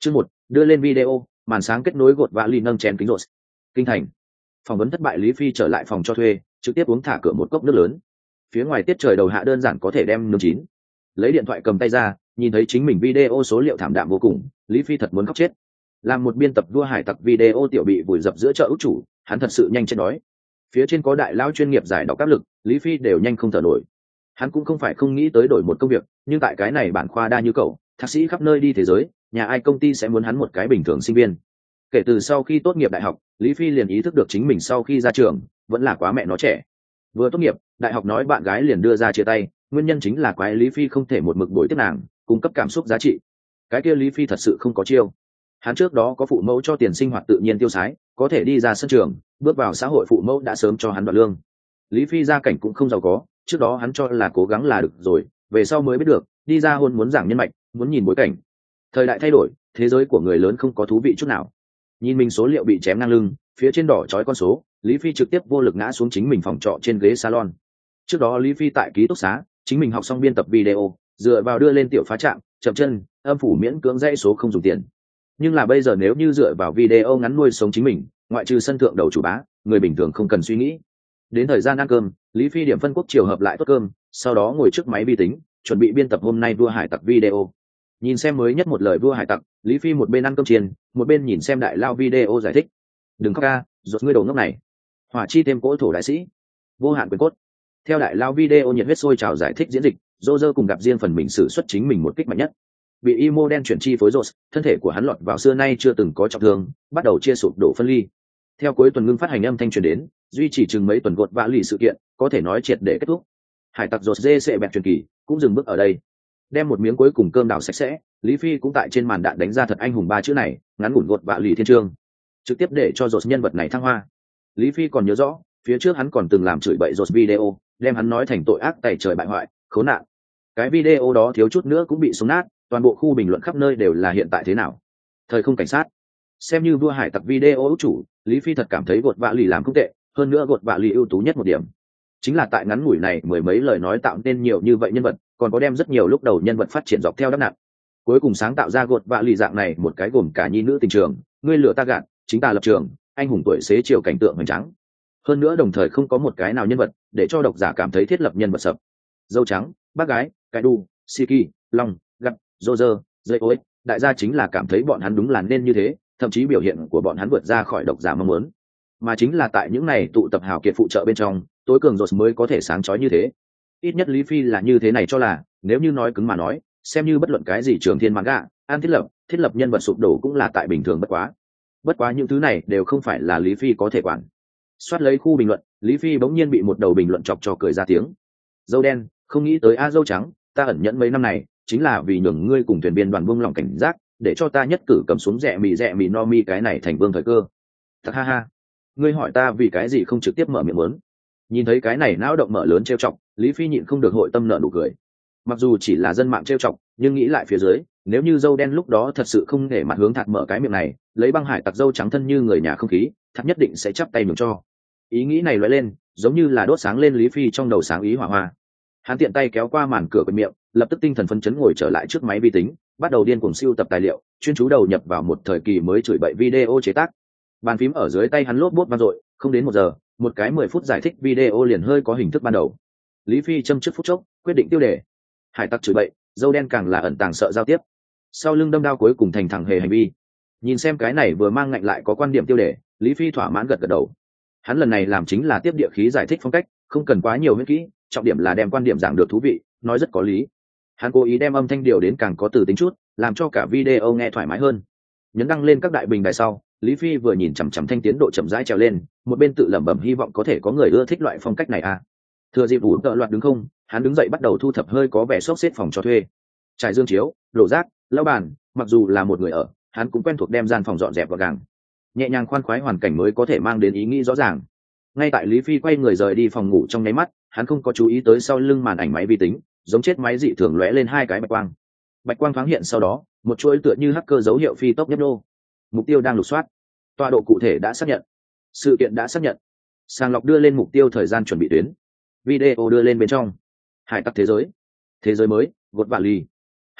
Chương 1, đưa lên video, màn sáng kết nối gột vạ lì nâng chén kính rột. Kinh thành. Phỏng vấn thất bại, Lý Phi trở lại phòng cho thuê, trực tiếp uống thả cửa một cốc nước lớn. Phía ngoài tiết trời đầu hạ đơn giản có thể đem nướng chín. Lấy điện thoại cầm tay ra, nhìn thấy chính mình video số liệu thảm đạm vô cùng, Lý Phi thật muốn khóc chết. Làm một biên tập vua hải tặc video tiểu bị vùi dập giữa chợ út chủ, hắn thật sự nhanh chết đói. Phía trên có đại lao chuyên nghiệp giải đọc áp lực, Lý Phi đều nhanh không thở nổi. Hắn cũng không phải không nghĩ tới đổi một công việc, nhưng tại cái này bản khoa đa như cậu, thạc sĩ khắp nơi đi thế giới, nhà ai công ty sẽ muốn hắn một cái bình thường sinh viên. Kể từ sau khi tốt nghiệp đại học, Lý Phi liền ý thức được chính mình sau khi ra trường vẫn là quá mẹ nó trẻ. Vừa tốt nghiệp đại học nói bạn gái liền đưa ra chia tay, nguyên nhân chính là quái Lý Phi không thể một mực bồi tiếp nàng, cung cấp cảm xúc giá trị. Cái kia Lý Phi thật sự không có chiêu. Hắn trước đó có phụ mẫu cho tiền sinh hoạt tự nhiên tiêu xái, có thể đi ra sân trường, bước vào xã hội phụ mẫu đã sớm cho hắn đoạt lương. Lý Phi gia cảnh cũng không giàu có, trước đó hắn cho là cố gắng là được rồi, về sau mới biết được đi ra hôn muốn giảng nhân mạch, muốn nhìn bối cảnh. Thời đại thay đổi, thế giới của người lớn không có thú vị chút nào. Nhìn mình số liệu bị chém ngang lưng, phía trên đỏ chói con số, Lý Phi trực tiếp vô lực ngã xuống chính mình phòng trọ trên ghế salon. Trước đó Lý Phi tại ký túc xá, chính mình học xong biên tập video, dựa vào đưa lên tiểu phá trạm, chậm chân, âm phủ miễn cưỡng dãy số không dùng tiền. Nhưng là bây giờ nếu như dựa vào video ngắn nuôi sống chính mình, ngoại trừ sân thượng đầu chủ bá, người bình thường không cần suy nghĩ. Đến thời gian ăn cơm, Lý Phi điểm phân quốc chiều hợp lại tốt cơm, sau đó ngồi trước máy vi tính, chuẩn bị biên tập hôm nay vua hải tặc video. Nhìn xem mới nhất một lời vua hải tặc, Lý Phi một bên ăn cơm chiên, một bên nhìn xem đại lao video giải thích. Đừng khóc ca, rốt ngươi đồ ngốc này. Hỏa chi thêm cỗ thổ đại sĩ, vô hạn quyền cốt. Theo đại lao video nhiệt huyết sôi trào giải thích diễn dịch, Roger cùng gặp riêng phần mình sử xuất chính mình một kích mạnh nhất. Bị Imo đen chuyển chi phối rột, thân thể của hắn lọt vào xưa nay chưa từng có trọng thương, bắt đầu chia sụp đổ phân ly. Theo cuối tuần ngưng phát hành âm thanh truyền đến, duy trì chừng mấy tuần gột vã lì sự kiện, có thể nói triệt để kết thúc. Hải tặc rột dê sẽ bẹt truyền kỳ cũng dừng bước ở đây. Đem một miếng cuối cùng cơm đào sạch sẽ, Lý Phi cũng tại trên màn đạn đánh ra thật anh hùng ba chữ này, ngắn ngủn gột vã lì thiên trương, trực tiếp để cho rột nhân vật này thăng hoa. Lý Phi còn nhớ rõ, phía trước hắn còn từng làm chửi bậy rột video, đem hắn nói thành tội ác tày trời bại hoại, khốn nạn. Cái video đó thiếu chút nữa cũng bị xóa nát, toàn bộ khu bình luận khắp nơi đều là hiện tại thế nào. Thời không cảnh sát. Xem như vua hải tặc video chủ, Lý Phi thật cảm thấy gột vạ lì làm không tệ, hơn nữa gột vạ lì ưu tú nhất một điểm chính là tại ngắn ngủi này mười mấy lời nói tạo nên nhiều như vậy nhân vật, còn có đem rất nhiều lúc đầu nhân vật phát triển dọc theo đắp nặn, cuối cùng sáng tạo ra gột vạ lì dạng này một cái gồm cả nhi nữ tình trường, ngươi lừa ta gạt, chính ta lập trường, anh hùng tuổi xế chiều cảnh tượng hoành tráng. Hơn nữa đồng thời không có một cái nào nhân vật để cho độc giả cảm thấy thiết lập nhân vật sập. Dâu trắng, bác gái, cái đu, Siki, Long, Gặp, Roger, dây ối, đại gia chính là cảm thấy bọn hắn đúng là nên như thế, thậm chí biểu hiện của bọn hắn vượt ra khỏi độc giả mong muốn. Mà chính là tại những này tụ tập hào kiệt phụ trợ bên trong, tối cường rột mới có thể sáng chói như thế. Ít nhất Lý Phi là như thế này cho là, nếu như nói cứng mà nói, xem như bất luận cái gì trường thiên manga, an thiết lập nhân vật sụp đổ cũng là tại bình thường bất quá những thứ này đều không phải là Lý Phi có thể quản. Soát lấy khu bình luận, Lý Phi bỗng nhiên bị một đầu bình luận chọc cho cười ra tiếng. Dâu đen, không nghĩ tới a dâu trắng, ta ẩn nhẫn mấy năm này chính là vì nhường ngươi cùng thuyền viên đoàn buông lòng cảnh giác, để cho ta nhất cử cầm xuống rẻ mì no mi cái này thành vương thời cơ. Thật ha ha, ngươi hỏi ta vì cái gì không trực tiếp mở miệng muốn. Nhìn thấy cái này não động mở lớn trêu chọc, Lý Phi nhịn không được hội tâm nợ nụ cười. Mặc dù chỉ là dân mạng trêu chọc, nhưng nghĩ lại phía dưới, nếu như dâu đen lúc đó thật sự không để mặt hướng Thạc mở cái miệng này, lấy băng hải tặc dâu trắng thân như người nhà không khí, Thạc nhất định sẽ chắp tay nhường cho. Ý nghĩ này lóe lên, giống như là đốt sáng lên Lý Phi trong đầu sáng ý hỏa hoa. Hắn tiện tay kéo qua màn cửa quệt miệng, lập tức tinh thần phấn chấn ngồi trở lại trước máy vi tính, bắt đầu điên cuồng sưu tập tài liệu, chuyên chú đầu nhập vào một thời kỳ mới chửi bậy video chế tác. Bàn phím ở dưới tay hắn lốp bút vang dội, không đến 1 giờ, một cái 10 phút giải thích video liền hơi có hình thức ban đầu. Lý Phi châm trước phút chốc, quyết định tiêu đề. Hải tặc chửi bậy, dâu đen càng là ẩn tàng sợ giao tiếp. Sau lưng đâm đao cuối cùng thành thẳng hề hành vi. Nhìn xem cái này vừa mang ngạnh lại có quan điểm tiêu đề, Lý Phi thỏa mãn gật gật đầu. Hắn lần này làm chính là tiếp địa khí giải thích phong cách, không cần quá nhiều huyết kỹ, trọng điểm là đem quan điểm giảng được thú vị, nói rất có lý. Hắn cố ý đem âm thanh điều đến càng có từ tính chút, làm cho cả video nghe thoải mái hơn. Nhấn đăng lên các đại bình đài sau, Lý Phi vừa nhìn chằm chằm thanh tiến độ chậm rãi trèo lên, một bên tự lẩm bẩm hy vọng có thể có người ưa thích loại phong cách này à. Thừa dịp ủ tợ loạt đứng không, hắn đứng dậy bắt đầu thu thập hơi có vẻ xốc xếp phòng cho thuê. Trải dương chiếu, đổ rác, lau bàn, mặc dù là một người ở, hắn cũng quen thuộc đem gian phòng dọn dẹp gọn gàng. Nhẹ nhàng khoan khoái hoàn cảnh mới có thể mang đến ý nghĩ rõ ràng. Ngay tại Lý Phi quay người rời đi phòng ngủ trong nháy mắt, hắn không có chú ý tới sau lưng màn ảnh máy vi tính, giống chết máy dị thường lóe lên 2 cái bạch quang thoáng hiện, sau đó một chuỗi tựa như hacker dấu hiệu phi tốc nhấp nô. Mục tiêu đang lục soát, tọa độ cụ thể đã xác nhận, sự kiện đã xác nhận, sàng lọc đưa lên mục tiêu, thời gian chuẩn bị tuyến, video đưa lên bên trong. Hải tặc thế giới mới, gột vạ lì.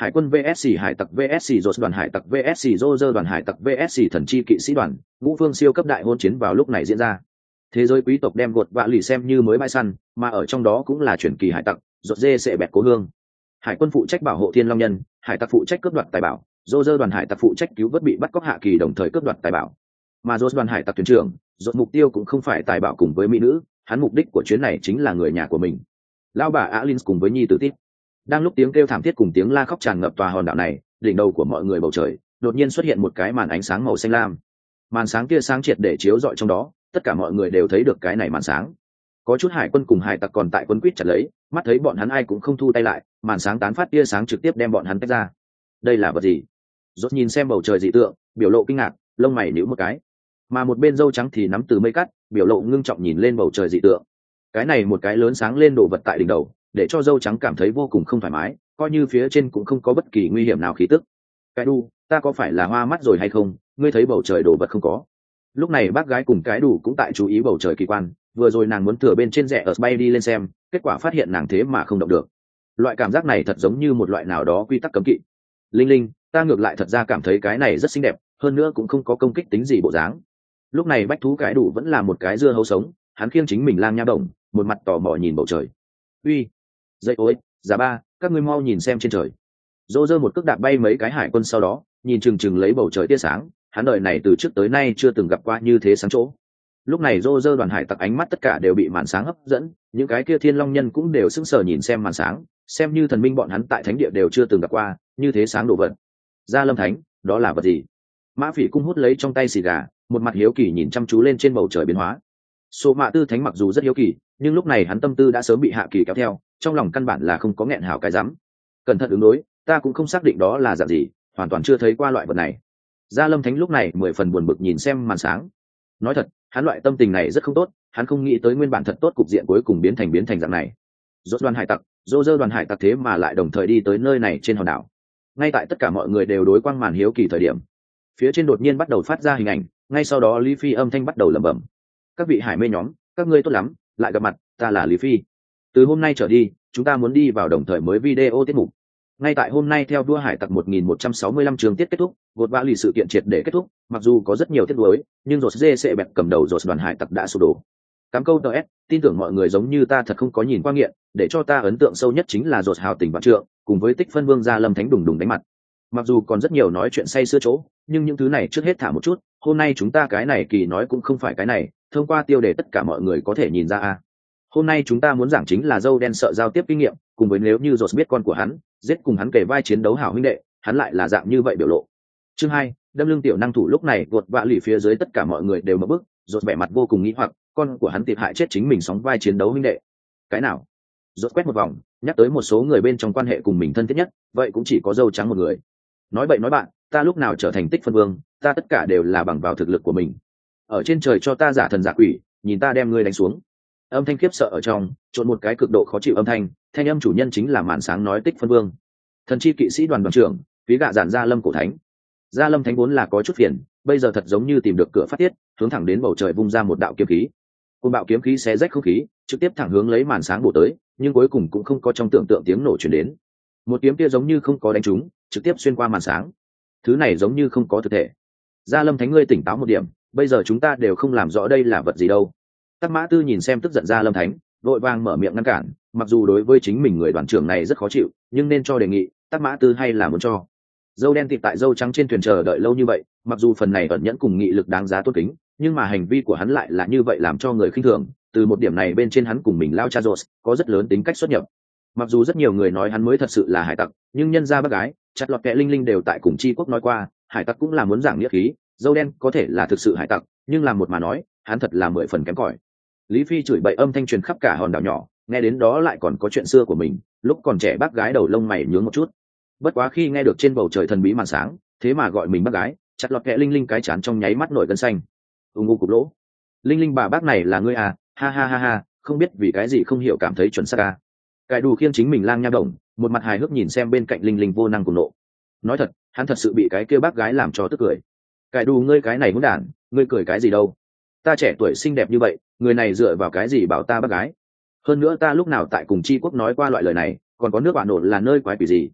Hải quân vs hải tặc vs Rốt đoàn hải tặc vs Roger đoàn hải tặc vs thần chi kỵ sĩ đoàn, ngũ phương siêu cấp đại hôn chiến vào lúc này diễn ra. Thế giới quý tộc đem gột vạ lì xem như mới bãi săn, mà ở trong đó cũng là truyền kỳ hải tặc, rột dê sẽ bẹt cố hương. Hải quân phụ trách bảo hộ thiên long nhân, hải tặc phụ trách cướp đoạt tài bảo, Roger đoàn hải tặc phụ trách cứu vớt bị bắt cóc hạ kỳ đồng thời cướp đoạt tài bảo. Mà Rốt đoàn hải tặc thuyền trưởng, rột mục tiêu cũng không phải tài bảo cùng với mỹ nữ, hắn mục đích của chuyến này chính là người nhà của mình. Lão bà Alin cùng với nhi tử Tít. Đang lúc tiếng kêu thảm thiết cùng tiếng la khóc tràn ngập tòa hòn đảo này, đỉnh đầu của mọi người bầu trời đột nhiên xuất hiện một cái màn ánh sáng màu xanh lam. Màn sáng kia sáng triệt để chiếu rọi trong đó, tất cả mọi người đều thấy được cái này màn sáng. Có chút hải quân cùng hải tặc còn tại quân quýt chặt lấy, mắt thấy bọn hắn ai cũng không thu tay lại, màn sáng tán phát tia sáng trực tiếp đem bọn hắn tách ra. Đây là vật gì? Rốt nhìn xem bầu trời dị tượng, biểu lộ kinh ngạc, lông mày nhíu một cái. Mà một bên râu trắng thì nắm từ mây cắt, biểu lộ ngưng trọng nhìn lên bầu trời dị tượng. Cái này một cái lớn sáng lên đồ vật tại đỉnh đầu, để cho râu trắng cảm thấy vô cùng không thoải mái, coi như phía trên cũng không có bất kỳ nguy hiểm nào khí tức. Cái đu, ta có phải là hoa mắt rồi hay không? Ngươi thấy bầu trời đồ vật không có? Lúc này bác gái cùng cái đủ cũng tại chú ý bầu trời kỳ quan, vừa rồi nàng muốn thừa bên trên rẽ ở bay đi lên xem, kết quả phát hiện nàng thế mà không động được. Loại cảm giác này thật giống như một loại nào đó quy tắc cấm kỵ. Linh Linh, ta ngược lại thật ra cảm thấy cái này rất xinh đẹp, hơn nữa cũng không có công kích tính gì bộ dáng. Lúc này bách thú cái đủ vẫn là một cái dưa hấu sống, hắn khiêng chính mình lang nha động, một mặt tò mò nhìn bầu trời. Uy, dậy ối, giả ba, các ngươi mau nhìn xem trên trời. Dô dơ một cước đạp bay mấy cái hải quân sau đó, nhìn chừng chừng lấy bầu trời tia sáng, hắn đời này từ trước tới nay chưa từng gặp qua như thế sáng chỗ. Lúc này Dô dơ đoàn hải tặc ánh mắt tất cả đều bị màn sáng hấp dẫn, những cái kia thiên long nhân cũng đều sững sờ nhìn xem màn sáng, xem như thần minh bọn hắn tại thánh địa đều chưa từng gặp qua như thế sáng đồ vật. Gia Lâm Thánh, đó là vật gì? Mã Phỉ cung hút lấy trong tay xì gà, một mặt hiếu kỳ nhìn chăm chú lên trên bầu trời biến hóa. Số Mạ Tư Thánh mặc dù rất hiếu kỳ, nhưng lúc này hắn tâm tư đã sớm bị Hạ Kỳ kéo theo, trong lòng căn bản là không có nghẹn hảo cái rắm. Cẩn thận ứng đối, ta cũng không xác định đó là dạng gì, hoàn toàn chưa thấy qua loại vật này. Gia Lâm Thánh lúc này 10 phần buồn bực nhìn xem màn sáng. Nói thật, hắn loại tâm tình này rất không tốt, hắn không nghĩ tới nguyên bản thật tốt cục diện cuối cùng biến thành dạng này. Rốt đoàn hải tặc, Roger đoàn hải tặc thế mà lại đồng thời đi tới nơi này trên hòn đảo. Ngay tại tất cả mọi người đều đối quang màn hiếu kỳ thời điểm, phía trên đột nhiên bắt đầu phát ra hình ảnh, ngay sau đó Lý Phi âm thanh bắt đầu lẩm bẩm. Các vị hải mê nhóm, các ngươi tốt lắm, lại gặp mặt, ta là Lý Phi. Từ hôm nay trở đi, chúng ta muốn đi vào đồng thời mới video tiết mục. Ngay tại hôm nay theo đua hải tặc 1165 trường tiết kết thúc, gột vã lì sự kiện triệt để kết thúc, mặc dù có rất nhiều tiết đối, nhưng rột dê sẽ bẹt cầm đầu rột đoàn hải tặc đã sụp đổ. Cám câu TS, tin tưởng mọi người giống như ta thật không có nhìn qua nghiện, để cho ta ấn tượng sâu nhất chính là rột hào tình vạn trượng, cùng với tích phân vương gia Lâm Thánh đùng đùng đánh mặt. Mặc dù còn rất nhiều nói chuyện say sưa chỗ, nhưng những thứ này trước hết thả một chút, hôm nay chúng ta cái này kỳ nói cũng không phải cái này, thông qua tiêu đề tất cả mọi người có thể nhìn ra a. Hôm nay chúng ta muốn giảng chính là dâu đen sợ giao tiếp kinh nghiệm, cùng với nếu như rột biết con của hắn, giết cùng hắn kể vai chiến đấu hảo huynh đệ, hắn lại là dạng như vậy biểu lộ. Chương 2, đâm lưng tiểu năng thủ lúc này gột vạ lì phía dưới tất cả mọi người đều mở bức, rột vẻ mặt vô cùng nghĩ hoặc, con của hắn tiệt hại chết chính mình sóng vai chiến đấu huynh đệ. Cái nào? Rột quét một vòng, nhắc tới một số người bên trong quan hệ cùng mình thân thiết nhất, vậy cũng chỉ có dâu trắng một người. Nói bậy nói bạn, ta lúc nào trở thành tích phân vương, ta tất cả đều là bằng vào thực lực của mình. Ở trên trời cho ta giả thần giả quỷ, nhìn ta đem ngươi đánh xuống. Âm thanh khiếp sợ ở trong, trộn một cái cực độ khó chịu âm thanh âm chủ nhân chính là màn sáng nói tích phân vương. Thần chi kỵ sĩ đoàn đoàn trưởng, phí gạ giản Gia Lâm cổ thánh. Gia Lâm thánh vốn là có chút phiền, bây giờ thật giống như tìm được cửa phát tiết, hướng thẳng đến bầu trời vung ra một đạo kiếm khí. Côn bạo kiếm khí xé rách không khí, trực tiếp thẳng hướng lấy màn sáng bổ tới, nhưng cuối cùng cũng không có trong tưởng tượng tiếng nổ truyền đến. Một kiếm kia giống như không có đánh trúng, trực tiếp xuyên qua màn sáng. Thứ này giống như không có thực thể. Gia Lâm thánh ngươi tỉnh táo một điểm, bây giờ chúng ta đều không làm rõ đây là vật gì đâu. Tắc Mã Tư nhìn xem tức giận Gia Lâm thánh, vội vàng mở miệng ngăn cản, mặc dù đối với chính mình người đoàn trưởng này rất khó chịu, nhưng nên cho đề nghị, Tắc Mã Tư hay là muốn cho. Dâu đen tịt tại dâu trắng trên thuyền chờ đợi lâu như vậy, mặc dù phần này ẩn nhẫn cùng nghị lực đáng giá tôn kính, nhưng mà hành vi của hắn lại là như vậy làm cho người khinh thường. Từ một điểm này bên trên hắn cùng mình lao cha rột có rất lớn tính cách xuất nhập. Mặc dù rất nhiều người nói hắn mới thật sự là hải tặc, nhưng nhân gia bác gái chặt lọt kẹ linh linh đều tại cùng chi quốc nói qua, hải tặc cũng là muốn giảng nghĩa khí. Dâu đen có thể là thực sự hải tặc, nhưng làm một mà nói, hắn thật là 10 phần kém cỏi. Lý Phi chửi bậy âm thanh truyền khắp cả hòn đảo nhỏ, nghe đến đó lại còn có chuyện xưa của mình, lúc còn trẻ bác gái đầu lông mày nhướng một chút. Bất quá khi nghe được trên bầu trời thần bí màn sáng, thế mà gọi mình bác gái, chặt lọt kẹ linh linh cái chán trong nháy mắt nổi gân xanh. Ngu cục lỗ. Linh linh bà bác này là ngươi à, ha ha ha ha, không biết vì cái gì không hiểu cảm thấy chuẩn xác à. Cải đủ khiêng chính mình lang nha đồng, một mặt hài hước nhìn xem bên cạnh linh linh vô năng cùng nộ. Nói thật, hắn thật sự bị cái kia bác gái làm cho tức cười. Cải đủ ngươi cái này hỗn đản, ngươi cười cái gì đâu? Ta trẻ tuổi xinh đẹp như vậy, người này dựa vào cái gì bảo ta bác gái? Hơn nữa ta lúc nào tại cùng chi quốc nói qua loại lời này, còn có nước bạn nổ là nơi quái quỷ gì?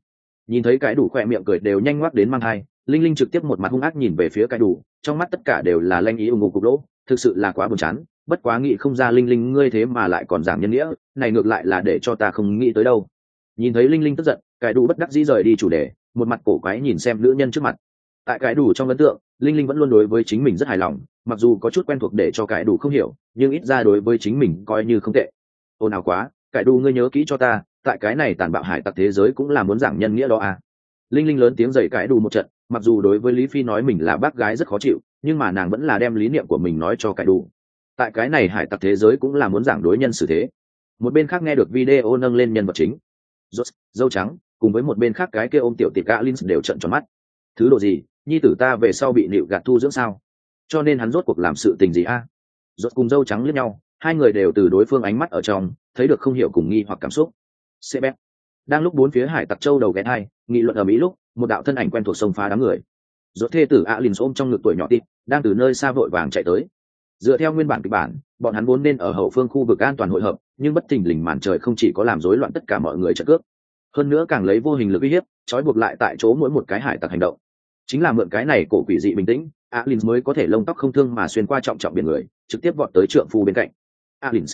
Nhìn thấy cái đủ khỏe miệng cười đều nhanh ngoắc đến mang hai, linh linh trực tiếp một mặt hung ác nhìn về phía cái đủ, trong mắt tất cả đều là lanh ý ủng ngục cục lỗ, thực sự là quá buồn chán. Bất quá nghĩ không ra linh linh ngươi thế mà lại còn giảng nhân nghĩa, này ngược lại là để cho ta không nghĩ tới đâu. Nhìn thấy linh linh tức giận, cái đủ bất đắc dĩ rời đi chủ đề, một mặt cổ quái nhìn xem nữ nhân trước mặt. Tại cái đủ trong ấn tượng, linh linh vẫn luôn đối với chính mình rất hài lòng, mặc dù có chút quen thuộc để cho cái đủ không hiểu, nhưng ít ra đối với chính mình coi như không tệ. Ồn ào quá, cái đủ ngươi nhớ kỹ cho ta, tại cái này tàn bạo hải tặc thế giới cũng là muốn giảng nhân nghĩa đó à. Linh linh lớn tiếng dậy cái đủ một trận, mặc dù đối với Lý Phi nói mình là bác gái rất khó chịu, nhưng mà nàng vẫn là đem lý niệm của mình nói cho cái đủ. Tại cái này hải tặc thế giới cũng là muốn giảng đối nhân xử thế. Một bên khác nghe được video nâng lên nhân vật chính dâu trắng, cùng với một bên khác cái kia ôm tiểu tịt gã Lins đều trợn tròn mắt. Thứ độ gì, nhi tử ta về sau bị nịu gạt thu dưỡng sao? Cho nên hắn rốt cuộc làm sự tình gì a? Rốt cùng dâu trắng liếc nhau, hai người đều từ đối phương ánh mắt ở trong thấy được không hiểu cùng nghi hoặc cảm xúc. Sebet đang lúc bốn phía hải tặc châu đầu ghé hai nghị luận ở mỹ lúc một đạo thân ảnh quen thuộc xông phá đám người. Rốt thê tử Alins ôm trong ngực tuổi nhỏ tít đang từ nơi xa vội vàng chạy tới. Dựa theo nguyên bản kịch bản, bọn hắn vốn nên ở hậu phương khu vực an toàn hội hợp, nhưng bất thình lình màn trời không chỉ có làm rối loạn tất cả mọi người trận cướp, hơn nữa càng lấy vô hình lực uy hiếp trói buộc lại tại chỗ mỗi một cái hải tặc hành động. Chính là mượn cái này cổ quỷ dị bình tĩnh, Alins mới có thể lông tóc không thương mà xuyên qua trọng trọng biển người, trực tiếp vọt tới trượng phu bên cạnh. Alins.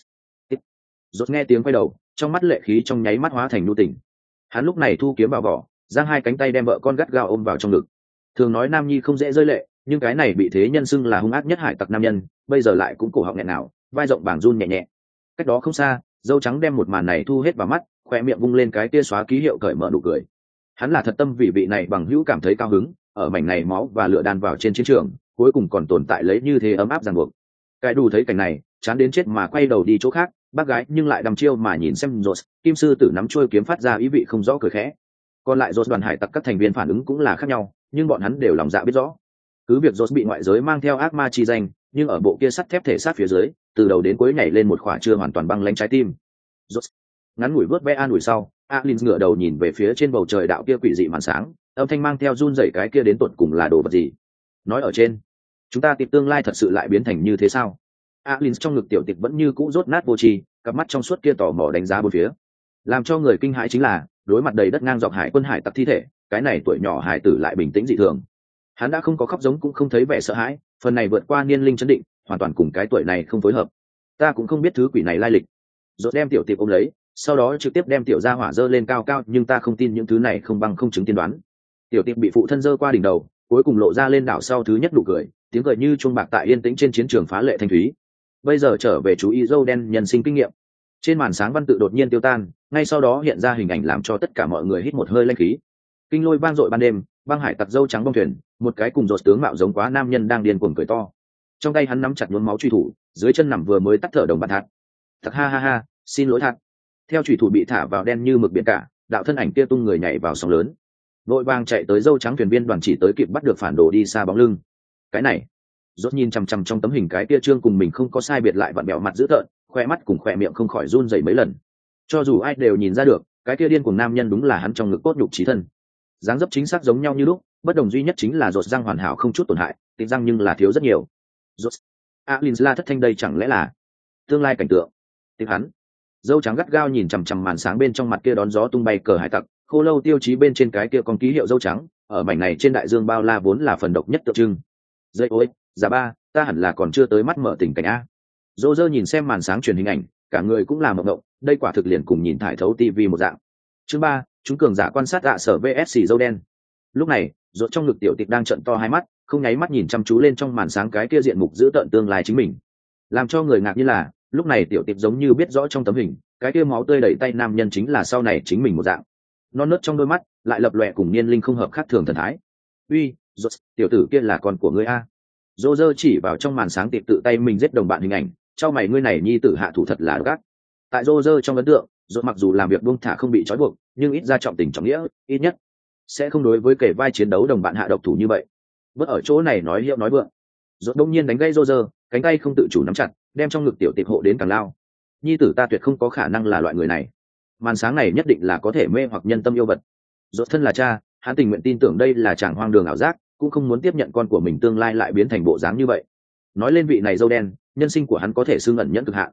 Rốt nghe tiếng quay đầu, trong mắt lệ khí trong nháy mắt hóa thành nhu tình. Hắn lúc này thu kiếm vào vỏ, giang hai cánh tay đem vợ con gắt gao ôm vào trong ngực. Thường nói nam nhi không dễ rơi lệ, nhưng cái này bị thế nhân xưng là hung ác nhất hải tặc nam nhân, bây giờ lại cũng cổ họng nghẹn nào, vai rộng bảng run nhẹ nhẹ. Cách đó không xa, dâu trắng đem một màn này thu hết vào mắt, khoe miệng vung lên cái tia xóa ký hiệu cởi mở nụ cười. Hắn là thật tâm vì vị này bằng hữu cảm thấy cao hứng, ở mảnh này máu và lửa đan vào trên chiến trường, cuối cùng còn tồn tại lấy như thế ấm áp ràng buộc. Cái đủ thấy cảnh này, chán đến chết mà quay đầu đi chỗ khác, bác gái nhưng lại đăm chiêu mà nhìn xem Rốt, kim sư tử nắm chuôi kiếm phát ra ý vị không rõ cười khẽ. Còn lại Rốt đoàn hải tặc các thành viên phản ứng cũng là khác nhau, nhưng bọn hắn đều lòng dạ biết rõ. Cứ việc Rốt bị ngoại giới mang theo ác ma chi danh, nhưng ở bộ kia sắt thép thể sát phía dưới, từ đầu đến cuối nhảy lên một khỏa chưa hoàn toàn băng lãnh trái tim. Rốt ngắn ngủi vớt ve an ủi sau, Alins ngửa đầu nhìn về phía trên bầu trời đạo kia quỷ dị màn sáng, âm thanh mang theo run rẩy cái kia đến tột cùng là đồ vật gì. Nói ở trên, chúng ta tìm tương lai thật sự lại biến thành như thế sao? Alins trong ngực tiểu tịch vẫn như cũ rốt nát vô tri, cặp mắt trong suốt kia tò mò đánh giá bốn phía. Làm cho người kinh hãi chính là, đối mặt đầy đất ngang dọc hải quân hải tặc thi thể, cái này tuổi nhỏ hải tử lại bình tĩnh dị thường. Hắn đã không có khóc giống cũng không thấy vẻ sợ hãi, phần này vượt qua niên linh chấn định, hoàn toàn cùng cái tuổi này không phối hợp. Ta cũng không biết thứ quỷ này lai lịch. Rốt đem tiểu tịch ôm lấy, sau đó trực tiếp đem tiểu gia hỏa dơ lên cao cao, nhưng ta không tin những thứ này không bằng không chứng tiên đoán. Tiểu tịch bị phụ thân dơ qua đỉnh đầu, cuối cùng lộ ra lên đảo sau thứ nhất nụ cười, tiếng cười như chuông bạc tại yên tĩnh trên chiến trường phá lệ thanh thúy. Bây giờ trở về chú ý dâu đen nhân sinh kinh nghiệm. Trên màn sáng văn tự đột nhiên tiêu tan, ngay sau đó hiện ra hình ảnh làm cho tất cả mọi người hít một hơi lanh khí. Kinh lôi vang dội ban đêm, băng hải tặc dâu trắng bong thuyền, một cái cùng Rốt tướng mạo giống quá nam nhân đang điên cuồng cười to. Trong tay hắn nắm chặt nhuốm máu truy thủ, dưới chân nằm vừa mới tắt thở đồng bạn thạc. Thật ha ha ha, xin lỗi thạc. Theo truy thủ bị thả vào đen như mực biển cả, đạo thân ảnh kia tung người nhảy vào sóng lớn. Vội vàng chạy tới dâu trắng thuyền viên đoàn chỉ tới kịp bắt được phản đồ đi xa bóng lưng. Cái này, Rốt nhìn chằm chằm trong tấm hình cái kia trương cùng mình không có sai biệt lại vặn bẹo mặt dữ tợn, khoe mắt cùng khoe miệng không khỏi run rẩy mấy lần. Cho dù ai đều nhìn ra được, cái kia điên cuồng nam nhân đúng là hắn trong ngực cốt nhục chí thân. Dáng dấp chính xác giống nhau như lúc, bất đồng duy nhất chính là Rốt răng hoàn hảo không chút tổn hại, tịnh răng nhưng là thiếu rất nhiều. Rốt, Alins la thất thanh đây chẳng lẽ là tương lai cảnh tượng? Tịnh hắn, dâu trắng gắt gao nhìn chằm chằm màn sáng bên trong mặt kia đón gió tung bay cờ hải tặc, khô lâu tiêu chí bên trên cái kia còn ký hiệu dâu trắng, ở mảnh này trên đại dương bao la vốn là phần độc nhất tượng trưng. Dây ôi, giả ba, ta hẳn là còn chưa tới mắt mở tình cảnh a. Dô dơ nhìn xem màn sáng truyền hình ảnh, cả người cũng là mộng mộng, đây quả thực liền cùng nhìn thải thấu tivi một dạng. Chương 3, chúng cường giả quan sát sở VS dâu đen. Lúc này, Rốt trong ngực tiểu tịch đang trợn to hai mắt, không nháy mắt nhìn chăm chú lên trong màn sáng cái kia diện mục giữ tợn tương lai chính mình. Làm cho người ngạc nhiên là, lúc này tiểu tịch giống như biết rõ trong tấm hình, cái kia máu tươi đầy tay nam nhân chính là sau này chính mình một dạng. Non nớt trong đôi mắt, lại lập lòe cùng niên linh không hợp khác thường thần thái. Uy, Rốt, tiểu tử kia là con của ngươi a. Dô dơ chỉ vào trong màn sáng tiệp tự tay mình giết đồng bạn hình ảnh, cho mày ngươi này nhi tử hạ thủ thật là gắt. Tại Dô dơ trong ấn tượng, Rốt mặc dù làm việc buông thả không bị trói buộc, nhưng ít ra trọng tình trọng nghĩa, ít nhất sẽ không đối với kẻ vai chiến đấu đồng bạn hạ độc thủ như vậy. Bước ở chỗ này nói hiệu nói vượng. Rốt đông nhiên đánh gây Dô dơ, cánh tay không tự chủ nắm chặt, đem trong ngực tiểu tịch hộ đến càng lao. Nhi tử ta tuyệt không có khả năng là loại người này. Màn sáng này nhất định là có thể mê hoặc nhân tâm yêu vật. Rốt thân là cha, hắn tình nguyện tin tưởng đây là chàng hoang đường ảo giác, cũng không muốn tiếp nhận con của mình tương lai lại biến thành bộ dáng như vậy. Nói lên vị này dâu đen, nhân sinh của hắn có thể xưng ẩn nhẫn cực hạn.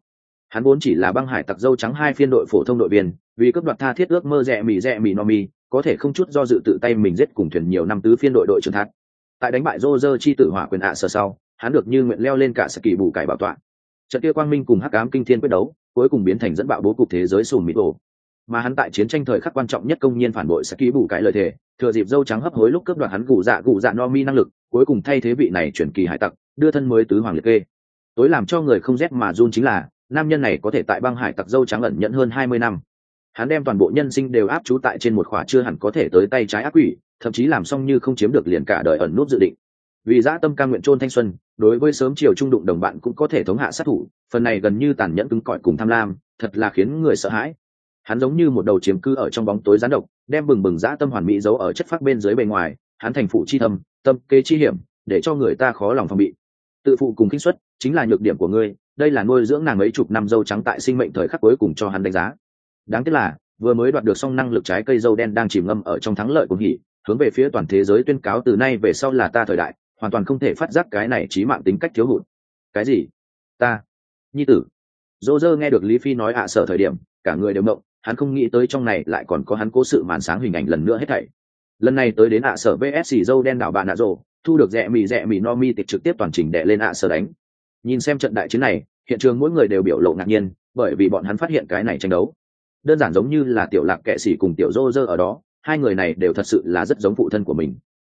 Hắn vốn chỉ là băng hải tặc dâu trắng hai phiên đội phổ thông đội viên, vì cướp đoạt tha thiết ước mơ rẻ mì no mi, có thể không chút do dự tự tay mình giết cùng thuyền nhiều năm tứ phiên đội trưởng thác. Tại đánh bại Roger chi tử hỏa quyền ạ sở sau, hắn được như nguyện leo lên cả sự kỳ bù cải bảo tọa. Trận kia quang minh cùng hắc ám kinh thiên quyết đấu, cuối cùng biến thành dẫn bạo bố cục thế giới sùm mịt ổ. Mà hắn tại chiến tranh thời khắc quan trọng nhất công nhiên phản bội sẽ ký bù cải lời thề, thừa dịp dâu trắng hấp hối lúc cướp đoạt hắn gù dạ no mi năng lực, cuối cùng thay thế vị này chuyển kỳ hải tặc, đưa thân mới tứ hoàng liệt kê. Tối làm cho người không rét mà run chính là, nam nhân này có thể tại băng hải tặc dâu trắng ẩn nhẫn hơn 20 năm. Hắn đem toàn bộ nhân sinh đều áp trú tại trên một khỏa chưa hẳn có thể tới tay trái ác quỷ, thậm chí làm xong như không chiếm được liền cả đời ẩn nút dự định. Vì dã tâm cam nguyện chôn thanh xuân, đối với sớm chiều trung đụng đồng bạn cũng có thể thống hạ sát thủ, phần này gần như tàn nhẫn cứng cỏi cùng tham lam, thật là khiến người sợ hãi. Hắn giống như một đầu chiếm cư ở trong bóng tối gián độc, đem bừng bừng dã tâm hoàn mỹ giấu ở chất phác bên dưới bề ngoài, hắn thành phụ chi thâm, tâm kế chi hiểm, để cho người ta khó lòng phòng bị. Tự phụ cùng khinh suất chính là nhược điểm của ngươi, đây là nuôi dưỡng nàng mấy chục năm dâu trắng tại sinh mệnh thời khắc cuối cùng cho hắn đánh giá. Đáng tiếc là, vừa mới đoạt được xong năng lực trái cây dâu đen đang chìm ngâm ở trong thắng lợi của hỉ, hướng về phía toàn thế giới tuyên cáo từ nay về sau là ta thời đại, hoàn toàn không thể phát giác cái này chí mạng tính cách thiếu hụt. Cái gì? Ta? Nhi tử? Roger nghe được Lý Phi nói sở thời điểm, cả người đều động, hắn không nghĩ tới trong này lại còn có hắn cố sự màn sáng hình ảnh lần nữa hết thảy. Lần này tới đến sở VS dâu đen đảo bạn nạ rồ, thu được rẻ mì no mi tịch trực tiếp toàn trình đè lên sở đánh. Nhìn xem trận đại chiến này, hiện trường mỗi người đều biểu lộ ngạc nhiên, bởi vì bọn hắn phát hiện cái này tranh đấu đơn giản giống như là tiểu lạc kệ sĩ cùng tiểu Roger ở đó, hai người này đều thật sự là rất giống phụ thân của mình.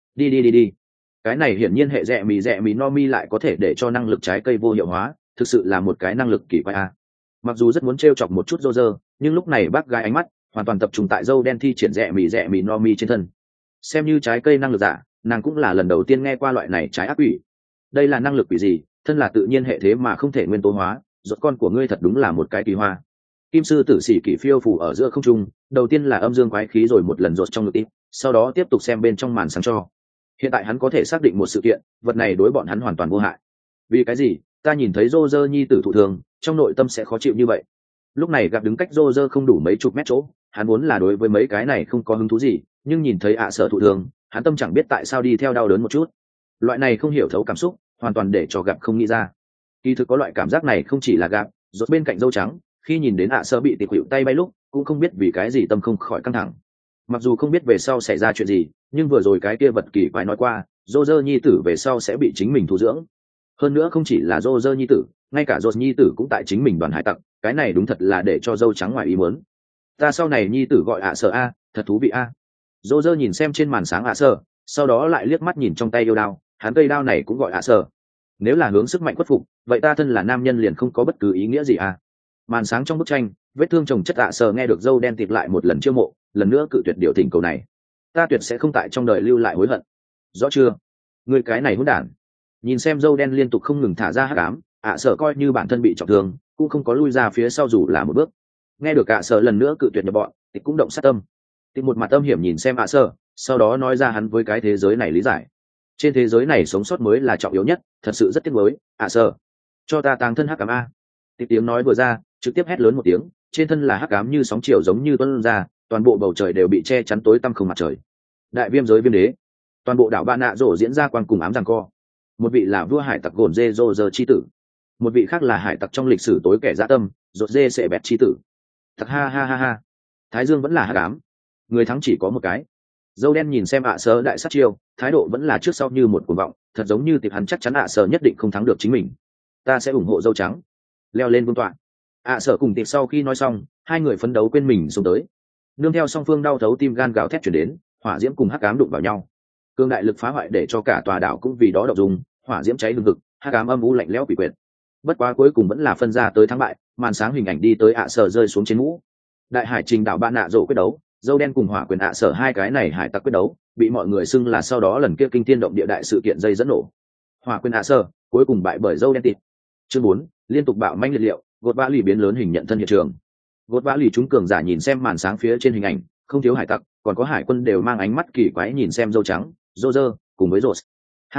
Đi. Cái này hiển nhiên hệ rẻ mì no mi lại có thể để cho năng lực trái cây vô hiệu hóa, thực sự là một cái năng lực kỳ quái a. Mặc dù rất muốn trêu chọc một chút Roger, nhưng lúc này bác gái ánh mắt hoàn toàn tập trung tại dâu đen thi triển rẻ mì no mi trên thân. Xem như trái cây năng lực giả, nàng cũng là lần đầu tiên nghe qua loại này trái ác quỷ. Đây là năng lực quỷ gì, thân là tự nhiên hệ thế mà không thể nguyên tố hóa, rốt con của ngươi thật đúng là một cái kỳ hoa. Kim sư tử sĩ kỷ phiêu phủ ở giữa không trung, đầu tiên là âm dương quái khí rồi một lần rột trong ngực tim, sau đó tiếp tục xem bên trong màn sáng cho. Hiện tại hắn có thể xác định một sự kiện, vật này đối bọn hắn hoàn toàn vô hại. Vì cái gì? Ta nhìn thấy Roger nhi tử thụ thường, trong nội tâm sẽ khó chịu như vậy. Lúc này gặp đứng cách Roger không đủ mấy chục mét chỗ, hắn muốn là đối với mấy cái này không có hứng thú gì, nhưng nhìn thấy sở thụ thường, hắn tâm chẳng biết tại sao đi theo đau đớn một chút. Loại này không hiểu thấu cảm xúc, hoàn toàn để cho gặp không nghĩ ra. Kỳ thực có loại cảm giác này không chỉ là gặp, rốt bên cạnh dâu trắng, khi nhìn đến sở bị tịch hữu tay bay lúc, cũng không biết vì cái gì tâm không khỏi căng thẳng. Mặc dù không biết về sau xảy ra chuyện gì, nhưng vừa rồi cái kia vật kỳ quái nói qua, Roger nhi tử về sau sẽ bị chính mình thu dưỡng. Hơn nữa không chỉ là Roger nhi tử, ngay cả Rốt nhi tử cũng tại chính mình đoàn hải tặc, cái này đúng thật là để cho dâu trắng ngoài ý muốn. Ta sau này nhi tử gọi sở a, thật thú vị a. Roger nhìn xem trên màn sáng sở, sau đó lại liếc mắt nhìn trong tay yêu đao, hắn cây đao này cũng gọi sở. Nếu là hướng sức mạnh khuất phục, vậy ta thân là nam nhân liền không có bất cứ ý nghĩa gì a. Màn sáng trong bức tranh, vết thương chồng chất sở nghe được dâu đen tiệp lại một lần chiêu mộ, lần nữa cự tuyệt điều thỉnh cầu này. Ta tuyệt sẽ không tại trong đời lưu lại hối hận. Rõ chưa? Người cái này hỗn đản. Nhìn xem dâu đen liên tục không ngừng thả ra hắc ám, sở coi như bản thân bị trọng thương, cũng không có lui ra phía sau dù là một bước. Nghe được sở lần nữa cự tuyệt nhập bọn, thì cũng động sát tâm. Thì một mặt âm hiểm nhìn xem sở, sau đó nói ra hắn với cái thế giới này lý giải. Trên thế giới này sống sót mới là trọng yếu nhất, thật sự rất tiếc nuối, sở. Cho ta táng thân hắc ám a. Thì tiếng nói vừa ra, trực tiếp hét lớn một tiếng, trên thân là hắc ám như sóng chiều giống như tuôn ra, toàn bộ bầu trời đều bị che chắn tối tăm không mặt trời. Đại viêm giới viêm đế, toàn bộ đảo Ba Nạ Rổ diễn ra quang cùng ám giằng co. Một vị là vua hải tặc gồn dê Roger chi tử, một vị khác là hải tặc trong lịch sử tối kẻ dã tâm, rột dê sẽ bẹt chi tử. Thật ha. Thái Dương vẫn là hắc ám, người thắng chỉ có một cái. Dâu đen nhìn xem sở đại sát chiêu, thái độ vẫn là trước sau như một cuồng vọng, thật giống như tiệp hắn chắc chắn sở nhất định không thắng được chính mình. Ta sẽ ủng hộ dâu trắng. Leo lên vương tọa. Sở cùng tiệp sau khi nói xong, hai người phấn đấu quên mình xuống tới. Nương theo song phương đau thấu tim gan gào thét chuyển đến, hỏa diễm cùng hắc ám đụng vào nhau. Cương đại lực phá hoại để cho cả tòa đảo cũng vì đó động dung, hỏa diễm cháy hừng hực, hắc ám âm u lạnh lẽo quỷ quyệt. Bất quá cuối cùng vẫn là phân ra tới thắng bại, màn sáng hình ảnh đi tới sở rơi xuống trên mũ. Đại hải trình đảo Ba Nạ Rổ quyết đấu, dâu đen cùng hỏa quyền sở hai cái này hải tặc quyết đấu, bị mọi người xưng là sau đó lần kia kinh thiên động địa đại sự kiện dây dẫn nổ. Hỏa quyền sở cuối cùng bại bởi dâu đen tịt. Chương 4, liên tục bạo manh liệt liệu, gột vã lì biến lớn hình nhận thân hiện trường. Gột vã lì chúng cường giả nhìn xem màn sáng phía trên hình ảnh, không thiếu hải tặc, còn có hải quân đều mang ánh mắt kỳ quái nhìn xem dâu trắng, Roger cùng với Rốt.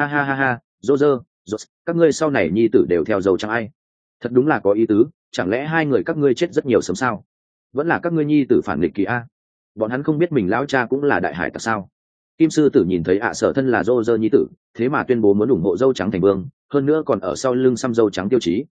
Ha, Roger, Rốt, các ngươi sau này nhi tử đều theo dâu trắng ai? Thật đúng là có ý tứ, chẳng lẽ hai người các ngươi chết rất nhiều sớm sao? Vẫn là các ngươi nhi tử phản nghịch kỳ a? Bọn hắn không biết mình lão cha cũng là đại hải tặc sao? Kim sư tử nhìn thấy sở thân là Roger nhi tử, thế mà tuyên bố muốn ủng hộ dâu trắng thành vương, hơn nữa còn ở sau lưng xăm dâu trắng tiêu chí.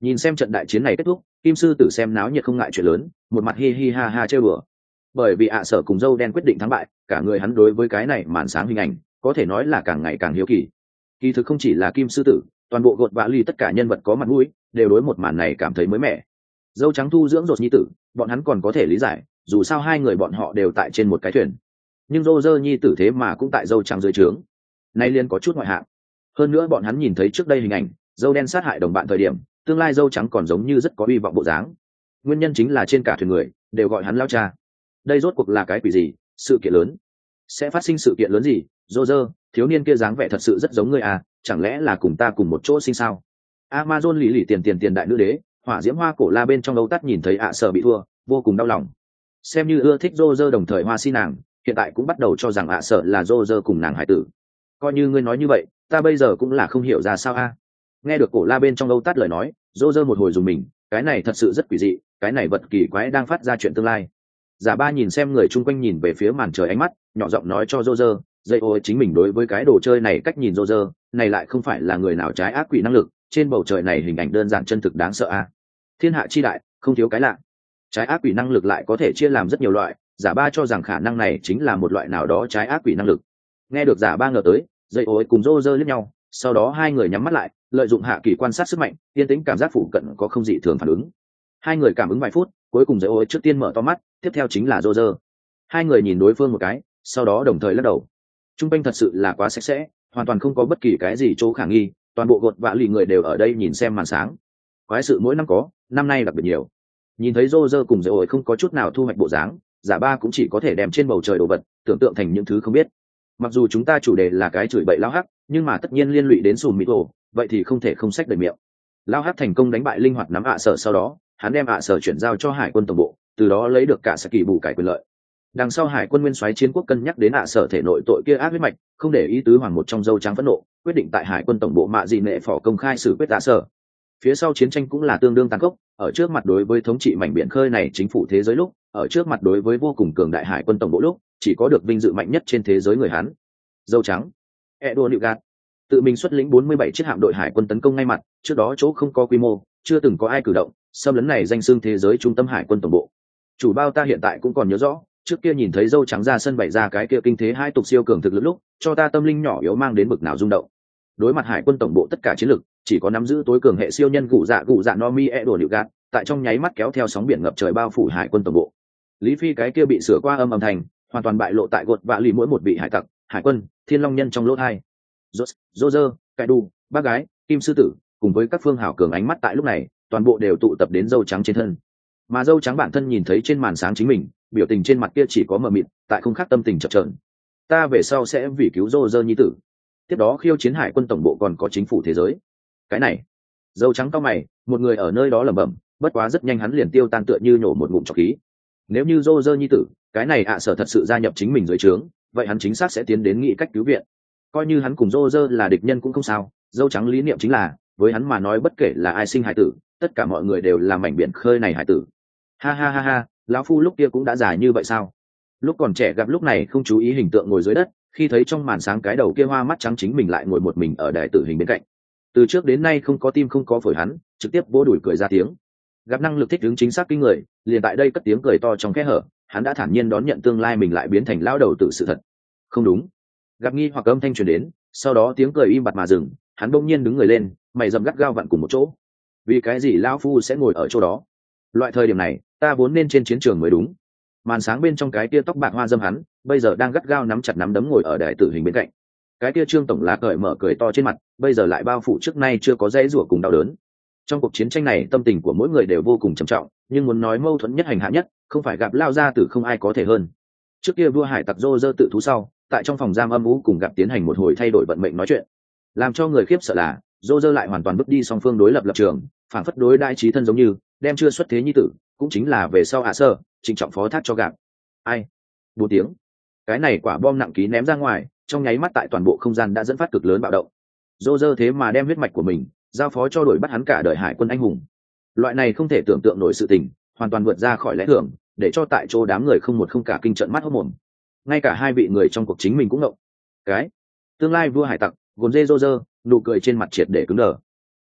Nhìn xem trận đại chiến này kết thúc, Kim sư tử xem náo nhiệt không ngại chuyện lớn, một mặt hi hi ha ha trêu đùa. Bởi vì ạ sở cùng dâu đen quyết định thắng bại, cả người hắn đối với cái này màn sáng hình ảnh có thể nói là càng ngày càng hiếu kỳ. Kỳ thực không chỉ là Kim sư tử, toàn bộ gột vạ ly tất cả nhân vật có mặt mũi đều đối một màn này cảm thấy mới mẻ. Dâu trắng thu dưỡng rột nhi tử, bọn hắn còn có thể lý giải, dù sao hai người bọn họ đều tại trên một cái thuyền. Nhưng rô rơ nhi tử thế mà cũng tại dâu trắng dưới trướng, nay liên có chút ngoại hạng. Hơn nữa bọn hắn nhìn thấy trước đây hình ảnh dâu đen sát hại đồng bạn thời điểm, tương lai dâu trắng còn giống như rất có hy vọng bộ dáng. Nguyên nhân chính là trên cả thuyền người đều gọi hắn lao cha. Đây rốt cuộc là cái quỷ gì? Sự kiện lớn sẽ phát sinh sự kiện lớn gì? Rô rơ, thiếu niên kia dáng vẻ thật sự rất giống ngươi à, chẳng lẽ là cùng ta cùng một chỗ sinh sao? Amazon lì lì tiền đại nữ đế, hỏa diễm hoa cổ la bên trong âu tắt nhìn thấy ạ sở bị thua, vô cùng đau lòng. Xem như ưa thích rô rơ đồng thời hoa si nàng, hiện tại cũng bắt đầu cho rằng ạ sở là rô rơ cùng nàng hải tử. Coi như ngươi nói như vậy, ta bây giờ cũng là không hiểu ra sao a. Nghe được cổ la bên trong âu tắt lời nói, rô rơ một hồi dùng mình, cái này thật sự rất quỷ dị, cái này vật kỳ quái đang phát ra chuyện tương lai. Giả ba nhìn xem người chung quanh nhìn về phía màn trời ánh mắt, nhỏ giọng nói cho rô rơ, dây ôi chính mình đối với cái đồ chơi này cách nhìn rô rơ, này lại không phải là người nào trái ác quỷ năng lực, trên bầu trời này hình ảnh đơn giản chân thực đáng sợ a. Thiên hạ chi đại, không thiếu cái lạ. Trái ác quỷ năng lực lại có thể chia làm rất nhiều loại, giả ba cho rằng khả năng này chính là một loại nào đó trái ác quỷ năng lực. Nghe được giả ba ngờ tới, dây ôi cùng rô rơ liếc nhau, sau đó hai người nhắm mắt lại, lợi dụng hạ kỳ quan sát sức mạnh, yên tĩnh cảm giác phụ cận có không dị thường phản ứng. Hai người cảm ứng vài phút, cuối cùng dây ôi trước tiên mở to mắt, tiếp theo chính là rô rơ. Hai người nhìn đối phương một cái, sau đó đồng thời lắc đầu. Trung quanh thật sự là quá sạch sẽ, hoàn toàn không có bất kỳ cái gì chỗ khả nghi, toàn bộ gột vạ lì người đều ở đây nhìn xem màn sáng. Quái sự mỗi năm có, năm nay đặc biệt nhiều. Nhìn thấy rô rơ cùng dây ôi không có chút nào thu hoạch bộ dáng, giả ba cũng chỉ có thể đem trên bầu trời đồ vật tưởng tượng thành những thứ không biết. Mặc dù chúng ta chủ đề là cái chửi bậy lao hắc, nhưng mà tất nhiên liên lụy đến sùm mịt ổ, vậy thì không thể không sách đầy miệng. Lao hắc thành công đánh bại linh hoạt nắm ạ sở, sau đó hắn đem ạ sở chuyển giao cho hải quân tổng bộ, từ đó lấy được cả saki bù cải quyền lợi. Đằng sau hải quân nguyên soái chiến quốc cân nhắc đến ạ sở thể nội tội kia ác huyết mạch, không để ý tứ hoàng một trong dâu trắng phẫn nộ, quyết định tại hải quân tổng bộ mạ dị nệ phỏ công khai xử quyết ạ sở. Phía sau chiến tranh cũng là tương đương tàn khốc, ở trước mặt đối với thống trị mảnh biển khơi này chính phủ thế giới lúc, ở trước mặt đối với vô cùng cường đại hải quân tổng bộ lúc, chỉ có được vinh dự mạnh nhất trên thế giới người Hán. Dâu trắng Edward Newgard tự mình xuất lĩnh 47 chiếc hạm đội hải quân tấn công ngay mặt, trước đó chỗ không có quy mô, chưa từng có ai cử động, xâm lấn này danh xưng thế giới trung tâm hải quân tổng bộ. Chủ bao ta hiện tại cũng còn nhớ rõ, trước kia nhìn thấy dâu trắng ra sân bày ra cái kia kinh thế hai tục siêu cường thực lực lúc, cho ta tâm linh nhỏ yếu mang đến bực nào rung động. Đối mặt hải quân tổng bộ tất cả chiến lực, chỉ có nắm giữ tối cường hệ siêu nhân cụ dạ Nomi Edward Newgard, tại trong nháy mắt kéo theo sóng biển ngập trời bao phủ hải quân tổng bộ. Lý Phi cái kia bị sửa qua âm thành, hoàn toàn bại lộ tại gột vạ lì mỗi một vị hải tặc, hải quân, thiên long nhân trong lỗ hai. Roger, Cải Đu, bác gái, Kim sư tử, cùng với các phương hảo cường ánh mắt tại lúc này, toàn bộ đều tụ tập đến dâu trắng trên thân. Mà dâu trắng bản thân nhìn thấy trên màn sáng chính mình, biểu tình trên mặt kia chỉ có mờ mịt, tại không khác tâm tình chập chờn. Ta về sau sẽ vì cứu Roger nhi tử. Tiếp đó khiêu chiến hải quân tổng bộ còn có chính phủ thế giới. Cái này, dâu trắng cao mày, một người ở nơi đó lẩm bẩm, bất quá rất nhanh hắn liền tiêu tan tựa như nhổ một ngụm trọc khí. Nếu như Roger nhi tử, cái này ạ sở thật sự gia nhập chính mình dưới trướng, vậy hắn chính xác sẽ tiến đến nghị cách cứu viện. Coi như hắn cùng Roger là địch nhân cũng không sao, dâu trắng lý niệm chính là, với hắn mà nói bất kể là ai sinh hải tử, tất cả mọi người đều là mảnh biển khơi này hải tử. Ha ha ha ha, lão phu lúc kia cũng đã già như vậy sao? Lúc còn trẻ gặp lúc này không chú ý hình tượng ngồi dưới đất, khi thấy trong màn sáng cái đầu kia hoa mắt trắng chính mình lại ngồi một mình ở đài tử hình bên cạnh. Từ trước đến nay không có tim không có phổi hắn, trực tiếp vỗ đùi cười ra tiếng. Gặp năng lực thích ứng chính xác kinh người, liền tại đây cất tiếng cười to trong kẽ hở, hắn đã thản nhiên đón nhận tương lai mình lại biến thành lão đầu tử sự thật. Không đúng. Gặp nghi hoặc âm thanh truyền đến, sau đó tiếng cười im bặt mà dừng, hắn bỗng nhiên đứng người lên, mày rậm gắt gao vặn cùng một chỗ. Vì cái gì lão phu sẽ ngồi ở chỗ đó? Loại thời điểm này, ta vốn nên trên chiến trường mới đúng. Màn sáng bên trong cái tia tóc bạc hoa dâm hắn, bây giờ đang gắt gao nắm chặt nắm đấm ngồi ở đài tử hình bên cạnh. Cái tia trương tổng lá cởi mở cười to trên mặt, bây giờ lại bao phủ trước nay chưa có dãy rủa cùng đau đớn. Trong cuộc chiến tranh này, tâm tình của mỗi người đều vô cùng trầm trọng, nhưng muốn nói mâu thuẫn nhất hành hạ nhất, không phải gặp lao ra tử không ai có thể hơn. Trước kia vua hải tặc Roger tự thú sau, tại trong phòng giam âm u cùng gặp tiến hành một hồi thay đổi vận mệnh nói chuyện. Làm cho người khiếp sợ là, Roger lại hoàn toàn bước đi song phương đối lập lập trường, phản phất đối đại trí thân giống như, đem chưa xuất thế nhi tử, cũng chính là về sau hạ sơ, trịnh trọng phó thác cho gặp. Ai? 4 tiếng. Cái này quả bom nặng ký ném ra ngoài, trong nháy mắt tại toàn bộ không gian đã dẫn phát cực lớn bạo động. Roger thế mà đem huyết mạch của mình giao phó cho đội bắt hắn cả đời hải quân anh hùng. Loại này không thể tưởng tượng nổi sự tình, hoàn toàn vượt ra khỏi lẽ thường, để cho tại chỗ đám người không một không cả kinh trận mắt hốt mồm. Ngay cả hai vị người trong cuộc chính mình cũng ngộng. Cái tương lai vua hải tặc, gồn dê Roger, nụ cười trên mặt triệt để cứng đờ.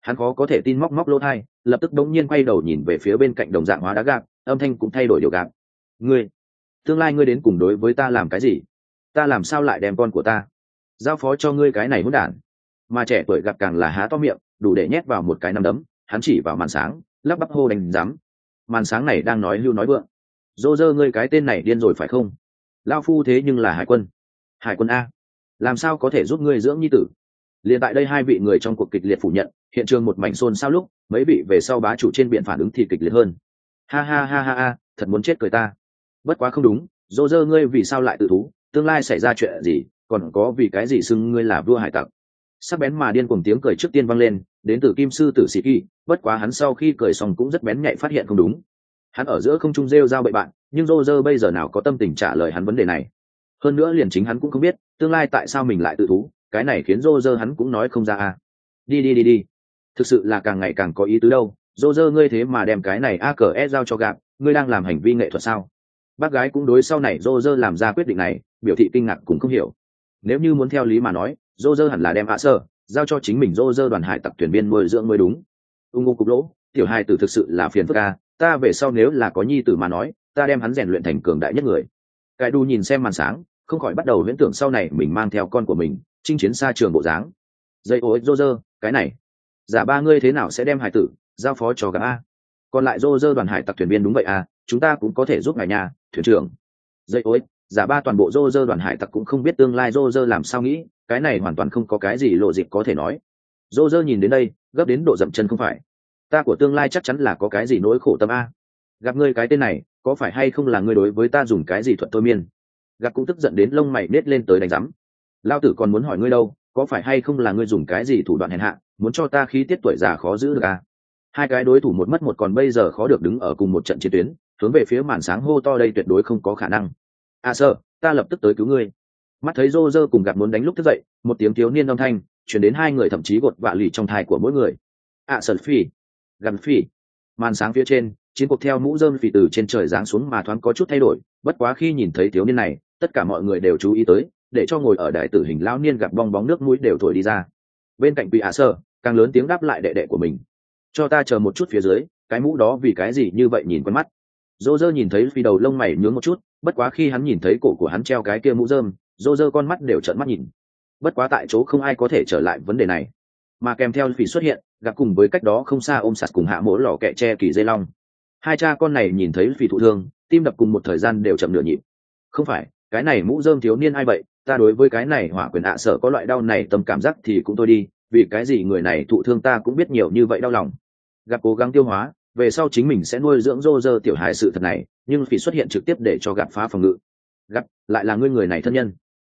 Hắn khó có thể tin móc móc lỗ thai, lập tức đống nhiên quay đầu nhìn về phía bên cạnh đồng dạng hóa đá gạc, âm thanh cũng thay đổi điều gạc. Ngươi, tương lai ngươi đến cùng đối với ta làm cái gì? Ta làm sao lại đem con của ta giao phó cho ngươi cái này hỗn đản? Mà trẻ tuổi gặp càng là há to miệng, đủ để nhét vào một cái nắm đấm. Hắn chỉ vào màn sáng, lắp bắp hô đánh giám. Màn sáng này đang nói hưu nói vượng. Dô dơ, ngươi cái tên này điên rồi phải không? Lao phu thế nhưng là hải quân. Hải quân a, làm sao có thể giúp ngươi dưỡng nhi tử? Liền tại đây hai vị người trong cuộc kịch liệt phủ nhận, hiện trường một mảnh xôn xao lúc mấy vị về sau bá chủ trên biển phản ứng thì kịch liệt hơn. Ha ha ha ha ha, thật muốn chết cười ta. Bất quá không đúng, dô dơ, ngươi vì sao lại tự thú? Tương lai xảy ra chuyện gì? Còn có vì cái gì xưng ngươi là vua hải tặc? Sắc bén mà điên cuồng tiếng cười trước tiên vang lên, đến từ kim sư tử sĩ kỳ. Bất quá hắn sau khi cười xong cũng rất bén nhạy phát hiện không đúng. Hắn ở giữa không trung rêu rao bậy bạn, nhưng dô dơ bây giờ nào có tâm tình trả lời hắn vấn đề này. Hơn nữa liền chính hắn cũng không biết tương lai tại sao mình lại tự thú, cái này khiến dô dơ hắn cũng nói không ra à. Đi, thực sự là càng ngày càng có ý tứ đâu. Dô dơ, ngươi thế mà đem cái này a cờ e giao cho gạp, ngươi đang làm hành vi nghệ thuật sao? Bác gái cũng đối sau này dô dơ làm ra quyết định này biểu thị kinh ngạc cũng không hiểu. Nếu như muốn theo lý mà nói, dô dơ hẳn là đem ạ sơ giao cho chính mình dô dơ đoàn hải tặc thuyền viên nuôi dưỡng mới đúng. Ung cục lỗ, tiểu hai tử thực sự là phiền phức a. Ta về sau nếu là có nhi tử mà nói, ta đem hắn rèn luyện thành cường đại nhất người. Cải đu nhìn xem màn sáng, không khỏi bắt đầu viễn tưởng sau này mình mang theo con của mình chinh chiến xa trường bộ dáng. Dây ô dô dơ, cái này giả ba ngươi thế nào sẽ đem hải tử giao phó cho gã a? Còn lại dô dơ đoàn hải tặc thuyền viên đúng vậy à, chúng ta cũng có thể giúp ngài nhà thuyền trưởng. Dây ối, giả ba toàn bộ dô dơ đoàn hải tặc cũng không biết tương lai dô dơ làm sao nghĩ, cái này hoàn toàn không có cái gì lộ dịp có thể nói. Dô dơ nhìn đến đây gấp đến độ dậm chân, không phải ta của tương lai chắc chắn là có cái gì nỗi khổ tâm a. Gặp ngươi cái tên này có phải hay không là ngươi đối với ta dùng cái gì thuật thôi miên? Gặp cũng tức giận đến lông mày nết lên tới đánh rắm. Lao tử còn muốn hỏi ngươi đâu, có phải hay không là ngươi dùng cái gì thủ đoạn hèn hạ, muốn cho ta khí tiết tuổi già khó giữ được à? Hai cái đối thủ một mất một còn bây giờ khó được đứng ở cùng một trận chiến tuyến, hướng về phía màn sáng hô to đây tuyệt đối không có khả năng. À sơ, ta lập tức tới cứu ngươi. Mắt thấy rô rơ cùng gặp muốn đánh lúc thức dậy, một tiếng thiếu niên âm thanh chuyển đến hai người, thậm chí gột vạ lì trong thai của mỗi người. À sơ phi, gần phi. Màn sáng phía trên, chiến cuộc theo mũ rơm phì từ trên trời giáng xuống mà thoáng có chút thay đổi. Bất quá khi nhìn thấy thiếu niên này, tất cả mọi người đều chú ý tới, để cho ngồi ở đại tử hình lão niên gặp bong bóng nước mũi đều thổi đi ra. Bên cạnh quỷ ạ sơ càng lớn tiếng đáp lại đệ đệ của mình. Cho ta chờ một chút phía dưới, cái mũ đó vì cái gì như vậy nhìn quen mắt. Dô dơ nhìn thấy phi đầu lông mày nhướng một chút, bất quá khi hắn nhìn thấy cổ của hắn treo cái kia mũ rơm, dô dơ con mắt đều trợn mắt nhìn. Bất quá tại chỗ không ai có thể trở lại vấn đề này, mà kèm theo phi xuất hiện gặp cùng với cách đó không xa ôm sạt cùng hạ mỗ lò kẹ tre kỳ dây long. Hai cha con này nhìn thấy phi thụ thương, tim đập cùng một thời gian đều chậm nửa nhịp. Không phải, cái này mũ rơm thiếu niên ai vậy? Ta đối với cái này hỏa quyền ạ sợ có loại đau này tầm cảm giác thì cũng thôi đi, vì cái gì người này thụ thương ta cũng biết nhiều như vậy đau lòng. Gặp cố gắng tiêu hóa, về sau chính mình sẽ nuôi dưỡng rô rơ tiểu hài sự thật này, nhưng phỉ xuất hiện trực tiếp để cho gặp phá phòng ngự. Gặp lại là ngươi người này thân nhân.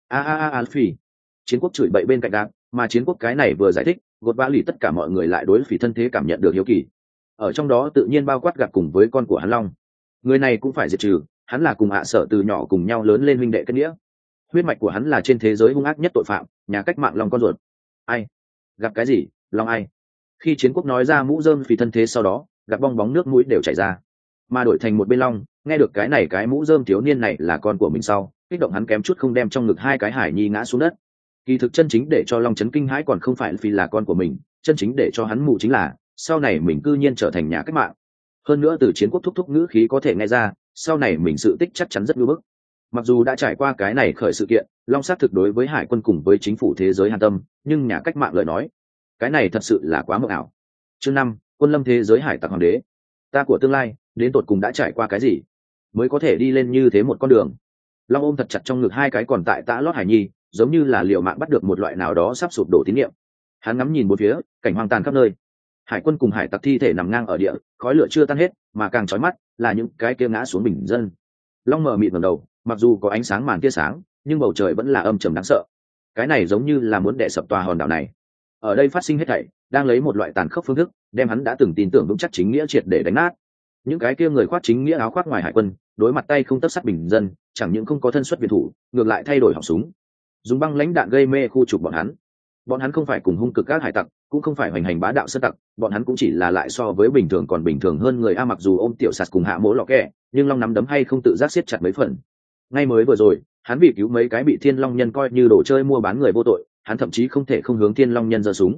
Phỉ. Chiến quốc chửi bậy bên cạnh gặp, mà chiến quốc cái này vừa giải thích, gột vã lì tất cả mọi người lại đối phỉ thân thế cảm nhận được hiếu kỳ. Ở trong đó tự nhiên bao quát gặp cùng với con của hắn long. Người này cũng phải diệt trừ, hắn là cùng ạ sợ từ nhỏ cùng nhau lớn lên huynh đệ kết nghĩa. Huyết mạch của hắn là trên thế giới hung ác nhất tội phạm, nhà cách mạng long con ruột. Ai? Gặp cái gì? Long ai? Khi chiến quốc nói ra mũ rơm phì thân thế sau đó, gặp bong bóng nước mũi đều chảy ra, mà đổi thành một bên long nghe được cái này cái mũ rơm thiếu niên này là con của mình sau, kích động hắn kém chút không đem trong ngực hai cái hải nhi ngã xuống đất. Kỳ thực chân chính để cho long chấn kinh hãi còn không phải vì là con của mình, chân chính để cho hắn mù chính là sau này mình cư nhiên trở thành nhà cách mạng. Hơn nữa từ chiến quốc thúc thúc ngữ khí có thể nghe ra sau này mình sự tích chắc chắn rất ngưỡng bức. Mặc dù đã trải qua cái này khởi sự kiện, long xác thực đối với hải quân cùng với chính phủ thế giới hàn tâm, nhưng nhà cách mạng lời nói cái này thật sự là quá mộng ảo. Chương 5, quân lâm thế giới hải tặc hoàng đế. Ta của tương lai đến tột cùng đã trải qua cái gì mới có thể đi lên như thế một con đường? Long ôm thật chặt trong ngực hai cái còn tại tã lót hải nhi, giống như là liều mạng bắt được một loại nào đó sắp sụp đổ tín nhiệm. Hắn ngắm nhìn bốn phía, cảnh hoang tàn khắp nơi, hải quân cùng hải tặc thi thể nằm ngang ở địa, khói lửa chưa tan hết, mà càng chói mắt là những cái kia ngã xuống bình dân. Long mở mịt ngẩng đầu, mặc dù có ánh sáng màn tia sáng, nhưng bầu trời vẫn là âm trầm đáng sợ. Cái này giống như là muốn đè sập tòa hòn đảo này. Ở đây phát sinh hết thảy đang lấy một loại tàn khốc phương thức đem hắn đã từng tin tưởng vững chắc chính nghĩa triệt để đánh nát. Những cái kia người khoác chính nghĩa áo khoác ngoài hải quân đối mặt tay không tấc sắt bình dân, chẳng những không có thân xuất viện thủ, ngược lại thay đổi họng súng, dùng băng lãnh đạn gây mê khu trục bọn hắn không phải cùng hung cực các hải tặc, cũng không phải hoành hành bá đạo sơn tặc, bọn hắn cũng chỉ là lại so với bình thường còn bình thường hơn người a. Mặc dù ôm tiểu sạt cùng hạ mỗ lọ kẹ, nhưng long nắm đấm hay không tự giác siết chặt mấy phần. Ngay mới vừa rồi hắn bị cứu mấy cái bị thiên long nhân coi như đồ chơi mua bán người vô tội, hắn thậm chí không thể không hướng thiên long nhân giơ súng.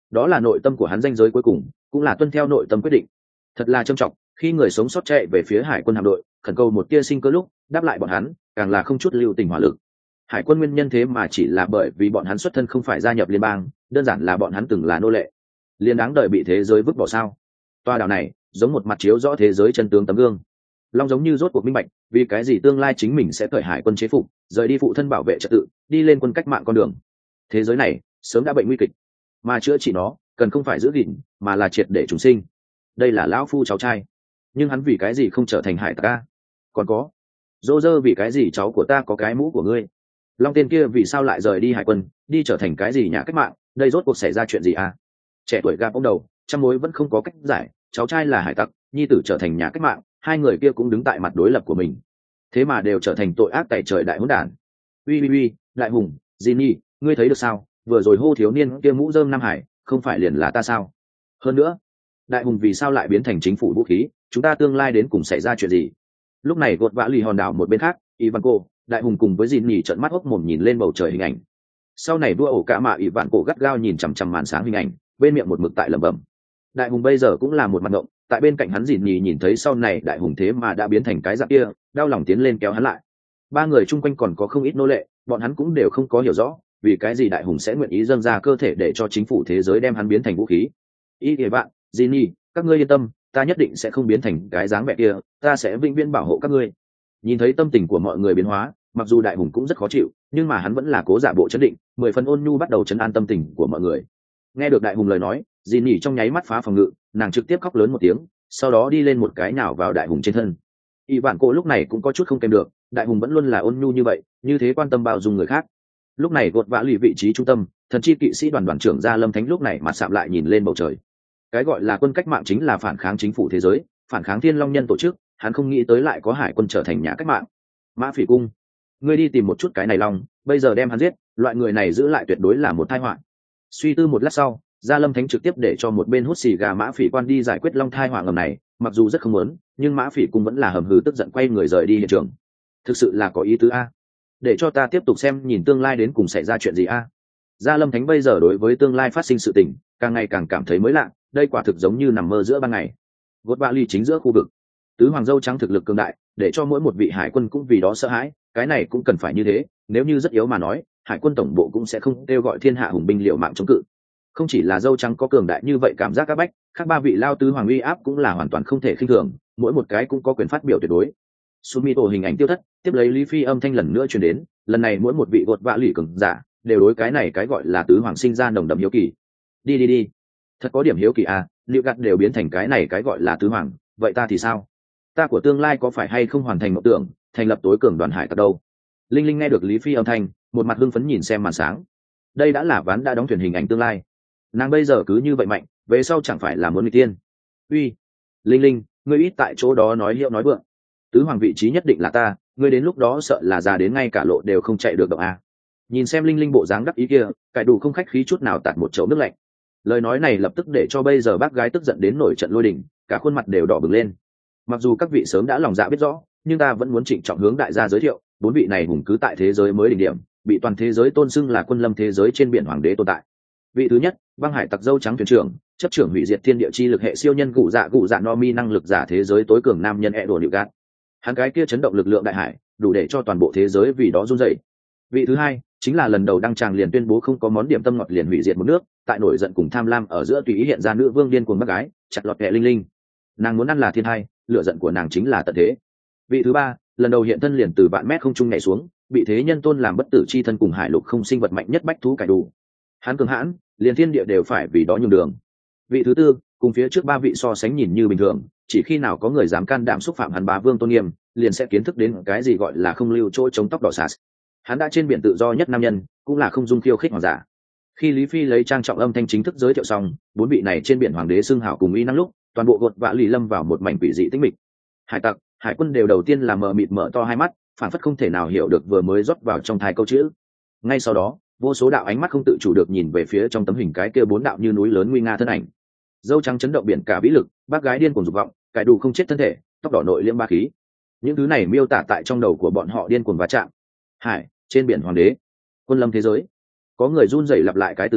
đó là nội tâm của hắn ranh giới cuối cùng, cũng là tuân theo nội tâm quyết định. Thật là trầm trọng, khi người sống sót chạy về phía hải quân hạm đội khẩn cầu một tia sinh cơ lúc đáp lại bọn hắn càng là không chút lưu tình hỏa lực. Hải quân nguyên nhân thế mà chỉ là bởi vì bọn hắn xuất thân không phải gia nhập liên bang, đơn giản là bọn hắn từng là nô lệ, liền đáng đợi bị thế giới vứt bỏ sao? Toa đảo này giống một mặt chiếu rõ thế giới chân tướng tấm gương. Long giống như rốt cuộc minh bạch vì cái gì tương lai chính mình sẽ cởi hải quân chế phục, rời đi phụ thân bảo vệ trật tự, đi lên quân cách mạng con đường. Thế giới này sớm đã bệnh nguy kịch, mà chữa trị nó cần không phải giữ gìn mà là triệt để trùng sinh. Đây là lão phu cháu trai, nhưng hắn vì cái gì không trở thành hải tặc a? Còn có dô dơ, vì cái gì cháu của ta có cái mũ của ngươi? Long tên kia vì sao lại rời đi hải quân, đi trở thành cái gì nhà cách mạng? Đây rốt cuộc xảy ra chuyện gì a? Trẻ tuổi gap ông đầu trăm mối vẫn không có cách giải. Cháu trai là hải tặc, nhi tử trở thành nhà cách mạng, hai người kia cũng đứng tại mặt đối lập của mình, thế mà đều trở thành tội ác tày trời đại hỗn đản. Uy, đại hùng, Jinny, ngươi thấy được sao? Vừa rồi hô thiếu niên kia mũ rơm Nam Hải, không phải liền là ta sao? Hơn nữa, đại hùng vì sao lại biến thành chính phủ vũ khí? Chúng ta tương lai đến cùng xảy ra chuyện gì? Lúc này gột vã lì hòn đảo một bên khác, Ivanko, đại hùng cùng với Jinny trợn mắt hốc mồm nhìn lên bầu trời hình ảnh. Sau này vua ổ cả mà Ivanko gắt gao nhìn chằm chằm màn sáng hình ảnh, bên miệng một mực tại lẩm bẩm. Đại hùng bây giờ cũng là một mặt ngộng, tại bên cạnh hắn Jinny nhìn thấy sau này đại hùng thế mà đã biến thành cái dạng kia, đau lòng tiến lên kéo hắn lại. Ba người chung quanh còn có không ít nô lệ, bọn hắn cũng đều không có hiểu rõ vì cái gì đại hùng sẽ nguyện ý dâng ra cơ thể để cho chính phủ thế giới đem hắn biến thành vũ khí. Ý kìa bạn, Jinny, các ngươi yên tâm, ta nhất định sẽ không biến thành cái dáng vẻ kia, ta sẽ vĩnh viễn bảo hộ các ngươi. Nhìn thấy tâm tình của mọi người biến hóa, mặc dù đại hùng cũng rất khó chịu, nhưng mà hắn vẫn là cố giả bộ chấn định, 10 phần ôn nhu bắt đầu trấn an tâm tình của mọi người. Nghe được đại hùng lời nói, Jinny trong nháy mắt phá phòng ngự, nàng trực tiếp khóc lớn một tiếng, sau đó đi lên một cái nhào vào đại hùng trên thân. Ivanko lúc này cũng có chút không kèm được, đại hùng vẫn luôn là ôn nhu như vậy, như thế quan tâm bao dung người khác. Lúc này gột vã lì vị trí trung tâm, thần chi kỵ sĩ đoàn trưởng Gia Lâm Thánh lúc này mặt sạm lại nhìn lên bầu trời. Cái gọi là quân cách mạng chính là phản kháng chính phủ thế giới, phản kháng Thiên Long Nhân tổ chức, hắn không nghĩ tới lại có hải quân trở thành nhà cách mạng. Mã Phỉ Cung, ngươi đi tìm một chút cái này long, bây giờ đem hắn giết, loại người này giữ lại tuyệt đối là một tai họa. Suy tư một lát sau, Gia Lâm Thánh trực tiếp để cho một bên hút xì gà Mã Phỉ Quan đi giải quyết long thai họa ngầm này, mặc dù rất không muốn, nhưng Mã Phỉ Cung vẫn là hầm hừ tức giận quay người rời đi hiện trường. Thực sự là có ý tứ a. Để cho ta tiếp tục xem nhìn tương lai đến cùng xảy ra chuyện gì a. Gia Lâm Thánh bây giờ đối với tương lai phát sinh sự tình, càng ngày càng cảm thấy mới lạ, đây quả thực giống như nằm mơ giữa ban ngày. Gột Bạ Ly chính giữa khu vực, tứ hoàng dâu trắng thực lực cường đại, để cho mỗi một vị hải quân cũng vì đó sợ hãi, cái này cũng cần phải như thế, nếu như rất yếu mà nói, hải quân tổng bộ cũng sẽ không kêu gọi thiên hạ hùng binh liều mạng chống cự. Không chỉ là dâu trắng có cường đại như vậy cảm giác áp bách, khác ba vị lao tứ hoàng uy áp cũng là hoàn toàn không thể khinh thường, mỗi một cái cũng có quyền phát biểu tuyệt đối. Sumito hình ảnh tiêu thất, tiếp lấy Lý Phi âm thanh lần nữa truyền đến, lần này mỗi một vị gột vạ lì cường giả đều đối cái này cái gọi là tứ hoàng sinh ra nồng đậm hiếu kỳ. Đi, thật có điểm hiếu kỳ à, liệu gạt đều biến thành cái này cái gọi là tứ hoàng, vậy ta thì sao? Ta của tương lai có phải hay không hoàn thành mộng tưởng, thành lập tối cường đoàn hải tặc đâu? Linh Linh nghe được Lý Phi âm thanh, một mặt hưng phấn nhìn xem màn sáng. Đây đã là ván đã đóng thuyền hình ảnh tương lai. Nàng bây giờ cứ như vậy mạnh, về sau chẳng phải là muốn người tiên? Uy, Linh Linh, ngươi ít tại chỗ đó nói hiệu nói vượng. Tứ hoàng vị trí nhất định là ta, ngươi đến lúc đó sợ là già đến ngay cả lộ đều không chạy được động à. Nhìn xem Linh Linh bộ dáng đắc ý kia, cải đủ không khách khí chút nào tạt một chậu nước lạnh. Lời nói này lập tức để cho bây giờ bác gái tức giận đến nổi trận lôi đình, cả khuôn mặt đều đỏ bừng lên. Mặc dù các vị sớm đã lòng dạ biết rõ, nhưng ta vẫn muốn trịnh trọng hướng đại gia giới thiệu, bốn vị này hùng cứ tại thế giới mới đỉnh điểm, bị toàn thế giới tôn xưng là quân lâm thế giới trên biển hoàng đế tồn tại. Vị thứ nhất, băng hải tặc dâu trắng thuyền trưởng, chấp trưởng hủy diệt thiên địa chi lực hệ siêu nhân cụ dạ no mi năng lực giả thế giới tối cường nam nhân Edo Nịu Gạt. Hắn cái kia chấn động lực lượng đại hải, đủ để cho toàn bộ thế giới vì đó run rẩy. Vị thứ hai, chính là lần đầu đăng tràng liền tuyên bố không có món điểm tâm ngọt liền hủy diệt một nước, tại nổi giận cùng tham lam ở giữa tùy ý hiện ra nữ vương điên cuồng bác gái, chặt lọt kẻ Linh Linh. Nàng muốn ăn là thiên hai, lựa giận của nàng chính là tận thế. Vị thứ ba, lần đầu hiện thân liền từ vạn mét không trung nhảy xuống, bị thế nhân tôn làm bất tử chi thân cùng hải lục không sinh vật mạnh nhất bách thú cải đủ. Hắn cường hãn, liền thiên địa đều phải vì đó nhường đường. Vị thứ tư, cùng phía trước ba vị so sánh nhìn như bình thường, chỉ khi nào có người dám can đảm xúc phạm hắn bá vương tôn nghiêm, liền sẽ kiến thức đến cái gì gọi là không lưu chỗ chống tóc đỏ sạt. Hắn đã trên biển tự do nhất nam nhân, cũng là không dung khiêu khích hoàng giả. Khi Lý Phi lấy trang trọng âm thanh chính thức giới thiệu xong, bốn vị này trên biển hoàng đế xưng hảo cùng uy năng lúc, toàn bộ gột vã lì lâm vào một mảnh quỷ dị tĩnh mịch. Hải tặc, hải quân đều đầu tiên là mờ mịt mở to hai mắt, phản phất không thể nào hiểu được vừa mới rót vào trong thai câu chữ. Ngay sau đó, vô số đạo ánh mắt không tự chủ được nhìn về phía trong tấm hình cái kia bốn đạo như núi lớn nguy nga thân ảnh. Dâu trắng chấn động biển cả vĩ lực, bác gái điên cuồng dục vọng, cải đủ không chết thân thể, tóc đỏ nội liễm ba khí. Những thứ này miêu tả tại trong đầu của bọn họ điên cuồng va chạm. Hải, trên biển hoàng đế, quân lâm thế giới. Có người run rẩy lặp lại cái từ này,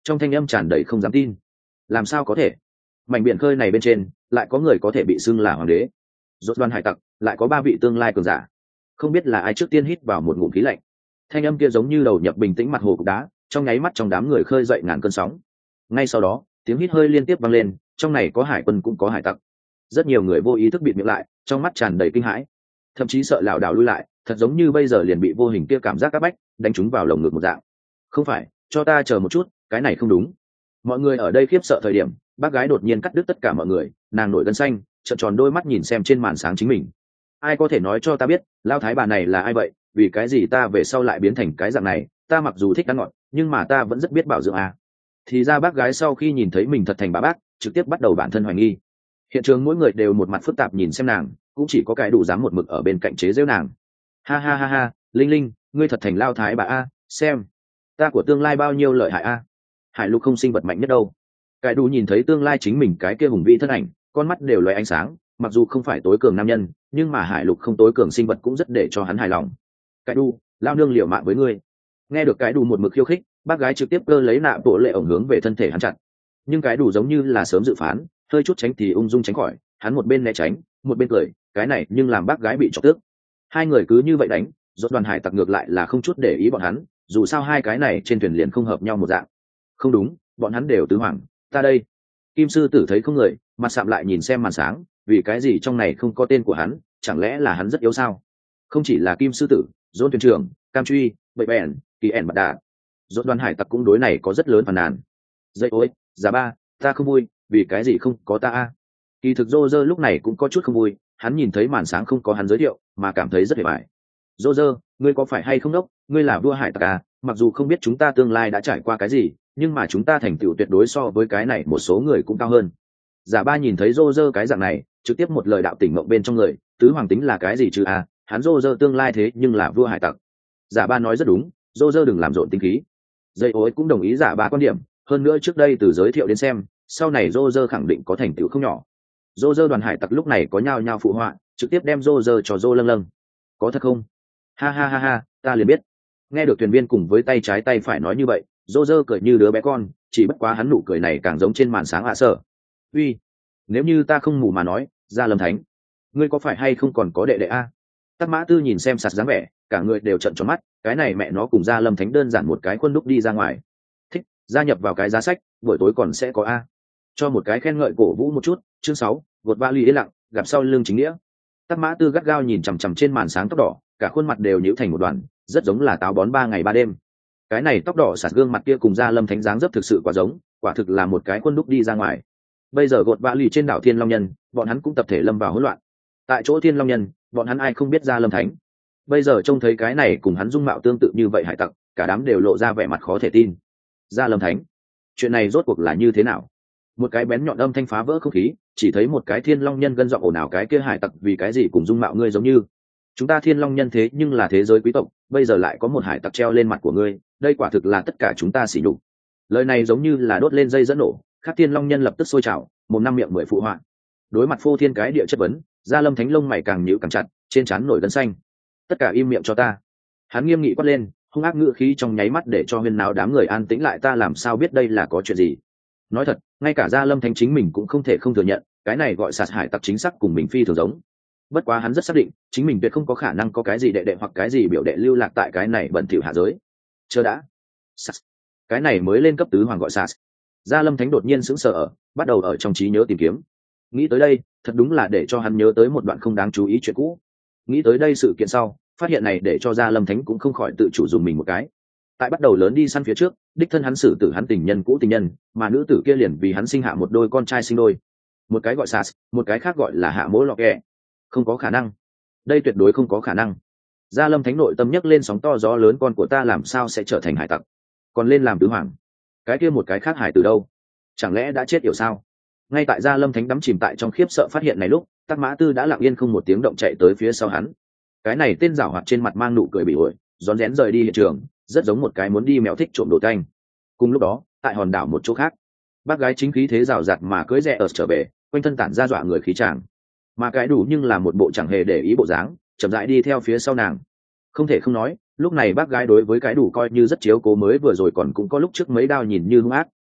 trong thanh âm tràn đầy không dám tin. Làm sao có thể? Mảnh biển khơi này bên trên lại có người có thể bị xưng là hoàng đế. Rốt đoàn hải tặc lại có 3 vị tương lai cường giả. Không biết là ai trước tiên hít vào một ngụm khí lạnh. Thanh âm kia giống như đầu nhập bình tĩnh mặt hồ cục đá, trong nháy mắt trong đám người khơi dậy ngàn cơn sóng. Ngay sau đó, tiếng hít hơi liên tiếp vang lên, trong này có hải quân cũng có hải tặc. Rất nhiều người vô ý thức bịt miệng lại, trong mắt tràn đầy kinh hãi, thậm chí sợ lảo đảo lui lại, thật giống như bây giờ liền bị vô hình kia cảm giác áp bách đánh trúng vào lồng ngực một dạng. Không phải, cho ta chờ một chút, cái này không đúng. Mọi người ở đây khiếp sợ thời điểm, bác gái đột nhiên cắt đứt tất cả mọi người, nàng nổi gân xanh, trợn tròn đôi mắt nhìn xem trên màn sáng chính mình. Ai có thể nói cho ta biết, lao thái bà này là ai vậy? Vì cái gì ta về sau lại biến thành cái dạng này? Ta mặc dù thích ăn ngọt, nhưng mà ta vẫn rất biết bảo dưỡng à. Thì ra bác gái sau khi nhìn thấy mình thật thành bà bác, trực tiếp bắt đầu bản thân hoài nghi. Hiện trường mỗi người đều một mặt phức tạp nhìn xem nàng, cũng chỉ có cái đủ dám một mực ở bên cạnh chế giễu nàng. Ha ha ha ha, Linh Linh, ngươi thật thành lao thái bà a, xem ta của tương lai bao nhiêu lợi hại a. Hải Lục không sinh vật mạnh nhất đâu. Cái đủ nhìn thấy tương lai chính mình cái kia hùng vĩ thân ảnh, con mắt đều lóe ánh sáng, mặc dù không phải tối cường nam nhân, nhưng mà Hải Lục không tối cường sinh vật cũng rất để cho hắn hài lòng. Cái đủ, lao nương liều mạng với ngươi. Nghe được cái đủ một mực khiêu khích, bác gái trực tiếp cơ lấy nạ bộ lệ ổng hướng về thân thể hắn chặt. Nhưng cái đủ giống như là sớm dự phán, hơi chút tránh thì ung dung tránh khỏi, hắn một bên né tránh, một bên cười, cái này nhưng làm bác gái bị chọc tức. Hai người cứ như vậy đánh, rốt đoàn hải tặc ngược lại là không chút để ý bọn hắn, dù sao hai cái này trên thuyền liền không hợp nhau một dạng. Không đúng, bọn hắn đều tứ hoàng, ta đây. Kim sư tử thấy không người, mặt sạm lại nhìn xem màn sáng, vì cái gì trong này không có tên của hắn, chẳng lẽ là hắn rất yếu sao? Không chỉ là Kim sư tử, Dôn thuyền trưởng, Cam truy, bậy bèn, kỳ ẻn bạc đà, rốt đoàn hải tặc cũng đối này có rất lớn phàn nàn. Dậy ôi, giá ba, ta không vui, vì cái gì không có ta a? Kỳ thực Roger lúc này cũng có chút không vui, hắn nhìn thấy màn sáng không có hắn giới thiệu, mà cảm thấy rất hề bại. Roger, ngươi có phải hay không đốc? Ngươi là vua hải tặc à? Mặc dù không biết chúng ta tương lai đã trải qua cái gì, nhưng mà chúng ta thành tựu tuyệt đối so với cái này một số người cũng cao hơn. Giả ba nhìn thấy Roger cái dạng này, trực tiếp một lời đạo tỉnh mộng bên trong người, tứ hoàng tính là cái gì chứ à? Hắn Roger tương lai thế nhưng là vua hải tặc. Giả ba nói rất đúng, Roger đừng làm rộn tinh khí. Dây ối cũng đồng ý giả ba quan điểm, hơn nữa trước đây từ giới thiệu đến xem, sau này Roger khẳng định có thành tựu không nhỏ. Roger đoàn hải tặc lúc này có nhao nhao phụ họa, trực tiếp đem Roger cho Rô lâng lâng. Có thật không? Ha ha ha ha, ta liền biết. Nghe được thuyền viên cùng với tay trái tay phải nói như vậy, Roger cười như đứa bé con, chỉ bất quá hắn nụ cười này càng giống trên màn sáng hạ sở. Uy, nếu như ta không mù mà nói, Gia Lâm Thánh, ngươi có phải hay không còn có đệ đệ a? Tắc Mã Tư nhìn xem sạt dáng vẻ, cả người đều trợn tròn mắt, cái này mẹ nó cùng Gia Lâm Thánh đơn giản một cái khuôn đúc đi ra ngoài. Thích, gia nhập vào cái giá sách, buổi tối còn sẽ có a. Cho một cái khen ngợi cổ vũ một chút. Chương 6, gột vali yên lặng, gặp sau lưng chính nghĩa. Tắc Mã Tư gắt gao nhìn chằm chằm trên màn sáng tóc đỏ, cả khuôn mặt đều nhíu thành một đoàn, rất giống là táo bón 3 ngày 3 đêm. Cái này tóc đỏ sạt gương mặt kia cùng Gia Lâm Thánh dáng dấp thực sự quá giống, quả thực là một cái khuôn đúc đi ra ngoài. Bây giờ gột vali trên đảo Thiên Long Nhân, bọn hắn cũng tập thể lâm vào hỗn loạn. Tại chỗ Thiên Long Nhân, bọn hắn ai không biết Gia Lâm Thánh. Bây giờ trông thấy cái này cùng hắn dung mạo tương tự như vậy hải tặc, cả đám đều lộ ra vẻ mặt khó thể tin. Gia Lâm Thánh, chuyện này rốt cuộc là như thế nào? Một cái bén nhọn âm thanh phá vỡ không khí, chỉ thấy một cái Thiên Long Nhân gân giọng ồn ào, cái kia hải tặc vì cái gì cùng dung mạo ngươi giống như? Chúng ta Thiên Long Nhân thế nhưng là thế giới quý tộc, bây giờ lại có một hải tặc treo lên mặt của ngươi, đây quả thực là tất cả chúng ta sỉ nhục. Lời này giống như là đốt lên dây dẫn nổ, các Thiên Long Nhân lập tức sôi trào, mồm năm miệng mười phụ họa. Đối mặt phô thiên cái địa chất vấn, Gia Lâm Thánh lông mày càng nhíu càng chặt, trên trán nổi gân xanh. Tất cả im miệng cho ta! Hắn nghiêm nghị quát lên, hung ác ngữ khí trong nháy mắt để cho huyên náo đám người an tĩnh lại. Ta làm sao biết đây là có chuyện gì? Nói thật, ngay cả Gia Lâm Thánh chính mình cũng không thể không thừa nhận, cái này gọi sạt hải tặc chính xác cùng mình phi thường giống. Bất quá hắn rất xác định, chính mình tuyệt không có khả năng có cái gì đệ đệ hoặc cái gì biểu đệ lưu lạc tại cái này bẩn thỉu hạ giới. Chờ đã, sạt, cái này mới lên cấp tứ hoàng gọi sạt. Gia Lâm Thánh đột nhiên sững sờ ở, bắt đầu ở trong trí nhớ tìm kiếm. Nghĩ tới đây, thật đúng là để cho hắn nhớ tới một đoạn không đáng chú ý chuyện cũ. Nghĩ tới đây sự kiện sau, phát hiện này để cho Gia Lâm Thánh cũng không khỏi tự chủ dùng mình một cái. Tại bắt đầu lớn đi săn phía trước, đích thân hắn xử tử hắn tình nhân cũ tình nhân, mà nữ tử kia liền vì hắn sinh hạ một đôi con trai sinh đôi. Một cái gọi Sas, một cái khác gọi là Hạ Mỗ Lọ Kẹ. Không có khả năng. Đây tuyệt đối không có khả năng. Gia Lâm Thánh nội tâm nhấc lên sóng to gió lớn, con của ta làm sao sẽ trở thành hải tặc, còn lên làm tứ hoàng? Cái kia một cái khác hải từ đâu? Chẳng lẽ đã chết yểu sao? Ngay tại Gia Lâm Thánh đắm chìm tại trong khiếp sợ phát hiện này lúc, Tắc Mã Tư đã lặng yên không một tiếng động chạy tới phía sau hắn. Cái này tên giảo hoạt trên mặt mang nụ cười bị ổi, rón rén rời đi hiện trường, rất giống một cái muốn đi mèo thích trộm đồ canh. Cùng lúc đó, tại hòn đảo một chỗ khác, bác gái chính khí thế rào rạt mà cưỡi rẽ ở trở về, quanh thân tản ra dọa người khí tràng. Mà cái đủ nhưng là một bộ chẳng hề để ý bộ dáng, chậm rãi đi theo phía sau nàng. Không thể không nói, lúc này bác gái đối với cái đủ coi như rất chiếu cố, mới vừa rồi còn cũng có lúc trước mấy đao nhìn như hung ác,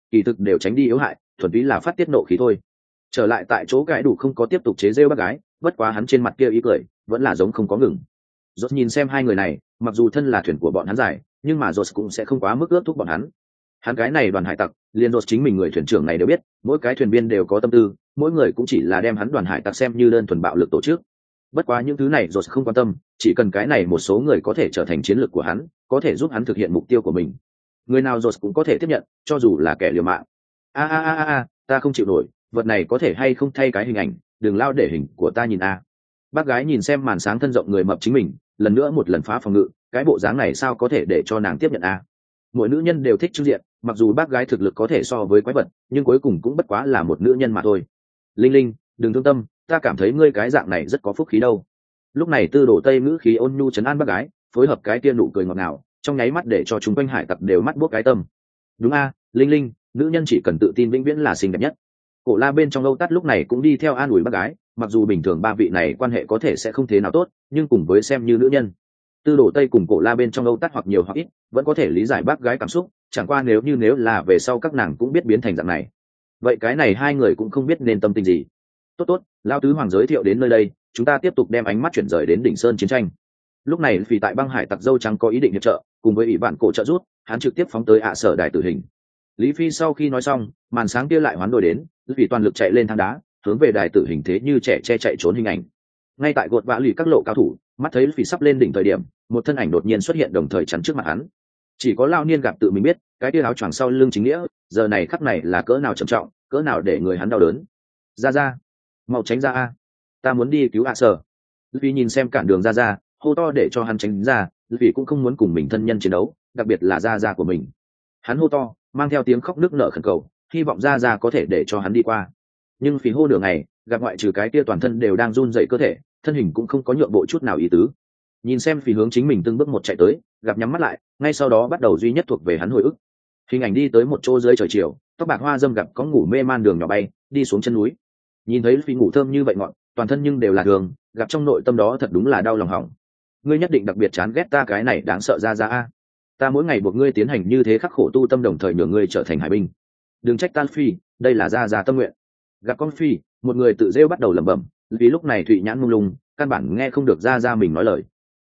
kỳ thực đều tránh đi yếu hại, thuần túy là phát tiết nộ khí thôi. Trở lại tại chỗ cái đủ không có tiếp tục chế rêu bác gái, bất quá hắn trên mặt kia ý cười vẫn là giống không có ngừng. Rốt nhìn xem hai người này, mặc dù thân là thuyền của bọn hắn giải, nhưng mà Rốt cũng sẽ không quá mức ước thúc bọn hắn. Hắn cái này đoàn hải tặc, liền Rốt chính mình người thuyền trưởng này đều biết, mỗi cái thuyền viên đều có tâm tư, mỗi người cũng chỉ là đem hắn đoàn hải tặc xem như đơn thuần bạo lực tổ chức. Bất quá những thứ này Rốt không quan tâm, chỉ cần cái này một số người có thể trở thành chiến lược của hắn, có thể giúp hắn thực hiện mục tiêu của mình. Người nào Rốt cũng có thể tiếp nhận, cho dù là kẻ liều mạng. Ta không chịu nổi, vật này có thể hay không thay cái hình ảnh, đừng lao để hình của ta nhìn a. Bác gái nhìn xem màn sáng thân rộng người mập chính mình, lần nữa một lần phá phòng ngự, cái bộ dáng này sao có thể để cho nàng tiếp nhận a. Mỗi nữ nhân đều thích trưng diện, mặc dù bác gái thực lực có thể so với quái vật, nhưng cuối cùng cũng bất quá là một nữ nhân mà thôi. Linh Linh, đừng thương tâm, ta cảm thấy ngươi cái dạng này rất có phúc khí đâu. Lúc này Tư Đồ Tây ngữ khí ôn nhu trấn an bác gái, phối hợp cái tia nụ cười ngọt ngào, trong nháy mắt để cho chúng quanh hải tặc đều mắt buốt cái tâm. Đúng a, Linh Linh, nữ nhân chỉ cần tự tin vĩnh viễn là xinh đẹp nhất. Cổ La bên trong lâu tắt lúc này cũng đi theo an ủi bác gái, mặc dù bình thường ba vị này quan hệ có thể sẽ không thế nào tốt, nhưng cùng với xem như nữ nhân, Tư Đồ Tây cùng Cổ La bên trong lâu tắt hoặc nhiều hoặc ít vẫn có thể lý giải bác gái cảm xúc, chẳng qua nếu là về sau các nàng cũng biết biến thành dạng này, vậy cái này hai người cũng không biết nên tâm tình gì. Tốt, Lão tứ hoàng giới thiệu đến nơi đây, chúng ta tiếp tục đem ánh mắt chuyển rời đến đỉnh sơn chiến tranh. Lúc này vì tại băng hải tặc dâu trắng có ý định hiệp trợ, cùng với ủy ban cổ trợ rút, hắn trực tiếp phóng tới sở đài tử hình. Lý Phi sau khi nói xong, màn sáng kia lại hoán đổi đến, vì toàn lực chạy lên thang đá, hướng về đài tử hình thế như trẻ che chạy trốn hình ảnh. Ngay tại gột vã lì các lộ cao thủ, mắt thấy Phi sắp lên đỉnh thời điểm, một thân ảnh đột nhiên xuất hiện đồng thời chắn trước mặt hắn. Chỉ có Lao Niên gặp tự mình biết, cái tia áo choàng sau lưng chính nghĩa, giờ này khắc này là cỡ nào trầm trọng, cỡ nào để người hắn đau đớn. Ra, mau tránh ra a, ta muốn đi cứu sở. Vì nhìn xem cản đường ra, hô to để cho hắn tránh ra, vì cũng không muốn cùng mình thân nhân chiến đấu, đặc biệt là ra của mình. Hắn hô to, mang theo tiếng khóc nức nở khẩn cầu, hy vọng ra có thể để cho hắn đi qua. Nhưng phí hô nửa ngày, gặp ngoại trừ cái kia toàn thân đều đang run rẩy cơ thể, thân hình cũng không có nhượng bộ chút nào ý tứ. Nhìn xem phí hướng chính mình từng bước một chạy tới, gặp nhắm mắt lại, ngay sau đó bắt đầu duy nhất thuộc về hắn hồi ức. Hình ảnh đi tới một chỗ dưới trời chiều, tóc bạc hoa dâm gặp có ngủ mê man đường nhỏ bay, đi xuống chân núi. Nhìn thấy phí ngủ thơm như vậy ngọn, toàn thân nhưng đều là đường, gặp trong nội tâm đó thật đúng là đau lòng hỏng. Ngươi nhất định đặc biệt chán ghét ta cái này đáng sợ ra a. Ta mỗi ngày buộc ngươi tiến hành như thế khắc khổ tu tâm, đồng thời nhường ngươi trở thành hải binh. Đừng trách ta phi, đây là ra tâm nguyện. Gặp con phi, một người tự rêu bắt đầu lẩm bẩm, vì lúc này thụy nhãn mông lung, căn bản nghe không được ra mình nói lời.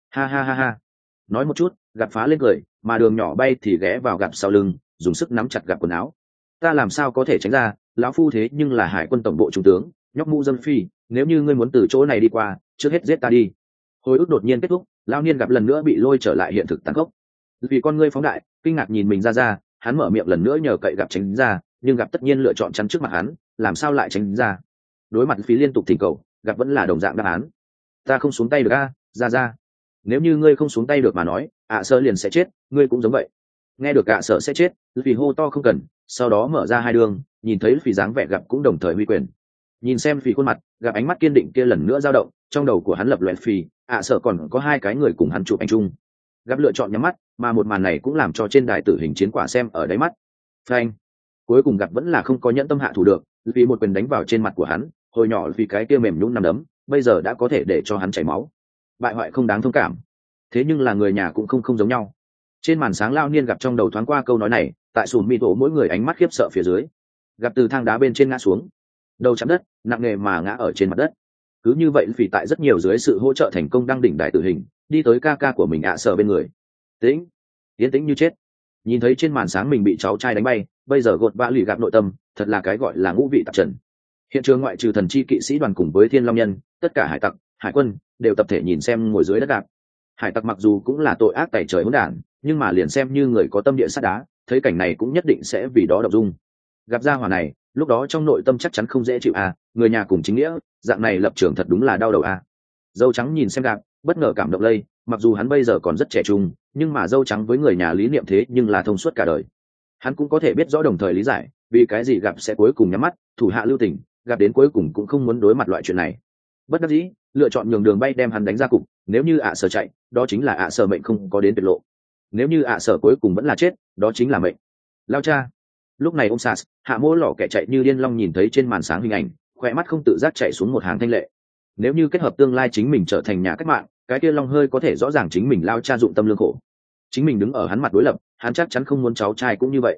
Ha. Nói một chút, gặp phá lên cười, mà đường nhỏ bay thì ghé vào gặp sau lưng, dùng sức nắm chặt gặp quần áo. Ta làm sao có thể tránh ra, lão phu thế nhưng là hải quân tổng bộ trung tướng, nhóc mũ dâm phi, nếu như ngươi muốn từ chỗ này đi qua, trước hết giết ta đi. Hồi ức đột nhiên kết thúc, lão niên gặp lần nữa bị lôi trở lại hiện thực tàn khốc. Vì con ngươi phóng đại, kinh ngạc nhìn mình ra, hắn mở miệng lần nữa nhờ cậy gặp tránh ra, nhưng gặp tất nhiên lựa chọn chắn trước mặt hắn, làm sao lại tránh ra. Đối mặt phí liên tục thỉnh cầu, gặp vẫn là đồng dạng đáp án. Ta không xuống tay được ra. Nếu như ngươi không xuống tay được mà nói, sơ liền sẽ chết, ngươi cũng giống vậy. Nghe được sợ sẽ chết, vì hô to không cần, sau đó mở ra hai đường, nhìn thấy phí dáng vẻ gặp cũng đồng thời huy quyền. Nhìn xem phí khuôn mặt, gặp ánh mắt kiên định kia lần nữa dao động, trong đầu của hắn lập loẹt phí, sợ còn có hai cái người cùng hắn chụp ảnh chung. Gặp lựa chọn nhắm mắt, mà một màn này cũng làm cho trên đài tử hình chiến quả xem ở đáy mắt. Phanh, cuối cùng gặp vẫn là không có nhẫn tâm hạ thủ được, vì một quyền đánh vào trên mặt của hắn, hồi nhỏ vì cái kia mềm nhũn nằm đấm, bây giờ đã có thể để cho hắn chảy máu. Bại hoại không đáng thông cảm, thế nhưng là người nhà cũng không giống nhau. Trên màn sáng Lao Niên gặp trong đầu thoáng qua câu nói này, tại sùn mi tổ mỗi người ánh mắt khiếp sợ phía dưới. Gặp từ thang đá bên trên ngã xuống, đầu chạm đất, nặng nề mà ngã ở trên mặt đất. Cứ như vậy vì tại rất nhiều dưới sự hỗ trợ thành công đăng đỉnh đài tử hình, đi tới ca của mình sở bên người. Yên tĩnh như chết. Nhìn thấy trên màn sáng mình bị cháu trai đánh bay, bây giờ gột vã lì gặp nội tâm, thật là cái gọi là ngũ vị tạp trần. Hiện trường ngoại trừ thần chi kỵ sĩ đoàn cùng với thiên long nhân, tất cả hải tặc, hải quân đều tập thể nhìn xem ngồi dưới đất đạp. Hải tặc mặc dù cũng là tội ác tày trời hỗn đản, nhưng mà liền xem như người có tâm địa sắt đá, thấy cảnh này cũng nhất định sẽ vì đó động dung. Gặp gia hỏa này, lúc đó trong nội tâm chắc chắn không dễ chịu người nhà cùng chính nghĩa, dạng này lập trường thật đúng là đau đầu Dâu trắng nhìn xem gặp, bất ngờ cảm động lây, mặc dù hắn bây giờ còn rất trẻ trung, nhưng mà dâu trắng với người nhà lý niệm thế nhưng là thông suốt cả đời. Hắn cũng có thể biết rõ đồng thời lý giải vì cái gì gặp sẽ cuối cùng nhắm mắt, thủ hạ lưu tình, gặp đến cuối cùng cũng không muốn đối mặt loại chuyện này. Bất đắc dĩ, lựa chọn nhường đường bay đem hắn đánh ra cục, nếu như sở chạy, đó chính là sở mệnh không có đến tuyệt lộ. Nếu như sở cuối cùng vẫn là chết, đó chính là mệnh. Lao cha. Lúc này ông Sas, hạ mỗ lỏ kẻ chạy như điên long nhìn thấy trên màn sáng hình ảnh, khỏe mắt không tự giác chạy xuống một hàng thanh lệ. Nếu như kết hợp tương lai chính mình trở thành nhà cách mạng, cái kia long hơi có thể rõ ràng chính mình lao cha dụng tâm lương khổ. Chính mình đứng ở hắn mặt đối lập, hắn chắc chắn không muốn cháu trai cũng như vậy.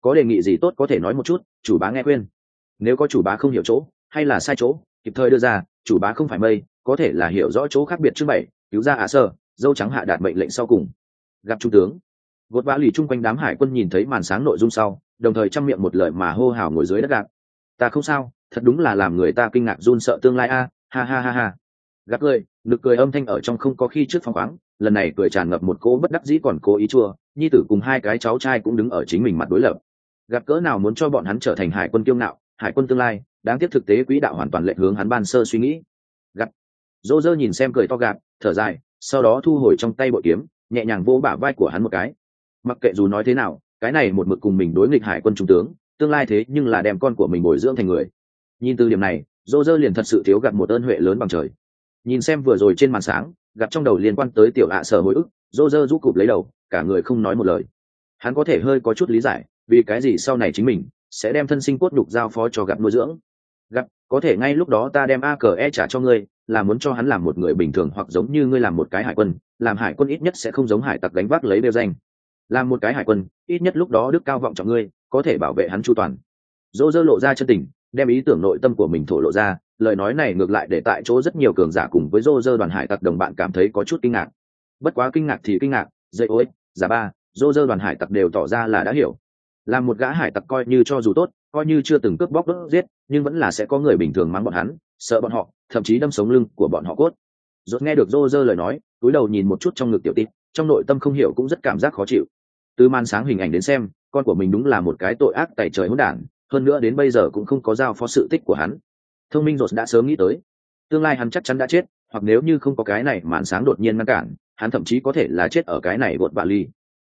có đề nghị gì tốt có thể nói một chút, chủ bá nghe khuyên. Nếu có chủ bá không hiểu chỗ hay là sai chỗ, kịp thời đưa ra, chủ bá không phải mây, có thể là hiểu rõ chỗ khác biệt. Chương 7, cứu ra Sơ, dâu trắng hạ đạt mệnh lệnh sau cùng. Gặp trung tướng. Gột vã lì chung quanh đám hải quân nhìn thấy màn sáng nội dung sau, đồng thời trăm miệng một lời mà hô hào ngồi dưới đất gạt. Ta không sao, thật đúng là làm người ta kinh ngạc run sợ tương lai a, ha ha ha ha. Gạt cười, nực cười âm thanh ở trong không có khi trước phóng khoáng, lần này cười tràn ngập một cỗ bất đắc dĩ còn cố ý chua, nhi tử cùng hai cái cháu trai cũng đứng ở chính mình mặt đối lập. Gạt cỡ nào muốn cho bọn hắn trở thành hải quân kiêu ngạo, hải quân tương lai, đáng tiếc thực tế quỹ đạo hoàn toàn lệch hướng hắn ban sơ suy nghĩ. Gạt. Dô dơ nhìn xem cười to gạt, thở dài, sau đó thu hồi trong tay bội kiếm, nhẹ nhàng vỗ bả vai của hắn một cái. Mặc kệ dù nói thế nào, cái này một mực cùng mình đối nghịch hải quân trung tướng, tương lai thế nhưng là đem con của mình bồi dưỡng thành người. Nhìn từ điểm này, Dô dơ liền thật sự thiếu gặp một ơn huệ lớn bằng trời. Nhìn xem vừa rồi trên màn sáng, gặp trong đầu liên quan tới tiểu sở hồi ức, Dô dơ rũ cụp lấy đầu, cả người không nói một lời. Hắn có thể hơi có chút lý giải, vì cái gì sau này chính mình sẽ đem thân sinh cốt nhục giao phó cho gặp nuôi dưỡng. Gặp, có thể ngay lúc đó ta đem trả cho ngươi, là muốn cho hắn làm một người bình thường, hoặc giống như ngươi làm một cái hải quân, làm hải quân ít nhất sẽ không giống hải tặc gánh vác lấy đeo danh. Làm một cái hải quân, ít nhất lúc đó đức cao vọng trọng ngươi, có thể bảo vệ hắn chu toàn. Dô dơ lộ ra chân tình, đem ý tưởng nội tâm của mình thổ lộ ra, lời nói này ngược lại để tại chỗ rất nhiều cường giả cùng với Dô dơ đoàn hải tặc đồng bạn cảm thấy có chút kinh ngạc. Bất quá kinh ngạc thì kinh ngạc, dây ối, giả ba, Dô dơ đoàn hải tặc đều tỏ ra là đã hiểu. Làm một gã hải tặc coi như cho dù tốt, coi như chưa từng cướp bóc đốt giết, nhưng vẫn là sẽ có người bình thường mắng bọn hắn, sợ bọn họ, thậm chí đâm sống lưng của bọn họ cốt. Rốt nghe được Dô dơ lời nói, cúi đầu nhìn một chút trong ngực tiểu tít, trong nội tâm không hiểu cũng rất cảm giác khó chịu. Từ màn sáng hình ảnh đến xem, con của mình đúng là một cái tội ác tày trời hỗn đản, hơn nữa đến bây giờ cũng không có giao phó sự tích của hắn. Thông minh Rốt đã sớm nghĩ tới, tương lai hắn chắc chắn đã chết, hoặc nếu như không có cái này màn sáng đột nhiên ngăn cản, hắn thậm chí có thể là chết ở cái này gột bạ ly.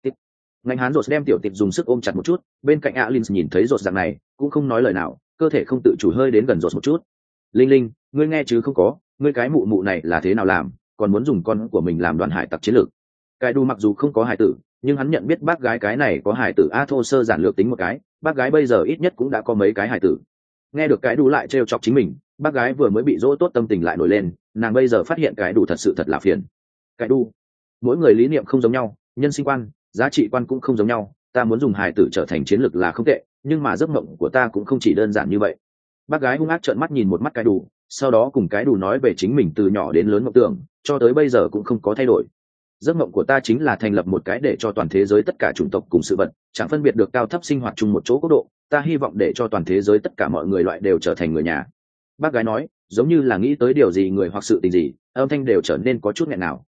Ngành hắn Rốt đem tiểu tịch dùng sức ôm chặt một chút, bên cạnh Alin nhìn thấy Rốt dạng này, cũng không nói lời nào, cơ thể không tự chủ hơi đến gần Rốt một chút. Linh Linh, ngươi nghe chứ không có, ngươi cái mụ mụ này là thế nào làm, còn muốn dùng con của mình làm đoàn hải tặc chiến lược. Cái đu mặc dù không có hải tử, nhưng hắn nhận biết bác gái cái này có hải tử a, thô sơ giản lược tính một cái, bác gái bây giờ ít nhất cũng đã có mấy cái hải tử. Nghe được cái đu lại trêu chọc chính mình, bác gái vừa mới bị dỗ tốt tâm tình lại nổi lên, nàng bây giờ phát hiện cái đu thật sự thật là phiền. Cái đu, mỗi người lý niệm không giống nhau, nhân sinh quan, giá trị quan cũng không giống nhau, ta muốn dùng hải tử trở thành chiến lược là không tệ, nhưng mà giấc mộng của ta cũng không chỉ đơn giản như vậy. Bác gái hung ác trợn mắt nhìn một mắt cái đu, sau đó cùng cái đu nói về chính mình từ nhỏ đến lớn mộng tưởng, cho tới bây giờ cũng không có thay đổi. Giấc mộng của ta chính là thành lập một cái để cho toàn thế giới tất cả chủng tộc cùng sự vật, chẳng phân biệt được cao thấp, sinh hoạt chung một chỗ quốc độ. Ta hy vọng để cho toàn thế giới tất cả mọi người loại đều trở thành người nhà. Bác gái nói, giống như là nghĩ tới điều gì người hoặc sự tình gì, âm thanh đều trở nên có chút nghẹn nào.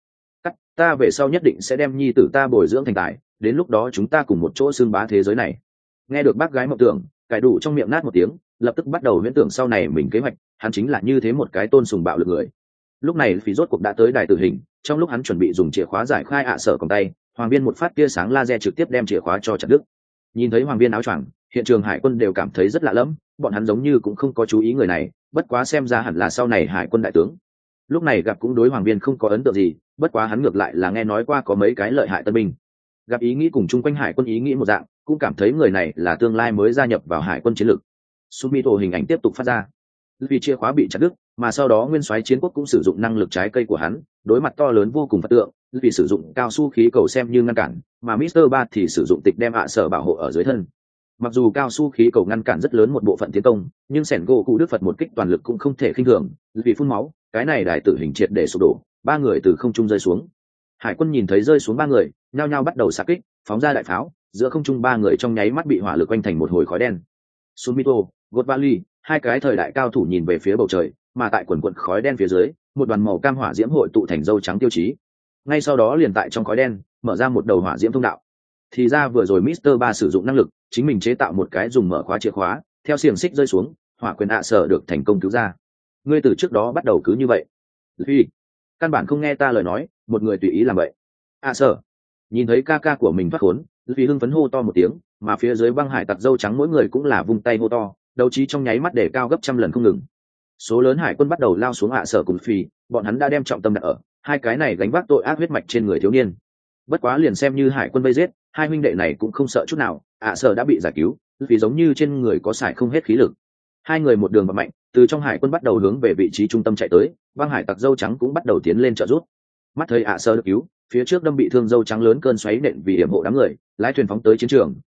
Ta về sau nhất định sẽ đem nhi tử ta bồi dưỡng thành tài, đến lúc đó chúng ta cùng một chỗ xưng bá thế giới này. Nghe được bác gái mộng tưởng, cải đủ trong miệng nát một tiếng, lập tức bắt đầu huyễn tưởng sau này mình kế hoạch, hắn chính là như thế một cái tôn sùng bạo lực người. Lúc này phí rốt cuộc đã tới đài tử hình, trong lúc hắn chuẩn bị dùng chìa khóa giải khai sở còng tay, hoàng viên một phát tia sáng laser trực tiếp đem chìa khóa cho chặt đứt. Nhìn thấy hoàng viên áo choàng, hiện trường hải quân đều cảm thấy rất lạ lẫm, bọn hắn giống như cũng không có chú ý người này, bất quá xem ra hẳn là sau này hải quân đại tướng. Lúc này gặp cũng đối hoàng viên không có ấn tượng gì, bất quá hắn ngược lại là nghe nói qua có mấy cái lợi hại tân binh. Gặp ý nghĩ cùng chung quanh hải quân ý nghĩ một dạng, cũng cảm thấy người này là tương lai mới gia nhập vào hải quân chiến lược. Sumito hình ảnh tiếp tục phát ra, vì chìa khóa bị chặt đứt, mà sau đó nguyên soái chiến quốc cũng sử dụng năng lực trái cây của hắn, đối mặt to lớn vô cùng phật tượng, vì sử dụng cao su khí cầu xem như ngăn cản, mà Mister Ba thì sử dụng tịch đem sở bảo hộ ở dưới thân. Mặc dù cao su khí cầu ngăn cản rất lớn một bộ phận tiến công, nhưng sẻn gỗ cụ đức phật một kích toàn lực cũng không thể khinh thường, vì phun máu, cái này đại tử hình triệt để sụp đổ, ba người từ không trung rơi xuống. Hải quân nhìn thấy rơi xuống ba người, nhao nhao bắt đầu xạ kích, phóng ra đại pháo, giữa không trung ba người trong nháy mắt bị hỏa lực quanh thành một hồi khói đen. Sumito, Godvali, hai cái thời đại cao thủ nhìn về phía bầu trời, mà tại quần quần khói đen phía dưới, một đoàn màu cam hỏa diễm hội tụ thành dâu trắng tiêu chí. Ngay sau đó liền tại trong khói đen, mở ra một đầu hỏa diễm thông đạo. Thì ra vừa rồi Mister Ba sử dụng năng lực, chính mình chế tạo một cái dùng mở khóa chìa khóa, theo xiềng xích rơi xuống, hỏa quyền sở được thành công cứu ra. Ngươi từ trước đó bắt đầu cứ như vậy. Vì căn bản không nghe ta lời nói, một người tùy ý làm vậy. Sở nhìn thấy ca ca của mình phát khốn, vì hưng phấn hô to một tiếng, mà phía dưới băng hải tặc dâu trắng mỗi người cũng là vung tay hô to, đấu trí trong nháy mắt để cao gấp trăm lần không ngừng. Số lớn hải quân bắt đầu lao xuống sở cùng Phi, bọn hắn đã đem trọng tâm đặt ở hai cái này gánh vác tội ác huyết mạch trên người thiếu niên. Bất quá liền xem như hải quân vây giết, hai huynh đệ này cũng không sợ chút nào, sở đã bị giải cứu, vì giống như trên người có xài không hết khí lực. Hai người một đường bật mạnh, từ trong hải quân bắt đầu hướng về vị trí trung tâm chạy tới, băng hải tặc dâu trắng cũng bắt đầu tiến lên trợ giúp. Mắt thấy sở được cứu, phía trước đâm bị thương dâu trắng lớn cơn xoáy nện vì hiểm hộ đám người, lái thuyền phóng tới chiến trường,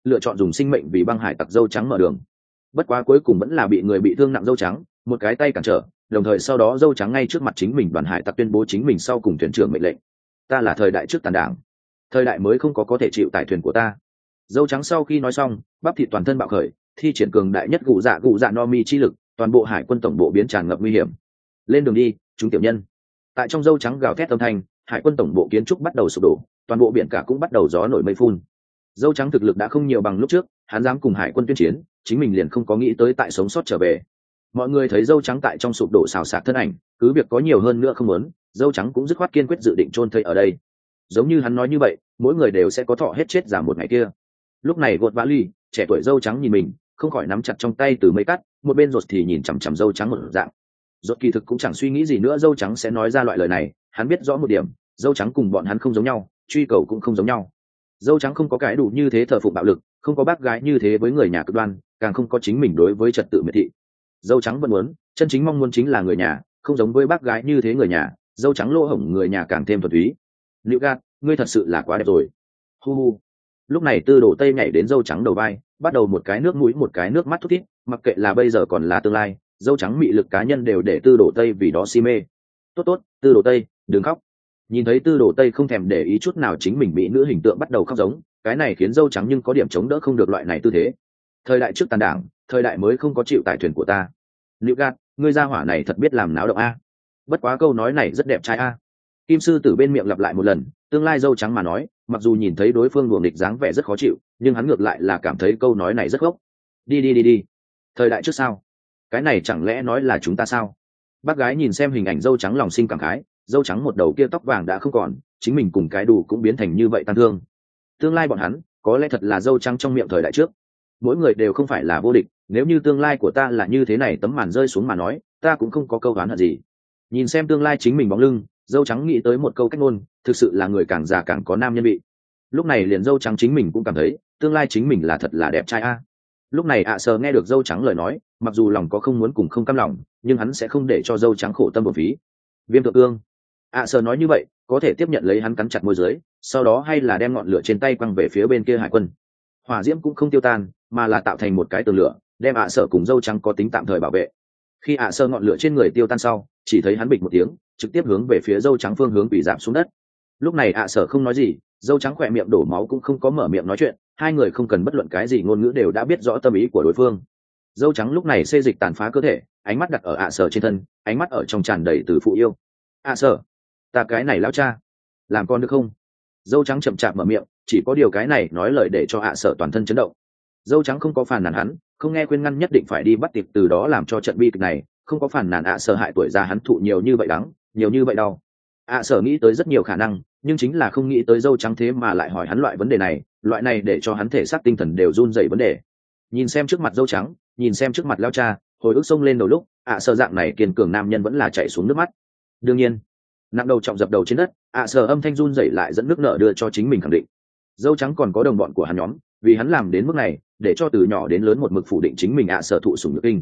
lựa chọn dùng sinh mệnh vì băng hải tặc dâu trắng mở đường. Bất quá cuối cùng vẫn là bị người bị thương nặng dâu trắng một cái tay cản trở, đồng thời sau đó dâu trắng ngay trước mặt chính mình đoàn hải tặc tuyên bố chính mình sau cùng thuyền trưởng mệnh lệnh: ta là thời đại trước tàn đảng, thời đại mới không có thể chịu tải thuyền của ta. Dâu trắng sau khi nói xong, bắp thịt toàn thân bạo khởi, thi triển cường đại nhất gù dạ no mi chi lực, toàn bộ hải quân tổng bộ biến tràn ngập nguy hiểm. Lên đường đi, chúng tiểu nhân. Tại trong dâu trắng gào thét âm thanh, hải quân tổng bộ kiến trúc bắt đầu sụp đổ, toàn bộ biển cả cũng bắt đầu gió nổi mây phun. Dâu trắng thực lực đã không nhiều bằng lúc trước, hắn dám cùng hải quân tuyên chiến, chính mình liền không có nghĩ tới tại sống sót trở về. Mọi người thấy dâu trắng tại trong sụp đổ xào xạc thân ảnh, cứ việc có nhiều hơn nữa không muốn, dâu trắng cũng dứt khoát kiên quyết dự định chôn thây ở đây. Giống như hắn nói như vậy, mỗi người đều sẽ có thọ hết chết giả một ngày kia. Lúc này gột vã ly trẻ tuổi dâu trắng nhìn mình, không khỏi nắm chặt trong tay từ mây cắt, một bên rột thì nhìn chằm chằm dâu trắng một dạng. Rột kỳ thực cũng chẳng suy nghĩ gì nữa dâu trắng sẽ nói ra loại lời này, hắn biết rõ một điểm, dâu trắng cùng bọn hắn không giống nhau, truy cầu cũng không giống nhau. Dâu trắng không có cái đủ như thế thờ phụng bạo lực, không có bác gái như thế với người nhà cực đoan, càng không có chính mình đối với trật tự miệt thị. Dâu trắng vẫn muốn, chân chính mong muốn chính là người nhà, không giống với bác gái như thế người nhà, dâu trắng lỗ hổng người nhà càng thêm thuần túy. Liệu gạt, ngươi thật sự là quá đẹp rồi. Hu hu. Lúc này Tư Đồ Tây nhảy đến dâu trắng đầu vai, bắt đầu một cái nước mũi một cái nước mắt thút thít, mặc kệ là bây giờ còn là tương lai, dâu trắng mị lực cá nhân đều để Tư Đồ Tây vì đó si mê. Tốt tốt, Tư Đồ Tây, đừng khóc. Nhìn thấy Tư Đồ Tây không thèm để ý chút nào chính mình bị nữ hình tượng bắt đầu khóc giống, cái này khiến dâu trắng nhưng có điểm chống đỡ không được loại này tư thế. Thời đại trước tàn đảng, thời đại mới không có chịu tải thuyền của ta. Liệu gạt, ngươi gia hỏa này thật biết làm náo động a. Bất quá câu nói này rất đẹp trai a. Kim sư tử bên miệng lặp lại một lần, tương lai dâu trắng mà nói, mặc dù nhìn thấy đối phương đuổi nghịch dáng vẻ rất khó chịu, nhưng hắn ngược lại là cảm thấy câu nói này rất gốc. Đi. Thời đại trước sao? Cái này chẳng lẽ nói là chúng ta sao? Bác gái nhìn xem hình ảnh dâu trắng lòng sinh cảm khái, dâu trắng một đầu kia tóc vàng đã không còn, chính mình cùng cái đủ cũng biến thành như vậy tan thương. Tương lai bọn hắn, có lẽ thật là dâu trắng trong miệng thời đại trước. Mỗi người đều không phải là vô địch, nếu như tương lai của ta là như thế này tấm màn rơi xuống mà nói, ta cũng không có câu đoán hận gì. Nhìn xem tương lai chính mình bóng lưng, dâu trắng nghĩ tới một câu cách ngôn, thực sự là người càng già càng có nam nhân vị. Lúc này liền dâu trắng chính mình cũng cảm thấy tương lai chính mình là thật là đẹp trai a. Lúc này sờ nghe được dâu trắng lời nói, mặc dù lòng có không muốn cùng không cam lòng, nhưng hắn sẽ không để cho dâu trắng khổ tâm bổ phí. Viêm thượng cương, sờ nói như vậy có thể tiếp nhận lấy hắn cắn chặt môi dưới, sau đó hay là đem ngọn lửa trên tay quăng về phía bên kia hải quân. Hỏa diễm cũng không tiêu tan, mà là tạo thành một cái tường lửa, đem sờ cùng dâu trắng có tính tạm thời bảo vệ. Khi sờ ngọn lửa trên người tiêu tan sau, chỉ thấy hắn bịch một tiếng, trực tiếp hướng về phía dâu trắng phương hướng bị giảm xuống đất. Lúc này sở không nói gì, dâu trắng khỏe miệng đổ máu cũng không có mở miệng nói chuyện, hai người không cần bất luận cái gì ngôn ngữ đều đã biết rõ tâm ý của đối phương. Dâu trắng lúc này xê dịch tàn phá cơ thể, ánh mắt đặt ở sở trên thân, ánh mắt ở trong tràn đầy từ phụ yêu. Sở, ta cái này lão cha, làm con được không? Dâu trắng chậm chạp mở miệng, chỉ có điều cái này nói lời để cho sở toàn thân chấn động. Dâu trắng không có phàn nàn hắn, không nghe khuyên ngăn nhất định phải đi bắt tiệp, từ đó làm cho trận bi kịch này không có phàn nàn sở hại tuổi già hắn thụ nhiều như vậy đắng, nhiều như vậy đau. Sở nghĩ tới rất nhiều khả năng, nhưng chính là không nghĩ tới dâu trắng thế mà lại hỏi hắn loại vấn đề này, loại này để cho hắn thể xác tinh thần đều run rẩy vấn đề. Nhìn xem trước mặt dâu trắng, nhìn xem trước mặt lao cha, hồi ức sông lên đầu lúc, sở dạng này kiên cường nam nhân vẫn là chảy xuống nước mắt. Đương nhiên, nặng đầu trọng dập đầu trên đất, sở âm thanh run rẩy lại dẫn nước nở đưa cho chính mình khẳng định. Dâu trắng còn có đồng bọn của hắn nhóm, vì hắn làm đến mức này, để cho từ nhỏ đến lớn một mực phủ định chính mình sở thụ sủng nhược kinh.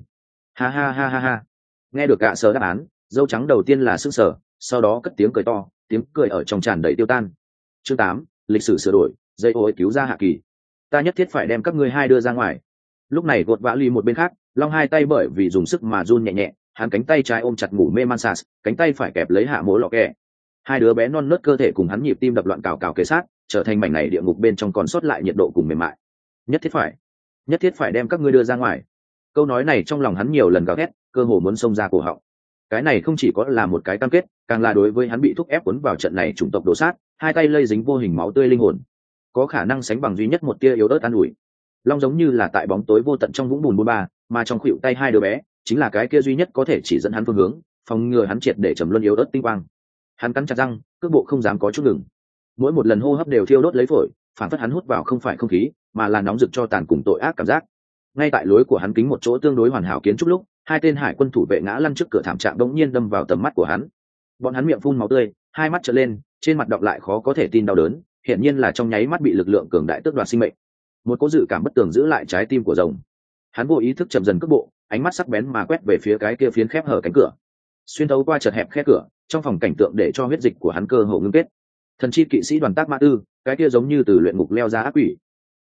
Ha. Nghe được sở đáp án, dâu trắng đầu tiên là sững sờ, sau đó cất tiếng cười to, tiếng cười ở trong tràn đầy tiêu tan. Chương 8, lịch sử sửa đổi, dây ôi cứu ra hạ kỳ. Ta nhất thiết phải đem các ngươi hai đưa ra ngoài. Lúc này gột vã ly một bên khác, long hai tay bởi vì dùng sức mà run nhẹ nhẹ, hắn cánh tay trái ôm chặt ngủ mê man sas, cánh tay phải kẹp lấy hạ mố lọ kẹ. Hai đứa bé non nớt cơ thể cùng hắn nhịp tim đập loạn cào cào kề sát, trở thành mảnh này địa ngục bên trong còn sót lại nhiệt độ cùng mềm mại. Nhất thiết phải đem các ngươi đưa ra ngoài. Câu nói này trong lòng hắn nhiều lần gào thét, cơ hồ muốn xông ra cổ họng. Cái này không chỉ có là một cái cam kết, càng là đối với hắn bị thúc ép cuốn vào trận này chủng tộc đổ sát, hai tay lây dính vô hình máu tươi linh hồn, có khả năng sánh bằng duy nhất một tia yếu ớt an ủi. Long giống như là tại bóng tối vô tận trong vũng bùn bôn ba, mà trong khuỷu tay hai đứa bé chính là cái kia duy nhất có thể chỉ dẫn hắn phương hướng, phòng ngừa hắn triệt để trầm luân yếu ớt tinh quang. Hắn cắn chặt răng, cước bộ không dám có chút ngừng. Mỗi một lần hô hấp đều thiêu đốt lấy phổi, phản phất hắn hút vào không phải không khí, mà là nóng rực cho tàn cùng tội ác cảm giác. Ngay tại lối của hắn kính một chỗ tương đối hoàn hảo kiến trúc lúc, hai tên hải quân thủ vệ ngã lăn trước cửa thảm trạng đống nhiên đâm vào tầm mắt của hắn. Bọn hắn miệng phun máu tươi, hai mắt trợn lên, trên mặt đọc lại khó có thể tin đau đớn, hiển nhiên là trong nháy mắt bị lực lượng cường đại tước đoạt sinh mệnh. Một cỗ dự cảm bất tường giữ lại trái tim của rồng. Hắn vô ý thức chậm dần cước bộ, ánh mắt sắc bén mà quét về phía cái kia phiến khép hở cánh cửa. Xuyên thấu qua chật hẹp khe cửa, trong phòng cảnh tượng để cho huyết dịch của hắn cơ hồ ngưng kết. Thần chi kỵ sĩ đoàn tác mã tư, cái kia giống như từ luyện ngục leo ra ác quỷ.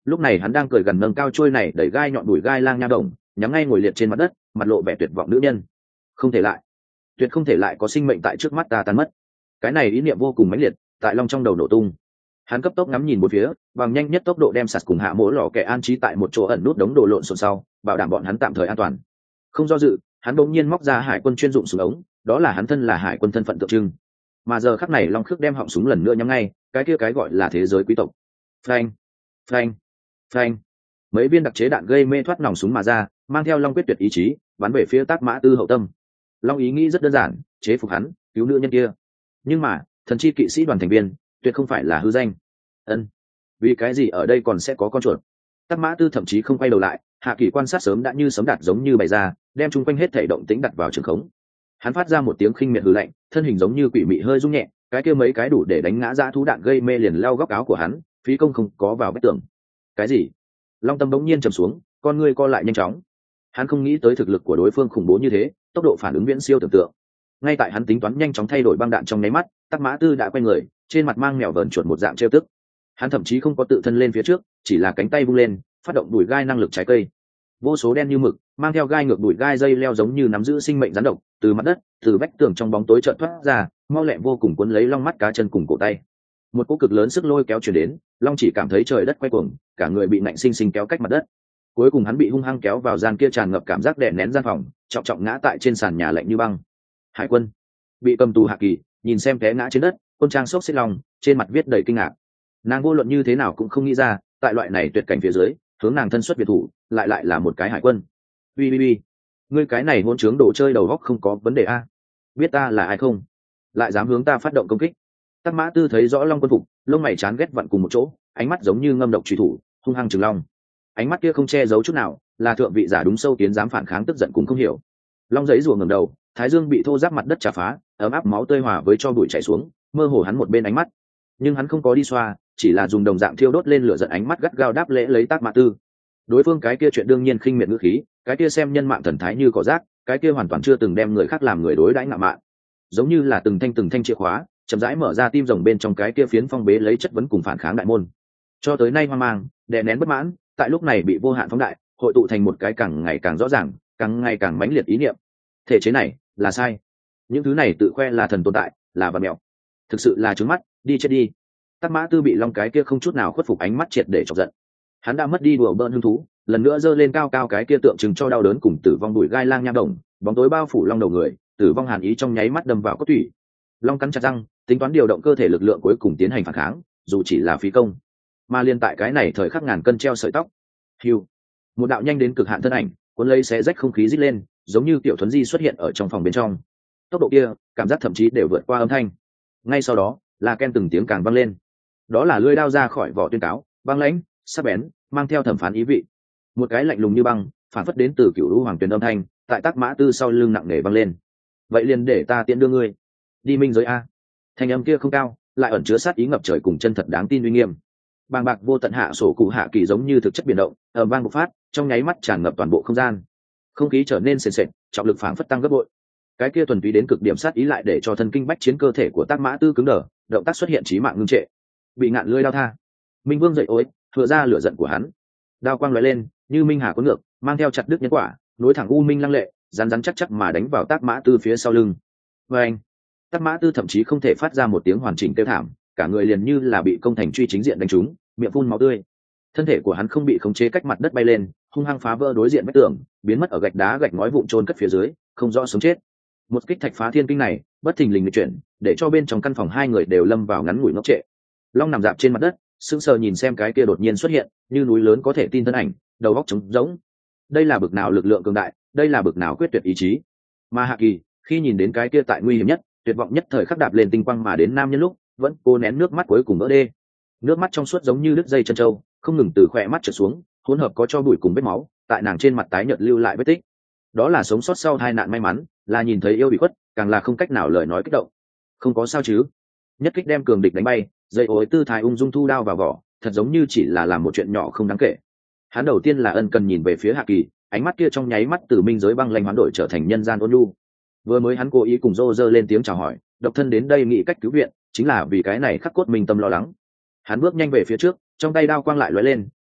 lúc này hắn đang cười gần nâng cao trôi này đẩy gai nhọn đùi gai lang nha đồng, nhắm ngay ngồi liệt trên mặt đất, mặt lộ vẻ tuyệt vọng nữ nhân. Không thể lại, tuyệt không thể lại có sinh mệnh tại trước mắt ta tan mất. Cái này ý niệm vô cùng mãnh liệt, tại Long trong đầu nổ tung. Hắn cấp tốc ngắm nhìn bốn phía, bằng nhanh nhất tốc độ đem sạt cùng hạ mỗ lò kẻ an trí tại một chỗ ẩn nút đống đồ lộn xộn sau, bảo đảm bọn hắn tạm thời an toàn. Không do dự, hắn bỗng nhiên móc ra hải quân chuyên dụng súng ống, đó là hắn thân là hải quân thân phận tượng trưng. Mà giờ khắc này Long Khước đem họng súng lần nữa nhắm ngay cái kia cái gọi là thế giới quý tộc. Phanh, phanh, phanh. Mấy viên đặc chế đạn gây mê thoát nòng súng mà ra, mang theo Long quyết tuyệt ý chí, bắn về phía Tác Mã Tư hậu tâm. Long ý nghĩ rất đơn giản, chế phục hắn, cứu nữ nhân kia. Nhưng mà, thần chi kỵ sĩ đoàn thành viên, tuyệt không phải là hư danh. Ân, vì cái gì ở đây còn sẽ có con chuột? Tác Mã Tư thậm chí không quay đầu lại, Hạ Kỳ quan sát sớm đã như sấm đạt giống như bày ra, đem chung quanh hết thảy động tĩnh đặt vào trường khống. Hắn phát ra một tiếng khinh miệt hừ lạnh, thân hình giống như quỷ mị hơi rung nhẹ, cái kia mấy cái đủ để đánh ngã dã thú đạn gây mê liền leo góc áo của hắn, phí công không có vào vách tường. Cái gì? Long tâm bỗng nhiên trầm xuống, con ngươi co lại nhanh chóng. Hắn không nghĩ tới thực lực của đối phương khủng bố như thế, tốc độ phản ứng viễn siêu tưởng tượng. Ngay tại hắn tính toán nhanh chóng thay đổi băng đạn trong nháy mắt, Tắc Mã Tư đã quay người, trên mặt mang mèo vờn chuột một dạng trêu tức. Hắn thậm chí không có tự thân lên phía trước, chỉ là cánh tay vung lên, phát động đùi gai năng lực trái cây. Vô số đen như mực, mang theo gai ngược đùi gai dây leo giống như nắm giữ sinh mệnh rắn độc, từ mặt đất, từ vách tường trong bóng tối chợt thoát ra, mau lẹ vô cùng cuốn lấy Long mắt cá chân cùng cổ tay. Một cú cực lớn sức lôi kéo truyền đến, Long chỉ cảm thấy trời đất quay cuồng, cả người bị nạnh sinh sinh kéo cách mặt đất. Cuối cùng hắn bị hung hăng kéo vào gian kia tràn ngập cảm giác đè nén gian phòng, trọng trọng ngã tại trên sàn nhà lạnh như băng. Hải quân bị cầm tù Hạ Kỳ nhìn xem té ngã trên đất, quân trang sốc xích lòng, trên mặt viết đầy kinh ngạc. Nàng vô luận như thế nào cũng không nghĩ ra, tại loại này tuyệt cảnh phía dưới, hướng nàng thân xuất biệt thủ, lại là một cái hải quân. Ui, ngươi cái này hôn trướng đồ chơi đầu góc không có vấn đề a? Biết ta là ai không? Lại dám hướng ta phát động công kích? Tắc Mã Tư thấy rõ Long quân phục, lông mày chán ghét vặn cùng một chỗ, ánh mắt giống như ngâm độc truy thủ, hung hăng trừng Long. Ánh mắt kia không che giấu chút nào, là thượng vị giả đúng sâu tiến dám phản kháng tức giận cũng không hiểu. Long giấy rùa ngẩng đầu, thái dương bị thô ráp mặt đất chà phá, ấm áp máu tươi hòa với cho bụi chảy xuống, mơ hồ hắn một bên ánh mắt. Nhưng hắn không có đi xoa, chỉ là dùng đồng dạng thiêu đốt lên lửa giận ánh mắt gắt gao đáp lễ lấy Tắc Mã Tư. Đối phương cái kia chuyện đương nhiên khinh miệt ngữ khí, cái kia xem nhân mạng thần thái như cỏ rác, cái kia hoàn toàn chưa từng đem người khác làm người đối đãi ngạo mạn, giống như là từng thanh chìa khóa chậm rãi mở ra tim rồng bên trong cái kia phiến phong bế lấy chất vấn cùng phản kháng đại môn. Cho tới nay hoang mang đè nén bất mãn, tại lúc này bị vô hạn phóng đại, hội tụ thành một cái càng ngày càng rõ ràng, càng ngày càng mãnh liệt ý niệm. Thể chế này là sai, những thứ này tự khoe là thần tồn tại, là vật mèo, thực sự là trướng mắt, đi chết đi. Tắc Mã Tư bị Long cái kia không chút nào khuất phục ánh mắt triệt để chọc giận. Hắn đã mất đi đùa bỡn hứng thú, lần nữa giơ lên cao cao cái kia tượng trưng cho đau đớn cùng tử vong đùi gai lang nha đồng, bóng tối bao phủ Long đầu người, tử vong hàn ý trong nháy mắt đâm vào cốt tủy. Long cắn chặt răng, tính toán điều động cơ thể lực lượng cuối cùng tiến hành phản kháng, dù chỉ là phí công. Mà liên tại cái này thời khắc ngàn cân treo sợi tóc. Hưu, một đạo nhanh đến cực hạn thân ảnh, cuốn lấy xé rách không khí rít lên, giống như tiểu thuấn di xuất hiện ở trong phòng bên trong. Tốc độ kia, cảm giác thậm chí đều vượt qua âm thanh. Ngay sau đó, là ken từng tiếng càng vang lên. Đó là lưỡi đao ra khỏi vỏ tuyên cáo, băng lãnh, sắc bén, mang theo thẩm phán ý vị. Một cái lạnh lùng như băng, phản phất đến từ cựu lũ hoàng tuyền âm thanh, tại Tắc Mã Tư sau lưng nặng nề vang lên. Vậy liền để ta tiễn đưa ngươi đi minh giới a. Thanh âm kia không cao, lại ẩn chứa sát ý ngập trời cùng chân thật đáng tin uy nghiêm. Bàng bạc vô tận hạ sổ cụ Hạ Kỳ giống như thực chất biển động, ầm vang bộc phát, trong nháy mắt tràn ngập toàn bộ không gian. Không khí trở nên sền sệt, trọng lực phảng phất tăng gấp bội. Cái kia thuần túy đến cực điểm sát ý lại để cho thân kinh bách chiến cơ thể của Tắc Mã Tư cứng đờ, động tác xuất hiện chí mạng ngưng trệ. Bị ngạn lưỡi đao tha. Minh Vương dậy ối, thừa ra lửa giận của hắn. Đao quang lóe lên, như minh hà cuốn ngược, mang theo chặt đứt nhân quả, nối thẳng u minh lăng lệ, rắn chắc mà đánh vào Tắc Mã Tư phía sau lưng. Oeng! Tắc Mã Tư thậm chí không thể phát ra một tiếng hoàn chỉnh kêu thảm, cả người liền như là bị công thành truy chính diện đánh trúng, miệng phun máu tươi. Thân thể của hắn không bị khống chế cách mặt đất bay lên, hung hăng phá vỡ đối diện vách tường, biến mất ở gạch đá gạch ngói vụn chôn cất phía dưới, không rõ sống chết. Một kích thạch phá thiên kinh này, bất thình lình nghịch chuyển, để cho bên trong căn phòng hai người đều lâm vào ngắn ngủi ngốc trệ. Long nằm dạp trên mặt đất, sững sờ nhìn xem cái kia đột nhiên xuất hiện, như núi lớn có thể tin thân ảnh, đầu óc trống rỗng. Đây là bực nào lực lượng cường đại, đây là bực nào quyết tuyệt ý chí. Mà Hạ Kỳ, khi nhìn đến cái kia tại nguy hiểm nhất, tuyệt vọng nhất thời khắc đạp lên tinh quang mà đến nam nhân lúc, vẫn cố nén nước mắt cuối cùng vỡ đê. Nước mắt trong suốt giống như đứt dây chân trâu, không ngừng từ khóe mắt trượt xuống, hỗn hợp có cho bụi cùng vết máu, tại nàng trên mặt tái nhợt lưu lại vết tích. Đó là sống sót sau tai nạn may mắn, là nhìn thấy yêu bị khuất, càng là không cách nào lời nói kích động. Không có sao chứ? Nhất kích đem cường địch đánh bay, dây ối tư thái ung dung thu đao vào vỏ, thật giống như chỉ là làm một chuyện nhỏ không đáng kể. Hắn đầu tiên là ân cần nhìn về phía Hạ Kỳ, ánh mắt kia trong nháy mắt từ minh giới băng lanh hoán đổi trở thành nhân gian ôn nhu. Vừa mới hắn cố ý cùng Dô dơ lên tiếng chào hỏi, độc thân đến đây nghĩ cách cứu viện, chính là vì cái này khắc cốt minh tâm lo lắng. Hắn bước nhanh về phía trước, trong tay đao quang lại lóe lên,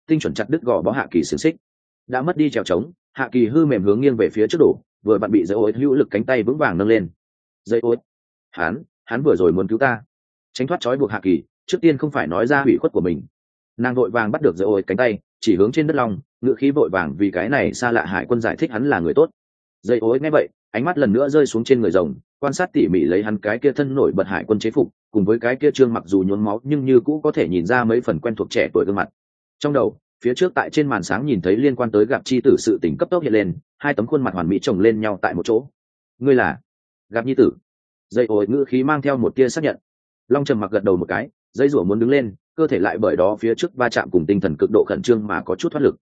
tinh chuẩn chặt đứt gò bó Hạ Kỳ xiềng xích. Đã mất đi trèo trống, Hạ Kỳ hư mềm hướng nghiêng về phía trước đổ, vừa vặn bị Dây Ối hữu lực cánh tay vững vàng nâng lên. Dây Ối, hắn vừa rồi muốn cứu ta. Tránh thoát trói buộc Hạ Kỳ, trước tiên không phải nói ra hủy khuất của mình. Nàng vội vàng bắt được Dây Ối cánh tay, chỉ hướng trên đất long, ngựa khí vội vàng vì cái này xa lạ hải quân giải thích hắn là người tốt. Dây Ối nghe vậy, ánh mắt lần nữa rơi xuống trên người rồng, quan sát tỉ mỉ lấy hắn cái kia thân nổi bật hải quân chế phục, cùng với cái kia trương mặc dù nhuốm máu nhưng như cũ có thể nhìn ra mấy phần quen thuộc trẻ tuổi gương mặt. Trong đầu, phía trước tại trên màn sáng nhìn thấy liên quan tới gặp chi tử sự tình cấp tốc hiện lên, hai tấm khuôn mặt hoàn mỹ chồng lên nhau tại một chỗ. Ngươi là gặp nhi tử? Dây Ối ngữ khí mang theo một tia xác nhận. Long trầm mặc gật đầu một cái, dây rủa muốn đứng lên, cơ thể lại bởi đó phía trước va chạm cùng tinh thần cực độ khẩn trương mà có chút thoát lực.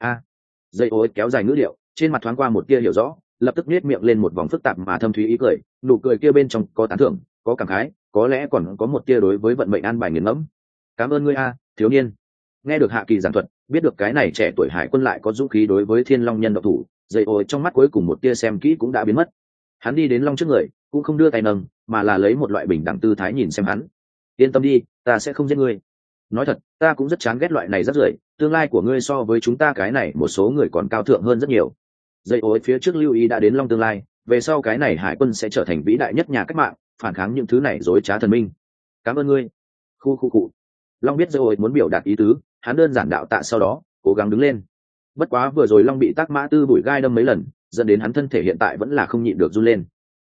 Dây Ối kéo dài ngữ điệu, trên mặt thoáng qua một tia hiểu rõ, lập tức nhếch miệng lên một vòng phức tạp mà thâm thúy ý cười, nụ cười kia bên trong có tán thưởng, có cảm khái, có lẽ còn có một tia đối với vận mệnh an bài nghiền ngẫm. Cảm ơn ngươi thiếu niên. Nghe được Hạ Kỳ giảng thuật, biết được cái này trẻ tuổi hải quân lại có dũng khí đối với Thiên Long nhân độc thủ, Dây Ối trong mắt cuối cùng một tia xem kỹ cũng đã biến mất. Hắn đi đến long trước người, cũng không đưa tay nâng, mà là lấy một loại bình đẳng tư thái nhìn xem hắn. Yên tâm đi, ta sẽ không giết ngươi. Nói thật, ta cũng rất chán ghét loại này rất rưởi, tương lai của ngươi so với chúng ta cái này một số người còn cao thượng hơn rất nhiều. Dây Ối phía trước lưu ý đã đến long tương lai, về sau cái này hải quân sẽ trở thành vĩ đại nhất nhà cách mạng, phản kháng những thứ này dối trá thần minh. Cảm ơn ngươi. Khu. Long biết Dây Ối muốn biểu đạt ý tứ, hắn đơn giản đạo tạ sau đó cố gắng đứng lên. Bất quá vừa rồi long bị tác mã tư bụi gai đâm mấy lần, dẫn đến hắn thân thể hiện tại vẫn là không nhịn được run lên.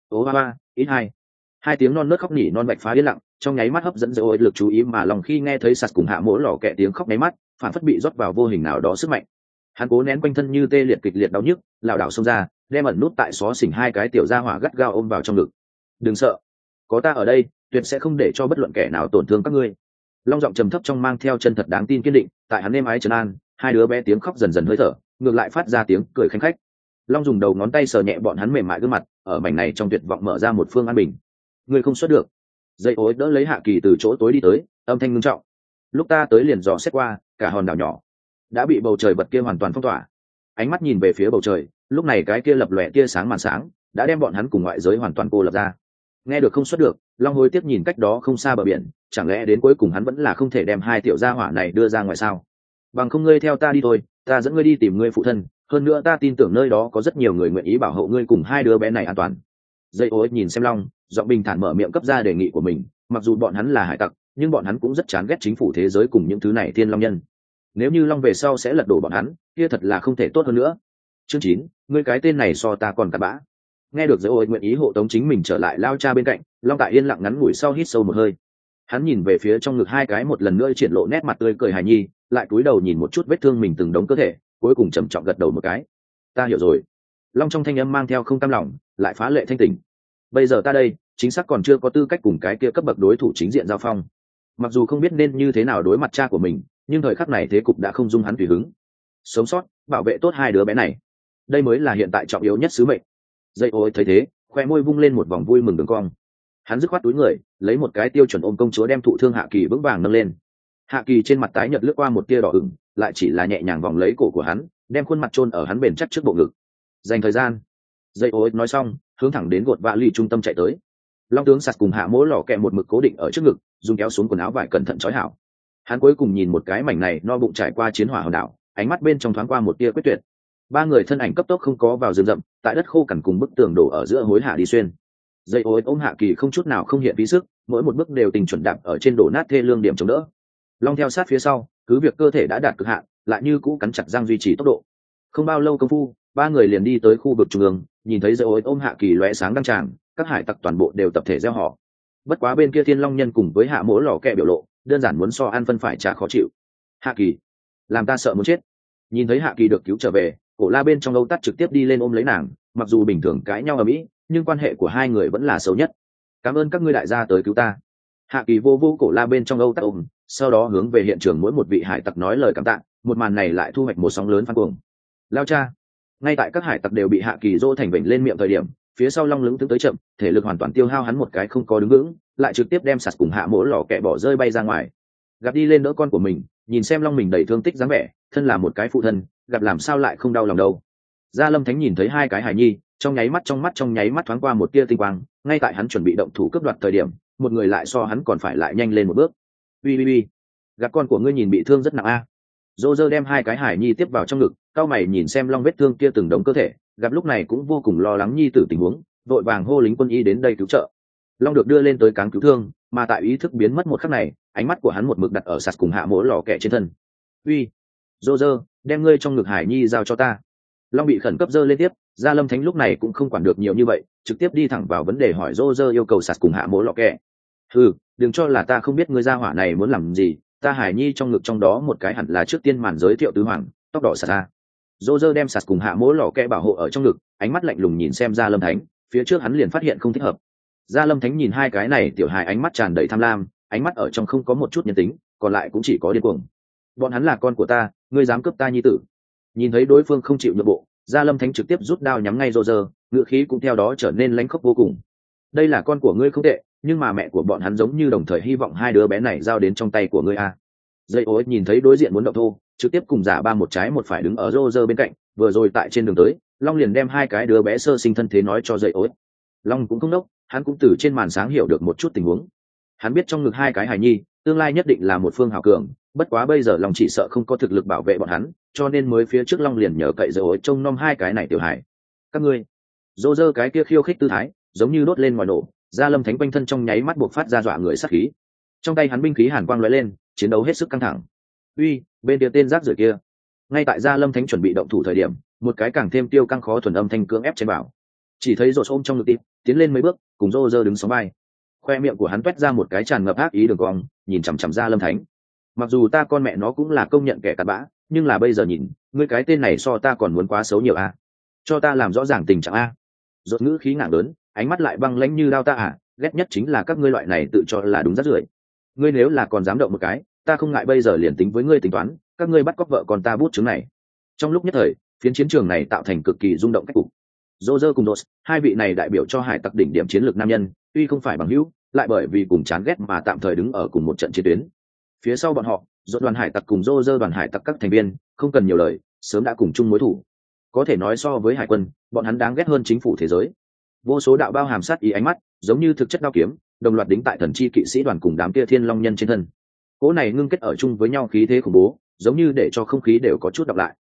Ít hai tiếng non nớt khóc nỉ non bạch phá yên lặng, trong nháy mắt hấp dẫn Dây Ối lực chú ý, mà lòng khi nghe thấy sạt cùng hạ mỗ lò kẹ tiếng khóc nháy mắt phản phất bị rót vào vô hình nào đó sức mạnh. Hắn cố nén quanh thân như tê liệt kịch liệt đau nhức, lảo đảo xông ra, đem ẩn nút tại xó xỉnh hai cái tiểu gia hỏa gắt gao ôm vào trong ngực. Đừng sợ, có ta ở đây, tuyệt sẽ không để cho bất luận kẻ nào tổn thương các ngươi. Long giọng trầm thấp trong mang theo chân thật đáng tin kiên định, tại hắn êm ái trấn an, hai đứa bé tiếng khóc dần dần hơi thở, ngược lại phát ra tiếng cười khanh khách. Long dùng đầu ngón tay sờ nhẹ bọn hắn mềm mại gương mặt, ở mảnh này trong tuyệt vọng mở ra một phương an bình. Ngươi không xuất được. Dây Ối đỡ lấy Hạ Kỳ từ chỗ tối đi tới, âm thanh ngưng trọng. Lúc ta tới liền dò xét qua, cả hòn đảo nhỏ đã bị bầu trời bật kia hoàn toàn phong tỏa. Ánh mắt nhìn về phía bầu trời, lúc này cái kia lập lòe tia sáng màn sáng đã đem bọn hắn cùng ngoại giới hoàn toàn cô lập ra. Nghe được không xuất được, Long hối tiếc nhìn cách đó không xa bờ biển, chẳng lẽ đến cuối cùng hắn vẫn là không thể đem hai tiểu gia hỏa này đưa ra ngoài sao? Bằng không ngươi theo ta đi thôi, ta dẫn ngươi đi tìm ngươi phụ thân, hơn nữa ta tin tưởng nơi đó có rất nhiều người nguyện ý bảo hộ ngươi cùng hai đứa bé này an toàn. Dây Ối nhìn xem Long, giọng bình thản mở miệng cấp ra đề nghị của mình, mặc dù bọn hắn là hải tặc, nhưng bọn hắn cũng rất chán ghét chính phủ thế giới cùng những thứ này Thiên Long nhân. Nếu như Long về sau sẽ lật đổ bọn hắn, kia thật là không thể tốt hơn nữa. Chương 9, ngươi cái tên này so ta còn cặn bã. Nghe được Dây Ối nguyện ý hộ tống chính mình trở lại lao cha bên cạnh, Long tại yên lặng ngắn ngủi sau hít sâu một hơi. Hắn nhìn về phía trong ngực hai cái một lần nữa triển lộ nét mặt tươi cười hài nhi, lại cúi đầu nhìn một chút vết thương mình từng đống cơ thể, cuối cùng trầm trọng gật đầu một cái. Ta hiểu rồi. Long trong thanh âm mang theo không cam lòng, lại phá lệ thanh tỉnh. Bây giờ ta đây, chính xác còn chưa có tư cách cùng cái kia cấp bậc đối thủ chính diện giao phong. Mặc dù không biết nên như thế nào đối mặt cha của mình, nhưng thời khắc này thế cục đã không dung hắn tùy hứng. Sống sót, bảo vệ tốt hai đứa bé này, đây mới là hiện tại trọng yếu nhất sứ mệnh. Dây Ối thấy thế, khoe môi vung lên một vòng vui mừng đường cong. Hắn dứt khoát túi người, lấy một cái tiêu chuẩn ôm công chúa đem thụ thương Hạ Kỳ vững vàng nâng lên. Hạ Kỳ trên mặt tái nhợt lướt qua một tia đỏ ửng, lại chỉ là nhẹ nhàng vòng lấy cổ của hắn, đem khuôn mặt chôn ở hắn bền chắc trước bộ ngực. Dành thời gian. Dây Ối nói xong, hướng thẳng đến gột vạ ly trung tâm chạy tới. Long tướng sạt cùng hạ mỗ lò kẹ một mực cố định ở trước ngực, dùng kéo xuống quần áo vải cẩn thận trói hảo. Hắn cuối cùng nhìn một cái mảnh này no bụng trải qua chiến hỏa hòn đảo, ánh mắt bên trong thoáng qua một tia quyết tuyệt. Ba người thân ảnh cấp tốc không có vào rừng rậm, tại đất khô cằn cùng bức tường đổ ở giữa hối hả đi xuyên. Dây Ối ôm Hạ Kỳ không chút nào không hiện phí sức, mỗi một bước đều tình chuẩn đạp ở trên đổ nát thê lương điểm chống đỡ. Long theo sát phía sau, cứ việc cơ thể đã đạt cực hạn, lại như cũ cắn chặt răng duy trì tốc độ. Không bao lâu công phu, ba người liền đi tới khu vực trung ương, nhìn thấy Dây Ối ôm Hạ Kỳ lóe sáng đăng tràng, các hải tặc toàn bộ đều tập thể gieo họ. Bất quá bên kia Thiên Long nhân cùng với hạ mỗ lò kẹ biểu lộ, đơn giản muốn so ăn phân phải trả khó chịu. Hạ Kỳ, làm ta sợ muốn chết. Nhìn thấy Hạ Kỳ được cứu trở về, cổ la bên trong Âu Tắt trực tiếp đi lên ôm lấy nàng, mặc dù bình thường cãi nhau ở mỹ, nhưng quan hệ của hai người vẫn là xấu nhất. Cảm ơn các ngươi đại gia tới cứu ta. Hạ Kỳ vô vô cổ la bên trong Âu Tắt ôm, sau đó hướng về hiện trường mỗi một vị hải tặc nói lời cảm tạ. Một màn này lại thu hoạch một sóng lớn phan cuồng. Lao cha. Ngay tại các hải tặc đều bị Hạ Kỳ dỗ thành vểnh lên miệng thời điểm, phía sau Long lững tướng tới chậm, thể lực hoàn toàn tiêu hao hắn một cái không có đứng vững, lại trực tiếp đem sạt cùng hạ mỗ lò kẹ bỏ rơi bay ra ngoài. Gặp đi lên đỡ con của mình, nhìn xem Long mình đầy thương tích dáng vẻ, thân là một cái phụ thân, gặp làm sao lại không đau lòng đâu. Gia Lâm Thánh nhìn thấy hai cái hài nhi, trong nháy mắt thoáng qua một tia tinh quang, ngay tại hắn chuẩn bị động thủ cướp đoạt thời điểm, một người lại so hắn còn phải lại nhanh lên một bước. Ui, gặp con của ngươi nhìn bị thương rất nặng a. Roger đem hai cái hải nhi tiếp vào trong ngực, cao mày nhìn xem long vết thương kia từng đống cơ thể, gặp lúc này cũng vô cùng lo lắng nhi tử tình huống, vội vàng hô lính quân y đến đây cứu trợ. Long được đưa lên tới cáng cứu thương, mà tại ý thức biến mất một khắc này, ánh mắt của hắn một mực đặt ở sạt cùng hạ mỗ lò kẹ trên thân. Uy, Roger, đem ngươi trong ngực hải nhi giao cho ta. Long bị khẩn cấp giơ lên tiếp, Gia Lâm Thánh lúc này cũng không quản được nhiều như vậy, trực tiếp đi thẳng vào vấn đề hỏi Roger yêu cầu sạt cùng hạ mỗ lò kẹ. Đừng cho là ta không biết ngươi gia hỏa này muốn làm gì, ta hải nhi trong ngực trong đó một cái hẳn là trước tiên màn giới thiệu tứ hoàng, tóc đỏ sạt ra. Roger đem sạt cùng hạ mỗ lò kẹ bảo hộ ở trong ngực, ánh mắt lạnh lùng nhìn xem Gia Lâm Thánh, phía trước hắn liền phát hiện không thích hợp. Gia Lâm Thánh nhìn hai cái này tiểu hài ánh mắt tràn đầy tham lam, ánh mắt ở trong không có một chút nhân tính, còn lại cũng chỉ có điên cuồng. Bọn hắn là con của ta, ngươi dám cướp ta nhi tử? Nhìn thấy đối phương không chịu nhượng bộ, Gia Lâm Thánh trực tiếp rút đao nhắm ngay Roger, ngữ khí cũng theo đó trở nên lãnh khốc vô cùng. Đây là con của ngươi không tệ, nhưng mà mẹ của bọn hắn giống như đồng thời hy vọng hai đứa bé này giao đến trong tay của ngươi a. Dây ối nhìn thấy đối diện muốn động thô, trực tiếp cùng giả ba một trái một phải đứng ở Roger bên cạnh, vừa rồi tại trên đường tới, Long liền đem hai cái đứa bé sơ sinh thân thế nói cho dây ối. Long cũng không đốc, hắn cũng từ trên màn sáng hiểu được một chút tình huống. Hắn biết trong ngực hai cái hài nhi, tương lai nhất định là một phương hào cường, bất quá bây giờ Long chỉ sợ không có thực lực bảo vệ bọn hắn, cho nên mới phía trước Long liền nhờ cậy rồi trông nom hai cái này tiểu hài. Các ngươi, Roger cái kia khiêu khích tư thái, giống như đốt lên ngoài nổ, Gia Lâm Thánh quanh thân trong nháy mắt buộc phát ra dọa người sát khí. Trong tay hắn binh khí hàn quang lóe lên, chiến đấu hết sức căng thẳng. Uy, bên kia tên rác rưởi kia. Ngay tại Gia Lâm Thánh chuẩn bị động thủ thời điểm, một cái càng thêm tiêu căng khó thuần âm thanh cưỡng ép trên bảo. Chỉ thấy rột ôm trong ngực tim, tiến lên mấy bước, cùng Roger đứng sóng vai. Khoe miệng của hắn toét ra một cái tràn ngập ác ý đường cong, nhìn chằm chằm Gia Lâm Thánh. Mặc dù ta con mẹ nó cũng là công nhận kẻ cặn bã, nhưng là bây giờ nhìn, ngươi cái tên này so ta còn muốn quá xấu nhiều a. Cho ta làm rõ ràng tình trạng a. Rột ngữ khí ngạng lớn, ánh mắt lại băng lãnh như đao ta à, ghét nhất chính là các ngươi loại này tự cho là đúng rác rưởi. Ngươi nếu là còn dám động một cái, ta không ngại bây giờ liền tính với ngươi tính toán, các ngươi bắt cóc vợ con ta bút chứng này. Trong lúc nhất thời, phiến chiến trường này tạo thành cực kỳ rung động cách cục. Roger cùng Dos, hai vị này đại biểu cho hải tặc đỉnh điểm chiến lược nam nhân, tuy không phải bằng hữu, lại bởi vì cùng chán ghét mà tạm thời đứng ở cùng một trận chiến tuyến. Phía sau bọn họ, Rốt đoàn hải tặc cùng Roger đoàn hải tặc các thành viên, không cần nhiều lời, sớm đã cùng chung mối thù. Có thể nói so với hải quân, bọn hắn đáng ghét hơn chính phủ thế giới. Vô số đạo bao hàm sát ý ánh mắt, giống như thực chất đao kiếm, đồng loạt đính tại thần chi kỵ sĩ đoàn cùng đám kia thiên long nhân trên thân. Cỗ này ngưng kết ở chung với nhau khí thế khủng bố, giống như để cho không khí đều có chút đọc lại.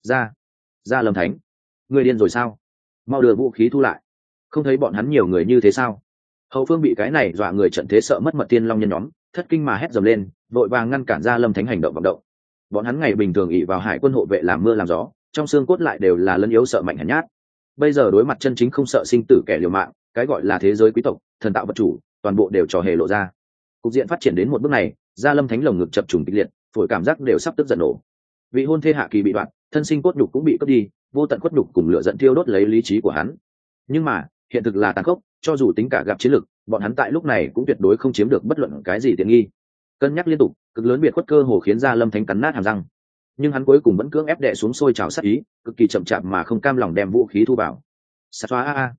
Gia Lâm Thánh, ngươi điên rồi sao? Mau đưa vũ khí thu lại. Không thấy bọn hắn nhiều người như thế sao? Hậu phương bị cái này dọa người trận thế sợ mất mật thiên long nhân nhóm, thất kinh mà hét dầm lên, vội vàng ngăn cản Gia Lâm Thánh hành động vọng động. Bọn hắn ngày bình thường ỷ vào hải quân hộ vệ làm mưa làm gió, trong xương cốt lại đều là lấn yếu sợ mạnh hèn nhát. Bây giờ đối mặt chân chính không sợ sinh tử kẻ liều mạng, cái gọi là thế giới quý tộc, thần tạo vật chủ, toàn bộ đều trò hề lộ ra. Cục diện phát triển đến một bước này, Gia Lâm Thánh lồng ngực chập trùng kịch liệt, phổi cảm giác đều sắp tức giận nổ. Vị hôn thê hạ kỳ bị đoạn, thân sinh cốt nhục cũng bị cướp đi, vô tận cốt nhục cùng lửa giận thiêu đốt lấy lý trí của hắn. Nhưng mà, hiện thực là tàn khốc, cho dù tính cả gặp chiến lực, bọn hắn tại lúc này cũng tuyệt đối không chiếm được bất luận cái gì tiện nghi. Cân nhắc liên tục, cực lớn biệt khuất cơ hồ khiến Gia Lâm Thánh cắn nát hàm răng. Nhưng hắn cuối cùng vẫn cưỡng ép đè xuống sôi trào sát ý, cực kỳ chậm chạp mà không cam lòng đem vũ khí thu vào. Sát xóa a.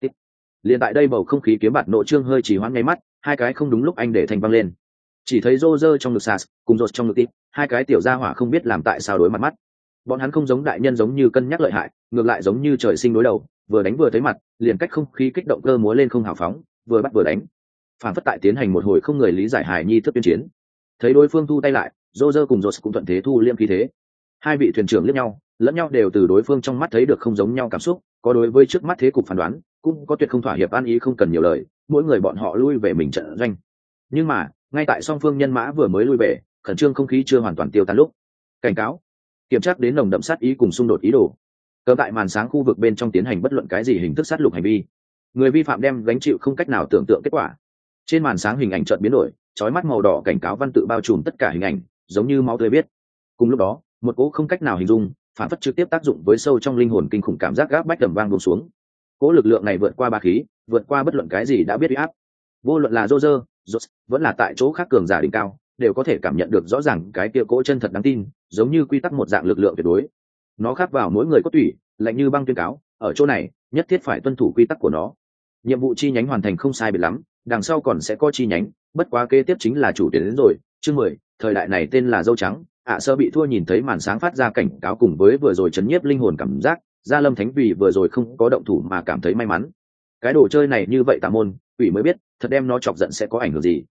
Liên tại đây bầu không khí kiếm bạt nội trương hơi chỉ hoãn ngay mắt, hai cái không đúng lúc anh để thành văng lên. Chỉ thấy Roger trong ngực Sas, cùng Rốt trong ngực Tip, hai cái tiểu gia hỏa không biết làm tại sao đối mặt mắt. Bọn hắn không giống đại nhân giống như cân nhắc lợi hại, ngược lại giống như trời sinh đối đầu, vừa đánh vừa thấy mặt, liền cách không khí kích động cơ múa lên không hào phóng, vừa bắt vừa đánh. Phản phất tại tiến hành một hồi không người lý giải hài nhi thức tuyên chiến. Thấy đối phương thu tay lại, Roger cùng Rốt cũng thuận thế thu liêm khí thế. Hai vị thuyền trưởng liếc nhau, lẫn nhau đều từ đối phương trong mắt thấy được không giống nhau cảm xúc, có đối với trước mắt thế cục phán đoán, cũng có tuyệt không thỏa hiệp an ý không cần nhiều lời, mỗi người bọn họ lui về mình trận doanh. Nhưng mà, ngay tại song phương nhân mã vừa mới lui về, khẩn trương không khí chưa hoàn toàn tiêu tan lúc, cảnh cáo, kiểm tra đến nồng đậm sát ý cùng xung đột ý đồ. Cấm tại màn sáng khu vực bên trong tiến hành bất luận cái gì hình thức sát lục hành vi, người vi phạm đem gánh chịu không cách nào tưởng tượng kết quả. Trên màn sáng hình ảnh chợt biến đổi, chói mắt màu đỏ cảnh cáo văn tự bao trùm tất cả hình ảnh, giống như máu tươi biết. Cùng lúc đó, một cỗ không cách nào hình dung, phản phất trực tiếp tác dụng với sâu trong linh hồn kinh khủng cảm giác gáp bách đầm vang buông xuống. Cỗ lực lượng này vượt qua ba khí, vượt qua bất luận cái gì đã biết uy áp. Vô luận là Roger, vẫn là tại chỗ khác cường giả đỉnh cao, đều có thể cảm nhận được rõ ràng cái kia cỗ chân thật đáng tin, giống như quy tắc một dạng lực lượng tuyệt đối. Nó khắc vào mỗi người cốt tủy, lạnh như băng tuyên cáo, ở chỗ này, nhất thiết phải tuân thủ quy tắc của nó. Nhiệm vụ chi nhánh hoàn thành không sai biệt lắm, đằng sau còn sẽ có chi nhánh, bất quá kế tiếp chính là chủ tuyển đến rồi. Chương 10, thời đại này tên là dâu trắng. Sơ bị thua nhìn thấy màn sáng phát ra cảnh cáo cùng với vừa rồi chấn nhiếp linh hồn cảm giác, Gia Lâm Thánh vì vừa rồi không có động thủ mà cảm thấy may mắn. Cái đồ chơi này như vậy tà môn, quỷ mới biết, thật đem nó chọc giận sẽ có ảnh hưởng gì.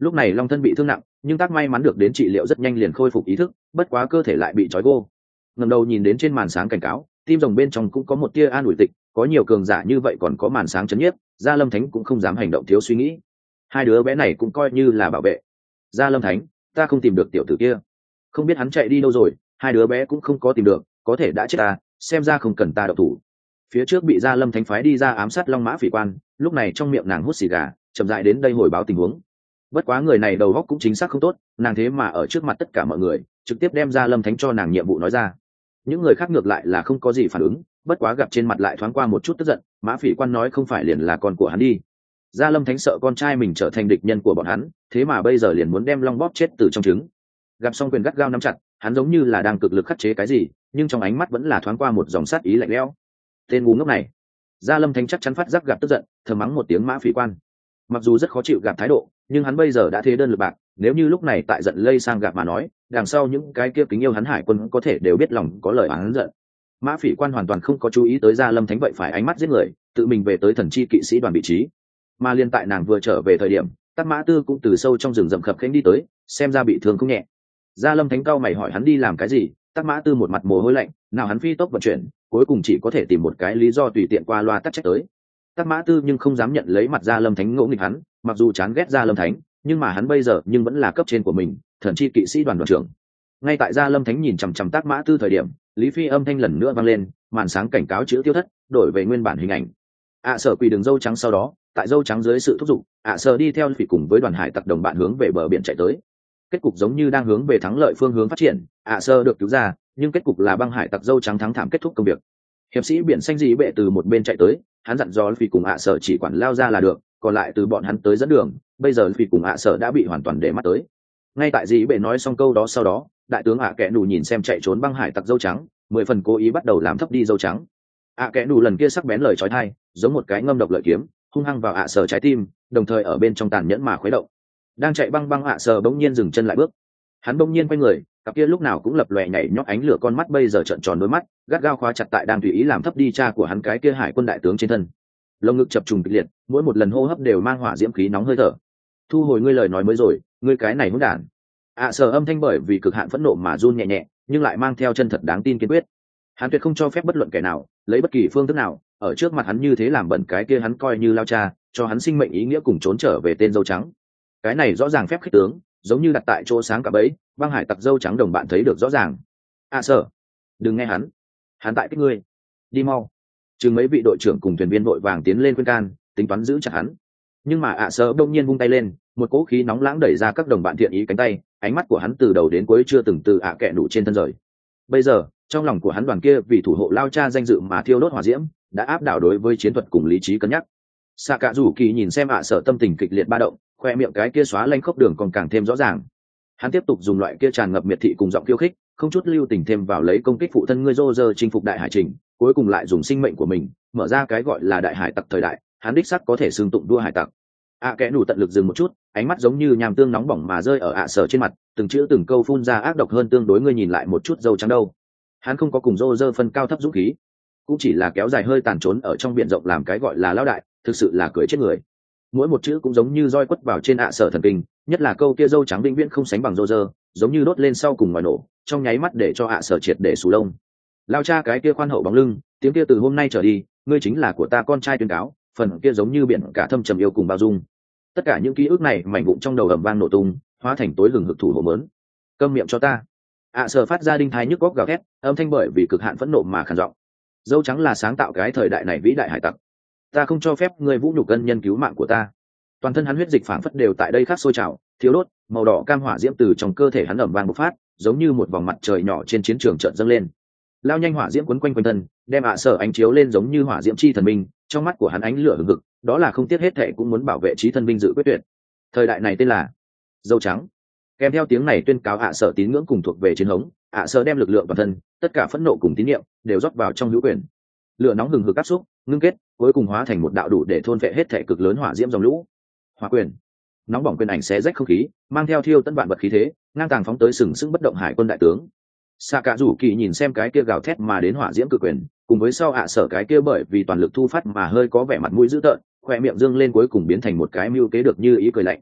Lúc này long thân bị thương nặng, nhưng tác may mắn được đến trị liệu rất nhanh liền khôi phục ý thức, bất quá cơ thể lại bị trói gô. Ngẩng đầu nhìn đến trên màn sáng cảnh cáo, tim rồng bên trong cũng có một tia an ủi tịch, có nhiều cường giả như vậy còn có màn sáng chấn nhiếp, Gia Lâm Thánh cũng không dám hành động thiếu suy nghĩ. Hai đứa bé này cũng coi như là bảo vệ. Gia Lâm Thánh, ta không tìm được tiểu tử kia, không biết hắn chạy đi đâu rồi. Hai đứa bé cũng không có tìm được, có thể đã chết ta, xem ra không cần ta động thủ. Phía trước bị Gia Lâm Thánh phái đi ra ám sát Long Mã Phỉ Quan, lúc này trong miệng nàng hút xì gà, chậm rãi đến đây hồi báo tình huống. Bất quá người này đầu óc cũng chính xác không tốt, nàng thế mà ở trước mặt tất cả mọi người trực tiếp đem Gia Lâm Thánh cho nàng nhiệm vụ nói ra. Những người khác ngược lại là không có gì phản ứng, bất quá gặp trên mặt lại thoáng qua một chút tức giận. Mã Phỉ Quan nói không phải liền là con của hắn đi. Gia Lâm Thánh sợ con trai mình trở thành địch nhân của bọn hắn, thế mà bây giờ liền muốn đem Long bóp chết từ trong trứng. Gặp xong quyền gắt gao nắm chặt, hắn giống như là đang cực lực khắc chế cái gì, nhưng trong ánh mắt vẫn là thoáng qua một dòng sát ý lạnh lẽo. Tên ngu ngốc này. Gia Lâm Thánh chắc chắn phát giác gặp tức giận, thầm mắng một tiếng Mã Phỉ Quan. Mặc dù rất khó chịu gặp thái độ, nhưng hắn bây giờ đã thế đơn lực bạc, nếu như lúc này tại giận lây sang gặp mà nói, đằng sau những cái kia kính yêu hắn hải quân có thể đều biết lòng có lời hắn giận. Mã Phỉ Quan hoàn toàn không có chú ý tới Gia Lâm Thánh vậy phải ánh mắt giết người, tự mình về tới thần chi kỵ sĩ đoàn vị trí. Mà liên tại nàng vừa trở về thời điểm, Tắc Mã Tư cũng từ sâu trong rừng rậm khập khiễng đi tới, xem ra bị thương không nhẹ. Gia Lâm Thánh cao mày hỏi hắn đi làm cái gì, Tắc Mã Tư một mặt mồ hôi lạnh, nào hắn phi tốc vận chuyển, cuối cùng chỉ có thể tìm một cái lý do tùy tiện qua loa tắc trách tới. Tắc Mã Tư nhưng không dám nhận lấy mặt Gia Lâm Thánh ngỗ nghịch hắn, mặc dù chán ghét Gia Lâm Thánh, nhưng mà hắn bây giờ nhưng vẫn là cấp trên của mình, thần chi kỵ sĩ đoàn đoàn trưởng. Ngay tại Gia Lâm Thánh nhìn chằm chằm Tắc Mã Tư thời điểm, Lý Phi âm thanh lần nữa vang lên, màn sáng cảnh cáo chữ tiêu thất, đổi về nguyên bản hình ảnh. Sở quỳ đường dâu trắng sau đó, tại dâu trắng dưới sự thúc giục, Sở đi theo Phỉ cùng với đoàn hải tặc đồng bạn hướng về bờ biển chạy tới. Kết cục giống như đang hướng về thắng lợi phương hướng phát triển, Sở được cứu ra, nhưng kết cục là băng hải tặc dâu trắng thắng thảm kết thúc công việc. Hiệp sĩ biển xanh dị bệ từ một bên chạy tới, hắn dặn dò Phỉ cùng Sở chỉ quản lao ra là được, còn lại từ bọn hắn tới dẫn đường. Bây giờ Phỉ cùng Sở đã bị hoàn toàn để mắt tới. Ngay tại dị bệ nói xong câu đó sau đó, đại tướng Kẽ Nù nhìn xem chạy trốn băng hải tặc dâu trắng, 10 phần cố ý bắt đầu làm thấp đi dâu trắng. Kẽ Nù lần kia sắc bén lời chói tai, giống một cái ngâm độc lợi kiếm, hung hăng vào Sở trái tim, đồng thời ở bên trong tàn nhẫn mà khuấy động. Đang chạy băng Sở bỗng nhiên dừng chân lại bước. Hắn bỗng nhiên quay người, cặp kia lúc nào cũng lập lòe nhảy nhót ánh lửa con mắt bây giờ trợn tròn đôi mắt, gắt gao khóa chặt tại đang tùy ý làm thấp đi cha của hắn cái kia hải quân đại tướng trên thân. Lồng ngực chập trùng kịch liệt, mỗi một lần hô hấp đều mang hỏa diễm khí nóng hơi thở. Thu hồi ngươi lời nói mới rồi, ngươi cái này hỗn đản. Sở âm thanh bởi vì cực hạn phẫn nộ mà run nhẹ nhẹ, nhưng lại mang theo chân thật đáng tin kiên quyết. Hắn tuyệt không cho phép bất luận kẻ nào lấy bất kỳ phương thức nào ở trước mặt hắn như thế làm bẩn cái kia hắn coi như lao cha, cho hắn sinh mệnh ý nghĩa cùng trốn trở về tên dâu trắng. Cái này rõ ràng phép khích tướng, giống như đặt tại chỗ sáng cả bẫy, băng hải tặc dâu trắng đồng bạn thấy được rõ ràng. Sở, đừng nghe hắn tại kích ngươi, đi mau. Chừng mấy vị đội trưởng cùng thuyền viên vội vàng tiến lên khuyên can, tính toán giữ chặt hắn. Nhưng mà Sở đông nhiên vung tay lên, một cỗ khí nóng lãng đẩy ra các đồng bạn thiện ý cánh tay, ánh mắt của hắn từ đầu đến cuối chưa từng từ Kẽ Nù trên thân rời. Bây giờ trong lòng của hắn đoàn kia vì thủ hộ lao cha danh dự mà thiêu đốt hỏa diễm đã áp đảo đối với chiến thuật cùng lý trí cân nhắc. Xạ Cạ Rủ Kỳ nhìn xem Sở tâm tình kịch liệt ba động, khoe miệng cái kia xóa lanh khốc đường còn càng thêm rõ ràng. Hắn tiếp tục dùng loại kia tràn ngập miệt thị cùng giọng khiêu khích, không chút lưu tình thêm vào lấy công kích phụ thân ngươi Roger chinh phục đại hải trình, cuối cùng lại dùng sinh mệnh của mình mở ra cái gọi là đại hải tặc thời đại. Hắn đích xác có thể xưng tụng đua hải tặc. Kẽ Nù tận lực dừng một chút, ánh mắt giống như nham tương nóng bỏng mà rơi ở Sở trên mặt, từng chữ từng câu phun ra ác độc hơn tương đối. Ngươi nhìn lại một chút dâu trắng đâu. Hắn không có cùng Roger phân cao thấp dũng khí, cũng chỉ là kéo dài hơi tàn trốn ở trong biển rộng làm cái gọi là lão đại, thực sự là cười chết người. Mỗi một chữ cũng giống như roi quất vào trên Sở thần kinh, nhất là câu kia dâu trắng vĩnh viễn không sánh bằng Roger, giống như đốt lên sau cùng ngoài nổ, trong nháy mắt để cho Sở triệt để sù lông. Lao cha cái kia khoan hậu bóng lưng, tiếng kia từ hôm nay trở đi, ngươi chính là của ta con trai tuyên cáo, phần kia giống như biển cả thâm trầm yêu cùng bao dung. Tất cả những ký ức này mảnh vụn trong đầu ầm vang nổ tung, hóa thành tối hừng hực thủ hộ mớn. Câm miệng cho ta. Sở phát ra đinh thái nhức góc gào thét, âm thanh bởi vì cực hạn phẫn nộ mà khàn giọng. Dâu trắng là sáng tạo cái thời đại này vĩ đại hải tặc, ta không cho phép ngươi vũ nhục ân nhân cứu mạng của ta. Toàn thân hắn huyết dịch phảng phất đều tại đây khắc sôi trào, thiếu đốt, màu đỏ cam hỏa diễm từ trong cơ thể hắn ầm vang bộc phát, giống như một vòng mặt trời nhỏ trên chiến trường chợt dâng lên. Lao nhanh hỏa diễm quấn quanh quanh thân, đem Sở ánh chiếu lên giống như hỏa diễm chi thần minh, trong mắt của hắn ánh lửa hừng hực, đó là không tiếc hết thệ cũng muốn bảo vệ chí thân vinh dự quyết tuyệt. Thời đại này tên là dâu trắng. Kèm theo tiếng này tuyên cáo Sở tín ngưỡng cùng thuộc về chiến hống, Sở đem lực lượng toàn thân, tất cả phẫn nộ cùng tín niệm đều rót vào trong hữu quyền. Lửa nóng hừng hực áp xúc, ngưng kết, cuối cùng hóa thành một đạo đủ để thôn vệ hết thể cực lớn hỏa diễm dòng lũ. Hỏa quyền, nóng bỏng quyền ảnh xé rách không khí, mang theo thiêu tân vạn vật khí thế, ngang tàng phóng tới sừng sững bất động hải quân đại tướng. Xạ Cạ Rủ Kỳ nhìn xem cái kia gào thét mà đến hỏa diễm cự quyền, cùng với sau Sở cái kia bởi vì toàn lực thu phát mà hơi có vẻ mặt mũi dữ tợn, khoe miệng dương lên cuối cùng biến thành một cái mưu kế được như ý cười lạnh.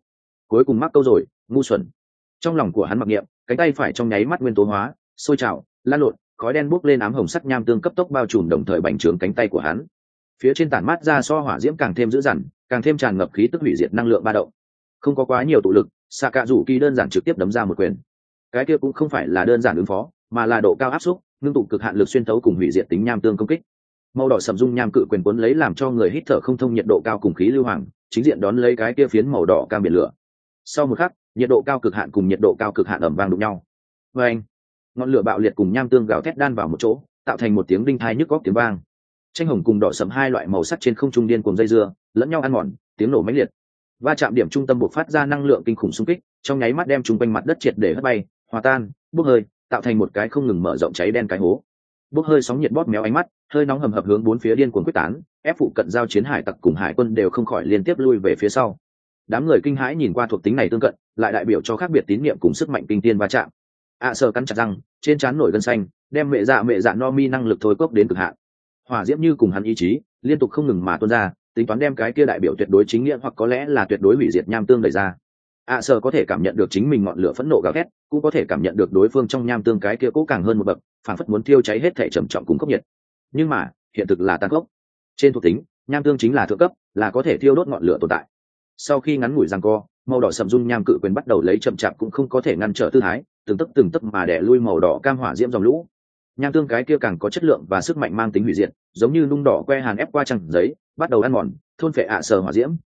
cuối cùng mắc câu rồi, ngu xuẩn. Trong lòng của hắn mặc niệm, cánh tay phải trong nháy mắt nguyên tố hóa, sôi trào, lan lộn, khói đen bốc lên, ám hồng sắc nham tương cấp tốc bao trùm, đồng thời bành trướng cánh tay của hắn. Phía trên tản mát ra so hỏa diễm càng thêm dữ dằn, càng thêm tràn ngập khí tức hủy diệt năng lượng ba động. Không có quá nhiều tụ lực, xạ cạ rủ kỳ đơn giản trực tiếp đấm ra một quyền. Cái kia cũng không phải là đơn giản ứng phó, mà là độ cao áp xúc, ngưng tụ cực hạn lực xuyên thấu cùng hủy diệt tính nham tương công kích. Màu đỏ sầm dung nham cự quyền cuốn lấy làm cho người hít thở không thông nhiệt độ cao cùng khí lưu hoàng, chính diện đón lấy cái kia phiến màu đỏ cam biển lửa. Sau một khắc, nhiệt độ cao cực hạn cùng nhiệt độ cao cực hạn ầm vang đụng nhau. Và anh, ngọn lửa bạo liệt cùng nham tương gào thét đan vào một chỗ, tạo thành một tiếng đinh thai nhức góc tiếng vang. Tranh hồng cùng đỏ sẫm hai loại màu sắc trên không trung điên cuồng dây dưa, lẫn nhau ăn mòn, tiếng nổ mãnh liệt. Va chạm điểm trung tâm bộc phát ra năng lượng kinh khủng xung kích, trong nháy mắt đem chúng quanh mặt đất triệt để hất bay, hòa tan, bốc hơi, tạo thành một cái không ngừng mở rộng cháy đen cái hố. Bốc hơi sóng nhiệt bóp méo ánh mắt, hơi nóng hầm hập hướng bốn phía điên cuồng quyết tán, ép phụ cận giao chiến hải tặc cùng hải quân đều không khỏi liên tiếp lui về phía sau. Đám người kinh hãi nhìn qua thuộc tính này tương cận, lại đại biểu cho khác biệt tín niệm cùng sức mạnh kinh tiên va chạm. Sở cắn chặt răng, trên trán nổi gân xanh, đem mẹ dạ no mi năng lực thôi cốc đến cực hạn. Hỏa diễm như cùng hắn ý chí, liên tục không ngừng mà tuôn ra, tính toán đem cái kia đại biểu tuyệt đối chính nghĩa hoặc có lẽ là tuyệt đối hủy diệt nham tương đẩy ra. Sở có thể cảm nhận được chính mình ngọn lửa phẫn nộ gào thét, cũng có thể cảm nhận được đối phương trong nham tương cái kia cố càng hơn một bậc, phản phất muốn thiêu cháy hết thể trầm trọng cùng khốc nhiệt. Nhưng mà, hiện thực là tàn khốc. Trên thuộc tính, nham tương chính là thượng cấp, là có thể thiêu đốt ngọn lửa tồn tại. Sau khi ngắn ngủi giằng co, màu đỏ sầm dung nham cự quyền bắt đầu lấy chậm chạp cũng không có thể ngăn trở tư thái, từng tấc mà đè lui màu đỏ cam hỏa diễm dòng lũ. Nham tương cái kia càng có chất lượng và sức mạnh mang tính hủy diệt, giống như nung đỏ que hàn ép qua trang giấy, bắt đầu ăn mòn, thôn phệ Sở hỏa diễm.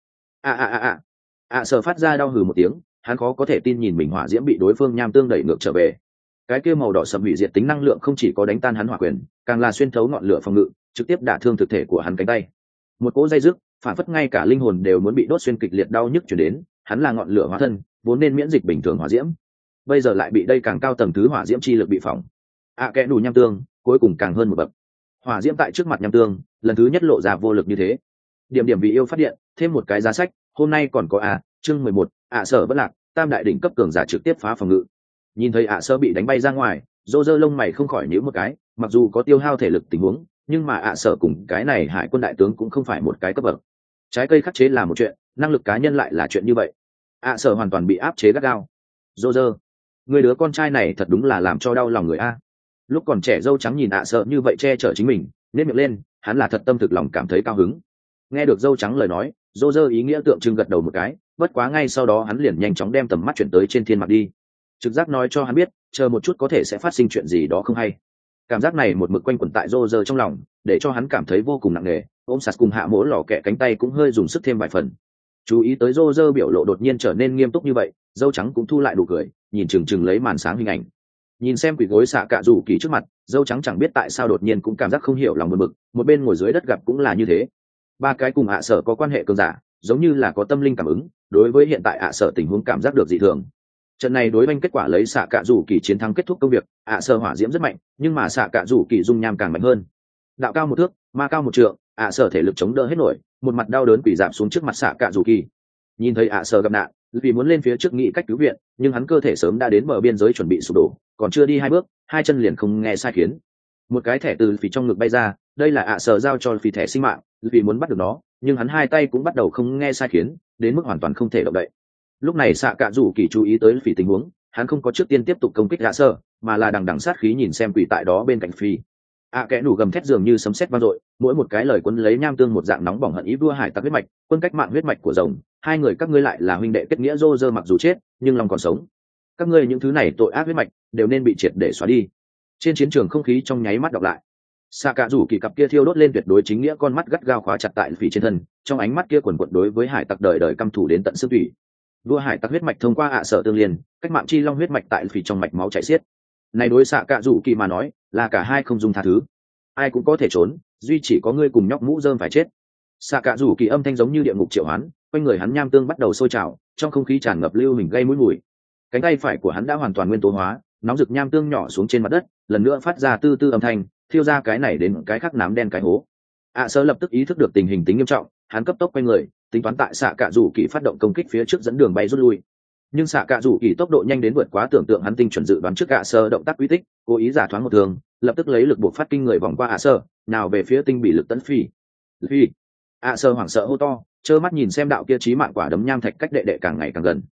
Sở phát ra đau hừ một tiếng, hắn khó có thể tin nhìn mình hỏa diễm bị đối phương nham tương đẩy ngược trở về. Cái kia màu đỏ sầm hủy diệt tính năng lượng không chỉ có đánh tan hắn hỏa quyền, càng là xuyên thấu ngọn lửa phòng ngự, trực tiếp đả thương thực thể của hắn cánh tay. Một cỗ dây dứt, phản phất ngay cả linh hồn đều muốn bị đốt xuyên, kịch liệt đau nhức truyền đến. Hắn là ngọn lửa hóa thân, vốn nên miễn dịch bình thường hỏa diễm, bây giờ lại bị đây càng cao tầng thứ hỏa diễm chi lực bị phỏng. Kẽ đủ nham tương, cuối cùng càng hơn một bậc. Hỏa diễm tại trước mặt nham tương, lần thứ nhất lộ ra vô lực như thế. Điểm vì yêu phát điện, thêm một cái giá sách, hôm nay còn có chương 11, Sở bất lạc, tam đại đỉnh cấp cường giả trực tiếp phá phòng ngự. Nhìn thấy Sở bị đánh bay ra ngoài, Roger lông mày không khỏi nhíu một cái, mặc dù có tiêu hao thể lực tình huống, nhưng mà Sở cùng cái này hải quân đại tướng cũng không phải một cái cấp bậc. Trái cây khắc chế là một chuyện, năng lực cá nhân lại là chuyện như vậy. Sở hoàn toàn bị áp chế gắt gao. Roger, người đứa con trai này thật đúng là làm cho đau lòng người a. Lúc còn trẻ dâu trắng nhìn Sở như vậy che chở chính mình, nếp miệng lên, hắn là thật tâm thực lòng cảm thấy cao hứng. Nghe được dâu trắng lời nói, Roger ý nghĩa tượng trưng gật đầu một cái, bất quá ngay sau đó hắn liền nhanh chóng đem tầm mắt chuyển tới trên thiên mặt đi. Trực giác nói cho hắn biết, chờ một chút có thể sẽ phát sinh chuyện gì đó không hay. Cảm giác này một mực quanh quẩn tại Roger trong lòng, để cho hắn cảm thấy vô cùng nặng nề. Ôm sạt cùng hạ mỗ lò kẹ cánh tay cũng hơi dùng sức thêm vài phần. Chú ý tới Roger biểu lộ đột nhiên trở nên nghiêm túc như vậy, dâu trắng cũng thu lại đủ cười, nhìn chừng lấy màn sáng hình ảnh. Nhìn xem quỷ gối xạ cạ rủ kỳ trước mặt, dâu trắng chẳng biết tại sao đột nhiên cũng cảm giác không hiểu lòng buồn bực, một bên ngồi dưới đất gặp cũng là như thế. Ba cái cùng Sở có quan hệ cường giả, giống như là có tâm linh cảm ứng, đối với hiện tại Sở tình huống cảm giác được dị thường. Trận này đối banh kết quả lấy xạ cạ rủ kỳ chiến thắng kết thúc công việc, Sở hỏa diễm rất mạnh, nhưng mà xạ cạ rủ kỳ dung nham càng mạnh hơn. Đạo cao một thước, ma cao một trượng, Sở thể lực chống đỡ hết nổi, một mặt đau đớn quỳ dạp xuống trước mặt xạ cạ rủ kỳ. Nhìn thấy Sở gặp nạn, vì muốn lên phía trước nghĩ cách cứu viện, nhưng hắn cơ thể sớm đã đến bờ biên giới chuẩn bị sụp đổ, còn chưa đi hai bước, hai chân liền không nghe sai khiến. Một cái thẻ từ phì trong ngực bay ra, đây là Sở giao cho phì thẻ sinh mạng, vì muốn bắt được nó, nhưng hắn hai tay cũng bắt đầu không nghe sai khiến, đến mức hoàn toàn không thể động đậy. Lúc này xạ cạ rủ kỳ chú ý tới phì tình huống, hắn không có trước tiên tiếp tục công kích Sở, mà là đằng sát khí nhìn xem quỷ tại đó bên cạnh phi. Kẽ nủ gầm thét dường như sấm sét vang dội, mỗi một cái lời quấn lấy nham tương một dạng nóng bỏng hận ý vua hải tặc huyết mạch, quân cách mạng huyết mạch của rồng, hai người các ngươi lại là huynh đệ kết nghĩa. Roger mặc dù chết, nhưng lòng còn sống. Các ngươi những thứ này tội ác huyết mạch đều nên bị triệt để xóa đi. Trên chiến trường không khí trong nháy mắt đọc lại. Xạ cạ rủ kỳ cặp kia thiêu đốt lên tuyệt đối chính nghĩa con mắt gắt gao khóa chặt tại phỉ trên thân, trong ánh mắt kia quần quật đối với hải tặc đời đời căm thù đến tận xương tủy. Vua hải tặc huyết mạch thông qua Sở tương liên, cách mạng chi long huyết mạch tại phỉ trong mạch máu chảy xiết. Này đối xạ cạ rủ kỳ mà nói, là cả hai không dung tha thứ. Ai cũng có thể trốn, duy chỉ có ngươi cùng nhóc mũ rơm phải chết. Xạ cạ rủ kỳ âm thanh giống như địa ngục triệu hoán, quanh người hắn nham tương bắt đầu sôi trào, trong không khí tràn ngập lưu hình gây mũi mùi. Cánh tay phải của hắn đã hoàn toàn nguyên tố hóa, nóng rực nham tương nhỏ xuống trên mặt đất, lần nữa phát ra tư tư âm thanh, thiêu ra cái này đến cái khác nám đen cái hố. Sở lập tức ý thức được tình hình tính nghiêm trọng, hắn cấp tốc quay người, tính toán tại xạ cạ rủ kỳ phát động công kích phía trước dẫn đường bay rút lui. Nhưng xạ cạ rủ kỳ tốc độ nhanh đến vượt quá tưởng tượng hắn, tinh chuẩn dự đoán trước Sở động tác quy tích, cố ý giả thoáng một thường, lập tức lấy lực buộc phát kinh người vòng qua Sở, nào về phía tinh bị lực tấn phi. Sở hoảng sợ hô to, trơ mắt nhìn xem đạo kia chí mạng quả đấm nham thạch cách đệ đệ càng ngày càng gần.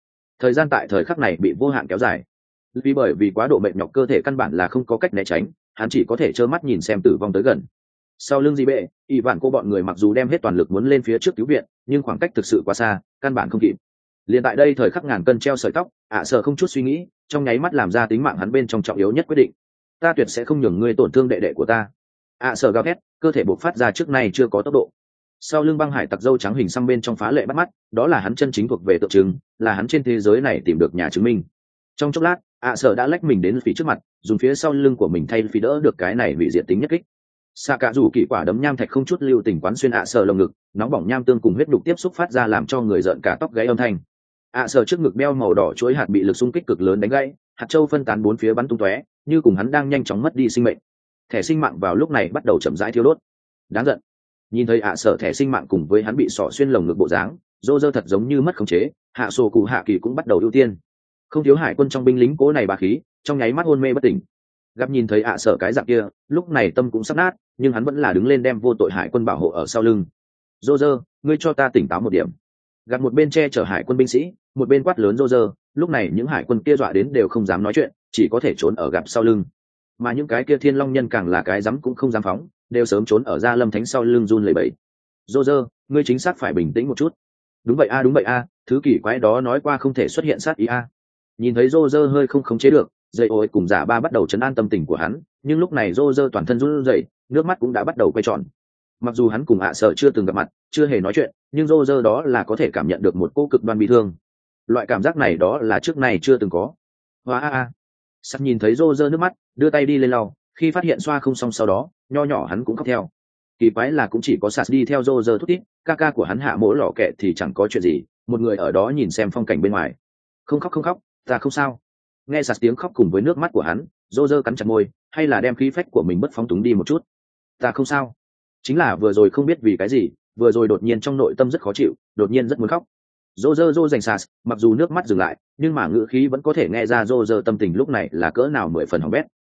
thời gian tại thời khắc này bị vô hạn kéo dài, bởi vì quá độ mệt nhọc cơ thể căn bản là không có cách né tránh, hắn chỉ có thể trơ mắt nhìn xem tử vong tới gần. Sau lưng Di Bệ, ỷ vạn cô bọn người mặc dù đem hết toàn lực muốn lên phía trước cứu viện, nhưng khoảng cách thực sự quá xa, căn bản không kịp. Liền tại đây thời khắc ngàn cân treo sợi tóc, sở không chút suy nghĩ, trong nháy mắt làm ra tính mạng hắn bên trong trọng yếu nhất quyết định. Ta tuyệt sẽ không nhường ngươi tổn thương đệ đệ của ta. Sở gào thét, cơ thể bộc phát ra trước nay chưa có tốc độ. Sau lưng băng hải tặc dâu trắng hình xăm bên trong phá lệ bắt mắt, đó là hắn chân chính thuộc về tượng trưng, là hắn trên thế giới này tìm được nhà chứng minh. Trong chốc lát, sở đã lách mình đến phía trước mặt, dùng phía sau lưng của mình thay phi đỡ được cái này bị diệt tính nhất kích. Xạ cả rủ kỳ quả đấm nham thạch không chút lưu tình quán xuyên sở lồng ngực, nóng bỏng nham tương cùng huyết đục tiếp xúc phát ra làm cho người giận cả tóc gáy âm thanh. Sở trước ngực đeo màu đỏ chuỗi hạt bị lực xung kích cực lớn đánh gãy, hạt châu phân tán bốn phía bắn tung tóe, như cùng hắn đang nhanh chóng mất đi sinh mệnh. Thẻ sinh mạng vào lúc này bắt đầu chậm rãi thiêu đốt. Đáng giận. Nhìn thấy sở thẻ sinh mạng cùng với hắn bị sọ xuyên lồng ngực bộ dáng, Roger thật giống như mất khống chế, hạ sổ cụ hạ kỳ cũng bắt đầu ưu tiên. Không thiếu hải quân trong binh lính cố này bá khí, trong nháy mắt hôn mê bất tỉnh. Gặp nhìn thấy sở cái dạng kia, lúc này tâm cũng sắp nát, nhưng hắn vẫn là đứng lên đem vô tội hải quân bảo hộ ở sau lưng. Roger, ngươi cho ta tỉnh táo một điểm. Gặp một bên che chở hải quân binh sĩ, một bên quát lớn Roger, lúc này những hải quân kia dọa đến đều không dám nói chuyện, chỉ có thể trốn ở gặp sau lưng. Mà những cái kia thiên long nhân càng là cái dám cũng không dám phóng, đều sớm trốn ở Gia Lâm Thánh sau lưng run lẩy bẩy. Roger, ngươi chính xác phải bình tĩnh một chút. Đúng vậy a, thứ kỳ quái đó nói qua không thể xuất hiện sát ý a. Nhìn thấy Roger hơi không khống chế được, dây ôi cùng giả ba bắt đầu trấn an tâm tình của hắn, nhưng lúc này Roger toàn thân run rẩy, nước mắt cũng đã bắt đầu quay tròn. Mặc dù hắn cùng sở chưa từng gặp mặt, chưa hề nói chuyện, nhưng Roger đó là có thể cảm nhận được một cô cực đoan bị thương. Loại cảm giác này đó là trước này chưa từng có. Hoa Sắt nhìn thấy Roger nước mắt, đưa tay đi lên lau, khi phát hiện xoa không xong sau đó, nho nhỏ hắn cũng khóc theo. Kỳ quái là cũng chỉ có Sắt đi theo Roger thút thít, ca của hắn hạ mỗ lọ kẹ thì chẳng có chuyện gì, một người ở đó nhìn xem phong cảnh bên ngoài. Không khóc, ta không sao. Nghe Sắt tiếng khóc cùng với nước mắt của hắn, Roger cắn chặt môi, hay là đem khí phách của mình bất phóng túng đi một chút. Ta không sao. Chính là vừa rồi không biết vì cái gì, vừa rồi đột nhiên trong nội tâm rất khó chịu, đột nhiên rất muốn khóc. Roger dành Sạt, mặc dù nước mắt dừng lại, nhưng mà ngữ khí vẫn có thể nghe ra Roger tâm tình lúc này là cỡ nào 10 phần hỏng bét.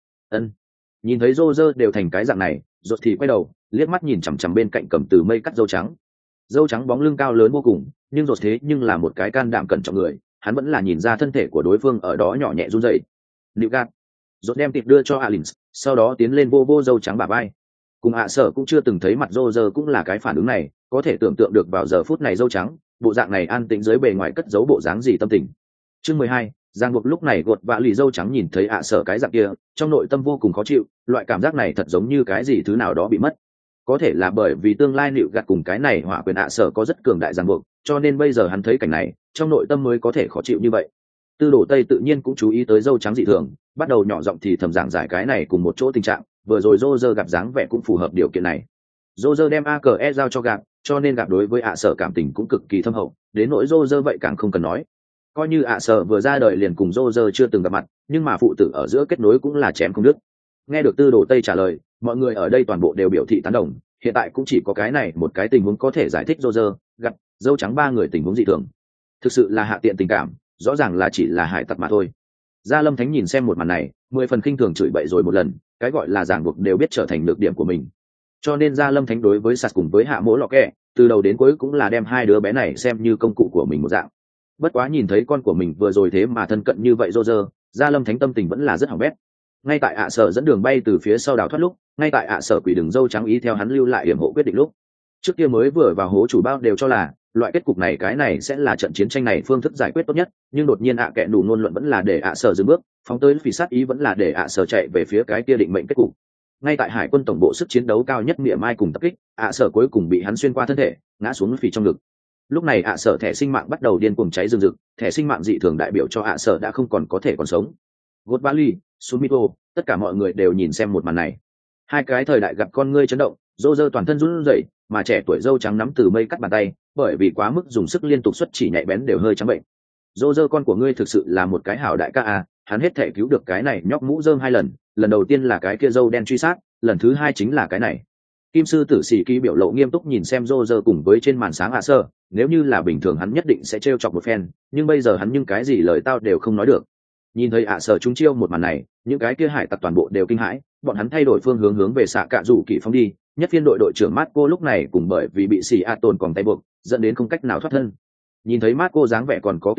Nhìn thấy Roger đều thành cái dạng này, rốt thì quay đầu, liếc mắt nhìn chằm chằm bên cạnh cầm từ mây cắt dâu trắng. Dâu trắng bóng lưng cao lớn vô cùng, nhưng rốt thế nhưng là một cái can đảm cẩn trọng người, hắn vẫn là nhìn ra thân thể của đối phương ở đó nhỏ nhẹ run rẩy. Liệu gạt. Rốt đem tịt đưa cho Alins, sau đó tiến lên vô dâu trắng bả vai. Cùng sở cũng chưa từng thấy mặt Roger cũng là cái phản ứng này, có thể tưởng tượng được vào giờ phút này dâu trắng, bộ dạng này an tĩnh dưới bề ngoài cất giấu bộ dáng gì tâm tình. Chương 12, Giang Buộc lúc này gột vạ lì dâu trắng nhìn thấy sở cái dạng kia, trong nội tâm vô cùng khó chịu, loại cảm giác này thật giống như cái gì thứ nào đó bị mất. Có thể là bởi vì tương lai nịu gạt cùng cái này hỏa quyền sở có rất cường đại Giang Buộc, cho nên bây giờ hắn thấy cảnh này, trong nội tâm mới có thể khó chịu như vậy. Tư Đồ Tây tự nhiên cũng chú ý tới dâu trắng dị thường, bắt đầu nhỏ giọng thì thầm giảng giải cái này cùng một chỗ tình trạng, vừa rồi Roger gặp dáng vẻ cũng phù hợp điều kiện này. Roger đem AKE giao cho Gạp, cho nên Gạp đối với sở cảm tình cũng cực kỳ thâm hậu, đến nỗi Roger vậy càng không cần nói. Coi như sở vừa ra đời liền cùng Roger chưa từng gặp mặt, nhưng mà phụ tử ở giữa kết nối cũng là chém không đứt. Nghe được Tư Đồ Tây trả lời, mọi người ở đây toàn bộ đều biểu thị tán đồng, hiện tại cũng chỉ có cái này một cái tình huống có thể giải thích Roger, Gạp, dâu trắng ba người tình huống dị thường. Thực sự là hạ tiện tình cảm, rõ ràng là chỉ là hải tặc mà thôi. Gia Lâm Thánh nhìn xem một màn này, 10 phần khinh thường chửi bậy rồi một lần, cái gọi là ràng buộc đều biết trở thành nhược điểm của mình. Cho nên Gia Lâm Thánh đối với Sạt cùng với hạ mỗ lọ kẹ, từ đầu đến cuối cũng là đem hai đứa bé này xem như công cụ của mình một dạng. Bất quá nhìn thấy con của mình vừa rồi thế mà thân cận như vậy Roger, Gia Lâm Thánh tâm tình vẫn là rất hỏng bét. Ngay tại sở dẫn đường bay từ phía sau đào thoát lúc, ngay tại sở quỷ đường dâu trắng ý theo hắn lưu lại hiểm hộ quyết định lúc. Trước kia mới vừa vào hố chủ bao đều cho là loại kết cục này cái này sẽ là trận chiến tranh này phương thức giải quyết tốt nhất, nhưng đột nhiên kẻ đủ ngôn luận vẫn là để sở dừng bước, phóng tới phỉ sát ý vẫn là để sở chạy về phía cái kia định mệnh kết cục. Ngay tại hải quân tổng bộ sức chiến đấu cao nhất miệng mai cùng tập kích, sở cuối cùng bị hắn xuyên qua thân thể, ngã xuống phỉ trong ngực. Lúc này sở thẻ sinh mạng bắt đầu điên cuồng cháy rừng rực, thẻ sinh mạng dị thường đại biểu cho sở đã không còn có thể còn sống. Gốt Bali, Sumito, tất cả mọi người đều nhìn xem một màn này. Hai cái thời đại gặp con ngươi chấn động, Roger toàn thân run rẩy, mà trẻ tuổi dâu trắng nắm từ mây cắt bàn tay, bởi vì quá mức dùng sức liên tục xuất chỉ nhạy bén đều hơi trắng bệnh. Roger, con của ngươi thực sự là một cái hảo đại ca à, hắn hết thể cứu được cái này nhóc mũ rơm 2 lần, lần đầu tiên là cái kia dâu đen truy sát, lần thứ 2 chính là cái này. Kim sư tử sĩ ký biểu lộ nghiêm túc nhìn xem Roger cùng với trên màn sáng sơ, nếu như là bình thường hắn nhất định sẽ trêu chọc một phen, nhưng bây giờ hắn nhưng cái gì lời tao đều không nói được. Nhìn thấy sơ chúng chiêu một màn này, những cái kia hải tặc toàn bộ đều kinh hãi, bọn hắn thay đổi phương hướng về xạ cạ rủ kỵ phóng đi. Nhất phiên đội đội trưởng Marco lúc này cùng bởi vì bị xì a tồn còn tay buộc, dẫn đến không cách nào thoát thân. Nhìn thấy Marco dáng vẻ còn có kiểu tóc,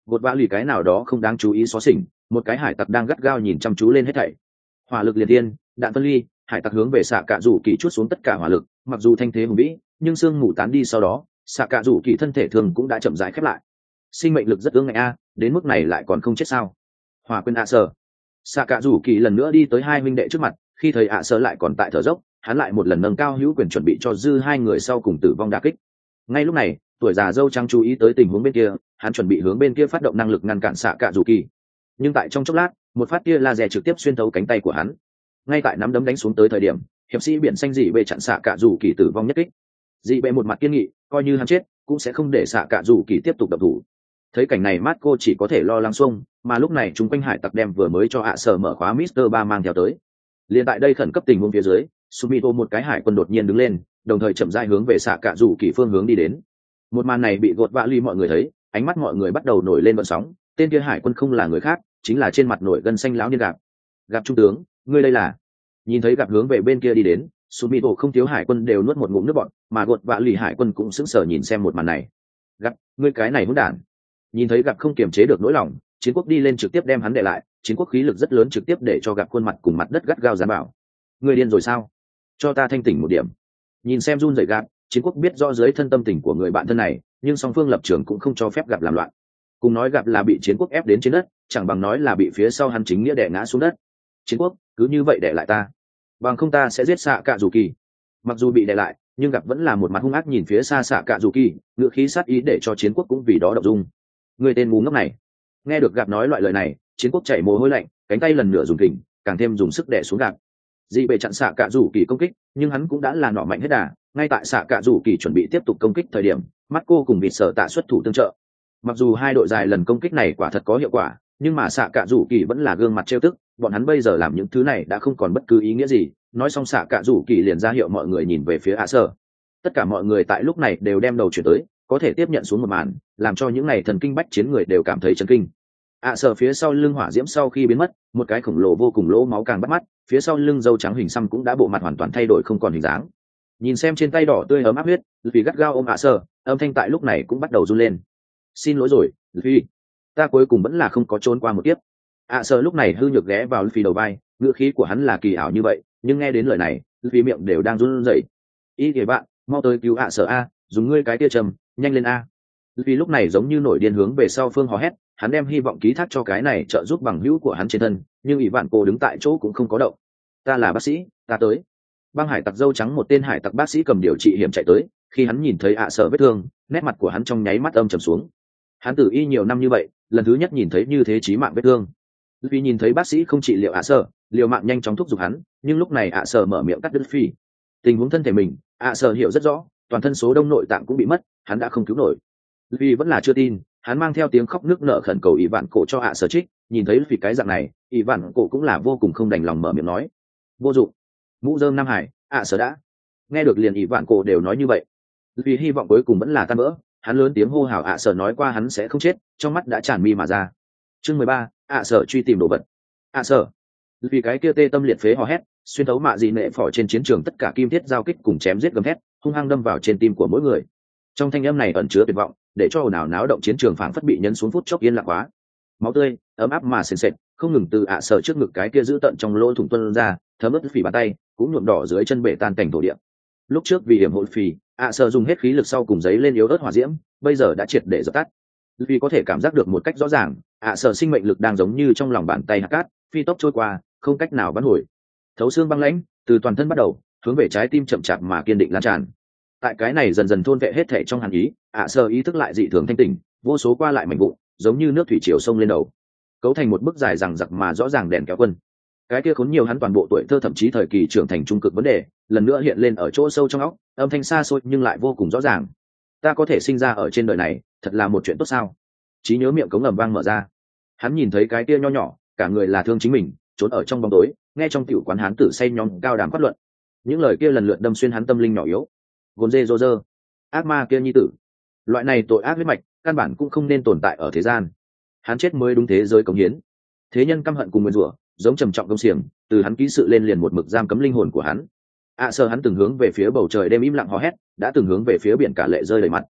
gột vã lì cái nào đó không đáng chú ý xó xỉnh, một cái hải tặc đang gắt gao nhìn chăm chú lên hết thảy. Hỏa lực liệt tiên, đạn phân ly, hải tặc hướng về xạ cạ rủ kỳ chút xuống tất cả hỏa lực, mặc dù thanh thế hùng vĩ nhưng sương mù tán đi sau đó, xạ cạ rủ kỳ thân thể thường cũng đã chậm rãi khép lại. Sinh mệnh lực rất ương ngạnh a, đến mức này lại còn không chết sao? Hỏa quyền ạ sở. Xạ cạ rủ kỳ lần nữa đi tới hai huynh đệ trước mặt, khi thấy ạ sở lại còn tại thở dốc, hắn lại một lần nâng cao hữu quyền chuẩn bị cho dư hai người sau cùng tử vong đả kích. Ngay lúc này, tuổi già dâu trắng chú ý tới tình huống bên kia, hắn chuẩn bị hướng bên kia phát động năng lực ngăn cản xạ cạ rủ kỳ. Nhưng tại trong chốc lát, một phát tia laser trực tiếp xuyên thấu cánh tay của hắn. Ngay tại nắm đấm đánh xuống tới thời điểm, hiệp sĩ biển xanh dị bệ chặn xạ cạ rủ kỳ tử vong nhất kích. Dị bệ một mặt kiên nghị, coi như hắn chết cũng sẽ không để xạ cạ rủ kỳ tiếp tục đập thủ. Thấy cảnh này Marco chỉ có thể lo lắng xung, mà lúc này chúng quanh hải tặc đem vừa mới cho ạ sở mở khóa Mister Ba mang theo tới. Liên tại đây khẩn cấp tình huống phía dưới, Sumito một cái hải quân đột nhiên đứng lên, đồng thời chậm rãi hướng về xạ cạ rủ kỳ phương hướng đi đến. Một màn này bị gột vạ ly mọi người thấy, ánh mắt mọi người bắt đầu nổi lên vận sóng. Tên kia hải quân không là người khác, chính là trên mặt nổi gân xanh láo niên gặp trung tướng, ngươi đây là? Nhìn thấy gặp hướng về bên kia đi đến, Sumito không thiếu hải quân đều nuốt một ngụm nước bọt, mà gột vạ ly hải quân cũng sững sờ nhìn xem một màn này. Gặp, ngươi cái này hỗn đản! Nhìn thấy gặp không kiềm chế được nỗi lòng, chiến quốc đi lên trực tiếp đem hắn để lại, chiến quốc khí lực rất lớn trực tiếp để cho gặp khuôn mặt cùng mặt đất gắt gao dán bảo. Ngươi điên rồi sao? Cho ta thanh tỉnh một điểm. Nhìn xem run rẩy gặp, chiến quốc biết rõ dưới thân tâm tình của người bạn thân này, nhưng song phương lập trường cũng không cho phép gặp làm loạn. Cùng nói gặp là bị chiến quốc ép đến trên đất, chẳng bằng nói là bị phía sau hắn chính nghĩa đè ngã xuống đất. Chiến quốc, cứ như vậy đè lại ta, bằng không ta sẽ giết xạ cạ rủ kỳ. Mặc dù bị đè lại, nhưng gặp vẫn là một mặt hung ác nhìn phía xa xạ cạ rủ kỳ, ngữ khí sát ý để cho chiến quốc cũng vì đó động dung. Người tên ngu ngốc này! Nghe được gặp nói loại lời này, chiến quốc chảy mồ hôi lạnh, cánh tay lần nữa dùng kình, càng thêm dùng sức đè xuống gặp. Dị bệ chặn xạ cạ rủ kỳ công kích, nhưng hắn cũng đã là nọ mạnh hết đà. Ngay tại xạ cạ rủ kỳ chuẩn bị tiếp tục công kích thời điểm, Marco cùng vịt sở tạ xuất thủ tương trợ. Mặc dù hai đội dài lần công kích này quả thật có hiệu quả, nhưng mà xạ cạ rủ kỳ vẫn là gương mặt trêu tức. Bọn hắn bây giờ làm những thứ này đã không còn bất cứ ý nghĩa gì. Nói xong xạ cạ rủ kỳ liền ra hiệu mọi người nhìn về phía ạ sở. Tất cả mọi người tại lúc này đều đem đầu chuyển tới, có thể tiếp nhận xuống một màn, làm cho những này thần kinh bách chiến người đều cảm thấy chấn kinh. ạ sở phía sau lưng hỏa diễm sau khi biến mất, một cái khổng lồ vô cùng lỗ máu càng bắt mắt, phía sau lưng dâu trắng hình xăm cũng đã bộ mặt hoàn toàn thay đổi không còn hình dáng. Nhìn xem trên tay đỏ tươi ấm áp huyết, vì gắt gao ôm ạ sở, âm thanh tại lúc này cũng bắt đầu run lên. Xin lỗi rồi, Luffy, ta cuối cùng vẫn là không có trốn qua một kiếp. ạ sở lúc này hư nhược ghé vào Luffy đầu vai, ngữ khí của hắn là kỳ ảo như vậy, nhưng nghe đến lời này, Luffy miệng đều đang run rẩy. Ý kìa bạn, mau tới cứu ạ sở a, dùng ngươi cái tia trầm, nhanh lên a. Luffy lúc này giống như nổi điên hướng về sau phương hò hét, hắn đem hy vọng ký thác cho cái này trợ giúp bằng hữu của hắn trên thân, nhưng ỷ vạn cô đứng tại chỗ cũng không có động. Ta là bác sĩ, ta tới. Băng hải tặc dâu trắng một tên hải tặc bác sĩ cầm điều trị hiểm chạy tới, khi hắn nhìn thấy ạ sở vết thương, nét mặt của hắn trong nháy mắt âm trầm xuống. Hắn tử y nhiều năm như vậy, lần thứ nhất nhìn thấy như thế chí mạng vết thương. Vì nhìn thấy bác sĩ không trị liệu ạ sở, liều mạng nhanh chóng thúc giục hắn, nhưng lúc này ạ sở mở miệng cắt đứt phi. Tình huống thân thể mình, ạ sở hiểu rất rõ, toàn thân số đông nội tạng cũng bị mất, hắn đã không cứu nổi. Vì vẫn là chưa tin, hắn mang theo tiếng khóc nức nở khẩn cầu ỷ vạn cổ cho ạ sở trích, nhìn thấy vì cái dạng này, ỷ vạn cổ cũng là vô cùng không đành lòng mở miệng nói. Vô dụng. Mũ rơm Nam Hải, ạ sở đã. Nghe được liền ỷ vạn cổ đều nói như vậy. Vì hy vọng cuối cùng vẫn là tan vỡ, hắn lớn tiếng hô hào ạ sở nói qua hắn sẽ không chết, trong mắt đã tràn mi mà ra. Chương 13, ạ sở truy tìm đồ vật. ạ sở. Vì cái kia tê tâm liệt phế hò hét, xuyên thấu mạ dị nệ phỏ trên chiến trường tất cả kim thiết giao kích cùng chém giết gầm thét, hung hăng đâm vào trên tim của mỗi người. Trong thanh âm này ẩn chứa tuyệt vọng, để cho ồn ào náo động chiến trường phảng phất bị nhấn xuống phút chốc yên lặng quá. Máu tươi ấm áp mà sền sệt, không ngừng từ ạ sở trước ngực cái kia giữ tận trong lỗ thủng tuôn ra, thấm ướt phì bàn tay, cũng nhuộm đỏ dưới chân bể tan cảnh thổ địa. Lúc trước vì hiểm hộ phì, ạ sở dùng hết khí lực sau cùng giấy lên yếu ớt hỏa diễm, bây giờ đã triệt để dập tắt. Vì có thể cảm giác được một cách rõ ràng, ạ sở sinh mệnh lực đang giống như trong lòng bàn tay hạt cát, phi tốc trôi qua, không cách nào vãn hồi. Thấu xương băng lãnh, từ toàn thân bắt đầu, hướng về trái tim chậm chạp mà kiên định lan tràn. Tại cái này dần dần thôn vệ hết thể trong hàn ý, ạ sở ý thức lại dị thường thanh tỉnh, vô số qua lại mảnh vụn, giống như nước thủy triều sông lên đầu, cấu thành một bức dài rằng giặc mà rõ ràng đèn kéo quân. Cái kia khốn nhiều hắn toàn bộ tuổi thơ thậm chí thời kỳ trưởng thành trung cực vấn đề, lần nữa hiện lên ở chỗ sâu trong óc, âm thanh xa xôi nhưng lại vô cùng rõ ràng. Ta có thể sinh ra ở trên đời này, thật là một chuyện tốt sao? Trí nhớ miệng cống ầm vang mở ra. Hắn nhìn thấy cái kia nho nhỏ, cả người là thương chính mình, trốn ở trong bóng tối, nghe trong tiểu quán hắn tử say nhóm cao đàm phát luận. Những lời kia lần lượt đâm xuyên hắn tâm linh nhỏ yếu. Gồn dê rô rơ, ác ma kia nhi tử, loại này tội ác huyết mạch căn bản cũng không nên tồn tại ở thế gian. Hắn chết mới đúng thế giới cống hiến. Thế nhân căm hận cùng nguyên rủa giống trầm trọng công xiềng, từ hắn ký sự lên liền một mực giam cấm linh hồn của hắn. Sợ hắn từng hướng về phía bầu trời đêm im lặng hò hét, đã từng hướng về phía biển cả lệ rơi đầy mặt.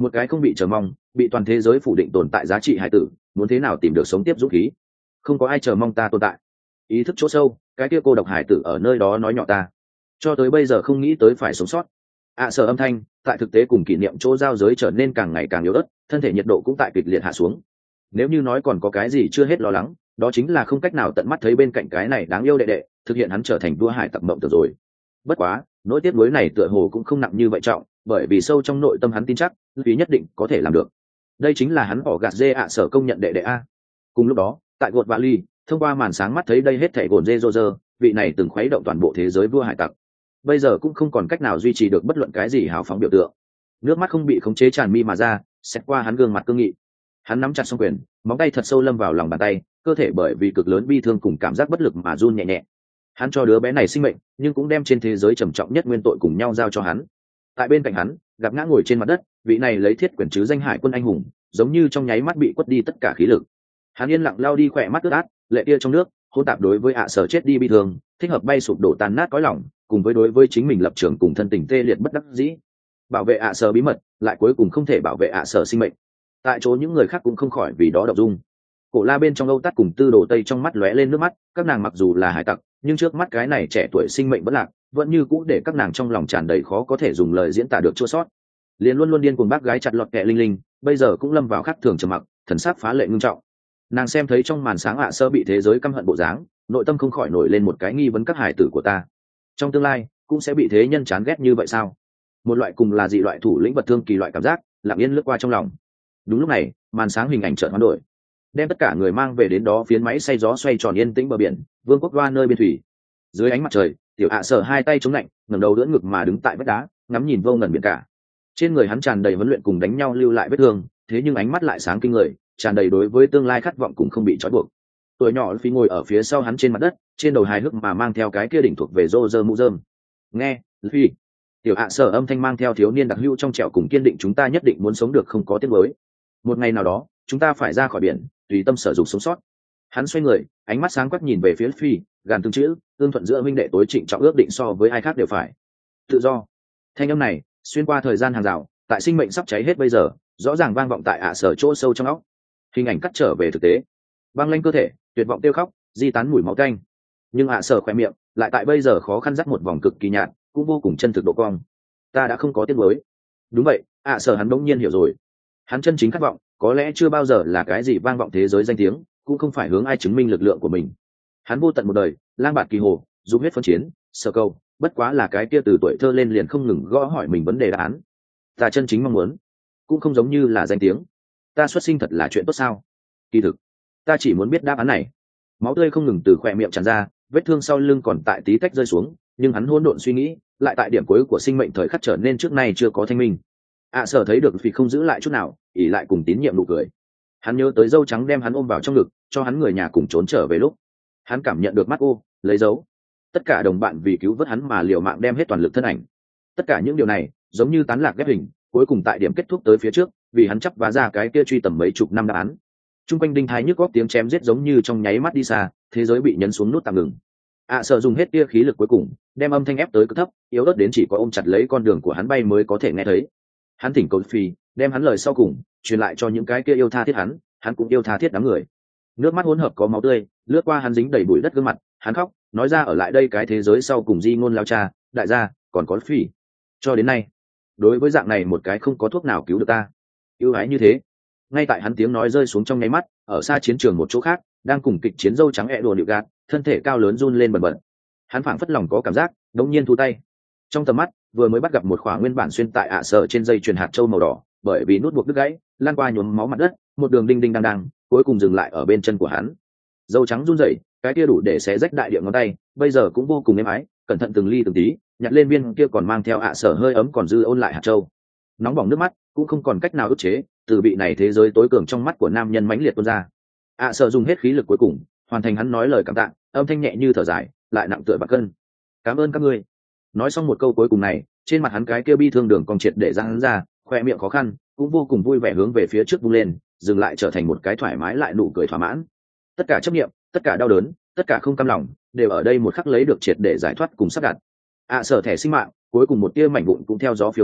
một cái không bị chờ mong, bị toàn thế giới phủ định tồn tại giá trị hải tử, muốn thế nào tìm được sống tiếp dũng khí? Không có ai chờ mong ta tồn tại. Ý thức chỗ sâu, cái kia cô độc hải tử ở nơi đó nói nhỏ ta, cho tới bây giờ không nghĩ tới phải sống sót. Sở âm thanh tại thực tế cùng kỷ niệm chỗ giao giới trở nên càng ngày càng yếu ớt, thân thể nhiệt độ cũng tại kịch liệt hạ xuống. Nếu như nói còn có cái gì chưa hết lo lắng, đó chính là không cách nào tận mắt thấy bên cạnh cái này đáng yêu đệ đệ thực hiện hắn trở thành vua hải tặc mộng tưởng rồi. Bất quá nỗi tiếc nuối này tựa hồ cũng không nặng như vậy trọng, bởi vì sâu trong nội tâm hắn tin chắc Luffy nhất định có thể làm được. Đây chính là hắn bỏ gạt dê Sở công nhận đệ đệ a. Cùng lúc đó tại gột vạ ly, thông qua màn sáng mắt thấy đây hết thảy gồn dê Roger, vị này từng khuấy động toàn bộ thế giới vua hải tặc, bây giờ cũng không còn cách nào duy trì được bất luận cái gì hào phóng biểu tượng. Nước mắt không bị khống chế tràn mi mà ra, xét qua hắn gương mặt cương nghị. Hắn nắm chặt song quyền, móng tay thật sâu lâm vào lòng bàn tay, cơ thể bởi vì cực lớn bi thương cùng cảm giác bất lực mà run nhẹ nhẹ. Hắn cho đứa bé này sinh mệnh, nhưng cũng đem trên thế giới trầm trọng nhất nguyên tội cùng nhau giao cho hắn. Tại bên cạnh hắn, gặp ngã ngồi trên mặt đất, vị này lấy thiết quyền chứ danh hải quân anh hùng, giống như trong nháy mắt bị quất đi tất cả khí lực. Hắn yên lặng lao đi khỏe mắt ướt át, lệ tia trong nước, hỗn tạp đối với Sở chết đi bi thương, thích hợp bay sụp đổ tan nát cõi lòng, cùng với đối với chính mình lập trường cùng thân tình tê liệt bất đắc dĩ. Bảo vệ Sở bí mật, lại cuối cùng không thể bảo vệ Sở sinh mệnh. Tại chỗ những người khác cũng không khỏi vì đó động dung. Cổ La bên trong Âu Tát cùng Tư Đồ Tây trong mắt lóe lên nước mắt, các nàng mặc dù là hải tặc, nhưng trước mắt cái này trẻ tuổi sinh mệnh bất lạc, vẫn như cũ để các nàng trong lòng tràn đầy khó có thể dùng lời diễn tả được chua sót. Liền luôn luôn điên cuồng bác gái chặt lọt kẹ Linh Linh, bây giờ cũng lâm vào khắc thường trầm mặc, thần sắc phá lệ ngưng trọng. Nàng xem thấy trong màn sáng Sơ bị thế giới căm hận bộ dáng, nội tâm không khỏi nổi lên một cái nghi vấn: các hải tử của ta trong tương lai cũng sẽ bị thế nhân chán ghét như vậy sao? Một loại cùng là dị loại thủ lĩnh vật thương kỳ loại cảm giác lặng yên lướt qua trong lòng. Đúng lúc này, màn sáng hình ảnh chợt hoán đổi, đem tất cả người mang về đến đó phiến máy xay gió xoay tròn yên tĩnh bờ biển, vương quốc Đoa nơi biên thủy. Dưới ánh mặt trời, tiểu Sở hai tay chống lạnh, ngẩng đầu đỡ ngực mà đứng tại vách đá, ngắm nhìn vô ngần biển cả. Trên người hắn tràn đầy huấn luyện cùng đánh nhau lưu lại vết thương, thế nhưng ánh mắt lại sáng kinh người, tràn đầy đối với tương lai khát vọng cũng không bị trói buộc. Tuổi nhỏ Phi ngồi ở phía sau hắn trên mặt đất, trên đầu hài hước mà mang theo cái kia đỉnh thuộc về Roger mũ rơm. Nghe, Phi. Tiểu Sở âm thanh mang theo thiếu niên đặc hữu trong trẻo cùng kiên định: chúng ta nhất định muốn sống được không có tiếc nuối. Một ngày nào đó, chúng ta phải ra khỏi biển, tùy tâm sở dục sống sót. Hắn xoay người, ánh mắt sáng quắc nhìn về phía Phi, gàn từng chữ, tương thuận giữa huynh đệ tối trịnh trọng ước định so với ai khác đều phải. Tự do. Thanh âm này, xuyên qua thời gian hàng rào, tại sinh mệnh sắp cháy hết bây giờ, rõ ràng vang vọng tại Sở chỗ sâu trong óc. Hình ảnh cắt trở về thực tế. Băng lanh cơ thể, tuyệt vọng tiêu khóc, di tán mùi máu tanh. Nhưng Sở khỏe miệng, lại tại bây giờ khó khăn dắt một vòng cực kỳ nhạt, cũng vô cùng chân thực độ cong. Ta đã không có tiếc nuối. Đúng vậy, Sở hắn bỗng nhiên hiểu rồi. Hắn chân chính khát vọng, có lẽ chưa bao giờ là cái gì vang vọng thế giới danh tiếng, cũng không phải hướng ai chứng minh lực lượng của mình. Hắn vô tận một đời, lang bạt kỳ hồ, dùng huyết phân chiến, Sở câu, bất quá là cái kia từ tuổi thơ lên liền không ngừng gõ hỏi mình vấn đề đáp án. Ta chân chính mong muốn, cũng không giống như là danh tiếng. Ta xuất sinh thật là chuyện tốt sao? Kỳ thực, ta chỉ muốn biết đáp án này. Máu tươi không ngừng từ khỏe miệng tràn ra, vết thương sau lưng còn tại tí tách rơi xuống, nhưng hắn hỗn độn suy nghĩ, lại tại điểm cuối của sinh mệnh thời khắc trở nên trước nay chưa có thanh minh. Sở thấy được vì không giữ lại chút nào, ỉ lại cùng tín nhiệm nụ cười. Hắn nhớ tới dâu trắng đem hắn ôm vào trong ngực, cho hắn người nhà cùng trốn trở về lúc. Hắn cảm nhận được mắt lấy dấu. Tất cả đồng bạn vì cứu vớt hắn mà liều mạng đem hết toàn lực thân ảnh. Tất cả những điều này, giống như tán lạc ghép hình, cuối cùng tại điểm kết thúc tới phía trước, vì hắn chắp vá ra cái kia truy tầm mấy chục năm đáp án. Trung quanh đinh thái nhức góc tiếng chém giết giống như trong nháy mắt đi xa, thế giới bị nhấn xuống nút tạm ngừng. Sở dùng hết tia khí lực cuối cùng, đem âm thanh ép tới cực thấp, yếu ớt đến chỉ có ôm chặt lấy con đường của hắn bay mới có thể nghe thấy. Hắn thỉnh cầu Phi, đem hắn lời sau cùng truyền lại cho những cái kia yêu tha thiết hắn cũng yêu tha thiết đám người. Nước mắt hỗn hợp có máu tươi lướt qua hắn dính đầy bụi đất gương mặt, hắn khóc, nói ra ở lại đây cái thế giới sau cùng di ngôn lao cha, đại gia, còn có Phi. Cho đến nay, đối với dạng này một cái không có thuốc nào cứu được ta, yêu ái như thế. Ngay tại hắn tiếng nói rơi xuống trong nháy mắt, ở xa chiến trường một chỗ khác, đang cùng kịch chiến dâu trắng đùa điệu gạt, thân thể cao lớn run lên bần bật. Hắn phảng phất lòng có cảm giác, đống nhiên thu tay. Trong tầm mắt, vừa mới bắt gặp một khỏa nguyên bản xuyên tại Sở trên dây chuyền hạt châu màu đỏ, bởi vì nút buộc đứt gãy, lan qua nhuốm máu mặt đất, một đường đinh đinh đang đang, cuối cùng dừng lại ở bên chân của hắn. Dâu trắng run rẩy, cái kia đủ để xé rách đại địa ngón tay, bây giờ cũng vô cùng êm ái, cẩn thận từng ly từng tí, nhặt lên viên kia còn mang theo Sở hơi ấm còn dư ôn lại hạt châu. Nóng bỏng nước mắt cũng không còn cách nào ức chế, từ vị này thế giới tối cường trong mắt của nam nhân mãnh liệt tuôn ra. Sở dùng hết khí lực cuối cùng, hoàn thành hắn nói lời cảm tạ, âm thanh nhẹ như thở dài, lại nặng tựa bạc cân. Cảm ơn các ngươi. Nói xong một câu cuối cùng này, trên mặt hắn cái kia bi thương đường cong triệt để ra hắn ra, khoe miệng khó khăn, cũng vô cùng vui vẻ hướng về phía trước vung lên, dừng lại trở thành một cái thoải mái lại nụ cười thỏa mãn. Tất cả chấp niệm, tất cả đau đớn, tất cả không cam lòng, đều ở đây một khắc lấy được triệt để giải thoát cùng sắp đặt. Sở thẻ sinh mạng, cuối cùng một tia mảnh vụn cũng theo gió phiêu tán,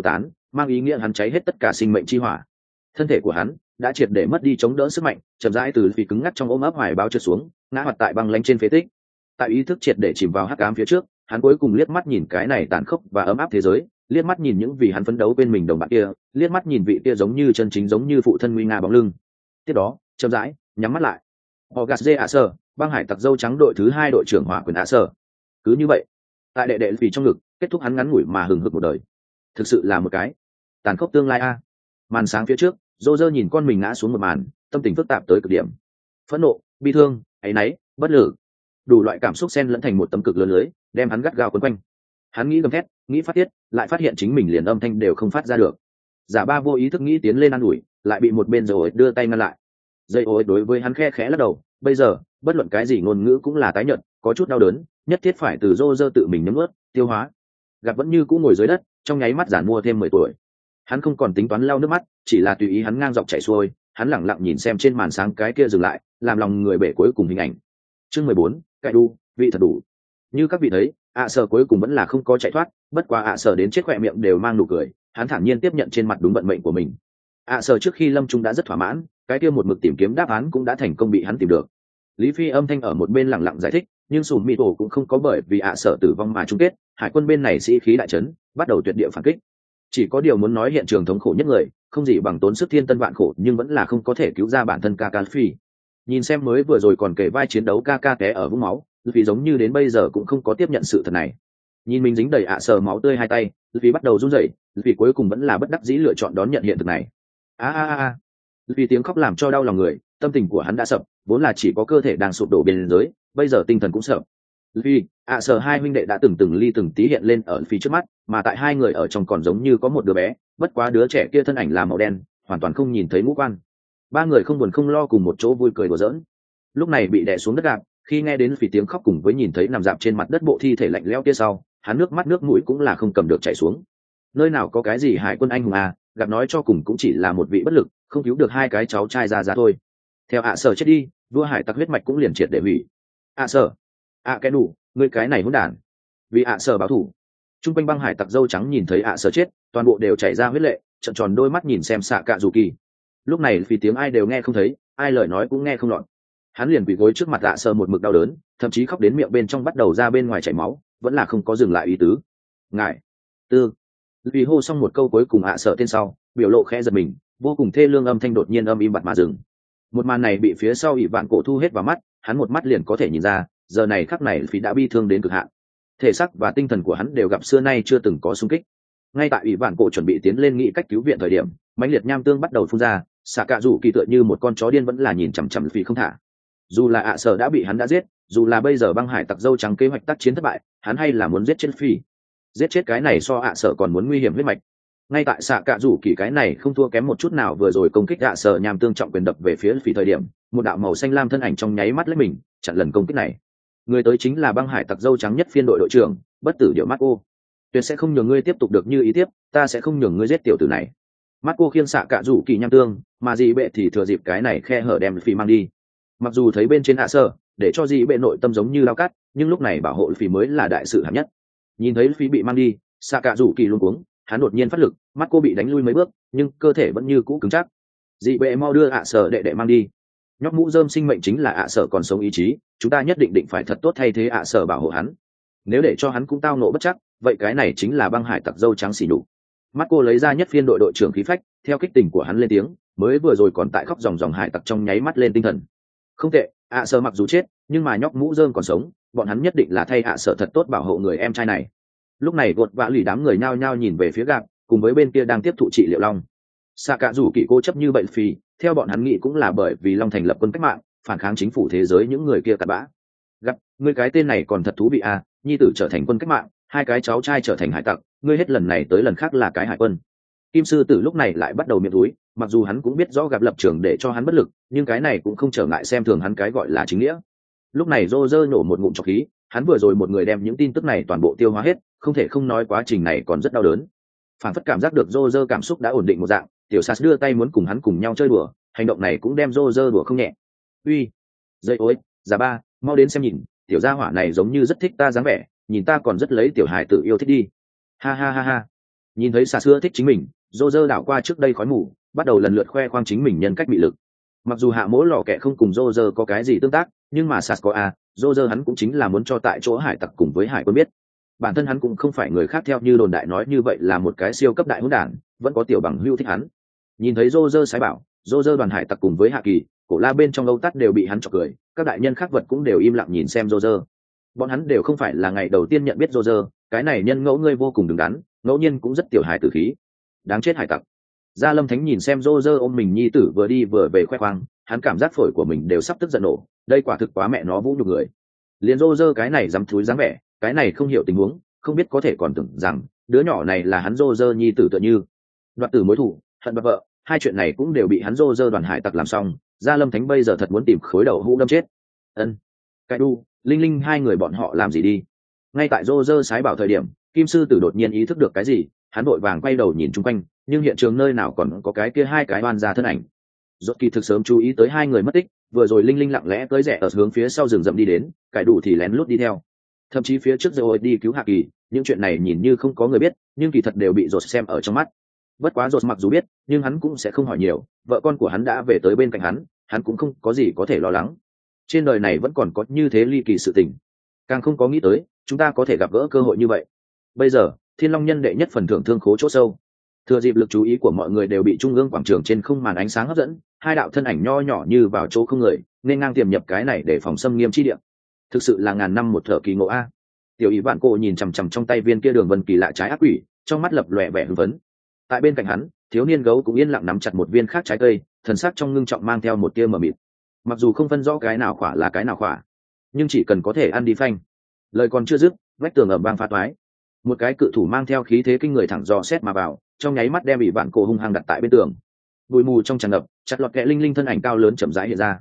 mang ý nghĩa hắn cháy hết tất cả sinh mệnh chi hỏa. Thân thể của hắn đã triệt để mất đi chống đỡ sức mạnh, chậm rãi từ vì cứng ngắc trong ôm ấp hoài báo trượt xuống, ngã hoạt tại băng lanh trên phế tích. Tại ý thức triệt để chìm vào hắc ám phía trước, hắn cuối cùng liếc mắt nhìn cái này tàn khốc và ấm áp thế giới, liếc mắt nhìn những vì hắn phấn đấu bên mình đồng bạn kia, liếc mắt nhìn vị kia giống như chân chính giống như phụ thân nguy nga bóng lưng. Tiếp đó, chậm rãi nhắm mắt lại. Ogasde Acer, băng hải tặc dâu trắng đội thứ 2 đội trưởng hỏa quyền Acer. Cứ như vậy, tại đệ đệ vì trong ngực, kết thúc hắn ngắn ngủi mà hừng hực một đời. Thực sự là một cái tàn khốc tương lai a. Màn sáng phía trước, Roger nhìn con mình ngã xuống một màn, tâm tình phức tạp tới cực điểm. Phẫn nộ, bi thương, áy náy, bất lực, đủ loại cảm xúc xen lẫn thành một tấm cực lớn lưới, đem hắn gắt gao quấn quanh. Hắn nghĩ gầm thét, nghĩ phát tiết, lại phát hiện chính mình liền âm thanh đều không phát ra được. Giả ba vô ý thức nghĩ tiến lên ăn ủi, lại bị một bên rồi đưa tay ngăn lại. Dây ối đối với hắn khe khẽ lắc đầu, bây giờ bất luận cái gì ngôn ngữ cũng là tái nhợt, có chút đau đớn, nhất thiết phải từ Roger tự mình nhấm nuốt, tiêu hóa. Gặp vẫn như cũ ngồi dưới đất, trong nháy mắt giản mua thêm 10 tuổi. Hắn không còn tính toán lau nước mắt, chỉ là tùy ý hắn ngang dọc chảy xuôi, hắn lẳng lặng nhìn xem trên màn sáng cái kia dừng lại, làm lòng người bể cuối cùng hình ảnh. Chương 14, cải đu, vị thật đủ. Như các vị thấy, Sở cuối cùng vẫn là không có chạy thoát, bất quá Sở đến chết khỏe miệng đều mang nụ cười, hắn thản nhiên tiếp nhận trên mặt đúng vận mệnh của mình. Sở trước khi lâm chung đã rất thỏa mãn, cái kia một mực tìm kiếm đáp án cũng đã thành công bị hắn tìm được. Lý Phi âm thanh ở một bên lặng lặng giải thích, nhưng Sùm Mị Tổ cũng không có bởi vì Sở tử vong mà chung kết, hải quân bên này sĩ khí đại trấn, bắt đầu tuyệt địa phản kích. Chỉ có điều muốn nói hiện trường thống khổ nhất người, không gì bằng tốn sức thiên tân vạn khổ nhưng vẫn là không có thể cứu ra bản thân Kaka Phi. Nhìn xem mới vừa rồi còn kể vai chiến đấu Kaka té ở vũng máu, vì giống như đến bây giờ cũng không có tiếp nhận sự thật này. Nhìn mình dính đầy Sở máu tươi hai tay, vì bắt đầu run rẩy, vì cuối cùng vẫn là bất đắc dĩ lựa chọn đón nhận hiện thực này. Vì tiếng khóc làm cho đau lòng người, tâm tình của hắn đã sập, vốn là chỉ có cơ thể đang sụp đổ bên dưới, bây giờ tinh thần cũng sập. Vì Sở hai huynh đệ đã từng ly từng tí hiện lên ở phía trước mắt, mà tại hai người ở trong còn giống như có một đứa bé, bất quá đứa trẻ kia thân ảnh là màu đen, hoàn toàn không nhìn thấy ngũ quan. Ba người không buồn không lo cùng một chỗ vui cười đùa giỡn. Lúc này bị đè xuống đất gạp, khi nghe đến phì tiếng khóc cùng với nhìn thấy nằm dạp trên mặt đất bộ thi thể lạnh lẽo kia sau, hắn nước mắt nước mũi cũng là không cầm được chảy xuống. Nơi nào có cái gì hải quân anh hùng à, gặp nói cho cùng cũng chỉ là một vị bất lực, không cứu được hai cái cháu trai ra thôi. Theo Sở chết đi, vua hải tặc huyết mạch cũng liền triệt để hủy. Sở, cái đủ, ngươi cái này hỗn đản. Vì Sở báo thủ. Trung quanh băng hải tặc dâu trắng nhìn thấy Sở chết, toàn bộ đều chảy ra huyết lệ, trợn tròn đôi mắt nhìn xem Xạ Cạ Dù Kỳ. Lúc này vì tiếng ai đều nghe không thấy, ai lời nói cũng nghe không lọt. Hắn liền quỳ gối trước mặt Sở một mực đau đớn, thậm chí khóc đến miệng bên trong bắt đầu ra bên ngoài chảy máu, vẫn là không có dừng lại ý tứ. Ngài, vì hô xong một câu cuối cùng Sở tên sau, biểu lộ khẽ giật mình, vô cùng thê lương âm thanh đột nhiên âm im bặt mà dừng. Một màn này bị phía sau ỷ vạn cổ thu hết vào mắt, hắn một mắt liền có thể nhìn ra, giờ này khắc này phí đã bi thương đến cực hạn, thể xác và tinh thần của hắn đều gặp xưa nay chưa từng có xung kích. Ngay tại ỷ vạn cổ chuẩn bị tiến lên nghĩ cách cứu viện thời điểm, mãnh liệt nham tương bắt đầu phun ra, Xạ Cạ Dù Kỳ tựa như một con chó điên vẫn là nhìn chằm chằm phí không thả. Dù là Sở đã bị hắn đã giết, dù là bây giờ băng hải tặc dâu trắng kế hoạch tác chiến thất bại, hắn hay là muốn giết chết phí. Giết chết cái này so Sở còn muốn nguy hiểm huyết mạch. Ngay tại Xạ Cạ Dù Kỳ cái này không thua kém một chút nào vừa rồi công kích Sở nham tương trọng quyền đập về phía phí thời điểm, một đạo màu xanh lam thân ảnh trong nháy mắt lấy mình chặn lần công kích này. Người tới chính là băng hải tặc dâu trắng nhất phiên đội đội trưởng, bất tử điệu Marco. Tuyệt sẽ không nhường ngươi tiếp tục được như ý tiếp, ta sẽ không nhường ngươi giết tiểu tử này. Marco khiêng Xạ Cạ Dù Kỳ nham tương, mà dị bệ thì thừa dịp cái này khe hở đem phí mang đi. Mặc dù thấy bên trên Sở để cho dị bệ nội tâm giống như lao cắt, nhưng lúc này bảo hộ phí mới là đại sự hạng nhất. Nhìn thấy phí bị mang đi, Xạ Cạ Dù Kỳ luống cuống, hắn đột nhiên phát lực, Marco bị đánh lui mấy bước, nhưng cơ thể vẫn như cũ cứng chắc. Dị bệ mau đưa Sở đệ đệ mang đi. Nhóc mũ rơm sinh mệnh chính là Sở còn sống ý chí, chúng ta nhất định phải thật tốt thay thế Sở bảo hộ hắn. Nếu để cho hắn cũng tao nộ bất chắc, vậy cái này chính là băng hải tặc dâu trắng xỉ nhục. Marco lấy ra nhất phiên đội đội trưởng khí phách, theo kích tình của hắn lên tiếng, mới vừa rồi còn tại khóc ròng hải tặc trong nháy mắt lên tinh thần. Không tệ, Sở mặc dù chết, nhưng mà nhóc mũ rơm còn sống, bọn hắn nhất định là thay Sở thật tốt bảo hộ người em trai này. Lúc này gột vã lì đám người nhao nhao nhìn về phía gạp, cùng với bên kia đang tiếp thụ trị liệu long. Xạ Cạ Dù Kỳ cố chấp như bệnh phì, theo bọn hắn nghĩ cũng là bởi vì long thành lập quân cách mạng, phản kháng chính phủ thế giới những người kia cặn bã. Gặp, ngươi cái tên này còn thật thú vị à, nhi tử trở thành quân cách mạng, hai cái cháu trai trở thành hải tặc, ngươi hết lần này tới lần khác là cái hải quân. Kim sư tử lúc này lại bắt đầu miệng túi, mặc dù hắn cũng biết rõ gặp lập trường để cho hắn bất lực, nhưng cái này cũng không trở ngại xem thường hắn cái gọi là chính nghĩa. Lúc này Roger nổ một ngụm trọc khí, hắn vừa rồi một người đem những tin tức này toàn bộ tiêu hóa hết, không thể không nói quá trình này còn rất đau đớn. Phản phất cảm giác được Roger cảm xúc đã ổn định một dạng, tiểu Sas đưa tay muốn cùng hắn cùng nhau chơi đùa, hành động này cũng đem Roger đùa không nhẹ. Uy, dậy ối, già ba, mau đến xem nhìn, tiểu gia hỏa này giống như rất thích ta dáng vẻ, nhìn ta còn rất lấy tiểu hài tự yêu thích đi. Ha ha ha ha. Nhìn thấy Sas ưa thích chính mình, Roger đảo qua trước đây khói mù, bắt đầu lần lượt khoe khoang chính mình nhân cách bị lực. Mặc dù hạ mỗ lò kẹ không cùng Roger có cái gì tương tác, nhưng mà Sas có Roger hắn cũng chính là muốn cho tại chỗ hải tặc cùng với hải quân biết. Bản thân hắn cũng không phải người khác theo như đồn đại nói như vậy là một cái siêu cấp đại hỗn đản, vẫn có tiểu bằng hưu thích hắn. Nhìn thấy Roger sái bảo, Roger đoàn hải tặc cùng với Hạ Kỳ, cổ la bên trong lâu tắt đều bị hắn chọc cười, các đại nhân khác vật cũng đều im lặng nhìn xem Roger. Bọn hắn đều không phải là ngày đầu tiên nhận biết Roger, cái này nhân ngẫu ngươi vô cùng đứng đắn, ngẫu nhiên cũng rất tiểu hài tử khí. Đáng chết hải tặc. Gia Lâm Thánh nhìn xem Roger ôm mình nhi tử vừa đi vừa về khoe khoang, hắn cảm giác phổi của mình đều sắp tức giận nổ, đây quả thực quá mẹ nó vũ nhục người. Liền Roger cái này dám thúi dáng vẻ, cái này không hiểu tình huống, không biết có thể còn tưởng rằng đứa nhỏ này là hắn Roger nhi tử tựa như. Đoạt tử mối thù, hận bà vợ, hai chuyện này cũng đều bị hắn Roger đoàn hải tặc làm xong, Gia Lâm Thánh bây giờ thật muốn tìm khối đầu hũ đâm chết. Ân, Cái đu, Linh Linh hai người bọn họ làm gì đi? Ngay tại Roger sái bảo thời điểm, Kim sư tử đột nhiên ý thức được cái gì, hắn vội vàng quay đầu nhìn chung quanh, nhưng hiện trường nơi nào còn có cái kia hai cái oan ra thân ảnh. Rốt kỳ thực sớm chú ý tới hai người mất tích, vừa rồi Linh Linh lặng lẽ tới rẽ ở hướng phía sau rừng rậm đi đến, Cải Đủ thì lén lút đi theo. Thậm chí phía trước rồi đi cứu Hạ Kỳ, những chuyện này nhìn như không có người biết, nhưng kỳ thật đều bị Rốt xem ở trong mắt. Bất quá Rốt mặc dù biết, nhưng hắn cũng sẽ không hỏi nhiều, vợ con của hắn đã về tới bên cạnh hắn cũng không có gì có thể lo lắng. Trên đời này vẫn còn có như thế ly kỳ sự tình, càng không có nghĩ tới chúng ta có thể gặp gỡ cơ hội như vậy. Bây giờ, Thiên Long nhân đệ nhất phần thưởng thương khố chỗ sâu. Thừa dịp lực chú ý của mọi người đều bị trung ương quảng trường trên không màn ánh sáng hấp dẫn, hai đạo thân ảnh nho nhỏ như vào chỗ không người, nên ngang tiềm nhập cái này để phòng xâm nghiêm chi địa. Thực sự là ngàn năm một thở kỳ ngộ a. Tiểu Ý Vạn Cổ nhìn chằm chằm trong tay viên kia đường vân kỳ lạ trái ác quỷ, trong mắt lập lòe vẻ hưng phấn. Tại bên cạnh hắn, thiếu niên gấu cũng yên lặng nắm chặt một viên khác trái cây, thần sắc trong ngưng trọng mang theo một tia mờ mịt. Mặc dù không phân rõ cái nào khỏa là cái nào khỏa, nhưng chỉ cần có thể ăn đi phanh. Lời còn chưa dứt, vách tường ầm vang phá toái. Một cái cự thủ mang theo khí thế kinh người thẳng dò xét mà vào, trong nháy mắt đem Bị Vạn Cổ hung hăng đặt tại bên tường. Bụi mù trong tràn ngập, chặt lọt kẹ Linh Linh thân ảnh cao lớn chậm rãi hiện ra.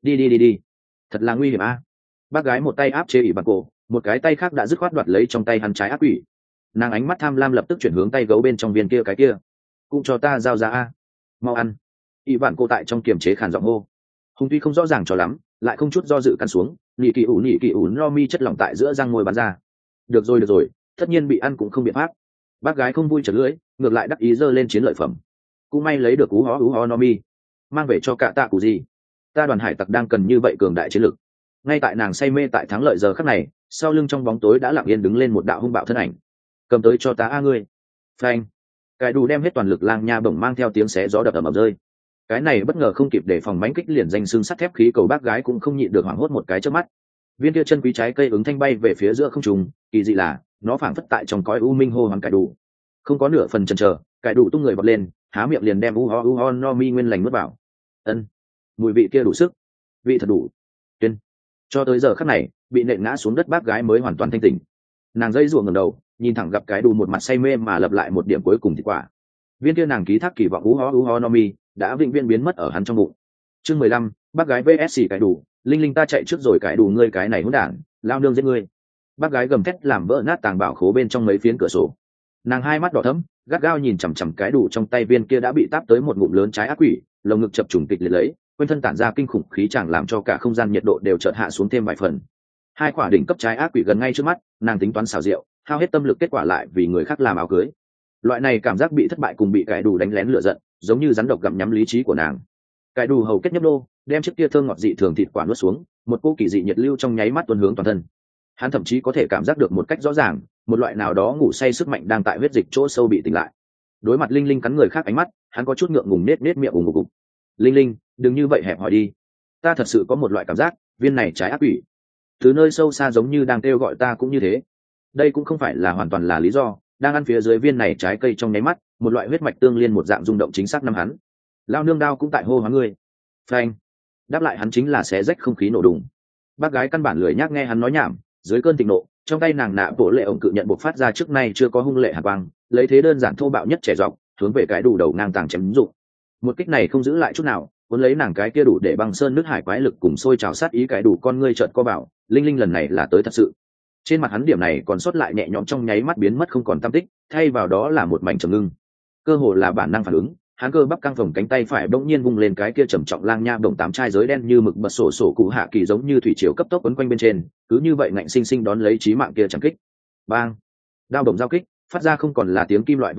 Đi, thật là nguy hiểm a. Bác gái một tay áp chế Bị Vạn Cổ, một cái tay khác đã dứt khoát đoạt lấy trong tay hắn trái ác quỷ. Nàng ánh mắt tham lam lập tức chuyển hướng tay gấu bên trong viên kia cái kia. Cũng cho ta giao ra a, mau ăn. Bị Vạn Cổ tại trong kiềm chế khàn giọng hô. Hùng tuy không rõ ràng cho lắm, lại không chút do dự căn xuống, nhị kỳ ủ no mi chất lỏng tại giữa răng môi bắn ra. Được rồi, tất nhiên bị ăn cũng không biện pháp. Bác gái không vui chật lưỡi, ngược lại đắc ý giơ lên chiến lợi phẩm. Cũng may lấy được ú hó no mi, mang về cho cả tạ cụ gì. Ta đoàn hải tặc đang cần như vậy cường đại chiến lực. Ngay tại nàng say mê tại thắng lợi giờ khắc này, sau lưng trong bóng tối đã lặng yên đứng lên một đạo hung bạo thân ảnh. Cầm tới cho ta a ngươi. Phanh. Cái đủ đem hết toàn lực lang nha bổng mang theo tiếng xé gió đập ầm ầm rơi. Cái này bất ngờ không kịp để phòng mãnh kích liền danh xương sắt thép khí cầu bác gái cũng không nhịn được hoảng hốt một cái trước mắt. Viên kia chân quý trái cây ứng thanh bay về phía giữa không trung, kỳ dị là nó phảng phất tại trong cõi u minh hô hoán Cải Đủ. Không có nửa phần chần chờ, Cải Đủ tung người bật lên, há miệng liền đem u ho no mi nguyên lành nuốt vào. Ân, mùi vị kia đủ sức, vị thật đủ. Tuyên. Cho tới giờ khắc này, bị nện ngã xuống đất bác gái mới hoàn toàn thanh tỉnh. Nàng dây rủa ngẩng đầu, nhìn thẳng gặp Cải Đủ một mặt say mê mà lập lại một điểm cuối cùng thì quả. Viên kia nàng ký thác kỳ vọng u ho no mi đã vĩnh viễn biến mất ở hắn trong bụng. Chương 15, bác gái vs Cải Đủ, Linh Linh ta chạy trước rồi Cải Đủ ngươi cái này hỗn đản, lao nương giết ngươi. Bác gái gầm thét làm vỡ nát tàng bảo khố bên trong mấy phiến cửa sổ. Nàng hai mắt đỏ thẫm, gắt gao nhìn chằm chằm cái đủ trong tay viên kia đã bị táp tới một ngụm lớn trái ác quỷ, lồng ngực chập trùng kịch liệt lấy, quanh thân tản ra kinh khủng khí chẳng làm cho cả không gian nhiệt độ đều chợt hạ xuống thêm vài phần. Hai quả đỉnh cấp trái ác quỷ gần ngay trước mắt, nàng tính toán xảo diệu, hao hết tâm lực kết quả lại vì người khác làm áo cưới. Loại này cảm giác bị thất bại cùng bị cái đủ đánh lén lửa giận, giống như rắn độc gặm nhắm lý trí của nàng. Cái đủ hầu kết nhấp đô, đem chiếc kia thơm ngọt dị thường thịt quả nuốt xuống, một cô kỳ dị nhiệt lưu trong nháy mắt tuôn hướng toàn thân. Hắn thậm chí có thể cảm giác được một cách rõ ràng, một loại nào đó ngủ say sức mạnh đang tại huyết dịch chỗ sâu bị tỉnh lại. Đối mặt Linh Linh cắn người khác ánh mắt, hắn có chút ngượng ngùng nết miệng ùng ục. Linh Linh, đừng như vậy hẹp hòi đi. Ta thật sự có một loại cảm giác, viên này trái ác quỷ từ nơi sâu xa giống như đang kêu gọi ta cũng như thế. Đây cũng không phải là hoàn toàn là lý do, đang ăn phía dưới viên này trái cây trong nháy mắt, một loại huyết mạch tương liên một dạng rung động chính xác năm hắn. Lao nương đao cũng tại hô hoán ngươi. Phanh. Đáp lại hắn chính là xé rách không khí nổ đùng. Bác gái căn bản lười nhác nghe hắn nói nhảm, dưới cơn thịnh nộ, trong tay nàng nạ bộ lệ ổng cự nhận bộc phát ra trước nay chưa có hung lệ hàn quang, lấy thế đơn giản thô bạo nhất trẻ dọc, hướng về cái đủ đầu ngang tàng chém dụng. Một kích này không giữ lại chút nào, cuốn lấy nàng cái kia đủ để băng sơn nước hải quái lực cùng sôi trào sát ý cái đủ con ngươi chợt co bảo, Linh Linh lần này là tới thật sự. Trên mặt hắn điểm này còn sót lại nhẹ nhõm trong nháy mắt biến mất không còn tăm tích, thay vào đó là một mảnh trầm ngưng. Cơ hồ là bản năng phản ứng, hắn cơ bắp căng phồng cánh tay phải bỗng nhiên vung lên cái kia trầm trọng lang nha đồng tám chai giới đen như mực bật sổ cụ hạ kỳ giống như thủy triều cấp tốc quấn quanh bên trên, cứ như vậy ngạnh sinh sinh đón lấy chí mạng kia chẳng kích. Bang! Đao đồng giao kích, phát ra không còn là tiếng kim loại va chạm,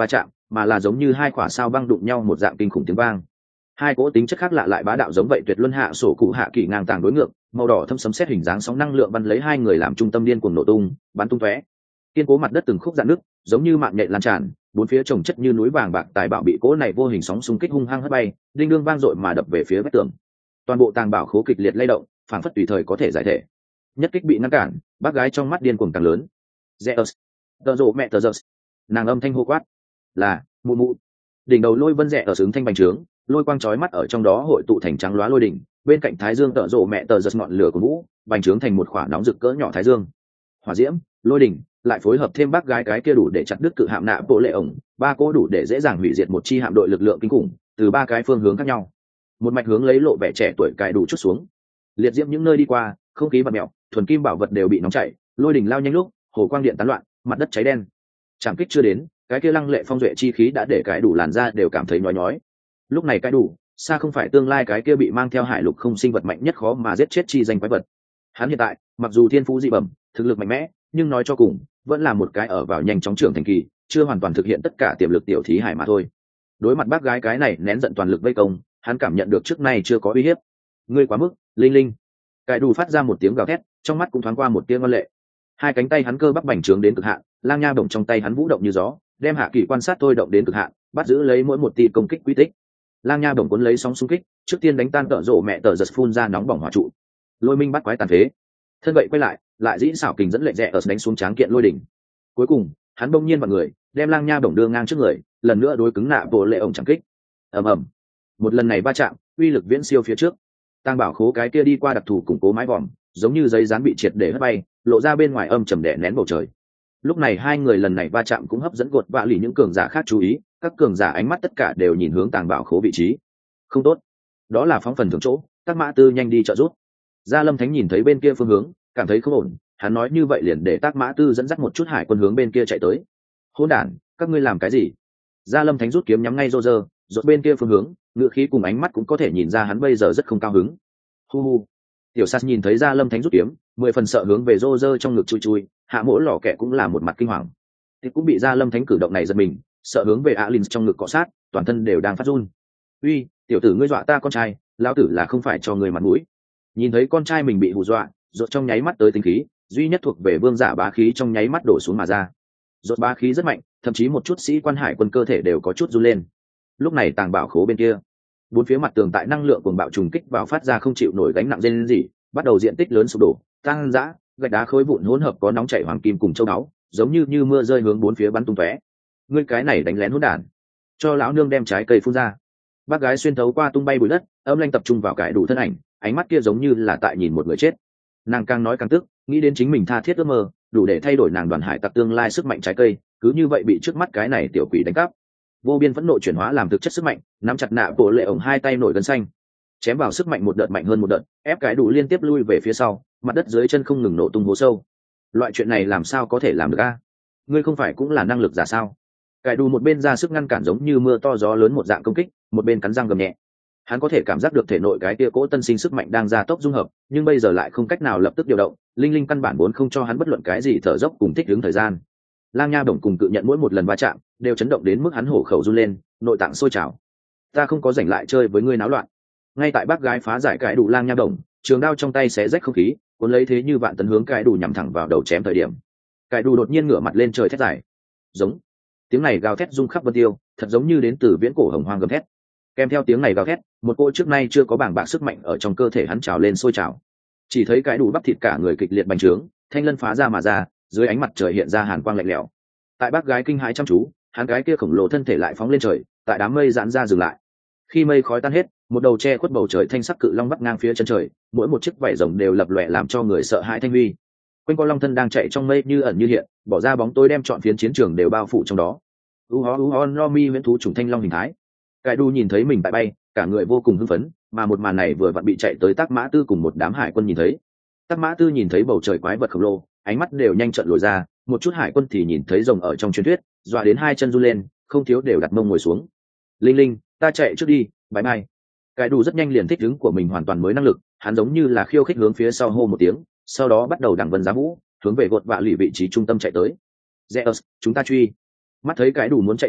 mà là giống như hai quả sao băng đụng nhau một dạng kinh khủng tiếng vang. Hai cỗ tính chất khác lạ lại bá đạo giống vậy tuyệt luân hạ sổ cụ hạ kỳ ngang tàng đối ngược, màu đỏ thâm sấm sét hình dáng sóng năng lượng bắn lấy hai người làm trung tâm điên cuồng nổ tung, bắn tung tóe. Kiên cố mặt đất từng khúc rạn nứt, giống như mạng nhện lan tràn, bốn phía chồng chất như núi vàng bạc tài bảo bị cỗ này vô hình sóng xung kích hung hăng hất bay, đinh đương vang dội mà đập về phía vách tường. Toàn bộ tàng bảo khố kịch liệt lay động, phảng phất tùy thời có thể giải thể. Nhất kích bị ngăn cản, bác gái trong mắt điên cuồng càng lớn. Zeus, tờ rộ mẹ tờ Zeus. Nàng âm thanh hô quát, là mụ mụ. Đỉnh đầu lôi vân rẽ ở xứng thanh bành trướng, lôi quang chói mắt ở trong đó hội tụ thành trắng loá lôi đỉnh, bên cạnh thái dương tợ rộ mẹ tờ giật ngọn lửa của vũ bành trướng thành một khỏa nóng rực cỡ nhỏ thái dương. Hỏa diễm, lôi đỉnh lại phối hợp thêm bác gái cái kia đủ để chặt đứt cự hạm nạ bộ lệ ổng, ba cỗ đủ để dễ dàng hủy diệt một chi hạm đội lực lượng kinh khủng từ ba cái phương hướng khác nhau, một mạch hướng lấy lộ vẻ trẻ tuổi cài đủ chút xuống. Liệt diễm những nơi đi qua, không khí bạt mèo, thuần kim bảo vật đều bị nóng chảy, lôi đỉnh lao nhanh lúc, hồ quang điện tán loạn, mặt đất cháy đen. Trảm kích chưa đến, cái kia lăng lệ phong duệ chi khí đã để cái đủ làn da đều cảm thấy nhói nhói. Lúc này cái đủ xa không phải tương lai cái kia bị mang theo hải lục không sinh vật mạnh nhất khó mà giết chết chi danh quái vật. Hắn hiện tại mặc dù thiên phú dị bẩm, thực lực mạnh mẽ, nhưng nói cho cùng vẫn là một cái ở vào nhanh chóng trưởng thành kỳ, chưa hoàn toàn thực hiện tất cả tiềm lực tiểu thí hải mà thôi. Đối mặt bác gái cái này nén giận toàn lực vây công, hắn cảm nhận được trước nay chưa có uy hiếp. Ngươi quá mức, linh linh. Cái đủ phát ra một tiếng gào thét, trong mắt cũng thoáng qua một tia ngoan lệ. Hai cánh tay hắn cơ bắp bành trướng đến cực hạn, lang nha bổng trong tay hắn vũ động như gió, đem hạ kỳ quan sát thôi động đến cực hạn, bắt giữ lấy mỗi một tia công kích quy tích. Lang nha bổng cuốn lấy sóng xung kích, trước tiên đánh tan tợ rộ mẹ tờ giật phun ra nóng bỏng hỏa trụ. Lôi minh bắt quái tàn phế, thân gậy quay lại dĩ xảo kình dẫn lệnh rẽ ở đánh xuống tráng kiện lôi đỉnh. Cuối cùng hắn bỗng nhiên vào người, đem lang nha bổng đưa ngang trước người, lần nữa đối cứng nạ bộ lệ ổng chẳng kích. ầm ầm, một lần này va chạm, uy lực viễn siêu phía trước. Tang bảo khố cái kia đi qua đặc thù củng cố mái vòm, giống như giấy dán bị triệt để hất bay, lộ ra bên ngoài âm trầm đè nén bầu trời. Lúc này hai người lần này va chạm cũng hấp dẫn gột vạ lì những cường giả khác chú ý, các cường giả ánh mắt tất cả đều nhìn hướng tàng bảo khố vị trí. Không tốt, đó là phóng phần thưởng chỗ, các mã tư nhanh đi trợ giúp. Gia Lâm Thánh nhìn thấy bên kia phương hướng, cảm thấy không ổn, hắn nói như vậy liền để tác mã tư dẫn dắt một chút hải quân hướng bên kia chạy tới. Hỗn đản, các ngươi làm cái gì? Gia Lâm Thánh rút kiếm nhắm ngay Roger, rốt bên kia phương hướng, ngựa khí cùng ánh mắt cũng có thể nhìn ra hắn bây giờ rất không cao hứng. Hu hu. Tiểu Sát nhìn thấy Gia Lâm Thánh rút kiếm, 10 phần sợ hướng về Roger trong ngực chui chui, hạ mỗ lò kẹ cũng là một mặt kinh hoàng. Thì cũng bị Gia Lâm Thánh cử động này giật mình, sợ hướng về Alin trong ngực cọ sát, toàn thân đều đang phát run. Uy, tiểu tử ngươi dọa ta con trai, lão tử là không phải cho ngươi mặt mũi. Nhìn thấy con trai mình bị hù dọa, rốt trong nháy mắt tới tính khí, duy nhất thuộc về vương giả bá khí trong nháy mắt đổ xuống mà ra. Rốt bá khí rất mạnh, thậm chí một chút sĩ quan hải quân cơ thể đều có chút run lên. Lúc này tàng bảo khố bên kia, bốn phía mặt tường tại năng lượng cuồng bạo trùng kích vào phát ra không chịu nổi gánh nặng rên rỉ, bắt đầu diện tích lớn sụp đổ, tăng dã, gạch đá khối vụn hỗn hợp có nóng chảy hoàng kim cùng châu đáo, giống như mưa rơi hướng bốn phía bắn tung tóe. Ngươi cái này đánh lén hỗn đản, cho lão nương đem trái cây phun ra. Bác gái xuyên thấu qua tung bay bụi đất, âm lanh tập trung vào cải đủ thân ảnh, ánh mắt kia giống như là tại nhìn một người chết. Nàng càng nói càng tức, nghĩ đến chính mình tha thiết ước mơ, đủ để thay đổi nàng đoàn hải tặc tương lai sức mạnh trái cây, cứ như vậy bị trước mắt cái này tiểu quỷ đánh cắp. Vô biên phẫn nộ chuyển hóa làm thực chất sức mạnh, nắm chặt nạ bộ lệ ổng hai tay nổi gân xanh, chém vào sức mạnh một đợt mạnh hơn một đợt, ép cái đủ liên tiếp lui về phía sau, mặt đất dưới chân không ngừng nổ tung hố sâu. Loại chuyện này làm sao có thể làm được a? Ngươi không phải cũng là năng lực giả sao? Cái đủ một bên ra sức ngăn cản giống như mưa to gió lớn một dạng công kích, một bên cắn răng gầm nhẹ. Hắn có thể cảm giác được thể nội cái kia cỗ tân sinh sức mạnh đang gia tốc dung hợp, nhưng bây giờ lại không cách nào lập tức điều động, linh linh căn bản vốn không cho hắn bất luận cái gì thở dốc cùng thích ứng thời gian. Lang nha bổng cùng cự nhận mỗi một lần va chạm đều chấn động đến mức hắn hổ khẩu run lên, nội tạng sôi trào. Ta không có rảnh lại chơi với ngươi náo loạn. Ngay tại bác gái phá giải cái đủ lang nha bổng, trường đao trong tay xé rách không khí, cuốn lấy thế như vạn tấn hướng cái đủ nhắm thẳng vào đầu chém thời điểm. Cái đủ đột nhiên ngửa mặt lên trời thét dài. Giống. Tiếng này gào thét rung khắp vân tiêu, thật giống như đến từ viễn cổ hồng hoang gầm thét. Kèm theo tiếng này gào thét, một cỗ trước nay chưa có bảng bạc sức mạnh ở trong cơ thể hắn trào lên sôi trào. Chỉ thấy cái đủ bắp thịt cả người kịch liệt bành trướng, thanh lân phá ra mà ra, dưới ánh mặt trời hiện ra hàn quang lạnh lẽo. Tại bác gái kinh hãi chăm chú, hắn cái kia khổng lồ thân thể lại phóng lên trời, tại đám mây giãn ra dừng lại. Khi mây khói tan hết, một đầu che khuất bầu trời thanh sắc cự long vắt ngang phía chân trời, mỗi một chiếc vảy rồng đều lập lòe làm cho người sợ hãi thanh huy. Quanh co long thân đang chạy trong mây như ẩn như hiện, bỏ ra bóng tối đem trọn phiến chiến trường đều bao phủ trong đó. U ho no mi huyễn thú trùng thanh long hình thái. Cái đu nhìn thấy mình tại bay, cả người vô cùng hưng phấn, mà một màn này vừa vặn bị chạy tới Tác Mã Tư cùng một đám hải quân nhìn thấy. Tác Mã Tư nhìn thấy bầu trời quái vật khổng lồ, ánh mắt đều nhanh trận lồi ra, một chút hải quân thì nhìn thấy rồng ở trong truyền thuyết, dọa đến hai chân run lên, không thiếu đều đặt mông ngồi xuống. Linh linh, ta chạy trước đi, bye bye. Cái đu rất nhanh liền thích ứng của mình hoàn toàn mới năng lực, hắn giống như là khiêu khích hướng phía sau hô một tiếng, sau đó bắt đầu đằng vân giá vũ, hướng về gột vạ lì vị trí trung tâm chạy tới. Zeus, chúng ta truy. Mắt thấy cái đủ muốn chạy trốn,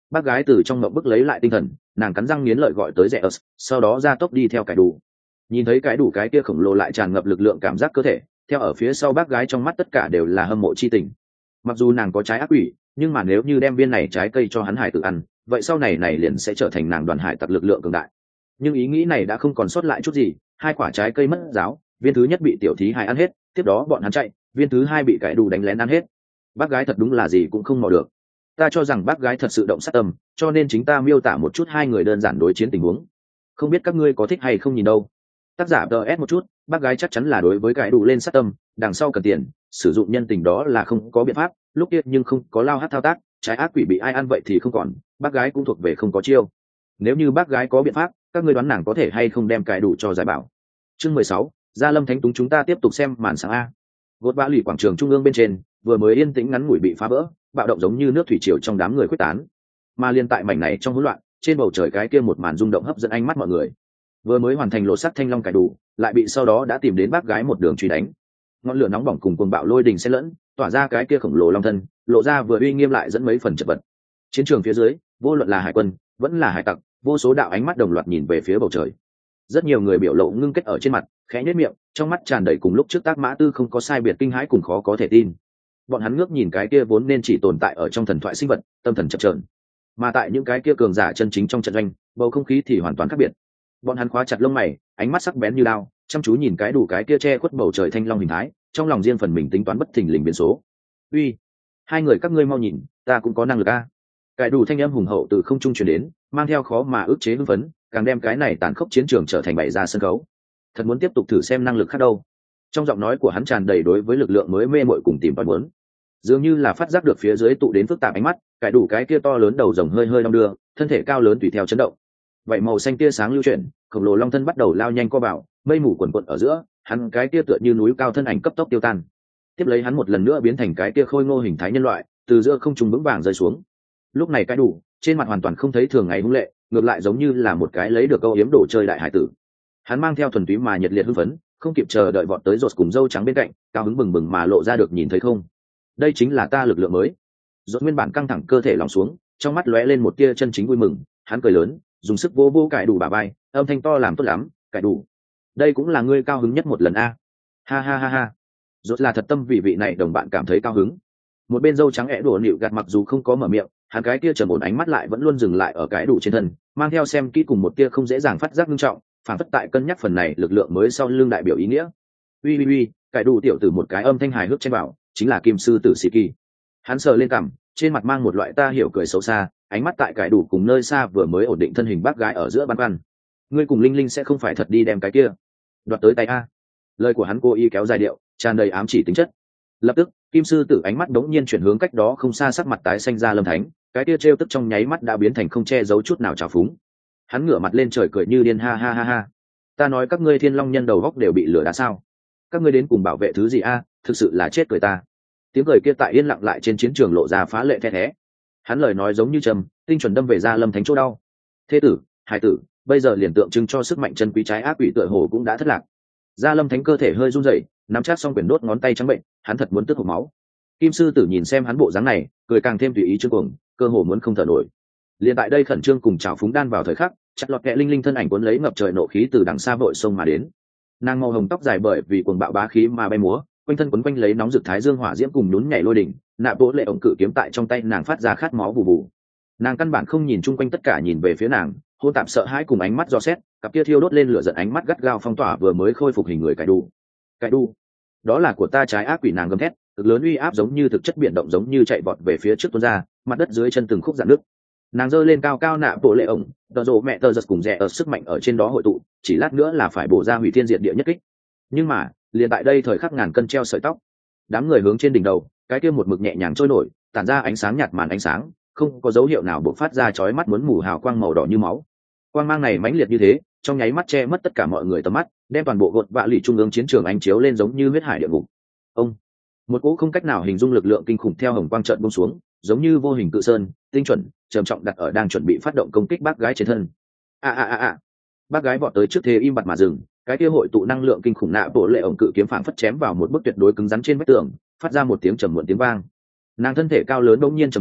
Bác gái từ trong mộng bức lấy lại tinh thần, nàng cắn răng nghiến lợi gọi tới rẽ ớt, sau đó ra tốc đi theo cái đủ. Nhìn thấy cái đủ cái kia khổng lồ lại tràn ngập lực lượng cảm giác cơ thể, theo ở phía sau bác gái trong mắt tất cả đều là hâm mộ chi tình. Mặc dù nàng có trái ác quỷ, nhưng mà nếu như đem viên này trái cây cho hắn hải tử ăn, vậy sau này liền sẽ trở thành nàng đoàn hải tặc lực lượng cường đại. Nhưng ý nghĩ này đã không còn sót lại chút gì, hai quả trái cây mất giáo, viên thứ nhất bị tiểu thí hải ăn hết, tiếp đó bọn hắn chạy, viên thứ hai bị cái đủ đánh lén ăn hết. Bác gái thật đúng là gì cũng không mò được. Ta cho rằng bác gái thật sự động sát tâm, cho nên chính ta miêu tả một chút hai người đơn giản đối chiến tình huống. Không biết các ngươi có thích hay không nhìn đâu. Tác giả DS một chút, bác gái chắc chắn là đối với cái đủ lên sát tâm, đằng sau cần tiền, sử dụng nhân tình đó là không có biện pháp, lúc kia nhưng không có lao hát thao tác, trái ác quỷ bị ai ăn vậy thì không còn, bác gái cũng thuộc về không có chiêu. Nếu như bác gái có biện pháp, các ngươi đoán nàng có thể hay không đem cái đủ cho giải bảo. Chương 16, Gia Lâm Thánh Túng, chúng ta tiếp tục xem màn sáng a. Gột vã lì quảng trường trung ương bên trên, vừa mới yên tĩnh ngắn ngủi bị phá vỡ, bạo động giống như nước thủy triều trong đám người khuếch tán. Mà liên tại mảnh này trong hỗn loạn, trên bầu trời cái kia một màn rung động hấp dẫn ánh mắt mọi người. Vừa mới hoàn thành lộ sắc thanh long cải đủ, lại bị sau đó đã tìm đến bác gái một đường truy đánh. Ngọn lửa nóng bỏng cùng cuồng bạo lôi đình xen lẫn, tỏa ra cái kia khổng lồ long thân, lộ ra vừa uy nghiêm lại dẫn mấy phần chật vật. Chiến trường phía dưới, vô luận là hải quân, vẫn là hải tặc, vô số đạo ánh mắt đồng loạt nhìn về phía bầu trời. Rất nhiều người biểu lộ ngưng kết ở trên mặt, khẽ nhếch miệng, trong mắt tràn đầy cùng lúc trước Tác Mã Tư không có sai biệt kinh hãi cùng khó có thể tin. Bọn hắn ngước nhìn cái kia vốn nên chỉ tồn tại ở trong thần thoại sinh vật, tâm thần chập chờn. Mà tại những cái kia cường giả chân chính trong trận doanh, bầu không khí thì hoàn toàn khác biệt. Bọn hắn khóa chặt lông mày, ánh mắt sắc bén như đao, chăm chú nhìn cái đủ cái kia che khuất bầu trời thanh long hình thái, trong lòng riêng phần mình tính toán bất thình lình biến số. Uy, hai người các ngươi mau nhìn, ta cũng có năng lực a. Cái đủ thanh âm hùng hậu từ không trung truyền đến, mang theo khó mà ức chế hưng phấn, càng đem cái này tàn khốc chiến trường trở thành bày ra sân khấu. Thật muốn tiếp tục thử xem năng lực khác đâu. Trong giọng nói của hắn tràn đầy đối với lực lượng mới mê mội cùng tìm tòi muốn. Dường như là phát giác được phía dưới tụ đến phức tạp ánh mắt, cái đủ cái kia to lớn đầu rồng hơi hơi đong đưa, thân thể cao lớn tùy theo chấn động. Vậy màu xanh tia sáng lưu chuyển, khổng lồ long thân bắt đầu lao nhanh co vào, mây mù quần quật ở giữa, hắn cái kia tựa như núi cao thân ảnh cấp tốc tiêu tan. Tiếp lấy hắn một lần nữa biến thành cái kia khôi ngô hình thái nhân loại, từ giữa không trung vững vàng rơi xuống. Lúc này cái đủ, trên mặt hoàn toàn không thấy thường ngày hung lệ, ngược lại giống như là một cái lấy được câu yếm đồ chơi đại hải tử. Hắn mang theo thuần túy mà nhiệt liệt hưng phấn, không kịp chờ đợi vọt tới rột cùng dâu trắng bên cạnh, cao hứng bừng bừng mà lộ ra được, nhìn thấy không? Đây chính là ta lực lượng mới. Rột nguyên bản căng thẳng cơ thể lỏng xuống, trong mắt lóe lên một tia chân chính vui mừng, hắn cười lớn, dùng sức vô vô cải đủ bả vai, âm thanh to làm tốt lắm, cải đủ. Đây cũng là ngươi cao hứng nhất một lần a. Ha ha ha ha. Rốt là thật tâm vì vị này đồng bạn cảm thấy cao hứng. Một bên dâu trắng ẻ đổ nịu gạt mặc dù không có mở miệng, hắn cái kia trầm ổn ánh mắt lại vẫn luôn dừng lại ở cái đủ trên thân, mang theo xem kỹ cùng một tia không dễ dàng phát giác nghiêm trọng, phản phất tại cân nhắc phần này lực lượng mới sau lưng đại biểu ý nghĩa. Uy uy uy, cái đủ tiểu tử một cái âm thanh hài hước trên bảo, chính là kim sư tử sĩ kỳ. Hắn sờ lên cằm, trên mặt mang một loại ta hiểu cười xấu xa, ánh mắt tại cái đủ cùng nơi xa vừa mới ổn định thân hình bác gái ở giữa băn khoăn. Ngươi cùng linh linh sẽ không phải thật đi đem cái kia đoạt tới tay a? Lời của hắn cố ý kéo dài điệu, tràn đầy ám chỉ tính chất. Lập tức kim sư tử ánh mắt đống nhiên chuyển hướng cách đó không xa, sắc mặt tái xanh ra Lâm Thánh, cái kia trêu tức trong nháy mắt đã biến thành không che giấu chút nào trào phúng. Hắn ngửa mặt lên trời cười như điên, ha ha ha ha. Ta nói các ngươi thiên long nhân đầu góc đều bị lửa đá sao? Các ngươi đến cùng bảo vệ thứ gì a? Thực sự là chết cười ta. Tiếng cười kia tại yên lặng lại trên chiến trường lộ ra phá lệ the thé. Hắn lời nói giống như trầm, tinh chuẩn đâm về ra Lâm Thánh chỗ đau. Thế tử, hải tử, bây giờ liền tượng trưng cho sức mạnh chân quý trái ác quỷ tựa hồ cũng đã thất lạc. Gia Lâm Thánh cơ thể hơi run rẩy, nắm chặt xong quyền đốt ngón tay trắng bệnh, hắn thật muốn tức hộc máu. Kim sư tử nhìn xem hắn bộ dáng này, cười càng thêm tùy ý trương cuồng, cơ hồ muốn không thở nổi. Liên tại đây khẩn trương cùng trào phúng đan vào thời khắc, chặt lọt kẹ linh linh thân ảnh cuốn lấy ngập trời nộ khí từ đằng xa vội sông mà đến. Nàng màu hồng tóc dài bởi vì cuồng bạo bá khí mà bay múa, quanh thân quấn quanh lấy nóng rực thái dương hỏa diễm cùng nhún nhảy lôi đỉnh, nạ bộ lệ ổng cự kiếm tại trong tay nàng phát ra khát máu bù bù. Nàng căn bản không nhìn chung quanh, tất cả nhìn về phía nàng, hôn tạp sợ hãi cùng ánh mắt dò xét, cặp kia thiêu đốt lên lửa giận ánh mắt gắt gao phong tỏa vừa mới khôi phục hình người cải đu. Cải đu, đó là của ta trái ác quỷ, nàng gầm thét, cực lớn uy áp giống như thực chất biển động giống như chạy vọt về phía trước tuôn ra, mặt đất dưới chân từng khúc dạn nước. Nàng giơ lên cao cao nạ bộ lệ ổng, tờ rồ mẹ tờ giật cùng rẽ ở sức mạnh ở trên đó hội tụ, chỉ lát nữa là phải bổ ra hủy thiên diệt địa nhất kích. Nhưng mà liền tại đây thời khắc ngàn cân treo sợi tóc, đám người hướng trên đỉnh đầu cái kia một mực nhẹ nhàng trôi nổi, tản ra ánh sáng nhạt, màn ánh sáng không có dấu hiệu nào bộc phát ra chói mắt muốn mù hào quang màu đỏ như máu. Quang mang này mãnh liệt như thế, trong nháy mắt che mất tất cả mọi người tầm mắt, đem toàn bộ gột vạ lì trung ương chiến trường ánh chiếu lên giống như huyết hải địa ngục. Ông, một cỗ không cách nào hình dung lực lượng kinh khủng theo hồng quang trận buông xuống, giống như vô hình cự sơn, tinh chuẩn trầm trọng đặt ở đang chuẩn bị phát động công kích bác gái trên thân. Bác gái vọt tới trước thế im bặt mà dừng, cái kia hội tụ năng lượng kinh khủng nạ bộ lệ ổng cự kiếm phảng phất chém vào một bức tuyệt đối cứng rắn trên vách tường, phát ra một tiếng trầm muộn tiếng vang. Nàng thân thể cao lớn bỗng nhiên trầm xuống,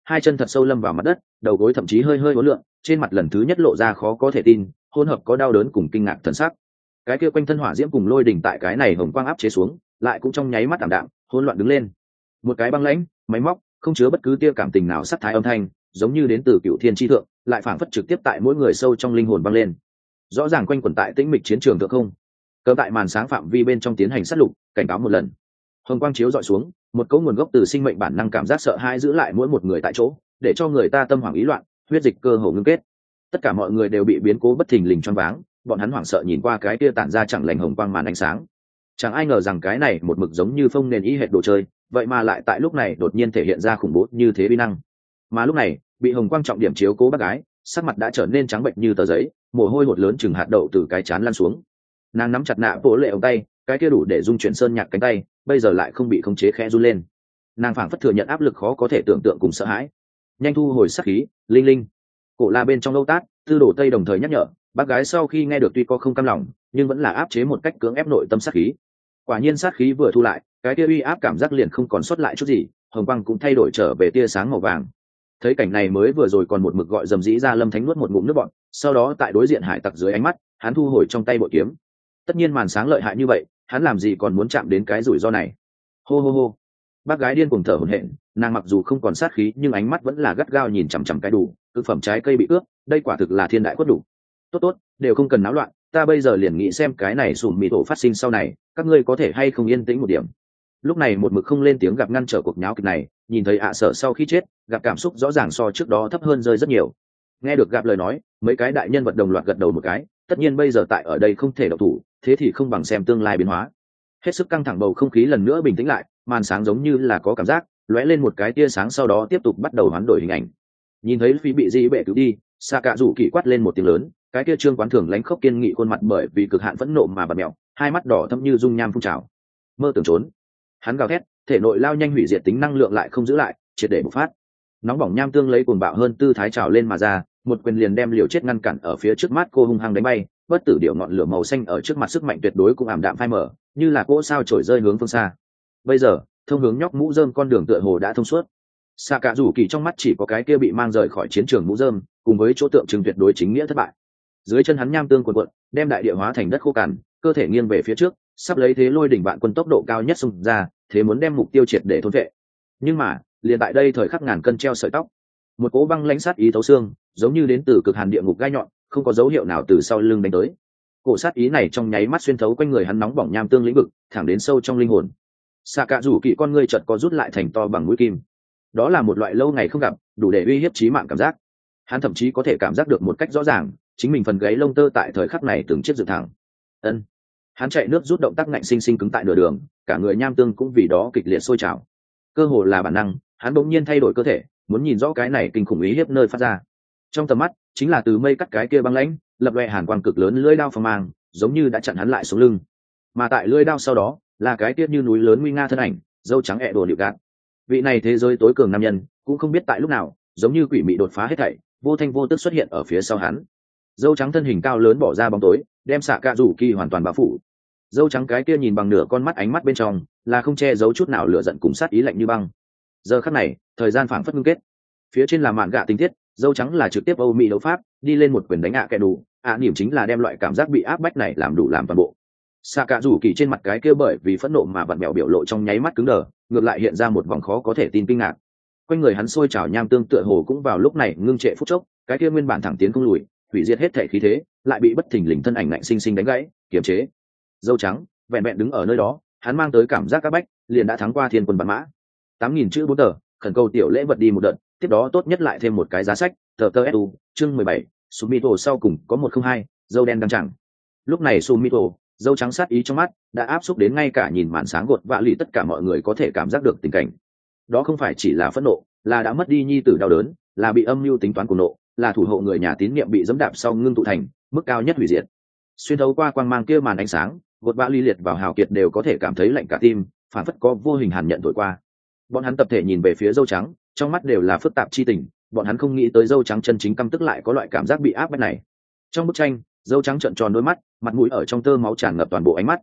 hai chân thật sâu lâm vào mặt đất, đầu gối thậm chí hơi hơi uốn lượn, trên mặt lần thứ nhất lộ ra khó có thể tin, hỗn hợp có đau đớn cùng kinh ngạc thần sắc. Cái kia quanh thân hỏa diễm cùng lôi đỉnh tại cái này hồng quang áp chế xuống, lại cũng trong nháy mắt tạm đạm, hỗn loạn đứng lên. Một cái băng lãnh, máy móc, không chứa bất cứ tia cảm tình nào sắc thái âm thanh, giống như đến từ cựu thiên chi thượng, lại phảng phất trực tiếp tại mỗi người sâu trong linh hồn vang lên. Rõ ràng quanh quẩn tại tĩnh mịch chiến trường thượng không, cờ tại màn sáng phạm vi bên trong tiến hành sát lục, cảnh cáo một lần. Hồng quang chiếu dọi xuống, một cấu nguồn gốc từ sinh mệnh bản năng cảm giác sợ hãi giữ lại mỗi một người tại chỗ, để cho người ta tâm hoảng ý loạn, huyết dịch cơ hồ ngưng kết. Tất cả mọi người đều bị biến cố bất thình lình choáng váng, bọn hắn hoảng sợ nhìn qua cái kia tản ra chẳng lành hồng quang màn ánh sáng. Chẳng ai ngờ rằng cái này một mực giống như phông nền y hệt đồ chơi, vậy mà lại tại lúc này đột nhiên thể hiện ra khủng bố như thế uy năng. Mà lúc này, bị hồng quang trọng điểm chiếu cố bác gái, sắc mặt đã trở nên trắng bệnh như tờ giấy, mồ hôi hột lớn chừng hạt đậu từ cái trán lăn xuống. Nàng nắm chặt nạ bộ lệ ống tay, cái kia đủ để dung chuyển sơn nhạc cánh tay, bây giờ lại không bị khống chế khẽ run lên. Nàng phảng phất thừa nhận áp lực khó có thể tưởng tượng cùng sợ hãi. Nhanh thu hồi sát khí, linh linh. Cổ la bên trong lâu tát, tư đồ tây đồng thời nhắc nhở, bác gái sau khi nghe được tuy có không cam lòng, nhưng vẫn là áp chế một cách cưỡng ép nội tâm sát khí. Quả nhiên sát khí vừa thu lại, cái tia uy áp cảm giác liền không còn sót lại chút gì, hồng quang cũng thay đổi trở về tia sáng màu vàng. Thấy cảnh này mới vừa rồi còn một mực gọi dầm dĩ ra, Lâm Thánh nuốt một ngụm nước bọt, sau đó tại đối diện hải tặc dưới ánh mắt, hắn thu hồi trong tay bội kiếm. Tất nhiên màn sáng lợi hại như vậy, hắn làm gì còn muốn chạm đến cái rủi ro này. Hô hô hô. Bác gái điên cuồng thở hổn hển, nàng mặc dù không còn sát khí nhưng ánh mắt vẫn là gắt gao nhìn chằm chằm cái đủ, thực phẩm trái cây bị ướp, đây quả thực là thiên đại quất đủ. Tốt tốt, đều không cần náo loạn, ta bây giờ liền nghĩ xem cái này sùm mì tổ phát sinh sau này, các ngươi có thể hay không yên tĩnh một điểm. Lúc này một mực không lên tiếng gặp ngăn trở cuộc nháo kịch này, nhìn thấy ạ sở sau khi chết, gặp cảm xúc rõ ràng so trước đó thấp hơn rơi rất nhiều. Nghe được gặp lời nói, mấy cái đại nhân vật đồng loạt gật đầu một cái, tất nhiên bây giờ tại ở đây không thể động thủ, thế thì không bằng xem tương lai biến hóa. Hết sức căng thẳng bầu không khí lần nữa bình tĩnh lại, màn sáng giống như là có cảm giác lóe lên một cái tia sáng, sau đó tiếp tục bắt đầu hoán đổi hình ảnh. Nhìn thấy phi bị di bệ cứu đi, xạ cạ rủ kỳ quát lên một tiếng lớn, cái kia trương quán thường lánh khốc kiên nghị khuôn mặt bởi vì cực hạn phẫn nộ mà bật mèo, hai mắt đỏ thâm như dung nham phun trào. Mơ tưởng trốn, hắn gào thét, thể nội lao nhanh hủy diệt tính năng lượng lại không giữ lại, triệt để bộc phát. Nóng bỏng nham tương lấy cuồng bạo hơn tư thái trào lên mà ra, một quyền liền đem liều chết ngăn cản ở phía trước mắt cô hung hăng đánh bay, bất tử điệu ngọn lửa màu xanh ở trước mặt sức mạnh tuyệt đối cũng ảm đạm phai mở, như là cỗ sao trổi rơi hướng phương xa. Bây giờ thông hướng nhóc mũ rơm con đường tựa hồ đã thông suốt. Xạ cả rủ kỳ trong mắt chỉ có cái kia bị mang rời khỏi chiến trường mũ rơm, cùng với chỗ tượng trưng tuyệt đối chính nghĩa thất bại. Dưới chân hắn nham tương cuộn cuộn, đem đại địa hóa thành đất khô cằn, cơ thể nghiêng về phía trước, sắp lấy thế lôi đỉnh vạn quân tốc độ cao nhất xung ra, thế muốn đem mục tiêu triệt để thôn vệ. Nhưng mà liền tại đây thời khắc ngàn cân treo sợi tóc, một cỗ băng lãnh sát ý thấu xương, giống như đến từ cực hàn địa ngục gai nhọn, không có dấu hiệu nào từ sau lưng đánh tới. Cổ sát ý này trong nháy mắt xuyên thấu quanh người hắn nóng bỏng nham tương lĩnh vực, thẳng đến sâu trong linh hồn. Xạ cạ rủ kỳ con ngươi chợt có rút lại thành to bằng mũi kim. Đó là một loại lâu ngày không gặp, đủ để uy hiếp chí mạng cảm giác. Hắn thậm chí có thể cảm giác được một cách rõ ràng, chính mình phần gáy lông tơ tại thời khắc này từng chiếc dựng thẳng. Ân. Hắn chạy nước rút động tác ngạnh sinh sinh cứng tại nửa đường, cả người nham tương cũng vì đó kịch liệt sôi trào. Cơ hồ là bản năng, hắn bỗng nhiên thay đổi cơ thể, muốn nhìn rõ cái này kinh khủng uy hiếp nơi phát ra. Trong tầm mắt chính là từ mây cắt cái kia băng lãnh, lập loè hàn quang cực lớn lưỡi đao phong mang, giống như đã chặn hắn lại xuống lưng. Mà tại lưỡi đao sau đó, là cái tiết như núi lớn nguy nga thân ảnh, dâu trắng ẹ đồ liệu gạt. Vị này thế giới tối cường nam nhân, cũng không biết tại lúc nào, giống như quỷ mị đột phá hết thảy, vô thanh vô tức xuất hiện ở phía sau hắn. Dâu trắng thân hình cao lớn bỏ ra bóng tối, đem xạ cạ rủ kỳ hoàn toàn bao phủ. Dâu trắng cái kia nhìn bằng nửa con mắt, ánh mắt bên trong là không che giấu chút nào lửa giận cùng sát ý lạnh như băng. Giờ khắc này, thời gian phảng phất ngưng kết. Phía trên là mạn gạ tình tiết, dâu trắng là trực tiếp Âu Mỹ đấu pháp, đi lên một quyền đánh kẻ đủ, niềm chính là đem loại cảm giác bị áp bách này làm đủ làm toàn bộ. Xạ cạ rủ kỳ trên mặt cái kia bởi vì phẫn nộ mà vặn bẹo biểu lộ trong nháy mắt cứng đờ, ngược lại hiện ra một vòng khó có thể tin kinh ngạc. Quanh người hắn sôi trào nham tương tựa hồ cũng vào lúc này ngưng trệ phút chốc, cái kia nguyên bản thẳng tiến không lùi, hủy diệt hết thể khí thế, lại bị bất thình lình thân ảnh lạnh sinh sinh đánh gãy, kiềm chế. Dâu trắng vẹn vẹn đứng ở nơi đó, hắn mang tới cảm giác các bách, liền đã thắng qua thiên quân bản mã. 8.000 chữ 4 tờ, khẩn cầu tiểu lễ vật đi một đợt, tiếp đó tốt nhất lại thêm một cái giá sách, tờ su, chương 17, Sumito sau cùng có 102, dâu đen đang chẳng. Lúc này Sumito, dâu trắng sát ý trong mắt đã áp xúc đến ngay cả nhìn màn sáng gột vạ lì tất cả mọi người có thể cảm giác được tình cảnh. Đó không phải chỉ là phẫn nộ, là đã mất đi nhi tử đau đớn, là bị âm mưu tính toán của nộ, là thủ hộ người nhà tín niệm bị dẫm đạp sau ngưng tụ thành mức cao nhất hủy diệt. Xuyên thấu qua quang mang kia màn ánh sáng, gột vạ lì liệt vào hào kiệt đều có thể cảm thấy lạnh cả tim, phản phất có vô hình hàn nhận thổi qua. Bọn hắn tập thể nhìn về phía dâu trắng, trong mắt đều là phức tạp chi tình, bọn hắn không nghĩ tới dâu trắng chân chính căm tức lại có loại cảm giác bị áp bách này. Trong bức tranh, dâu trắng trợn tròn đôi mắt, mặt mũi ở trong tơ máu tràn ngập toàn bộ ánh mắt.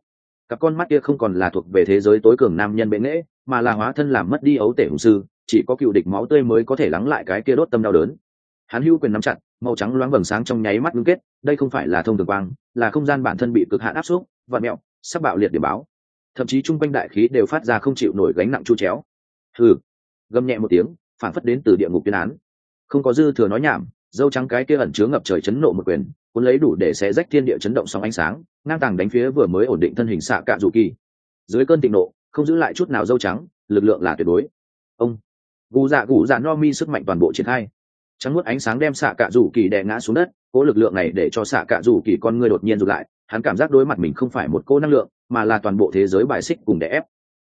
cặp con mắt kia không còn là thuộc về thế giới tối cường nam nhân bệ nghễ, mà là hóa thân làm mất đi ấu tể hùng sư, chỉ có cựu địch máu tươi mới có thể lắng lại cái kia đốt tâm đau đớn. Hắn hữu quyền nắm chặt, màu trắng loáng vầng sáng trong nháy mắt ngưng kết, đây không phải là thông thường quang, là không gian bản thân bị cực hạn áp suất, vặn mèo, sắp bạo liệt điểm báo. Thậm chí trung quanh đại khí đều phát ra không chịu nổi gánh nặng chu chéo. Hừ, gầm nhẹ một tiếng, phản phất đến từ địa ngục tuyên án. Không có dư thừa nói nhảm, dâu trắng cái kia ẩn chứa ngập trời chấn nộ một quyền, cuốn lấy đủ để xé rách thiên địa chấn động sóng ánh sáng, ngang tàng đánh phía vừa mới ổn định thân hình xạ cạ rủ kỳ. Dưới cơn thịnh nộ, không giữ lại chút nào dâu trắng, lực lượng là tuyệt đối. Ông gù dạ no mi sức mạnh toàn bộ triển khai, trắng muốt ánh sáng đem xạ cạ rủ kỳ đè ngã xuống đất. Cố lực lượng này để cho xạ cạ rủ kỳ con ngươi đột nhiên rụt lại, hắn cảm giác đối mặt mình không phải một cô năng lượng, mà là toàn bộ thế giới bài xích cùng đè ép.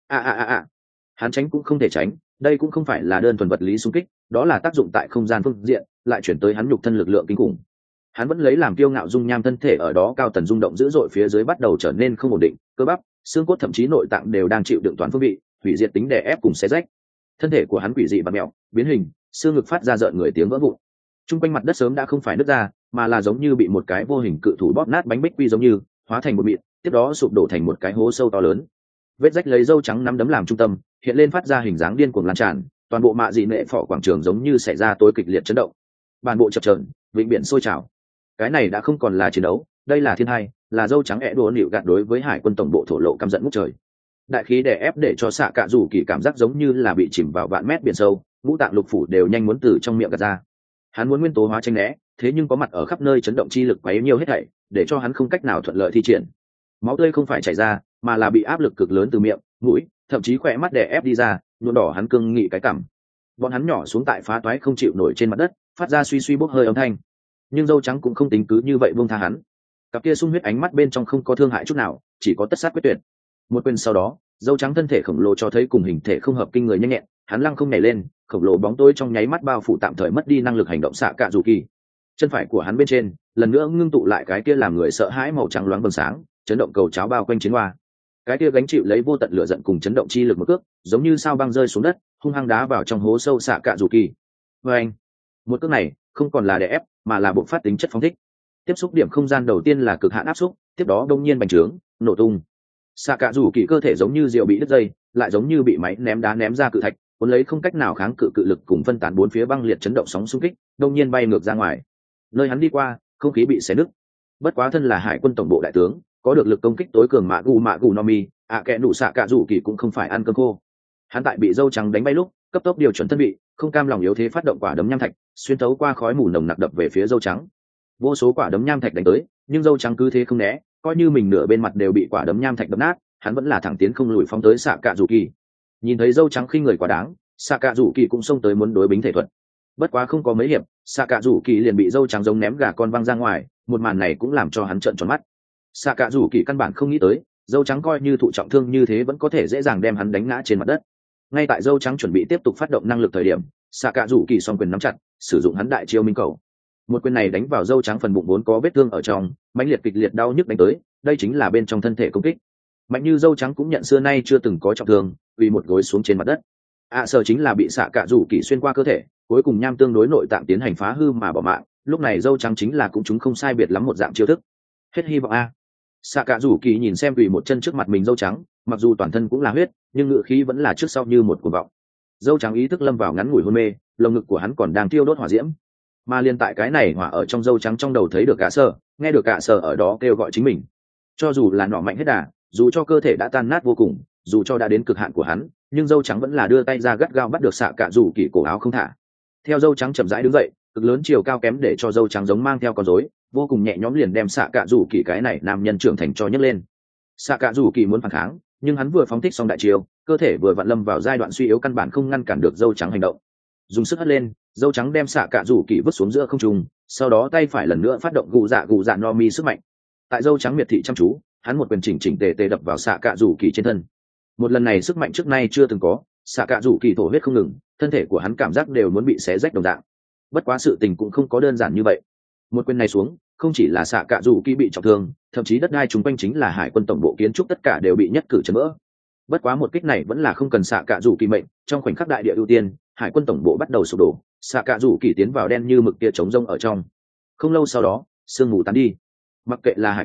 Hắn tránh cũng không thể tránh, đây cũng không phải là đơn thuần vật lý xung kích, đó là tác dụng tại không gian phương diện, lại chuyển tới hắn nhục thân lực lượng kinh khủng. Hắn vẫn lấy làm kiêu ngạo dung nham thân thể ở đó cao tần rung động dữ dội phía dưới bắt đầu trở nên không ổn định, cơ bắp, xương cốt thậm chí nội tạng đều đang chịu đựng toàn phương vị, hủy diệt tính đè ép cùng xé rách. Thân thể của hắn quỷ dị và mèo, biến hình, xương ngực phát ra rợn người tiếng vỡ vụn. Trung quanh mặt đất sớm đã không phải nứt ra, mà là giống như bị một cái vô hình cự thủ bóp nát bánh bích quy giống như, hóa thành một mịn, tiếp đó sụp đổ thành một cái hố sâu to lớn. Vết rách lấy dâu trắng nắm đấm làm trung tâm, hiện lên phát ra hình dáng điên cuồng lan tràn, toàn bộ mạ dị nệ phỏ quảng trường giống như xảy ra tối kịch liệt chấn động. Bản bộ chập chờn, vịnh biển sôi trào. Cái này đã không còn là chiến đấu, đây là thiên hai, là dâu trắng ẻ đùa nịu gạt đối với hải quân tổng bộ thổ lộ căm giận ngút trời. Đại khí đè ép để cho xạ cạ rủ kỳ cảm giác giống như là bị chìm vào vạn mét biển sâu, ngũ tạng lục phủ đều nhanh muốn từ trong miệng gạt ra. Hắn muốn nguyên tố hóa tranh né, thế nhưng có mặt ở khắp nơi chấn động chi lực quấy nhiều hết thảy, để cho hắn không cách nào thuận lợi thi triển. Máu tươi không phải chảy ra, mà là bị áp lực cực lớn từ miệng, mũi, thậm chí khỏe mắt đè ép đi ra, nhuộm đỏ hắn cương nghị cái cằm. Bọn hắn nhỏ xuống tại phá toái không chịu nổi trên mặt đất, phát ra suy suy bốc hơi âm thanh. Nhưng dâu trắng cũng không tính cứ như vậy buông tha hắn. Cặp kia sung huyết ánh mắt bên trong không có thương hại chút nào, chỉ có tất sát quyết tuyệt. Một quyền sau đó, dâu trắng thân thể khổng lồ cho thấy cùng hình thể không hợp kinh người nhanh nhẹn, hắn lăng không nhảy lên, khổng lồ bóng tối trong nháy mắt bao phủ tạm thời mất đi năng lực hành động xạ cạ rủ kỳ. Chân phải của hắn bên trên, lần nữa ngưng tụ lại cái kia làm người sợ hãi màu trắng loáng vầng sáng, chấn động cầu cháo bao quanh chiến hoa. Cái kia gánh chịu lấy vô tận lửa giận cùng chấn động chi lực một cước, giống như sao băng rơi xuống đất, hung hăng đá vào trong hố sâu xạ cạ rủ kỳ. Anh, một cước này không còn là đè ép, mà là bộc phát tính chất phóng thích. Tiếp xúc điểm không gian đầu tiên là cực hạn áp xúc, tiếp đó đông nhiên bành trướng, nổ tung. Xạ cạ rủ kỳ cơ thể giống như diều bị đứt dây, lại giống như bị máy ném đá ném ra cự thạch, cuốn lấy không cách nào kháng cự cự lực cùng phân tán bốn phía băng liệt chấn động sóng xung kích, đông nhiên bay ngược ra ngoài. Nơi hắn đi qua, không khí bị xé nứt. Bất quá thân là hải quân tổng bộ đại tướng, có được lực công kích tối cường mạ gù no mi, kẻ nụ xạ cạ rủ kỳ cũng không phải ăn cơm khô. Hắn tại bị dâu trắng đánh bay lúc, cấp tốc điều chuẩn thân bị, không cam lòng yếu thế phát động quả đấm nham thạch, xuyên tấu qua khói mù nồng nặc đập về phía dâu trắng. Vô số quả đấm nham thạch đánh tới, nhưng dâu trắng cứ thế không né, coi như mình nửa bên mặt đều bị quả đấm nham thạch đập nát, hắn vẫn là thẳng tiến không lùi phóng tới xạ cạ rủ kỳ. Nhìn thấy dâu trắng khinh người quá đáng, xạ cạ rủ kỳ cũng xông tới muốn đối bính thể thuật. Bất quá không có mấy hiệp, xạ cạ rủ kỳ liền bị dâu trắng giống ném gà con văng ra ngoài, một màn này cũng làm cho hắn trợn tròn mắt. Xạ cạ rủ kỳ căn bản không nghĩ tới, dâu trắng coi như thụ trọng thương như thế vẫn có thể dễ dàng đem hắn đánh ngã trên mặt đất. Ngay tại dâu trắng chuẩn bị tiếp tục phát động năng lực thời điểm, xạ cạ rủ kỳ song quyền nắm chặt, sử dụng hắn đại chiêu minh cầu. Một quyền này đánh vào dâu trắng phần bụng vốn có vết thương ở trong, mãnh liệt kịch liệt đau nhức đánh tới, đây chính là bên trong thân thể công kích. Mạnh như dâu trắng cũng nhận xưa nay chưa từng có trọng thương, vì một gối xuống trên mặt đất. Sợ chính là bị xạ cạ rủ kỳ xuyên qua cơ thể, cuối cùng nham tương đối nội tạng tiến hành phá hư mà bỏ mạng. Lúc này dâu trắng chính là cũng chúng không sai biệt lắm một dạng chiêu thức. Hết hy vọng a. Xạ cạ rủ kỳ nhìn xem vì một chân trước mặt mình dâu trắng, mặc dù toàn thân cũng là huyết, nhưng ngựa khí vẫn là trước sau như một cuồng vọng. Dâu trắng ý thức lâm vào ngắn ngủi hôn mê, lồng ngực của hắn còn đang thiêu đốt hỏa diễm. Mà liên tại cái này hỏa ở trong dâu trắng trong đầu thấy được cả sở, nghe được cả sở ở đó kêu gọi chính mình. Cho dù là nọ mạnh hết đà, dù cho cơ thể đã tan nát vô cùng, dù cho đã đến cực hạn của hắn, nhưng dâu trắng vẫn là đưa tay ra gắt gao bắt được xạ cạ rủ kỳ cổ áo không thả. Theo dâu trắng chậm rãi đứng dậy, cực lớn chiều cao kém để cho dâu trắng giống mang theo con rối, vô cùng nhẹ nhõm liền đem xạ cạ rủ kỳ cái này nam nhân trưởng thành cho nhấc lên. Xạ cạ rủ kỳ muốn phản kháng, nhưng hắn vừa phóng thích xong đại chiều, cơ thể vừa vặn lâm vào giai đoạn suy yếu căn bản không ngăn cản được dâu trắng hành động. Dùng sức hất lên, dâu trắng đem xạ cạ rủ kỳ vứt xuống giữa không trung, sau đó tay phải lần nữa phát động gù dạ no mi sức mạnh. Tại dâu trắng miệt thị chăm chú, hắn một quyền chỉnh chỉnh tề tề đập vào xạ cạ rủ kỳ trên thân. Một lần này sức mạnh trước nay chưa từng có, xạ cạ rủ kỳ thổ huyết không ngừng, thân thể của hắn cảm giác đều muốn bị xé rách đồng dạng. Bất quá sự tình cũng không có đơn giản như vậy. Một quyền này xuống, không chỉ là xạ cạ rủ kỳ bị trọng thương, thậm chí đất đai chung quanh chính là hải quân tổng bộ kiến trúc tất cả đều bị nhất cử chấn vỡ. Bất quá một kích này vẫn là không cần xạ cạ rủ kỳ mệnh, trong khoảnh khắc đại địa ưu tiên, hải quân tổng bộ bắt đầu sụp đổ, xạ cạ rủ kỳ tiến vào đen như mực kia trống rông ở trong. Không lâu sau đó, sương mù tán đi. Mặc kệ là hải quân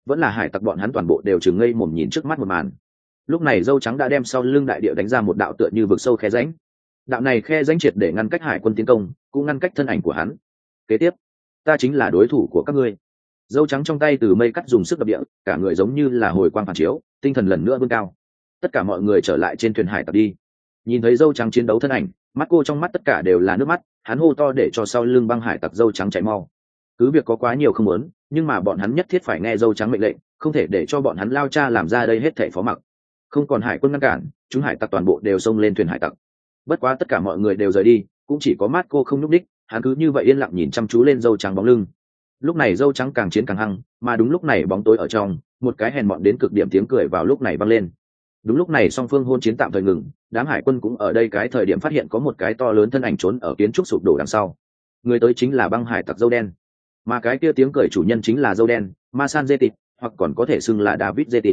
vẫn là hải tặc bọn hắn toàn bộ đều trừng ngây mồm nhìn trước mắt một màn. Lúc này dâu trắng đã đem sau lưng đại địa đánh ra một đạo tựa như vực sâu khe rãnh. Đạo này khe rãnh triệt để ngăn cách hải quân tiến công, cũng ngăn cách thân ảnh của hắn. Kế tiếp, ta chính là đối thủ của các ngươi. Dâu trắng trong tay từ mây cắt dùng sức đập địa, cả người giống như là hồi quang phản chiếu, tinh thần lần nữa vươn cao. Tất cả mọi người trở lại trên thuyền hải tặc đi. Nhìn thấy dâu trắng chiến đấu thân ảnh, mắt cô trong mắt tất cả đều là nước mắt, hắn hô to để cho sau lưng băng hải tặc dâu trắng chạy mau. Cứ việc có quá nhiều không muốn, nhưng mà bọn hắn nhất thiết phải nghe dâu trắng mệnh lệnh, không thể để cho bọn hắn lao cha làm ra đây hết thảy phó mặc. Không còn hải quân ngăn cản, chúng hải tặc toàn bộ đều xông lên thuyền hải tặc. Bất quá tất cả mọi người đều rời đi, cũng chỉ có mắt cô không nhúc đích, hắn cứ như vậy yên lặng nhìn chăm chú lên dâu trắng bóng lưng. Lúc này dâu trắng càng chiến càng hăng, mà đúng lúc này bóng tối ở trong, một cái hèn mọn đến cực điểm tiếng cười vào lúc này vang lên. Đúng lúc này song phương hôn chiến tạm thời ngừng, đám hải quân cũng ở đây cái thời điểm phát hiện có một cái to lớn thân ảnh trốn ở kiến trúc sụp đổ đằng sau. Người tới chính là băng hải tặc dâu đen, mà cái kia tiếng cười chủ nhân chính là dâu đen Masan Zetit, hoặc còn có thể xưng là David Zetit.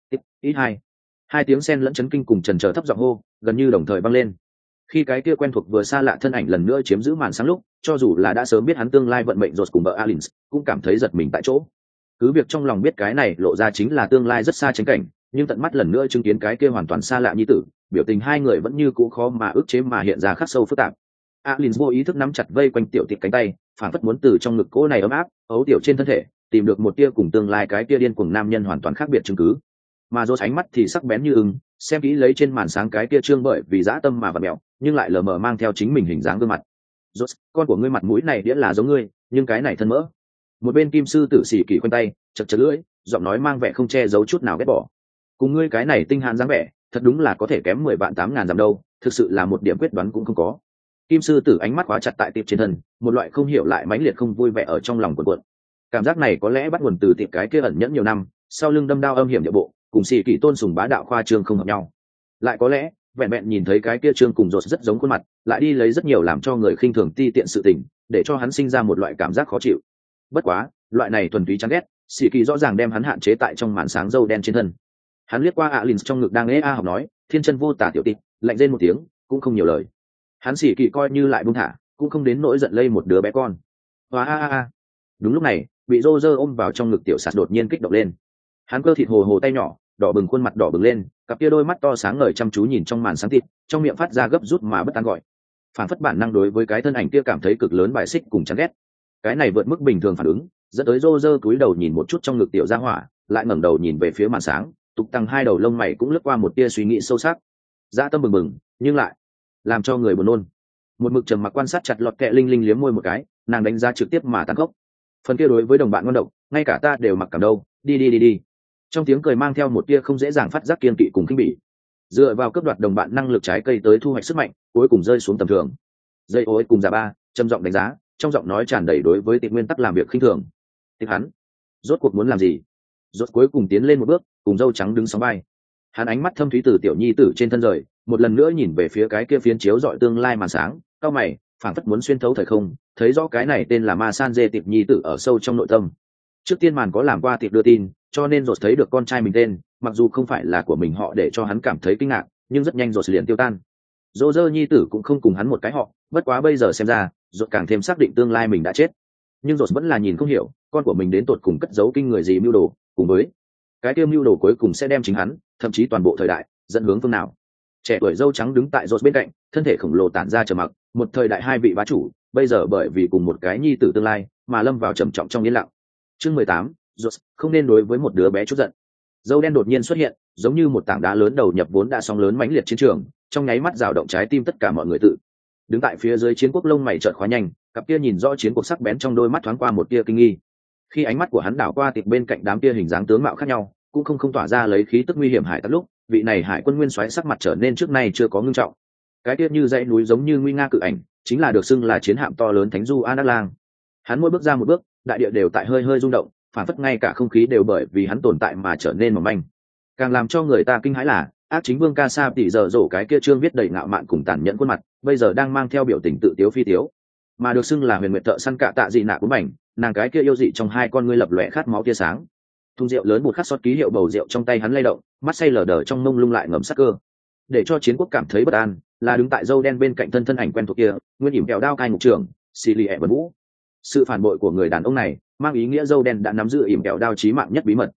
Ít hai tiếng sen lẫn chấn kinh cùng trần chờ thấp giọng hô gần như đồng thời vang lên. Khi cái kia quen thuộc vừa xa lạ thân ảnh lần nữa chiếm giữ màn sáng lúc, cho dù là đã sớm biết hắn tương lai vận mệnh rột cùng vợ Alins, cũng cảm thấy giật mình tại chỗ. Cứ việc trong lòng biết cái này lộ ra chính là tương lai rất xa chánh cảnh, nhưng tận mắt lần nữa chứng kiến cái kia hoàn toàn xa lạ như tử, biểu tình hai người vẫn như cũ khó mà ức chế mà hiện ra khắc sâu phức tạp. Alins vô ý thức nắm chặt vây quanh tiểu tiệp cánh tay, phản phất muốn từ trong ngực cô này ấm áp, ấu tiểu trên thân thể, tìm được một tia cùng tương lai cái kia điên cuồng nam nhân hoàn toàn khác biệt chứng cứ. Mà rốt ánh mắt thì sắc bén như ưng, xem kỹ lấy trên màn sáng cái kia trương bởi vì dã tâm mà vặn mèo, nhưng lại lờ mờ mang theo chính mình hình dáng gương mặt. Rốt, con của ngươi mặt mũi này đĩa là giống ngươi, nhưng cái này thân mỡ. Một bên kim sư tử xỉ kỳ khoanh tay, chật chật lưỡi, giọng nói mang vẻ không che giấu chút nào ghét bỏ. Cùng ngươi cái này tinh hàn dáng vẻ, thật đúng là có thể kém 10 vạn 8.000 dặm đâu, thực sự là một điểm quyết đoán cũng không có. Kim sư tử ánh mắt khóa chặt tại tiệp trên thân, một loại không hiểu lại mãnh liệt không vui vẻ ở trong lòng cuộn cuộn. Cảm giác này có lẽ bắt nguồn từ tiệp cái kia ẩn nhẫn nhiều năm, sau lưng đâm đao âm hiểm địa bộ, cùng xỉ kỳ tôn sùng bá đạo khoa trương không hợp nhau. Lại có lẽ vẹn vẹn nhìn thấy cái kia trương cùng rột rất giống khuôn mặt, lại đi lấy rất nhiều làm cho người khinh thường ti tiện sự tình, để cho hắn sinh ra một loại cảm giác khó chịu. Bất quá loại này thuần túy chán ghét, xỉ kỳ rõ ràng đem hắn hạn chế tại trong màn sáng dâu đen trên thân. Hắn liếc qua Alins trong ngực đang ê a học nói, thiên chân vô tả tiểu tịch, lạnh rên một tiếng, cũng không nhiều lời. Hắn xỉ kỳ coi như lại buông thả, cũng không đến nỗi giận lây một đứa bé con. Hoa. Đúng lúc này, bị rô rơ ôm vào trong ngực tiểu sạt đột nhiên kích động lên. Hắn cơ thịt hồ hồ tay nhỏ, đỏ bừng khuôn mặt đỏ bừng lên, cặp kia đôi mắt to sáng ngời chăm chú nhìn trong màn sáng thịt, trong miệng phát ra gấp rút mà bất an gọi. Phản phất bản năng đối với cái thân ảnh kia cảm thấy cực lớn bài xích cùng chán ghét. Cái này vượt mức bình thường phản ứng, dẫn tới rô rơ cúi đầu nhìn một chút trong ngực tiểu gia hỏa, lại ngẩng đầu nhìn về phía màn sáng, tục tăng hai đầu lông mày cũng lướt qua một tia suy nghĩ sâu sắc. Dã tâm bừng bừng, nhưng lại làm cho người buồn nôn. Một mực trầm mặc quan sát chặt lọt kẹ linh linh liếm môi một cái, nàng đánh giá trực tiếp mà tàn khốc. Phần kia đối với đồng bạn ngon độc, ngay cả ta đều mặc cảm đâu, đi. Trong tiếng cười mang theo một tia không dễ dàng phát giác kiên kỵ cùng khinh bỉ. Dựa vào cấp đoạt đồng bạn năng lực trái cây tới thu hoạch sức mạnh, cuối cùng rơi xuống tầm thường. Dây ối cùng già ba trầm giọng đánh giá, trong giọng nói tràn đầy đối với tiệp nguyên tắc làm việc khinh thường. Tiệp hắn rốt cuộc muốn làm gì? Rốt cuối cùng tiến lên một bước, cùng dâu trắng đứng sóng vai. Hắn ánh mắt thâm thúy từ tiểu nhi tử trên thân rời, một lần nữa nhìn về phía cái kia phiến chiếu rọi tương lai màn sáng, cao mày, phảng phất muốn xuyên thấu thời không, thấy rõ cái này tên là Ma San Dê tiệp nhi tử ở sâu trong nội tâm. Trước tiên màn có làm qua tiệp đưa tin, cho nên rốt thấy được con trai mình tên, mặc dù không phải là của mình họ để cho hắn cảm thấy kinh ngạc, nhưng rất nhanh rốt liền tiêu tan. Dô dơ nhi tử cũng không cùng hắn một cái họ, bất quá bây giờ xem ra, rốt càng thêm xác định tương lai mình đã chết. Nhưng rốt vẫn là nhìn không hiểu, con của mình đến tột cùng cất giấu kinh người gì mưu đồ, cùng với cái tiêu mưu đồ cuối cùng sẽ đem chính hắn, thậm chí toàn bộ thời đại, dẫn hướng phương nào. Trẻ tuổi dâu trắng đứng tại rốt bên cạnh, thân thể khổng lồ tản ra trầm mặc, một thời đại hai vị bá chủ, bây giờ bởi vì cùng một cái nhi tử tương lai, mà lâm vào trầm trọng trong yên lặng. Chương 18, rốt không nên đối với một đứa bé chút giận. Dâu đen đột nhiên xuất hiện, giống như một tảng đá lớn đầu nhập vốn đã sóng lớn mãnh liệt chiến trường, trong nháy mắt rào động trái tim tất cả mọi người tự. Đứng tại phía dưới chiến quốc lông mày chợt khóa nhanh, cặp kia nhìn rõ chiến cuộc sắc bén trong đôi mắt thoáng qua một tia kinh nghi. Khi ánh mắt của hắn đảo qua tịch bên cạnh đám kia hình dáng tướng mạo khác nhau, cũng không tỏa ra lấy khí tức nguy hiểm hải tặc lúc, vị này hải quân nguyên soái sắc mặt trở nên trước nay chưa có ngưng trọng. Cái kia như dãy núi giống như nguy nga cự ảnh, chính là được xưng là chiến hạm to lớn Thánh Du An Lang. Hắn mỗi bước ra một bước, đại địa đều tại hơi hơi rung động, phản phất ngay cả không khí đều bởi vì hắn tồn tại mà trở nên mỏng manh. Càng làm cho người ta kinh hãi là ác chính vương ca sa tỷ giờ rổ cái kia trương viết đầy ngạo mạn cùng tàn nhẫn khuôn mặt, bây giờ đang mang theo biểu tình tự tiếu phi tiếu, mà được xưng là huyền nguyệt thợ săn cạ tạ dị nạ của mảnh, nàng cái kia yêu dị trong hai con ngươi lập lòe khát máu tia sáng. Thùng rượu lớn một khắc xót ký hiệu bầu rượu trong tay hắn lay động, mắt say lờ đờ trong mông lung lại ngầm sắc cơ. Để cho chiến quốc cảm thấy bất an là đứng tại dâu đen bên cạnh thân ảnh quen thuộc kia, nguyên ỉm kẹo đao cai ngục trưởng xì lì ẹ bật vũ. Sự phản bội của người đàn ông này mang ý nghĩa dâu đen đã nắm giữ ỉm kẹo đao chí mạng nhất bí mật.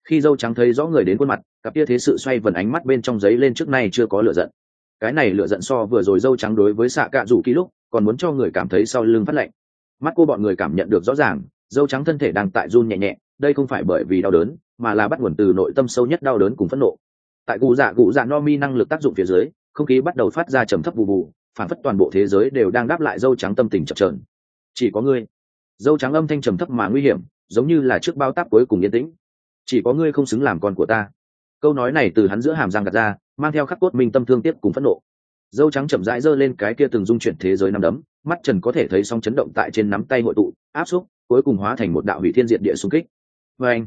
Khi dâu trắng thấy rõ người đến khuôn mặt, cặp kia thế sự xoay vần ánh mắt bên trong giấy lên trước nay chưa có lửa giận. Cái này lửa giận so vừa rồi dâu trắng đối với xạ cạ rủ kỳ lúc còn muốn cho người cảm thấy sau lưng phát lạnh. Mắt cô bọn người cảm nhận được rõ ràng, dâu trắng thân thể đang tại run nhẹ nhẹ, đây không phải bởi vì đau đớn mà là bắt nguồn từ nội tâm sâu nhất đau đớn cùng phẫn nộ. Tại cụ dạ no mi năng lực tác dụng phía dưới, không khí bắt đầu phát ra trầm thấp vù vù, phản phất toàn bộ thế giới đều đang đáp lại dâu trắng tâm tình chập chờn. Chỉ có ngươi. Dâu trắng âm thanh trầm thấp mà nguy hiểm, giống như là trước bao táp cuối cùng yên tĩnh. Chỉ có ngươi không xứng làm con của ta. Câu nói này từ hắn giữa hàm răng gạt ra, mang theo khắc cốt minh tâm thương tiếc cùng phẫn nộ. Dâu trắng chậm rãi giơ lên cái kia từng dung chuyển thế giới nắm đấm, mắt trần có thể thấy sóng chấn động tại trên nắm tay hội tụ, áp xúc, cuối cùng hóa thành một đạo hủy thiên diệt địa xung kích. Và anh,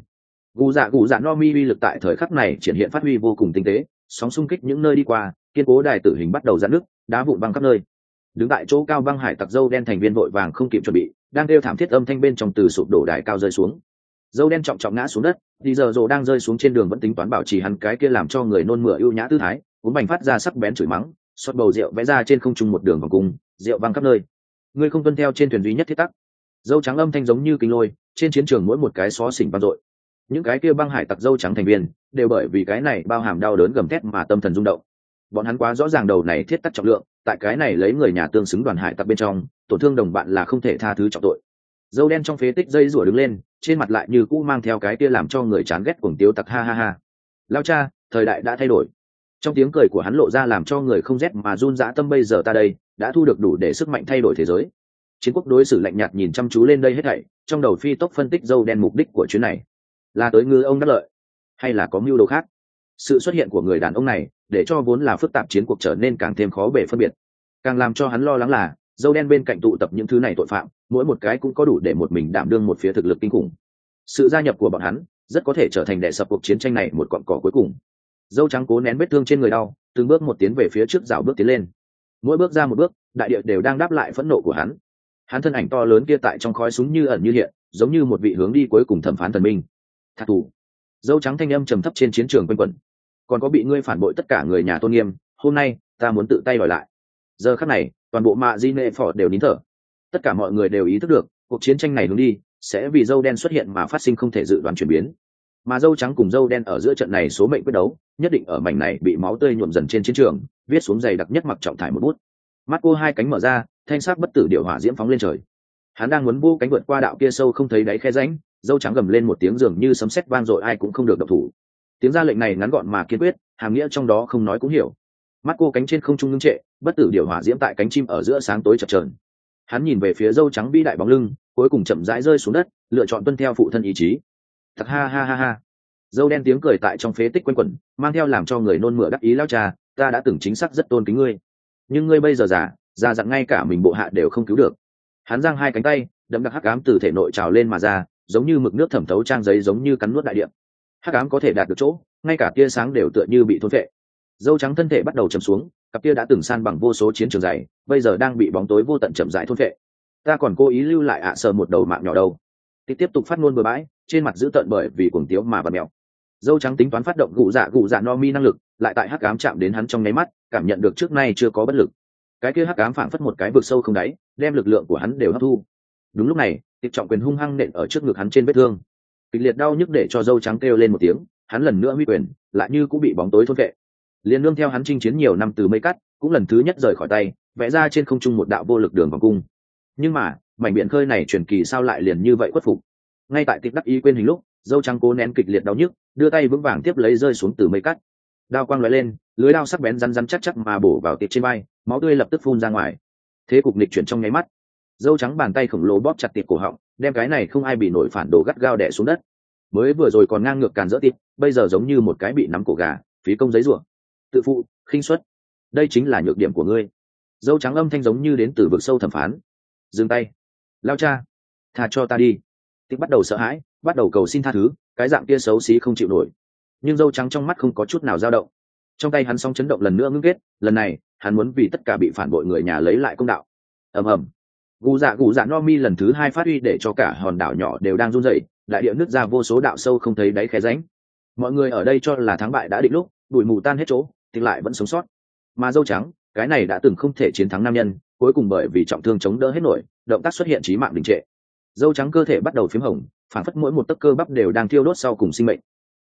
cụ dạ no mi uy lực tại thời khắc này triển hiện phát huy vô cùng tinh tế, sóng xung kích những nơi đi qua, kiên cố đài tử hình bắt đầu giãn nước, đá vụn băng khắp nơi. Đứng tại chỗ cao băng hải tặc dâu đen thành viên vội vàng không kịp chuẩn bị, đang kêu thảm thiết âm thanh bên trong từ sụp đổ đài cao rơi xuống. Dâu đen trọng trọng ngã xuống đất, đi giờ rồ đang rơi xuống trên đường vẫn tính toán bảo trì hắn cái kia làm cho người nôn mửa ưu nhã tư thái, cuốn bành phát ra sắc bén chửi mắng, xót bầu rượu vẽ ra trên không trung một đường vòng cung, rượu văng khắp nơi. Ngươi không tuân theo trên thuyền duy nhất thiết tắc. Dâu trắng âm thanh giống như kinh lôi, trên chiến trường mỗi một cái xó xỉnh vang dội. Những cái kia băng hải tặc dâu trắng thành viên đều bởi vì cái này bao hàm đau đớn gầm thét mà tâm thần rung động. Bọn hắn quá rõ ràng đầu này thiết tắc trọng lượng, tại cái này lấy người nhà tương xứng đoàn hải tặc bên trong, tổn thương đồng bạn là không thể tha thứ trọng tội. Dâu đen trong phế tích dây rủa đứng lên, trên mặt lại như cũ mang theo cái kia làm cho người chán ghét cuồng tiếu tặc ha ha ha. Lao cha, thời đại đã thay đổi. Trong tiếng cười của hắn lộ ra làm cho người không rét mà run dã tâm, bây giờ ta đây đã thu được đủ để sức mạnh thay đổi thế giới. Chiến quốc đối xử lạnh nhạt nhìn chăm chú lên đây hết thảy, trong đầu phi tốc phân tích dâu đen mục đích của chuyến này là tới ngư ông đắc lợi hay là có mưu đồ khác. Sự xuất hiện của người đàn ông này để cho vốn là phức tạp chiến cuộc trở nên càng thêm khó bề phân biệt. Càng làm cho hắn lo lắng là dâu đen bên cạnh tụ tập những thứ này tội phạm, mỗi một cái cũng có đủ để một mình đảm đương một phía thực lực kinh khủng. Sự gia nhập của bọn hắn rất có thể trở thành đè sập cuộc chiến tranh này một cọn cỏ cuối cùng. Dâu trắng cố nén vết thương trên người đau, từng bước một tiến về phía trước, rảo bước tiến lên. Mỗi bước ra một bước, đại địa đều đang đáp lại phẫn nộ của hắn. Hắn thân ảnh to lớn kia tại trong khói súng như ẩn như hiện, giống như một vị hướng đi cuối cùng thẩm phán thần minh. Thạc thủ. Dâu trắng thanh âm trầm thấp trên chiến trường quanh quẩn. Còn có bị ngươi phản bội tất cả người nhà tôn nghiêm, hôm nay ta muốn tự tay đòi lại. Giờ khắc này, toàn bộ mạ di nệ phỏ đều nín thở. Tất cả mọi người đều ý thức được, cuộc chiến tranh này hướng đi sẽ vì dâu đen xuất hiện mà phát sinh không thể dự đoán chuyển biến. Mà dâu trắng cùng dâu đen ở giữa trận này số mệnh quyết đấu, nhất định ở mảnh này bị máu tươi nhuộm dần trên chiến trường, viết xuống dày đặc nhất mặc trọng thải một bút. Mắt cô hai cánh mở ra, thanh sắc bất tử điệu hỏa diễm phóng lên trời. Hắn đang muốn vô cánh vượt qua đạo kia sâu không thấy đáy khe rãnh, dâu trắng gầm lên một tiếng dường như sấm sét vang dội, ai cũng không được động thủ. Tiếng ra lệnh này ngắn gọn mà kiên quyết, hàm nghĩa trong đó không nói cũng hiểu. Mắt cô cánh trên không trung ngưng trệ, bất tử điệu hỏa diễm tại cánh chim ở giữa sáng tối chập chờn. Hắn nhìn về phía dâu trắng vĩ đại bóng lưng, cuối cùng chậm rãi rơi xuống đất, lựa chọn tuân theo phụ thân ý chí. Thật ha ha ha ha. Dâu đen tiếng cười tại trong phế tích quanh quẩn, mang theo làm cho người nôn mửa đắc ý. Lao cha, ta đã từng chính xác rất tôn kính ngươi, nhưng ngươi bây giờ già dặn ngay cả mình bộ hạ đều không cứu được. Hắn giang hai cánh tay, đậm đặc hắc ám từ thể nội trào lên mà ra, giống như mực nước thẩm thấu trang giấy, giống như cắn nuốt đại địa. Hắc ám có thể đạt được chỗ, ngay cả tia sáng đều tựa như bị thôn phệ. Dâu trắng thân thể bắt đầu chầm xuống, cặp kia đã từng san bằng vô số chiến trường dày, bây giờ đang bị bóng tối vô tận chậm rãi thôn phệ. Ta còn cố ý lưu lại sờ một đầu mạng nhỏ đâu. Tiếp tục phát ngôn bừa bãi, trên mặt dữ tợn bởi vì cuồng tiếu mà bật mèo. Dâu trắng tính toán phát động gù dạ no mi năng lực, lại tại hắc ám chạm đến hắn trong nháy mắt, cảm nhận được trước nay chưa có bất lực. Cái kia hắc ám phảng phất một cái vực sâu không đáy, đem lực lượng của hắn đều hấp thu. Đúng lúc này, Tiệp Trọng Quyền hung hăng nện ở trước ngực hắn trên vết thương. Kịch liệt đau nhức để cho dâu trắng kêu lên một tiếng, hắn lần nữa huy quyền, lại như cũng bị bóng tối thôn vệ. Liên nương theo hắn chinh chiến nhiều năm từ mây cắt, cũng lần thứ nhất rời khỏi tay, vẽ ra trên không trung một đạo vô lực đường vòng cung. Nhưng mà, mảnh biển khơi này truyền kỳ sao lại liền như vậy khuất phục. Ngay tại Tiệp đắc ý quên hình lúc, dâu trắng cố nén kịch liệt đau nhức, đưa tay vững vàng tiếp lấy rơi xuống từ mây cắt. Đao quang lóe lên, lưới đao sắc bén rắn chắc chắc mà bổ vào Tiệp trên vai, máu tươi lập tức phun ra ngoài. Thế cục nghịch chuyển trong nháy mắt, dâu trắng bàn tay khổng lồ bóp chặt Tiệp cổ họng, đem cái này không ai bị nổi phản đồ gắt gao đè xuống đất. Mới vừa rồi còn ngang ngược càn rỡ Tiệp, bây giờ giống như một cái bị nắm cổ gà, phí công giấy rủa. Tự phụ, khinh suất, đây chính là nhược điểm của ngươi. Dâu trắng âm thanh giống như đến từ vực sâu thẩm phán. Dừng tay. Lao cha, tha cho ta đi. Tiệp bắt đầu sợ hãi, bắt đầu cầu xin tha thứ, cái dạng kia xấu xí không chịu nổi. Nhưng dâu trắng trong mắt không có chút nào dao động. Trong tay hắn song chấn động lần nữa ngưng kết, lần này hắn muốn vì tất cả bị phản bội người nhà lấy lại công đạo. Ầm ầm. Gù dạ no mi lần thứ hai phát huy để cho cả hòn đảo nhỏ đều đang run rẩy, đại địa nứt ra vô số đạo sâu không thấy đáy khe rãnh. Mọi người ở đây cho là thắng bại đã định lúc, bụi mù tan hết chỗ, thì lại vẫn sống sót. Mà dâu trắng, cái này đã từng không thể chiến thắng nam nhân, cuối cùng bởi vì trọng thương chống đỡ hết nổi, động tác xuất hiện chí mạng đình trệ. Dâu trắng cơ thể bắt đầu phím hồng, phản phất mỗi một tấc cơ bắp đều đang thiêu đốt sau cùng sinh mệnh.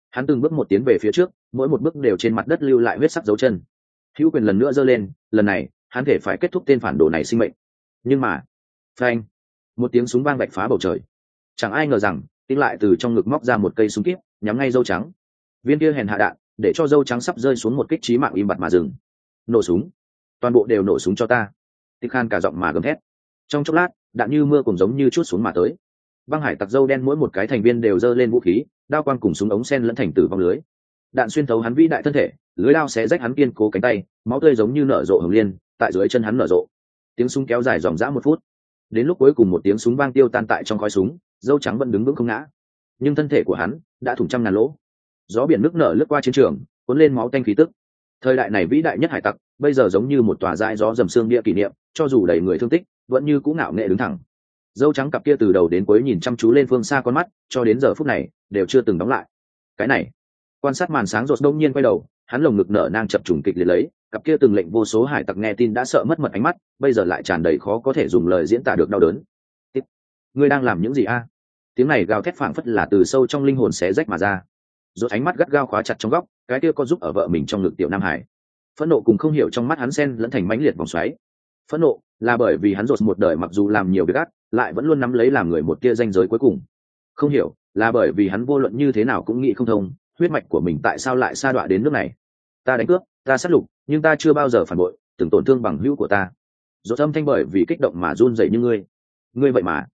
Hắn từng bước một tiến về phía trước, mỗi một bước đều trên mặt đất lưu lại huyết sắc dấu chân. Hữu quyền lần nữa giơ lên, lần này hắn thể phải kết thúc tên phản đồ này sinh mệnh. Nhưng mà phanh, một tiếng súng vang vạch phá bầu trời. Chẳng ai ngờ rằng Tinh lại từ trong ngực móc ra một cây súng kíp, nhắm ngay dâu trắng. Viên kia hèn hạ đạn để cho dâu trắng sắp rơi xuống một kích chí mạng im bặt mà dừng. Nổ súng, toàn bộ đều nổ súng cho ta. Tích Khan cả giọng mà gầm thét. Trong chốc lát, đạn như mưa cùng giống như chút xuống mà tới. Băng hải tặc dâu đen mỗi một cái thành viên đều giơ lên vũ khí, đao quang cùng súng ống sen lẫn thành tử vong lưới. Đạn xuyên thấu hắn vĩ đại thân thể, lưới đao xé rách hắn kiên cố cánh tay, máu tươi giống như nở rộ hồng liên tại dưới chân hắn nở rộ. Tiếng súng kéo dài dòng dã 1 phút. Đến lúc cuối cùng một tiếng súng vang tiêu tan tại trong khói súng, dâu trắng vẫn đứng vững không ngã, nhưng thân thể của hắn đã thủng trăm ngàn lỗ. Gió biển nước nở lướt qua chiến trường, cuốn lên máu tanh khí tức. Thời đại này vĩ đại nhất hải tặc bây giờ giống như một tòa dãi gió dầm xương bia kỷ niệm, cho dù đầy người thương tích vẫn như cũ ngạo nghệ đứng thẳng. Dâu trắng cặp kia từ đầu đến cuối nhìn chăm chú lên phương xa con mắt, cho đến giờ phút này đều chưa từng đóng lại. Cái này, quan sát màn sáng rột đông nhiên quay đầu, hắn lồng ngực nở nang chập trùng kịch liệt lấy, cặp kia từng lệnh vô số hải tặc nghe tin đã sợ mất mật ánh mắt bây giờ lại tràn đầy khó có thể dùng lời diễn tả được đau đớn. Ngươi đang làm những gì a? Tiếng này gào thét phảng phất là từ sâu trong linh hồn xé rách mà ra. Rốt ánh mắt gắt gao khóa chặt trong góc, cái kia có giúp ở vợ mình trong ngực tiểu nam hải. Phẫn nộ cùng không hiểu trong mắt hắn xen lẫn thành mãnh liệt vòng xoáy. Phẫn nộ là bởi vì hắn rột một đời mặc dù làm nhiều việc ác, lại vẫn luôn nắm lấy làm người một tia ranh giới cuối cùng. Không hiểu là bởi vì hắn vô luận như thế nào cũng nghĩ không thông, huyết mạch của mình tại sao lại sa đọa đến nước này. Ta đánh cướp, ta sát lục, nhưng ta chưa bao giờ phản bội, từng tổn thương bằng hữu của ta. Rốt âm thanh bởi vì kích động mà run rẩy như ngươi vậy mà.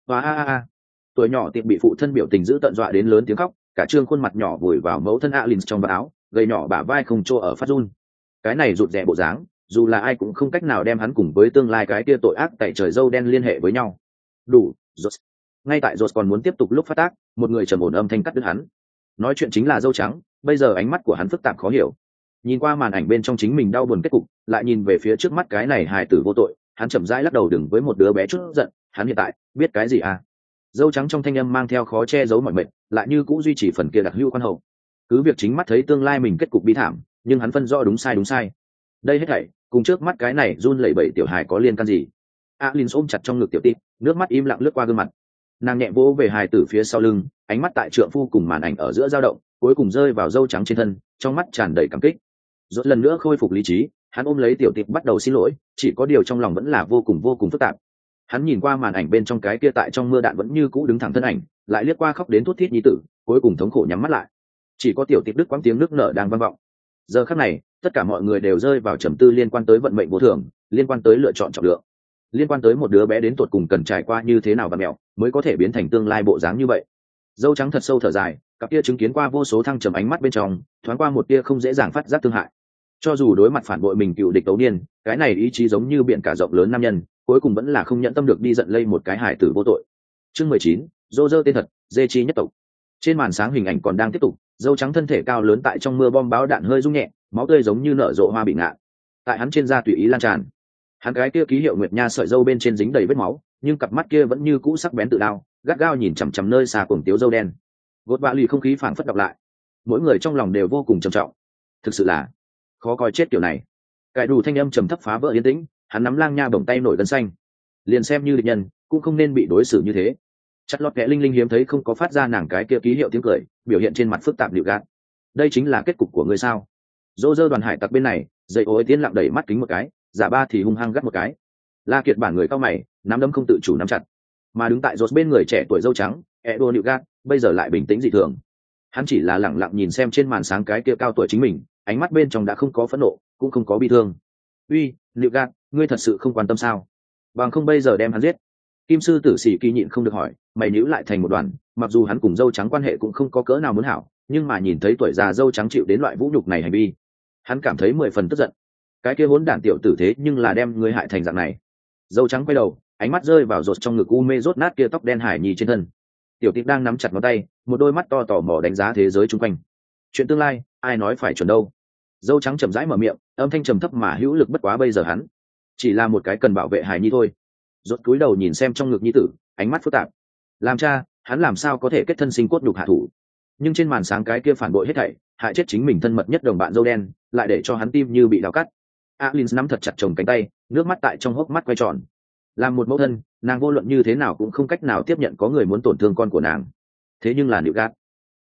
Và tuổi nhỏ tiệp bị phụ thân biểu tình giữ tận dọa đến lớn tiếng khóc, cả trương khuôn mặt nhỏ vùi vào mẫu thân Alin trong vạt áo, gầy nhỏ bả vai không chỗ ở phát run. Cái này rụt rè bộ dáng, dù là ai cũng không cách nào đem hắn cùng với tương lai cái kia tội ác tại trời dâu đen liên hệ với nhau. Đủ, rốt. Ngay tại rốt còn muốn tiếp tục lúc phát tác, một người trầm ổn âm thanh cắt đứt hắn. Nói chuyện chính là dâu trắng, bây giờ ánh mắt của hắn phức tạp khó hiểu. Nhìn qua màn ảnh bên trong chính mình đau buồn kết cục, lại nhìn về phía trước mắt cái này hài tử vô tội, hắn chậm rãi lắc đầu đừng với một đứa bé chút giận, hắn hiện tại biết cái gì à? Dâu trắng trong thanh âm mang theo khó che giấu mọi mệt, lại như cũ duy trì phần kia đặc hữu quan hậu. Cứ việc chính mắt thấy tương lai mình kết cục bi thảm, nhưng hắn phân rõ đúng sai. Đây hết thảy cùng trước mắt cái này run lẩy bẩy tiểu hài có liên can gì? Alin ôm chặt trong ngực tiểu tít, nước mắt im lặng lướt qua gương mặt. Nàng nhẹ vỗ về hài tử phía sau lưng, ánh mắt tại trượng phu cùng màn ảnh ở giữa dao động, cuối cùng rơi vào dâu trắng trên thân, trong mắt tràn đầy cảm kích. Rốt lần nữa khôi phục lý trí, hắn ôm lấy tiểu tít bắt đầu xin lỗi, chỉ có điều trong lòng vẫn là vô cùng phức tạp. Hắn nhìn qua màn ảnh bên trong cái kia tại trong mưa đạn vẫn như cũ đứng thẳng thân ảnh, lại liếc qua khóc đến thút thít nhi tử, cuối cùng thống khổ nhắm mắt lại. Chỉ có tiểu tít đức quãng tiếng nước nở đang vang vọng. Giờ khắc này, tất cả mọi người đều rơi vào trầm tư liên quan tới vận mệnh vô thường, liên quan tới lựa chọn trọng lượng, liên quan tới một đứa bé đến tột cùng cần trải qua như thế nào và mẹo mới có thể biến thành tương lai bộ dáng như vậy. Dâu trắng thật sâu thở dài, cặp kia chứng kiến qua vô số thăng trầm ánh mắt bên trong, thoáng qua một tia không dễ dàng phát giác thương hại. Cho dù đối mặt phản bội mình cựu địch tấu niên, cái này ý chí giống như biển cả rộng lớn nam nhân, cuối cùng vẫn là không nhẫn tâm được đi giận lây một cái hài tử vô tội. Chương 19, Dô dơ tên thật, dê chi nhất tộc. Trên màn sáng hình ảnh còn đang tiếp tục, dâu trắng thân thể cao lớn tại trong mưa bom báo đạn hơi rung nhẹ, máu tươi giống như nở rộ hoa bị ngạn. Tại hắn trên da tùy ý lan tràn. Hắn cái kia ký hiệu nguyệt nha sợi dâu bên trên dính đầy vết máu, nhưng cặp mắt kia vẫn như cũ sắc bén tự đao, gắt gao nhìn chằm chằm nơi xa cuồng tiếu dâu đen. Gột bạ lì không khí phảng phất đọc lại. Mỗi người trong lòng đều vô cùng trầm trọng. Thực sự là khó coi chết kiểu này. Cải đủ thanh âm trầm thấp phá vỡ yên tĩnh, hắn nắm lang nha bổng tay nổi gân xanh. Liền xem như địch nhân, cũng không nên bị đối xử như thế. Chặt lọt kẽ linh linh hiếm thấy không có phát ra nàng cái kia ký hiệu tiếng cười, biểu hiện trên mặt phức tạp liệu gạt. Đây chính là kết cục của ngươi sao? Dô dơ đoàn hải tặc bên này, dậy ối tiến lặng đẩy mắt kính một cái, giả ba thì hung hăng gắt một cái. La Kiệt bản người cao mày, nắm đấm không tự chủ nắm chặt. Mà đứng tại rốt bên người trẻ tuổi dâu trắng, Edo Nịu Gạt, bây giờ lại bình tĩnh dị thường. Hắn chỉ là lặng lặng nhìn xem trên màn sáng cái kia cao tuổi chính mình, ánh mắt bên trong đã không có phẫn nộ, cũng không có bi thương. Uy, Nịu Gạt, ngươi thật sự không quan tâm sao? Bằng không bây giờ đem hắn giết. Kim sư tử sĩ kỳ nhịn không được hỏi, mày nhíu lại thành một đoàn, mặc dù hắn cùng dâu trắng quan hệ cũng không có cỡ nào muốn hảo, nhưng mà nhìn thấy tuổi già dâu trắng chịu đến loại vũ nhục này hành vi, hắn cảm thấy 10 phần tức giận. Cái kia hỗn đản tiểu tử thế nhưng là đem người hại thành dạng này. Dâu trắng quay đầu, ánh mắt rơi vào rột trong ngực u mê rốt nát kia tóc đen hải nhi trên thân. Tiểu tịp đang nắm chặt ngón tay, một đôi mắt to tò mò đánh giá thế giới chung quanh. Chuyện tương lai, ai nói phải chuẩn đâu. Dâu trắng chậm rãi mở miệng, âm thanh trầm thấp mà hữu lực bất quá bây giờ hắn chỉ là một cái cần bảo vệ hải nhi thôi. Rốt cúi đầu nhìn xem trong ngực nhi tử, ánh mắt phức tạp. Làm cha, hắn làm sao có thể kết thân sinh cốt nhục hạ thủ? Nhưng trên màn sáng cái kia phản bội hết thảy, hại chết chính mình thân mật nhất đồng bạn dâu đen, lại để cho hắn tim như bị đào cắt. Alin nắm thật chặt chồng cánh tay, nước mắt tại trong hốc mắt quay tròn. Làm một mẫu thân, nàng vô luận như thế nào cũng không cách nào tiếp nhận có người muốn tổn thương con của nàng. Thế nhưng là Nịu Gạt,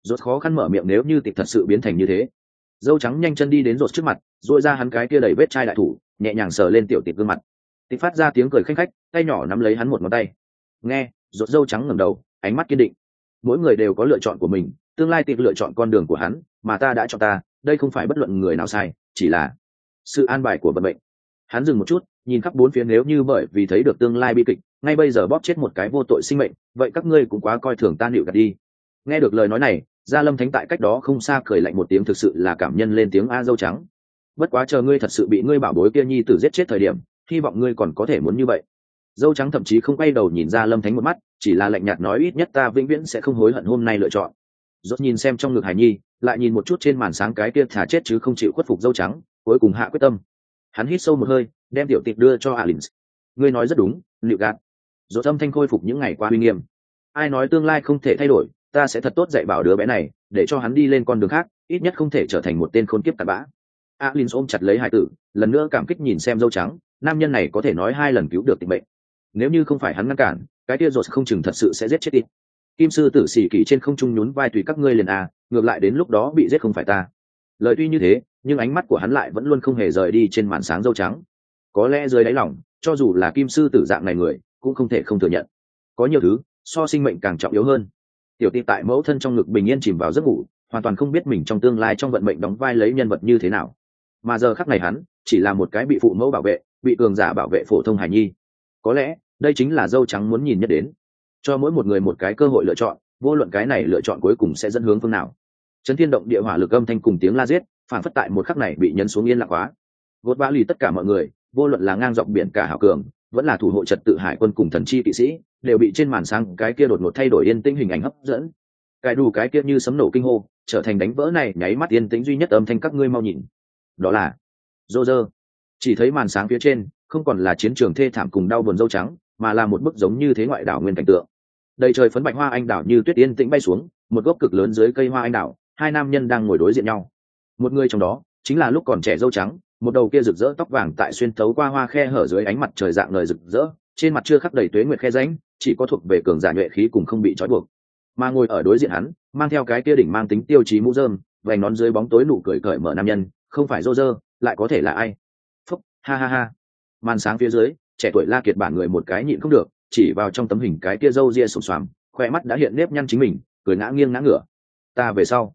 Rốt khó khăn mở miệng, nếu như tịch thật sự biến thành như thế. Dâu trắng nhanh chân đi đến rốt trước mặt, duỗi ra hắn cái kia đầy vết chai đại thủ, nhẹ nhàng sờ lên tiểu tịch gương mặt. Tịch phát ra tiếng cười khanh khách, tay nhỏ nắm lấy hắn một ngón tay. Nghe, rốt dâu trắng ngẩng đầu, ánh mắt kiên định. Mỗi người đều có lựa chọn của mình, tương lai tịch lựa chọn con đường của hắn, mà ta đã chọn ta, đây không phải bất luận người nào sai, chỉ là sự an bài của vận mệnh. Hắn dừng một chút, nhìn khắp bốn phía, nếu như bởi vì thấy được tương lai bi kịch, ngay bây giờ bóp chết một cái vô tội sinh mệnh, vậy các ngươi cũng quá coi thường ta nịu gạt đi. Nghe được lời nói này, Gia Lâm Thánh tại cách đó không xa cười lạnh một tiếng, thực sự là cảm nhân lên tiếng a dâu trắng. Bất quá chờ ngươi thật sự bị ngươi bảo bối kia nhi tử giết chết thời điểm, hy vọng ngươi còn có thể muốn như vậy. Dâu trắng thậm chí không quay đầu nhìn Gia Lâm Thánh một mắt, chỉ là lạnh nhạt nói, ít nhất ta vĩnh viễn sẽ không hối hận hôm nay lựa chọn. Rốt nhìn xem trong ngực Hải Nhi, lại nhìn một chút trên màn sáng cái kia thả chết chứ không chịu khuất phục dâu trắng, cuối cùng hạ quyết tâm. Hắn hít sâu một hơi, đem tiểu tịch đưa cho Alins. Ngươi nói rất đúng, Liệu Gạt. Rốt âm thanh khôi phục những ngày qua uy nghiêm. Ai nói tương lai không thể thay đổi, ta sẽ thật tốt dạy bảo đứa bé này, để cho hắn đi lên con đường khác, ít nhất không thể trở thành một tên khốn kiếp tàn bã. Alins ôm chặt lấy hải tử, lần nữa cảm kích nhìn xem dâu trắng, nam nhân này có thể nói 2 lần cứu được tịch mệnh. Nếu như không phải hắn ngăn cản, cái kia Rốt không chừng thật sự sẽ giết chết ít. Kim sư tử xỉ kỳ trên không trung nhún vai, tùy các ngươi liền à, ngược lại đến lúc đó bị giết không phải ta. Lời tuy như thế, nhưng ánh mắt của hắn lại vẫn luôn không hề rời đi trên màn sáng dâu trắng. Có lẽ dưới đáy lòng, cho dù là kim sư tử dạng này người, cũng không thể không thừa nhận, có nhiều thứ so sinh mệnh càng trọng yếu hơn. Tiểu Tịch tại mẫu thân trong ngực bình yên chìm vào giấc ngủ, hoàn toàn không biết mình trong tương lai trong vận mệnh đóng vai lấy nhân vật như thế nào. Mà giờ khắc này hắn chỉ là một cái bị phụ mẫu bảo vệ, bị cường giả bảo vệ phổ thông hài nhi. Có lẽ đây chính là dâu trắng muốn nhìn nhất đến, cho mỗi một người một cái cơ hội lựa chọn, vô luận cái này lựa chọn cuối cùng sẽ dẫn hướng phương nào. Chấn thiên động địa hỏa lực âm thanh cùng tiếng la giết, phản phất tại một khắc này bị nhấn xuống yên lặng quá. Vốt vã lì tất cả mọi người, vô luận là ngang dọc biển cả hảo cường, vẫn là thủ hộ trật tự hải quân cùng thần chi kỵ sĩ, đều bị trên màn sáng cái kia đột ngột thay đổi yên tĩnh hình ảnh hấp dẫn. Cái đủ cái kia như sấm nổ kinh hô, trở thành đánh vỡ này nháy mắt yên tĩnh duy nhất âm thanh, các ngươi mau nhìn. Đó là Roger. Chỉ thấy màn sáng phía trên, không còn là chiến trường thê thảm cùng đau buồn dâu trắng, mà là một bức giống như thế ngoại đảo nguyên cảnh tượng. Đầy trời phấn bạch hoa anh đào như tuyết yên tĩnh bay xuống, một gốc cực lớn dưới cây hoa anh đào, 2 nam nhân đang ngồi đối diện nhau. Một người trong đó chính là lúc còn trẻ dâu trắng, một đầu kia rực rỡ tóc vàng tại xuyên thấu qua hoa khe hở dưới ánh mặt trời dạng lời rực rỡ, trên mặt chưa khắc đầy tuế nguyệt khe rãnh, chỉ có thuộc về cường giả nhuệ khí cùng không bị trói buộc. Mà ngồi ở đối diện hắn, mang theo cái kia đỉnh mang tính tiêu chí mũ rơm, vành nón dưới bóng tối nụ cười cởi mở nam nhân, không phải Roger, lại có thể là ai? Phúc, ha ha ha. Màn sáng phía dưới, trẻ tuổi La Kiệt bản người một cái nhịn không được, chỉ vào trong tấm hình cái kia râu ria sồm xoàm, khoe mắt đã hiện nếp nhăn chính mình, cười ngã nghiêng ngã ngửa. Ta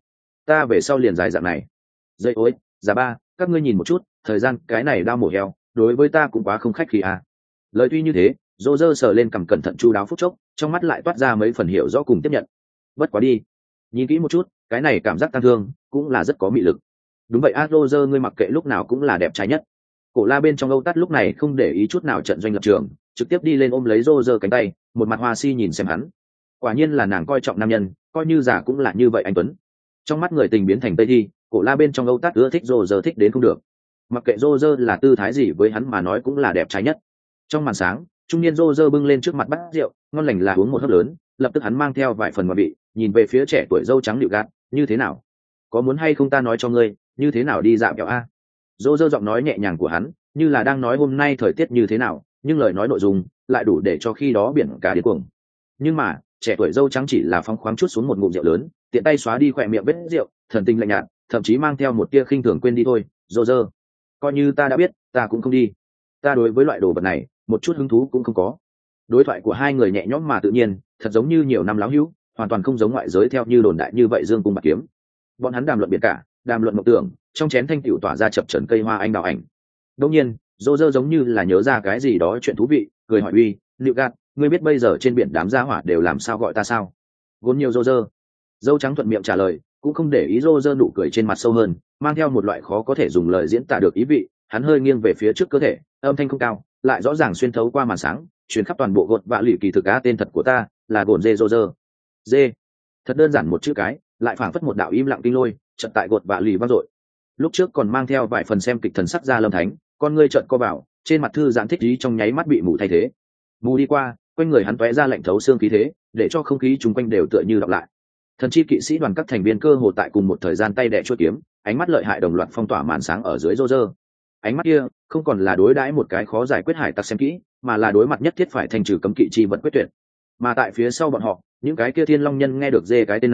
về sau liền dài dạng này. Dậy ối, già ba, các ngươi nhìn một chút, thời gian cái này đau mổ heo, đối với ta cũng quá không khách khí à. Lời tuy như thế, Roger sờ lên cằm cẩn thận chu đáo phút chốc, trong mắt lại toát ra mấy phần hiểu rõ cùng tiếp nhận. Bất quá đi, nhìn kỹ một chút, cái này cảm giác tăng thương cũng là rất có mị lực. Đúng vậy a, Roger ngươi mặc kệ lúc nào cũng là đẹp trai nhất. Cổ La bên trong Âu Tát lúc này không để ý chút nào trận doanh lập trường, trực tiếp đi lên ôm lấy Roger cánh tay, một mặt hoa si nhìn xem hắn. Quả nhiên là nàng coi trọng nam nhân, coi như già cũng là như vậy anh tuấn. Trong mắt người tình biến thành tây thi, Cổ La bên trong Âu Tát ưa thích Roger thích đến không được. Mặc kệ Roger là tư thái gì, với hắn mà nói cũng là đẹp trai nhất. Trong màn sáng, trung niên Roger bưng lên trước mặt bát rượu, ngon lành là uống một hớp lớn, lập tức hắn mang theo vài phần ngoại vị, nhìn về phía trẻ tuổi dâu trắng Liệu Gạt, như thế nào? Có muốn hay không ta nói cho ngươi, như thế nào đi dạo kẹo a? Roger giọng nói nhẹ nhàng của hắn, như là đang nói hôm nay thời tiết như thế nào, nhưng lời nói nội dung lại đủ để cho khi đó biển cả điên cuồng. Nhưng mà, trẻ tuổi dâu trắng chỉ là phóng khoáng chút xuống một ngụm rượu lớn, tiện tay xóa đi khỏe miệng vết rượu, thần tình lạnh nhạt, thậm chí mang theo một tia khinh thường, quên đi thôi, Roger. Coi như ta đã biết, ta cũng không đi. Ta đối với loại đồ vật này, một chút hứng thú cũng không có. Đối thoại của hai người nhẹ nhõm mà tự nhiên, thật giống như nhiều năm láo hữu, hoàn toàn không giống ngoại giới theo như đồn đại như vậy dương cung bạc kiếm. Bọn hắn đàm luận biển cả, đàm luận mộng tưởng, trong chén thanh tiểu tỏa ra chập chờn cây hoa anh đào ảnh. Đương nhiên, Roger giống như là nhớ ra cái gì đó chuyện thú vị, cười hỏi uy, Liệu Gạt, ngươi biết bây giờ trên biển đám gia hỏa đều làm sao gọi ta sao? Gốn nhiều Roger. Dâu trắng thuận miệng trả lời, cũng không để ý Roger nụ cười trên mặt sâu hơn, mang theo một loại khó có thể dùng lời diễn tả được ý vị. Hắn hơi nghiêng về phía trước cơ thể, âm thanh không cao, lại rõ ràng xuyên thấu qua màn sáng, truyền khắp toàn bộ gột vạ lì kỳ thực á, tên thật của ta là gồn dê Roger. Dê. Thật đơn giản một chữ cái, lại phảng phất một đạo im lặng kinh lôi, chợt tại gột vạ lì vang dội. Lúc trước còn mang theo vài phần xem kịch thần sắc Gia Lâm Thánh, con ngươi trợn co vào, trên mặt thư giãn thích ý trong nháy mắt bị mù thay thế. Mù đi qua, quanh người hắn tóe ra lạnh thấu xương khí thế, để cho không khí chung quanh đều tựa như đọc lại. Thần chi kỵ sĩ đoàn các thành viên cơ hồ tại cùng một thời gian tay đè chuôi kiếm, ánh mắt lợi hại đồng loạt phong tỏa màn sáng ở dưới Roger. Ánh mắt kia không còn là đối đãi một cái khó giải quyết hải tặc xem kỹ, mà là đối mặt nhất thiết phải thành trừ cấm kỵ chi vật quyết tuyệt. Mà tại phía sau bọn họ, những cái kia thiên long nhân nghe được dê cái tên này,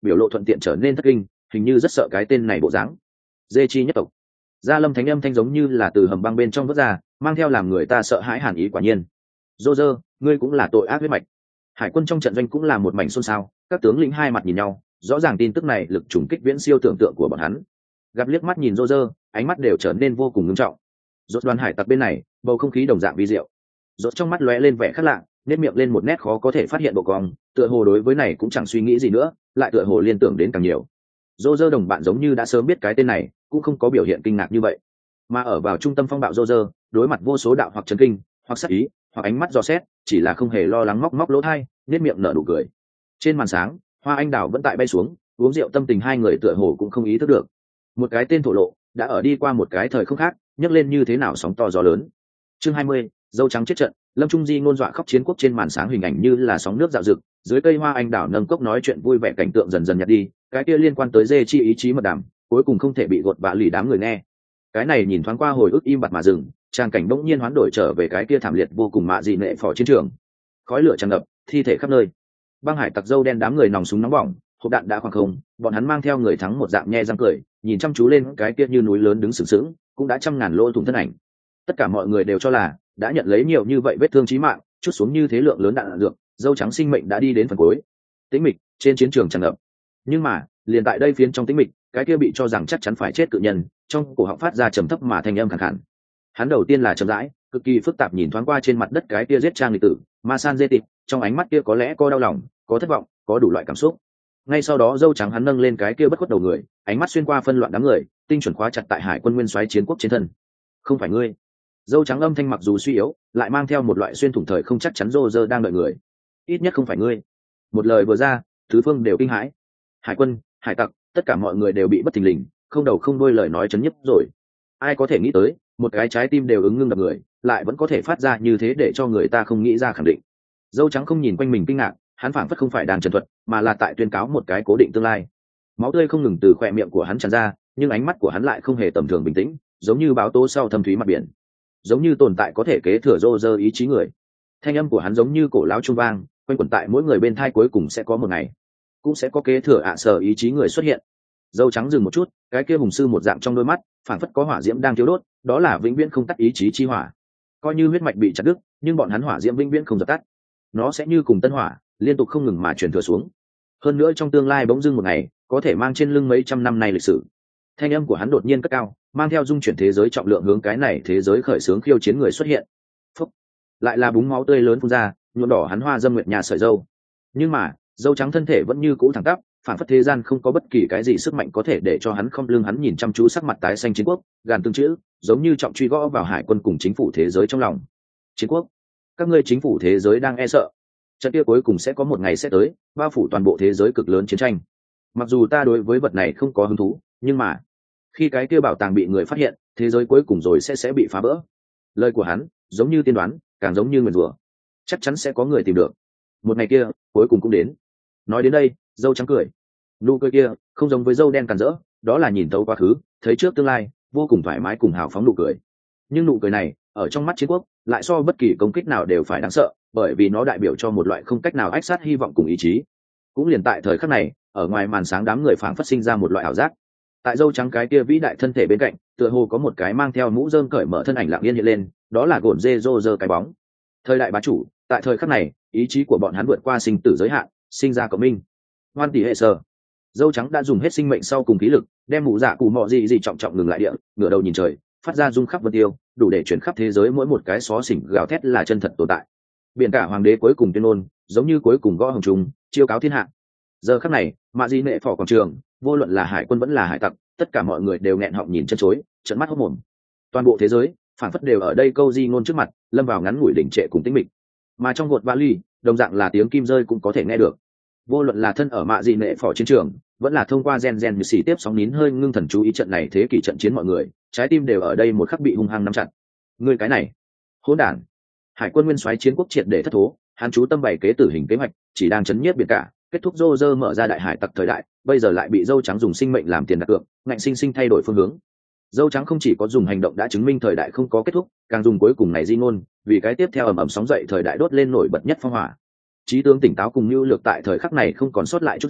biểu lộ thuận tiện trở nên thất kinh, hình như rất sợ cái tên này bộ dáng. Dê chi nhất tộc. Gia Lâm thanh âm thanh giống như là từ hầm băng bên trong vớt ra, mang theo làm người ta sợ hãi hàn ý quả nhiên. Dô dơ, ngươi cũng là tội ác huyết mạch. Hải quân trong trận doanh cũng là một mảnh xôn xao, các tướng lĩnh hai mặt nhìn nhau, rõ ràng tin tức này lực trùng kích viễn siêu tưởng tượng của bọn hắn. Gặp liếc mắt nhìn Dô dơ, ánh mắt đều trở nên vô cùng nghiêm trọng. Rốt đoàn hải tặc bên này, bầu không khí đồng dạng vi diệu. Rốt trong mắt lóe lên vẻ khác lạ, nét miệng lên một nét khó có thể phát hiện độ cong, tựa hồ đối với này cũng chẳng suy nghĩ gì nữa, lại tựa hồ liên tưởng đến càng nhiều. Dô dơ đồng bạn giống như đã sớm biết cái tên này, cũng không có biểu hiện kinh ngạc như vậy. Mà ở vào trung tâm phong bạo Dô dơ, đối mặt vô số đạo hoặc chấn kinh, hoặc sắc ý, hoặc ánh mắt dò xét, chỉ là không hề lo lắng móc móc lỗ tai, nét miệng nở nụ cười. Trên màn sáng, hoa anh đào vẫn tại bay xuống, uống rượu tâm tình hai người tựa hồ cũng không ý thức được. Một cái tên thổ lộ, đã ở đi qua một cái thời không khác, nhấc lên như thế nào sóng to gió lớn. Chương 20, dâu trắng chết trận, Lâm Trung Di ngôn dọa khóc chiến quốc trên màn sáng hình ảnh như là sóng nước dạo dực, dưới cây hoa anh đào nâng cốc nói chuyện vui vẻ cảnh tượng dần dần nhạt đi, cái kia liên quan tới dê chi ý chí mật đàm, cuối cùng không thể bị gột vạ lì đám người nghe. Cái này nhìn thoáng qua hồi ức im bặt mà dừng, trang cảnh bỗng nhiên hoán đổi trở về cái kia thảm liệt vô cùng mạ dị nệ phò chiến trường. Khói lửa tràn ngập, thi thể khắp nơi. Băng hải tặc dâu đen đám người nòng súng nóng bỏng, hộp đạn đã khoảng không, bọn hắn mang theo người thắng một dạng nhe răng cười, nhìn chăm chú lên cái kia như núi lớn đứng sừng sững, cũng đã trăm ngàn lỗ thủng thân ảnh. Tất cả mọi người đều cho là đã nhận lấy nhiều như vậy vết thương chí mạng, chút xuống như thế lượng lớn đạn dược, dâu trắng sinh mệnh đã đi đến phần cuối. Tĩnh mịch trên chiến trường tràn ngập. Nhưng mà, liền tại đây phiến trong tĩnh mịch, cái kia bị cho rằng chắc chắn phải chết cự nhân, trong cổ họng phát ra trầm thấp mà thanh âm khàn khàn. Hắn đầu tiên là chậm rãi, cực kỳ phức tạp nhìn thoáng qua trên mặt đất cái kia giết trang lịch tử, Ma San Dê Tịt, trong ánh mắt kia có lẽ có đau lòng, có thất vọng, có đủ loại cảm xúc. Ngay sau đó dâu trắng hắn nâng lên cái kia bất khuất đầu người, ánh mắt xuyên qua phân loạn đám người, tinh chuẩn khóa chặt tại hải quân nguyên soái chiến quốc trên thân. Không phải ngươi. Dâu trắng âm thanh mặc dù suy yếu, lại mang theo một loại xuyên thủng thời không chắc chắn Roger đang đợi người. Ít nhất không phải ngươi. Một lời vừa ra, tứ phương đều kinh hãi. Hải quân, hải tặc, tất cả mọi người đều bị bất thình lình, không đầu không đuôi lời nói chấn nhức rồi. Ai có thể nghĩ tới, một cái trái tim đều ứng ngưng đập người, lại vẫn có thể phát ra như thế để cho người ta không nghĩ ra khẳng định. Dâu trắng không nhìn quanh mình kinh ngạc, hắn phảng phất không phải đang trần thuật, mà là tại tuyên cáo một cái cố định tương lai. Máu tươi không ngừng từ khóe miệng của hắn tràn ra, nhưng ánh mắt của hắn lại không hề tầm thường bình tĩnh, giống như báo tố sau thâm thúy mặt biển, giống như tồn tại có thể kế thừa Roger ý chí người. Thanh âm của hắn giống như cổ lão trung vang, quanh quẩn tại mỗi người bên thai, cuối cùng sẽ có một ngày, cũng sẽ có kế thừa sở ý chí người xuất hiện. Dâu trắng dừng một chút, cái kia hùng sư một dạng trong đôi mắt, phảng phất có hỏa diễm đang thiêu đốt, đó là vĩnh viễn không tắt ý chí chi hỏa. Coi như huyết mạch bị chặt đứt, nhưng bọn hắn hỏa diễm vĩnh viễn không dập tắt. Nó sẽ như cùng tân hỏa, liên tục không ngừng mà truyền thừa xuống. Hơn nữa trong tương lai bỗng dưng một ngày, có thể mang trên lưng mấy trăm năm nay lịch sử. Thanh âm của hắn đột nhiên cất cao, mang theo dung chuyển thế giới trọng lượng hướng cái này thế giới khởi xướng khiêu chiến người xuất hiện. Phúc, lại là búng máu tươi lớn phun ra, nhuộm đỏ hắn hoa dâm nguyệt nhà sợi dâu. Nhưng mà, dâu trắng thân thể vẫn như cũ thẳng tắp, phản phất thế gian không có bất kỳ cái gì sức mạnh có thể để cho hắn không lưng. Hắn nhìn chăm chú sắc mặt tái xanh chiến quốc, gàn từng chữ, giống như trọng truy gõ vào hải quân cùng chính phủ thế giới trong lòng. Chiến quốc, các ngươi chính phủ thế giới đang e sợ. Trận kia cuối cùng sẽ có một ngày sẽ tới, bao phủ toàn bộ thế giới cực lớn chiến tranh. Mặc dù ta đối với vật này không có hứng thú, nhưng mà khi cái kia bảo tàng bị người phát hiện, thế giới cuối cùng rồi sẽ bị phá vỡ. Lời của hắn giống như tiên đoán, càng giống như nguyền rủa. Chắc chắn sẽ có người tìm được. Một ngày kia cuối cùng cũng đến. Nói đến đây, dâu trắng cười. Nụ cười kia không giống với dâu đen càn rỡ, đó là nhìn thấu quá khứ, thấy trước tương lai, vô cùng thoải mái cùng hào phóng nụ cười. Nhưng nụ cười này ở trong mắt chiến quốc lại so bất kỳ công kích nào đều phải đáng sợ, bởi vì nó đại biểu cho một loại không cách nào ách sát hy vọng cùng ý chí. Cũng liền tại thời khắc này, ở ngoài màn sáng đám người phảng phất sinh ra một loại ảo giác. Tại dâu trắng cái kia vĩ đại thân thể bên cạnh, tựa hồ có một cái mang theo mũ rơm cởi mở thân ảnh lặng yên hiện lên, đó là gồn dê rô rơ cái bóng. Thời đại bá chủ, tại thời khắc này, ý chí của bọn hắn vượt qua sinh tử giới hạn, sinh ra cộng minh. Hoan tỷ hệ sơ, dâu trắng đã dùng hết sinh mệnh sau cùng khí lực, đem mũ dạ cụ mọ gì trọng trọng ngừng lại địa, ngửa đầu nhìn trời, phát ra rung khắp vân tiêu, đủ để chuyển khắp thế giới. Mỗi một cái xó xỉnh gào thét là chân thật tồn tại. Biển cả hoàng đế cuối cùng tuyên ngôn, giống như cuối cùng gõ hồng trùng, chiêu cáo thiên hạ. Giờ khắc này, mạ di nệ phỏ quảng trường, vô luận là hải quân vẫn là hải tặc, tất cả mọi người đều nghẹn họng nhìn chân chối, trợn mắt hốt mồm. Toàn bộ thế giới phản phất đều ở đây câu di ngôn trước mặt, lâm vào ngắn ngủi đỉnh trệ cùng tĩnh mịch. Mà trong gột vali, đồng dạng là tiếng kim rơi cũng có thể nghe được. Vô luận là thân ở mạ dị nệ phỏ chiến trường, vẫn là thông qua gen như xì tiếp sóng nín hơi ngưng thần chú ý trận này thế kỷ trận chiến, mọi người trái tim đều ở đây một khắc bị hung hăng nắm chặt. Người cái này hỗn đản! Hải quân nguyên soái chiến quốc triệt để thất thố, hắn chú tâm bày kế tử hình kế hoạch, chỉ đang chấn nhiếp biển cả, kết thúc Roger mở ra đại hải tặc thời đại, bây giờ lại bị dâu trắng dùng sinh mệnh làm tiền đặt cược, ngạnh sinh sinh thay đổi phương hướng. Dâu trắng không chỉ có dùng hành động đã chứng minh thời đại không có kết thúc, càng dùng cuối cùng này di ngôn, vì cái tiếp theo ầm ầm sóng dậy thời đại đốt lên nổi bật nhất phong hỏa. Chí tướng tỉnh táo cùng nhu lược tại thời khắc này không còn sót lại chút gì,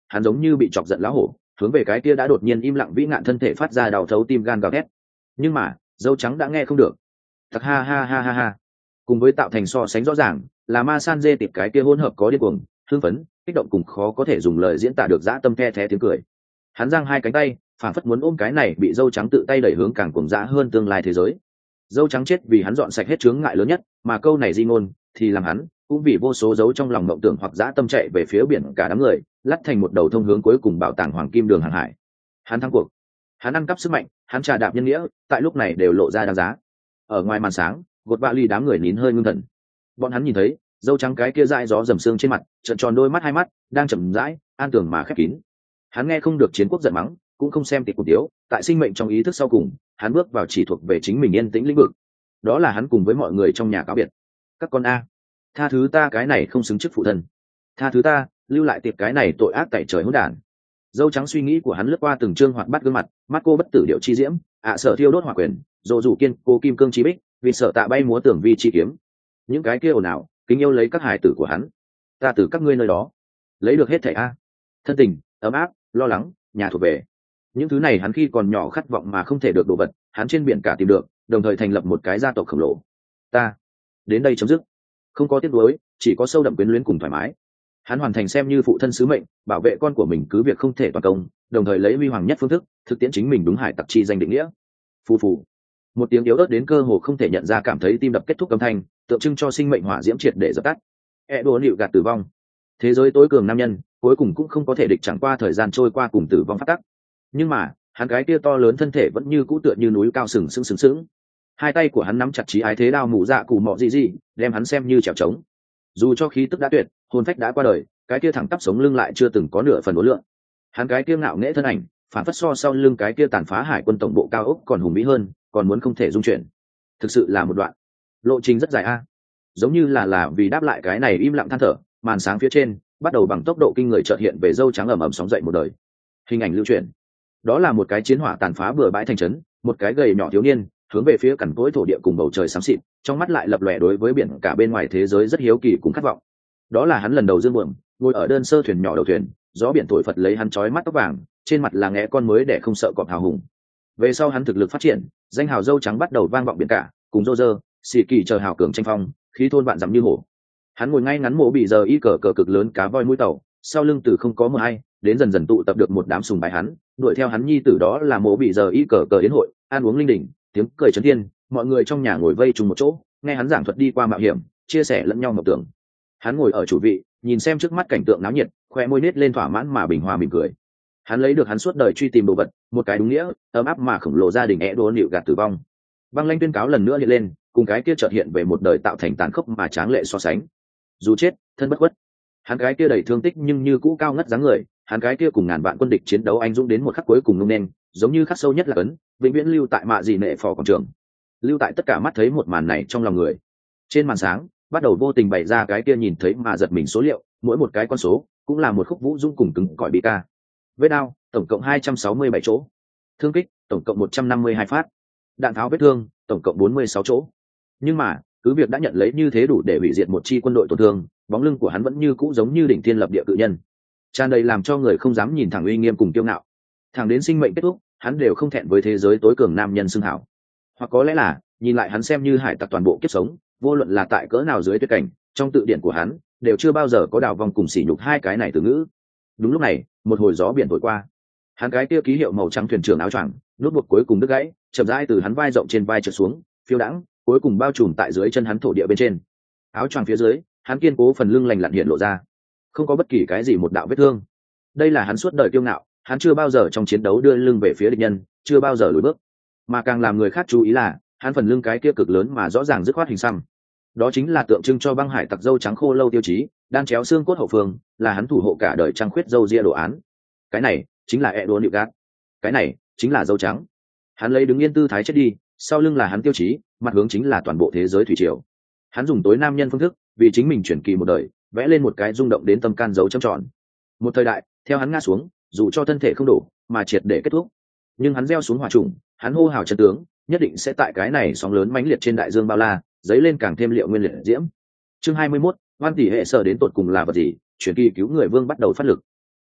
hắn giống như bị chọc giận lá hổ, hướng về cái kia đã đột nhiên im lặng vĩ ngạn thân thể phát ra đau thấu tim gan gào thét. Nhưng mà dâu trắng đã nghe không được. Thật ha ha ha ha ha. Cùng với tạo thành so sánh rõ ràng là ma san dê tiệp cái kia hỗn hợp có điên cuồng, hưng phấn, kích động cùng khó có thể dùng lời diễn tả được dã tâm the thé tiếng cười. Hắn giang hai cánh tay, phản phất muốn ôm cái này bị dâu trắng tự tay đẩy hướng càng cuồng dã hơn tương lai thế giới. Dâu trắng chết vì hắn dọn sạch hết chướng ngại lớn nhất, mà câu này di ngôn thì làm hắn cũng vì vô số dấu trong lòng mộng tưởng hoặc dã tâm chạy về phía biển cả đám người, lắt thành một đầu thông hướng cuối cùng bảo tàng hoàng kim đường hàng hải. Hắn thắng cuộc, hắn ăn cắp sức mạnh, hắn trà đạp nhân nghĩa, tại lúc này đều lộ ra đáng giá. Ở ngoài màn sáng, gột bạ ly đám người nín hơi ngưng thần. Bọn hắn nhìn thấy dâu trắng cái kia dãi gió dầm xương trên mặt, trợn tròn đôi mắt hai mắt đang chậm rãi an tường mà khép kín. Hắn nghe không được chiến quốc giận mắng, cũng không xem tịch cùng tiếu, tại sinh mệnh trong ý thức sau cùng hắn bước vào chỉ thuộc về chính mình yên tĩnh lĩnh vực. Đó là hắn cùng với mọi người trong nhà cáo biệt. Các con a, tha thứ ta cái này không xứng chức phụ thân, tha thứ ta lưu lại tiệp cái này tội ác tại trời hỗn đản. Dâu trắng suy nghĩ của hắn lướt qua từng trương hoạt bát gương mặt, mắt cô bất tử điệu chi diễm, sở thiêu đốt hỏa quyền, dỗ dù kiên cô kim cương chi bích, vì sợ tạ bay múa tưởng vi chi kiếm. Những cái kia ồn ào kính yêu lấy các hài tử của hắn, ta từ các ngươi nơi đó lấy được hết thảy a. Thân tình, ấm áp, lo lắng, nhà thuộc về, những thứ này hắn khi còn nhỏ khát vọng mà không thể được đồ vật, hắn trên biển cả tìm được, đồng thời thành lập một cái gia tộc khổng lồ. Ta đến đây chấm dứt, không có tiếc nuối, chỉ có sâu đậm quyến luyến cùng thoải mái. Hắn hoàn thành xem như phụ thân sứ mệnh, bảo vệ con của mình cứ việc không thể toàn công, đồng thời lấy huy hoàng nhất phương thức thực tiễn chính mình đúng hải tặc chi danh định nghĩa. Phù phù, một tiếng yếu ớt đến cơ hồ không thể nhận ra cảm thấy tim đập kết thúc âm thanh, tượng trưng cho sinh mệnh hỏa diễm triệt để dập tắt. Đùa nịu gạt tử vong. Thế giới tối cường nam nhân cuối cùng cũng không có thể địch chẳng qua thời gian trôi qua cùng tử vong phát tắc. Nhưng mà hắn cái kia to lớn thân thể vẫn như cũ tựa như núi cao sừng sững sừng sững. Hai tay của hắn nắm chặt chí ái thế đao mù dạ cù mọ gì đem hắn xem như trèo trống. Dù cho khí tức đã tuyệt, hồn phách đã qua đời, cái kia thẳng tắp sống lưng lại chưa từng có nửa phần uốn lượn. Hắn cái kia ngạo nghễ thân ảnh phản phất so sau lưng cái kia tàn phá hải quân tổng bộ cao ốc còn hùng vĩ hơn, còn muốn không thể dung chuyển. Thực sự là một đoạn lộ trình rất dài a. Giống như là vì đáp lại cái này im lặng than thở, màn sáng phía trên bắt đầu bằng tốc độ kinh người chợt hiện về dâu trắng ầm ầm sóng dậy một đời. Hình ảnh lưu truyền, đó là một cái chiến hỏa tàn phá bừa bãi thành trấn, một cái gầy nhỏ thiếu niên hướng về phía cằn cỗi thổ địa cùng bầu trời xám xịt, trong mắt lại lập lòe đối với biển cả bên ngoài thế giới rất hiếu kỳ cùng khát vọng. Đó là hắn lần đầu dương buồm, ngồi ở đơn sơ thuyền nhỏ đầu thuyền, gió biển thổi phật lấy hắn chói mắt tóc vàng, trên mặt là ngẽ con mới để không sợ cọp hào hùng. Về sau hắn thực lực phát triển, danh hào dâu trắng bắt đầu vang vọng biển cả, cùng rô rơ xì kỳ chờ hào cường tranh phong, khí thôn vạn dặm như hổ. Hắn ngồi ngay ngắn mộ bị giờ y cờ cờ cực lớn cá voi mũi tàu, sau lưng từ không có mưa hay đến dần dần tụ tập được một đám sùng bái hắn, đuổi theo hắn nhi tử đó là mộ bị giờ y cờ cờ yến hội, ăn uống linh đình, tiếng cười trấn thiên, mọi người trong nhà ngồi vây chung một chỗ, nghe hắn giảng thuật đi qua mạo hiểm, chia sẻ lẫn nhau mộng tưởng. Hắn ngồi ở chủ vị, nhìn xem trước mắt cảnh tượng náo nhiệt, khoe môi nết lên thỏa mãn mà bình hòa mỉm cười. Hắn lấy được hắn suốt đời truy tìm đồ vật, một cái đúng nghĩa, ấm áp mà khổng lồ gia đình đố nịu gạt tử vong. Băng lanh tuyên cáo lần nữa hiện lên, cùng cái kia chợt hiện về một đời tạo thành tàn khốc mà tráng lệ so sánh. Dù chết, thân bất khuất. Hắn cái kia đầy thương tích nhưng như cũ cao ngất dáng người, hắn cái kia cùng ngàn vạn quân địch chiến đấu anh dũng đến một khắc cuối cùng nung nên, giống như khắc sâu nhất là ấn, vĩnh viễn lưu tại mạ gì nệ phò quảng trường, lưu tại tất cả mắt thấy một màn này trong lòng người. Trên màn sáng bắt đầu vô tình bày ra cái kia nhìn thấy mà giật mình số liệu, mỗi một cái con số cũng là một khúc vũ dung cùng cứng cỏi bị ca. Vết đao tổng cộng 267 chỗ, thương kích tổng cộng 152 phát, đạn tháo vết thương tổng cộng 46 chỗ. Nhưng mà cứ việc đã nhận lấy như thế đủ để hủy diệt một chi quân đội tổn thương, bóng lưng của hắn vẫn như cũ giống như đỉnh thiên lập địa cự nhân, tràn đầy làm cho người không dám nhìn thẳng uy nghiêm cùng kiêu ngạo. Thẳng đến sinh mệnh kết thúc, hắn đều không thẹn với thế giới tối cường nam nhân xưng hảo. Hoặc có lẽ là nhìn lại hắn xem như hải tặc toàn bộ kiếp sống, vô luận là tại cỡ nào dưới tuyệt cảnh, trong tự điển của hắn đều chưa bao giờ có đào vong cùng sỉ nhục hai cái này từ ngữ. Đúng lúc này, một hồi gió biển thổi qua, hắn cái kia ký hiệu màu trắng thuyền trưởng áo choàng nút buộc cuối cùng đứt gãy, chậm rãi từ hắn vai rộng trên vai trượt xuống, phiêu đãng, cuối cùng bao trùm tại dưới chân hắn thổ địa bên trên. Áo choàng phía dưới, hắn kiên cố phần lưng lành lặn hiện lộ ra, không có bất kỳ cái gì một đạo vết thương. Đây là hắn suốt đời kiêu ngạo, hắn chưa bao giờ trong chiến đấu đưa lưng về phía địch nhân, chưa bao giờ lùi bước. Mà càng làm người khác chú ý là hắn phần lưng cái kia cực lớn mà rõ ràng dứt khoát hình xăm, đó chính là tượng trưng cho băng hải tặc dâu trắng khô lâu tiêu chí, đan chéo xương cốt hậu phương, là hắn thủ hộ cả đời trăng khuyết dâu ria đồ án. Cái này chính là Edo Newgard, cái này chính là dâu trắng. Hắn lấy đứng yên tư thái chết đi, sau lưng là hắn tiêu chí, mặt hướng chính là toàn bộ thế giới thủy triều. Hắn dùng tối nam nhân phương thức, vì chính mình chuyển kỳ một đời, vẽ lên một cái rung động đến tâm can dấu chấm tròn. Một thời đại theo hắn ngã xuống, dù cho thân thể không đổ mà triệt để kết thúc, nhưng hắn gieo xuống hỏa trùng, hắn hô hào chân tướng, nhất định sẽ tại cái này sóng lớn mãnh liệt trên đại dương bao la dấy lên càng thêm liệu nguyên liệt diễm. Chương 21, Hoan tỷ hệ sở đến tột cùng là vật gì? Chuyển kỳ cứu người vương bắt đầu phát lực.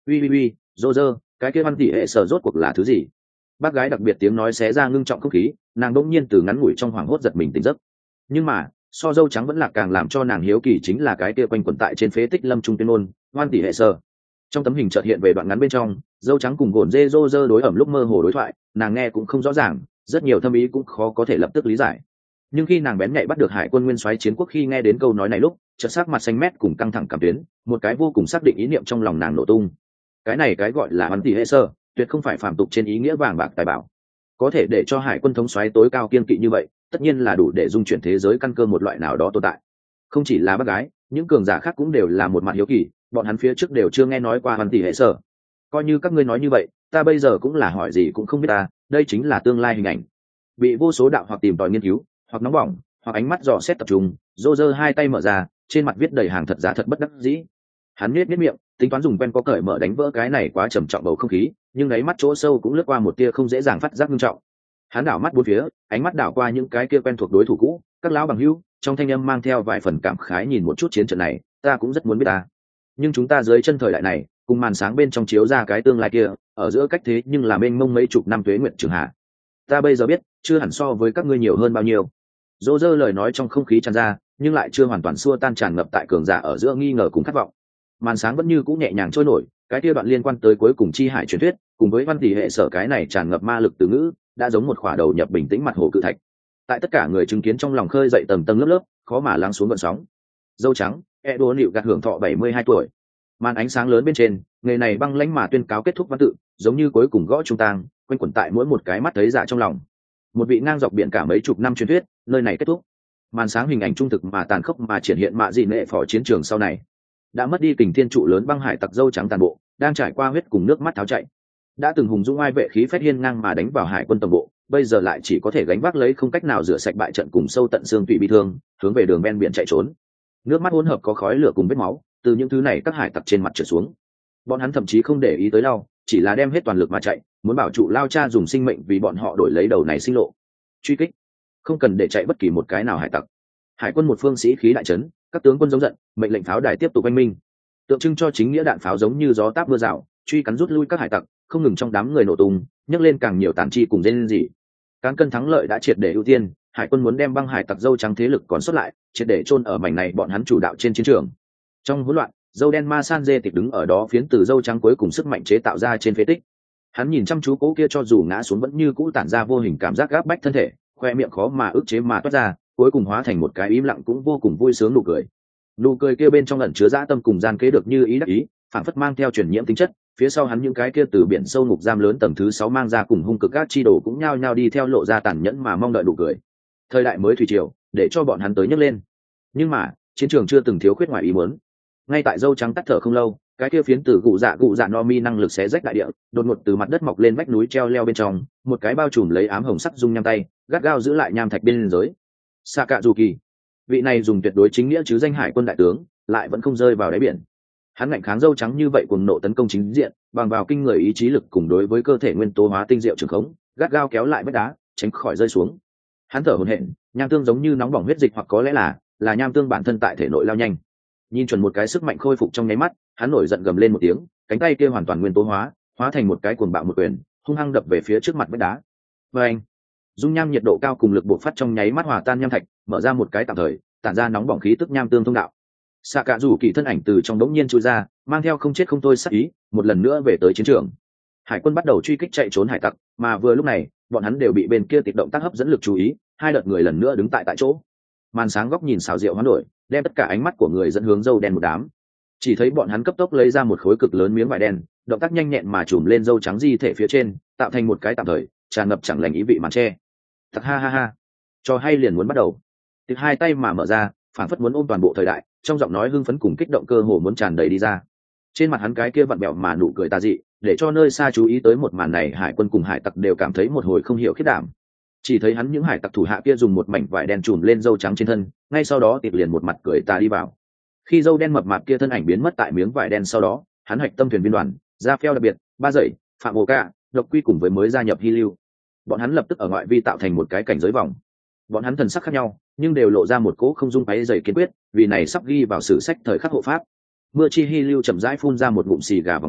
Ui, Roger, cái kia văn tỷ hệ sở rốt cuộc là thứ gì? Bác gái đặc biệt tiếng nói xé ra ngưng trọng không khí, nàng đỗng nhiên từ ngắn ngủi trong hoảng hốt giật mình tỉnh giấc. Nhưng mà so dâu trắng vẫn là càng làm cho nàng hiếu kỳ chính là cái kia quanh quẩn tại trên phế tích lâm trung tuyên ngôn văn tỷ hệ sở. Trong tấm hình chợt hiện về đoạn ngắn bên trong, dâu trắng cùng gồn dê Roger đối ẩm lúc mơ hồ đối thoại, nàng nghe cũng không rõ ràng, rất nhiều thâm ý cũng khó có thể lập tức lý giải. Nhưng khi nàng bén nhạy bắt được hải quân nguyên soái chiến quốc khi nghe đến câu nói này lúc, chợt sắc mặt xanh mét cùng căng thẳng cảm tuyến, một cái vô cùng xác định ý niệm trong lòng nàng nổ tung. Cái gọi là văn tỷ hệ sơ, tuyệt không phải phàm tục trên ý nghĩa vàng bạc tài bảo, có thể để cho hải quân thống soái tối cao kiên kỵ như vậy, tất nhiên là đủ để dung chuyển thế giới căn cơ một loại nào đó tồn tại. Không chỉ là bác gái, những cường giả khác cũng đều là một mặt hiếu kỳ, bọn hắn phía trước đều chưa nghe nói qua văn tỷ hệ sơ. Coi như các ngươi nói như vậy, ta bây giờ cũng là hỏi gì cũng không biết ta, đây chính là tương lai hình ảnh. Bị vô số đạo hoặc tìm tòi nghiên cứu, hoặc nóng bỏng, hoặc ánh mắt dò xét tập trung, Roger hai tay mở ra, trên mặt viết đầy hàng thật giá thật bất đắc dĩ. Hắn nhếch miệng, tính toán dùng pen có cởi mở đánh vỡ cái này quá trầm trọng bầu không khí, nhưng đáy mắt chỗ sâu cũng lướt qua một tia không dễ dàng phát giác nghiêm trọng. Hắn đảo mắt bốn phía, ánh mắt đảo qua những cái kia quen thuộc đối thủ cũ, các lão bằng hữu, trong thanh âm mang theo vài phần cảm khái nhìn một chút chiến trận này, ta cũng rất muốn biết ta. Nhưng chúng ta dưới chân thời đại này, cùng màn sáng bên trong chiếu ra cái tương lai kia, ở giữa cách thế nhưng là mênh mông mấy chục năm tuế nguyện trường hạ. Ta bây giờ biết, chưa hẳn so với các ngươi nhiều hơn bao nhiêu. Roger lời nói trong không khí tràn ra, nhưng lại chưa hoàn toàn xua tan tràn ngập tại cường giả ở giữa nghi ngờ cùng khát vọng. Màn sáng vẫn như cũ nhẹ nhàng trôi nổi, cái kia đoạn liên quan tới cuối cùng chi hải truyền thuyết, cùng với văn tỷ hệ sở cái này tràn ngập ma lực từ ngữ, đã giống một khỏa đầu nhập bình tĩnh mặt hồ cự thạch. Tại tất cả người chứng kiến trong lòng khơi dậy tầng tầng lớp lớp, khó mà lắng xuống gợn sóng. Dâu trắng, Edo Nịu gạt hưởng thọ 72 tuổi. Màn ánh sáng lớn bên trên, người này băng lãnh mà tuyên cáo kết thúc văn tự, giống như cuối cùng gõ trung tang, quanh quẩn tại mỗi một cái mắt thấy dạ trong lòng. Một vị ngang dọc biển cả mấy chục năm truyền thuyết, nơi này kết thúc. Màn sáng hình ảnh trung thực mà tàn khốc mà triển hiện mạ dị nệ phò chiến trường sau này. Đã mất đi kình thiên trụ lớn băng hải tặc dâu trắng tàn bộ, đang trải qua huyết cùng nước mắt tháo chạy. Đã từng hùng dũng ai vệ khí phách hiên ngang mà đánh vào hải quân tổng bộ, bây giờ lại chỉ có thể gánh vác lấy không cách nào rửa sạch bại trận cùng sâu tận xương tủy bi thương, hướng về đường ven biển chạy trốn. Nước mắt hỗn hợp có khói lửa cùng vết máu, từ những thứ này các hải tặc trên mặt trượt xuống. Bọn hắn thậm chí không để ý tới lau, chỉ là đem hết toàn lực mà chạy, muốn bảo trụ lao cha dùng sinh mệnh vì bọn họ đổi lấy đầu này sinh lộ. Truy kích, không cần để chạy bất kỳ một cái nào hải tặc. Hải quân một phương sĩ khí đại trấn, các tướng quân giống giận, mệnh lệnh pháo đài tiếp tục oanh minh, tượng trưng cho chính nghĩa đạn pháo giống như gió táp mưa rào, truy cắn rút lui các hải tặc, không ngừng trong đám người nổ tung, nhấc lên càng nhiều tàn chi cùng dên gì. Cán cân thắng lợi đã triệt để ưu tiên, hải quân muốn đem băng hải tặc dâu trắng thế lực còn xuất lại, triệt để chôn ở mảnh này bọn hắn chủ đạo trên chiến trường. Trong hỗn loạn, dâu đen ma san dê tịch đứng ở đó phiến từ dâu trắng cuối cùng sức mạnh chế tạo ra trên phế tích. Hắn nhìn chăm chú cố kia cho dù ngã xuống vẫn như cũ tản ra vô hình cảm giác gáp bách thân thể, khoe miệng khó mà ức chế mà toát ra, cuối cùng hóa thành một cái im lặng cũng vô cùng vui sướng nụ cười. Nụ cười kia bên trong ẩn chứa dã tâm cùng gian kế được như ý đắc ý, phảng phất mang theo truyền nhiễm tính chất. Phía sau hắn những cái kia từ biển sâu ngục giam lớn tầng thứ 6 mang ra cùng hung cực các chi đồ cũng nhao nhao đi theo lộ ra tàn nhẫn mà mong đợi nụ cười. Thời đại mới thủy triều, để cho bọn hắn tới nhấc lên. Nhưng mà, chiến trường chưa từng thiếu khuyết ngoài ý muốn. Ngay tại dâu trắng tắt thở không lâu, cái kia phiến từ cụ dạ no mi năng lực xé rách đại địa, đột ngột từ mặt đất mọc lên vách núi treo leo bên trong, một cái bao trùm lấy ám hồng sắc dung nham tay, gắt gao giữ lại nham thạch bên giới. Sakazuki, vị này dùng tuyệt đối chính nghĩa chứ danh hải quân đại tướng, lại vẫn không rơi vào đáy biển. Hắn ngạnh kháng dâu trắng như vậy cuồng nộ tấn công chính diện, bằng vào kinh người ý chí lực cùng đối với cơ thể nguyên tố hóa tinh diệu trường khống, gắt gao kéo lại vách đá, tránh khỏi rơi xuống. Hắn thở hổn hển, nham tương giống như nóng bỏng huyết dịch hoặc có lẽ là nham tương bản thân tại thể nội lao nhanh. Nhìn chuẩn một cái sức mạnh khôi phục trong nháy mắt, hắn nổi giận gầm lên một tiếng, cánh tay kia hoàn toàn nguyên tố hóa thành một cái cuồng bạo một quyền, hung hăng đập về phía trước mặt vách đá. Và anh, dung nham nhiệt độ cao cùng lực bộc phát trong nháy mắt hòa tan nham thạch, mở ra một cái tạm thời, tản ra nóng bỏng khí tức nham tương thông đạo. Sakazuki thân ảnh từ trong đống nhiên chui ra, mang theo không chết không thôi sát ý, một lần nữa về tới chiến trường. Hải quân bắt đầu truy kích chạy trốn hải tặc, mà vừa lúc này, bọn hắn đều bị bên kia tiệp động tác hấp dẫn lực chú ý, hai đợt người lần nữa đứng tại chỗ. Màn sáng góc nhìn xào rượu hoán đổi, đem tất cả ánh mắt của người dẫn hướng dâu đen một đám. Chỉ thấy bọn hắn cấp tốc lấy ra một khối cực lớn miếng vải đen, động tác nhanh nhẹn mà trùm lên dâu trắng di thể phía trên, tạo thành một cái tạm thời, tràn ngập chẳng lành ý vị màn che. Thật ha ha ha, trò hay liền muốn bắt đầu. Từ hai tay mà mở ra, phản phất muốn ôm toàn bộ thời đại, trong giọng nói hưng phấn cùng kích động cơ hồ muốn tràn đầy đi ra. Trên mặt hắn cái kia vặn bẹo mà nụ cười tà dị, để cho nơi xa chú ý tới một màn này hải quân cùng hải tặc đều cảm thấy một hồi không hiểu khiếp đảm. Chỉ thấy hắn những hải tặc thủ hạ kia dùng một mảnh vải đen trùm lên dâu trắng trên thân, ngay sau đó tiệp liền một mặt cười tà đi vào. Khi dâu đen mập mạp kia thân ảnh biến mất tại miếng vải đen sau đó, hắn hạch tâm thuyền viên đoàn, ra phèo đặc biệt, ba dậy, phạm hồ ca, độc quy cùng với mới gia nhập hy lưu. Bọn hắn lập tức ở ngoại vi tạo thành một cái cảnh giới vòng. Bọn hắn thần sắc khác nhau, nhưng đều lộ ra một cỗ không dung váy dày kiên quyết, vì này sắp ghi vào sử sách thời khắc hộ pháp. Mưa chi hy lưu chậm rãi phun ra một ngụm xì gà vòng khói,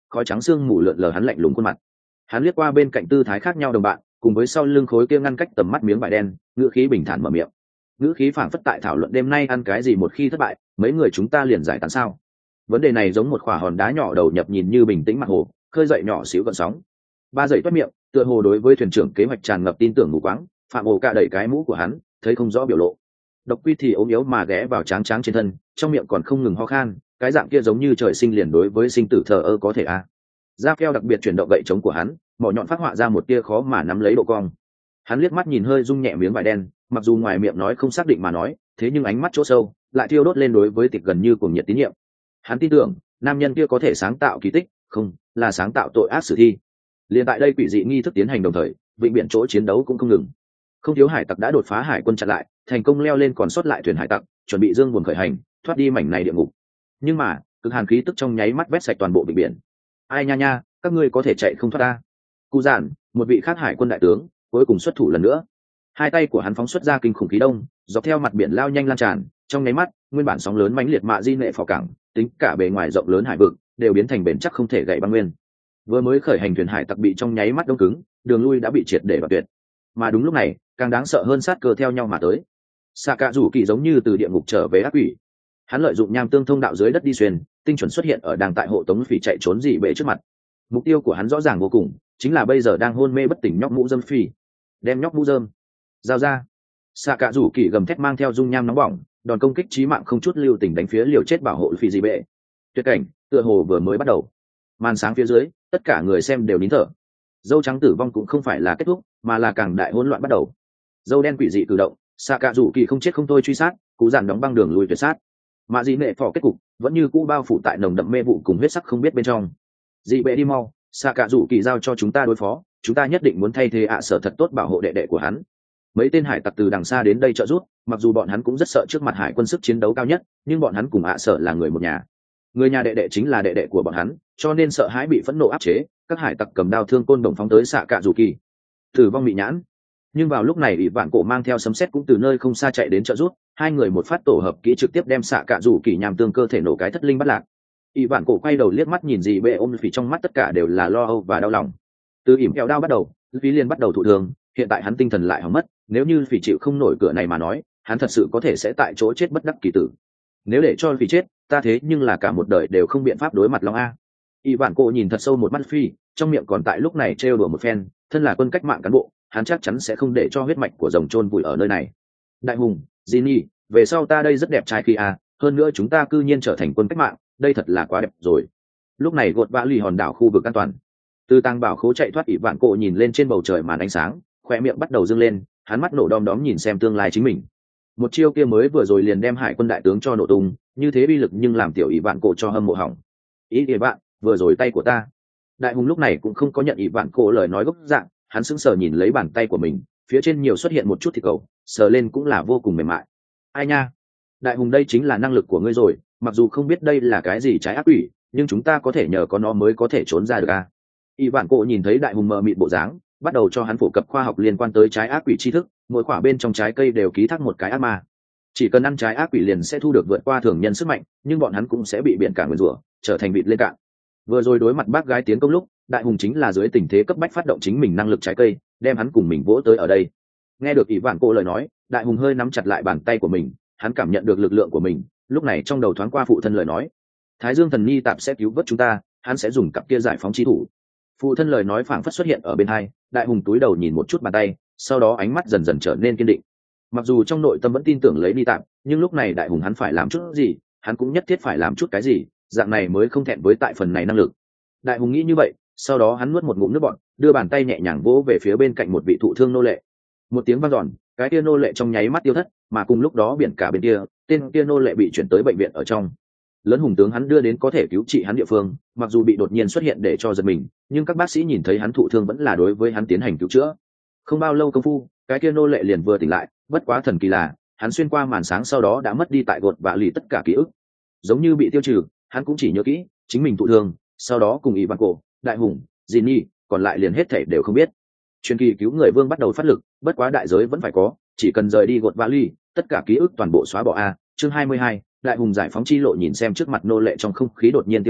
khói trắng sương mù lượn lờ hắn lạnh lùng khuôn mặt. Hắn liếc qua bên cạnh tư thái khác nhau đồng bạn, cùng với sau lưng khối kia ngăn cách tầm mắt miếng vải đen, ngữ khí bình thản mở miệng. Ngữ khí phảng phất tại thảo luận đêm nay ăn cái gì, một khi thất bại mấy người chúng ta liền giải tán sao. Vấn đề này giống một quả hòn đá nhỏ đầu nhập nhìn như bình tĩnh mặt hồ, khơi dậy nhỏ xíu gợn sóng. Ba dậy toát miệng, tựa hồ đối với thuyền trưởng kế hoạch tràn ngập tin tưởng mù quáng. Phạm Ổ Cả đẩy cái mũ của hắn, thấy không rõ biểu lộ. Độc Quy thì ốm yếu mà ghé vào tráng tráng trên thân, trong miệng còn không ngừng ho khan, cái dạng kia giống như trời sinh liền đối với sinh tử thờ ơ có thể a. Da keo đặc biệt chuyển động gậy chống của hắn, mỏ nhọn phát họa ra một tia khó mà nắm lấy độ cong. Hắn liếc mắt nhìn hơi rung nhẹ miếng vải đen, mặc dù ngoài miệng nói không xác định mà nói, thế nhưng ánh mắt chỗ sâu lại thiêu đốt lên đối với tịch gần như cuồng nhiệt tín nhiệm. Hắn tin tưởng nam nhân kia có thể sáng tạo kỳ tích, không là sáng tạo tội ác sử thi. Liên tại đây quỷ dị nghi thức tiến hành đồng thời, vịnh biển chỗ chiến đấu cũng không ngừng. Không thiếu hải tặc đã đột phá hải quân chặn lại, thành công leo lên còn sót lại thuyền hải tặc, chuẩn bị dương buồm khởi hành, thoát đi mảnh này địa ngục. Nhưng mà cực hàn khí tức trong nháy mắt vét sạch toàn bộ vịnh biển. Ai nha nha, các ngươi có thể chạy không thoát ta. Cụ giản, một vị khác hải quân đại tướng, cuối cùng xuất thủ lần nữa. Hai tay của hắn phóng xuất ra kinh khủng khí đông, dọc theo mặt biển lao nhanh lan tràn, trong nháy mắt nguyên bản sóng lớn mãnh liệt mạ di nệ phò cảng, tính cả bề ngoài rộng lớn hải vực đều biến thành bền chắc không thể gãy băng nguyên. Vừa mới khởi hành thuyền hải tặc bị trong nháy mắt đông cứng, đường lui đã bị triệt để đoạt tuyệt. Mà đúng lúc này càng đáng sợ hơn sát cơ theo nhau mà tới. Xạ Cạ Rủ Kỳ giống như từ địa ngục trở về ác quỷ. Hắn lợi dụng nham tương thông đạo dưới đất đi xuyên, tinh chuẩn xuất hiện ở đang tại hộ tống phỉ chạy trốn dị bệ trước mặt. Mục tiêu của hắn rõ ràng vô cùng, chính là bây giờ đang hôn mê bất tỉnh nhóc mũ dơm phỉ. Đem nhóc mũ dơm giao ra. Xạ Cạ Rủ Kỳ gầm thét mang theo dung nham nóng bỏng, đòn công kích chí mạng không chút lưu tình đánh phía liều chết bảo hộ phỉ dị bệ. Tuyệt cảnh tựa hồ vừa mới bắt đầu. Màn sáng phía dưới, tất cả người xem đều nín thở. Dâu trắng tử vong cũng không phải là kết thúc, mà là càng đại hỗn loạn bắt đầu. Dâu đen quỷ dị cử động, Xạ Cạ Rủ Kỳ không chết không thôi truy sát, cú giản đóng băng đường lui tuyệt sát. Mạ dị nệ phò kết cục vẫn như cũ bao phủ tại nồng đậm mê vụ cùng huyết sắc không biết bên trong. Dị bệ đi mau, Xạ Cạ Rủ Kỳ giao cho chúng ta đối phó, chúng ta nhất định muốn thay thế sở thật tốt bảo hộ đệ đệ của hắn. Mấy tên hải tặc từ đằng xa đến đây trợ giúp, mặc dù bọn hắn cũng rất sợ trước mặt hải quân sức chiến đấu cao nhất, nhưng bọn hắn cùng sở là người một nhà. Người nhà đệ đệ chính là đệ đệ của bọn hắn, cho nên sợ hãi bị phẫn nộ áp chế, các hải tặc cầm đao thương côn đồng phóng tới Xạ Cạ Rủ Kỳ. Tử vong bị nhãn. Nhưng vào lúc này ỷ vạn cổ mang theo sấm sét cũng từ nơi không xa chạy đến trợ giúp, hai người một phát tổ hợp kỹ trực tiếp đem Xạ Cạ Rủ Kỳ nhằm tương cơ thể nổ cái thất linh bắt lạc. ỷ vạn cổ quay đầu liếc mắt nhìn dị bệ ôm phỉ, trong mắt tất cả đều là lo âu và đau lòng. Từ ỉm kẹo đao bắt đầu, phí liền bắt đầu thụ thương, hiện tại hắn tinh thần lại hỏng mất, nếu như phỉ chịu không nổi cửa này mà nói, hắn thật sự có thể sẽ tại chỗ chết bất đắc kỳ tử. Nếu để cho phỉ chết, ta thế nhưng là cả một đời đều không biện pháp đối mặt Long a. ỷ vạn cổ nhìn thật sâu một mắt phi, trong miệng còn tại lúc này trêu đùa một phen, thân là quân cách mạng cán bộ, hắn chắc chắn sẽ không để cho huyết mạch của rồng chôn vùi ở nơi này. Đại hùng, Jinny, về sau ta đây rất đẹp trai khi a, hơn nữa chúng ta cư nhiên trở thành quân cách mạng, đây thật là quá đẹp rồi. Lúc này gột vã lì hòn đảo khu vực an toàn, từ tàng bảo khố chạy thoát ỷ vạn cổ nhìn lên trên bầu trời màn ánh sáng, khoe miệng bắt đầu dâng lên, hắn mắt nổ đom đóm nhìn xem tương lai chính mình. Một chiêu kia mới vừa rồi liền đem hải quân đại tướng cho nổ tung, như thế bi lực nhưng làm tiểu ỷ vạn cổ cho hâm mộ hỏng. Ý ỷ vạn, vừa rồi tay của ta. Đại hùng lúc này cũng không có nhận ỷ vạn cổ lời nói gốc dạng, hắn sững sờ nhìn lấy bàn tay của mình, phía trên nhiều xuất hiện một chút thịt cầu, sờ lên cũng là vô cùng mềm mại. Ai nha, đại hùng, đây chính là năng lực của ngươi rồi, mặc dù không biết đây là cái gì trái ác quỷ, nhưng chúng ta có thể nhờ có nó mới có thể trốn ra được a. ỷ vạn cổ nhìn thấy đại hùng mờ mịt bộ dáng, bắt đầu cho hắn phổ cập khoa học liên quan tới trái ác quỷ tri thức, mỗi quả bên trong trái cây đều ký thác một cái ác ma. Chỉ cần ăn trái ác quỷ liền sẽ thu được vượt qua thường nhân sức mạnh, nhưng bọn hắn cũng sẽ bị biển cả nguyền rủa, trở thành vịt lên cạn. Vừa rồi đối mặt bác gái tiến công lúc, đại hùng chính là dưới tình thế cấp bách phát động chính mình năng lực trái cây, đem hắn cùng mình vỗ tới ở đây. Nghe được ỷ vạn cổ lời nói, đại hùng hơi nắm chặt lại bàn tay của mình, hắn cảm nhận được lực lượng của mình, lúc này trong đầu thoáng qua phụ thân lời nói, Thái Dương thần ni tạp sẽ cứu vớt chúng ta, hắn sẽ dùng cặp kia giải phóng chi thủ. Phụ thân lời nói phảng phất xuất hiện ở bên hai, đại hùng túi đầu nhìn một chút bàn tay, sau đó ánh mắt dần dần trở nên kiên định. Mặc dù trong nội tâm vẫn tin tưởng lấy ni tạp, nhưng lúc này đại hùng hắn phải làm chút gì, hắn cũng nhất thiết phải làm chút cái gì, dạng này mới không thẹn với tại phần này năng lực. Đại hùng nghĩ như vậy, sau đó hắn nuốt một ngụm nước bọt, đưa bàn tay nhẹ nhàng vỗ về phía bên cạnh một vị thụ thương nô lệ. Một tiếng vang dọn, cái kia nô lệ trong nháy mắt tiêu thất, mà cùng lúc đó biển cả bên kia, tên kia nô lệ bị chuyển tới bệnh viện ở trong. Lớn hùng tướng hắn đưa đến có thể cứu trị hắn địa phương, mặc dù bị đột nhiên xuất hiện để cho giật mình, nhưng các bác sĩ nhìn thấy hắn thụ thương vẫn là đối với hắn tiến hành cứu chữa. Không bao lâu công phu, cái kia nô lệ liền vừa tỉnh lại, bất quá thần kỳ là, hắn xuyên qua màn sáng sau đó đã mất đi tại gột và lì tất cả ký ức, giống như bị tiêu trừ, hắn cũng chỉ nhớ kỹ chính mình thụ thương, sau đó cùng ỷ vạn cổ, đại hùng, Jinny, còn lại liền hết thảy đều không biết. Truyền kỳ cứu người vương bắt đầu phát lực, bất quá đại giới vẫn phải có, chỉ cần rời đi gột và lì, tất cả ký ức toàn bộ xóa bỏ a. Chương 22, đại hùng giải phóng chi lộ. Nhìn xem trước mặt nô lệ trong không khí đột nhiên tiêu tan,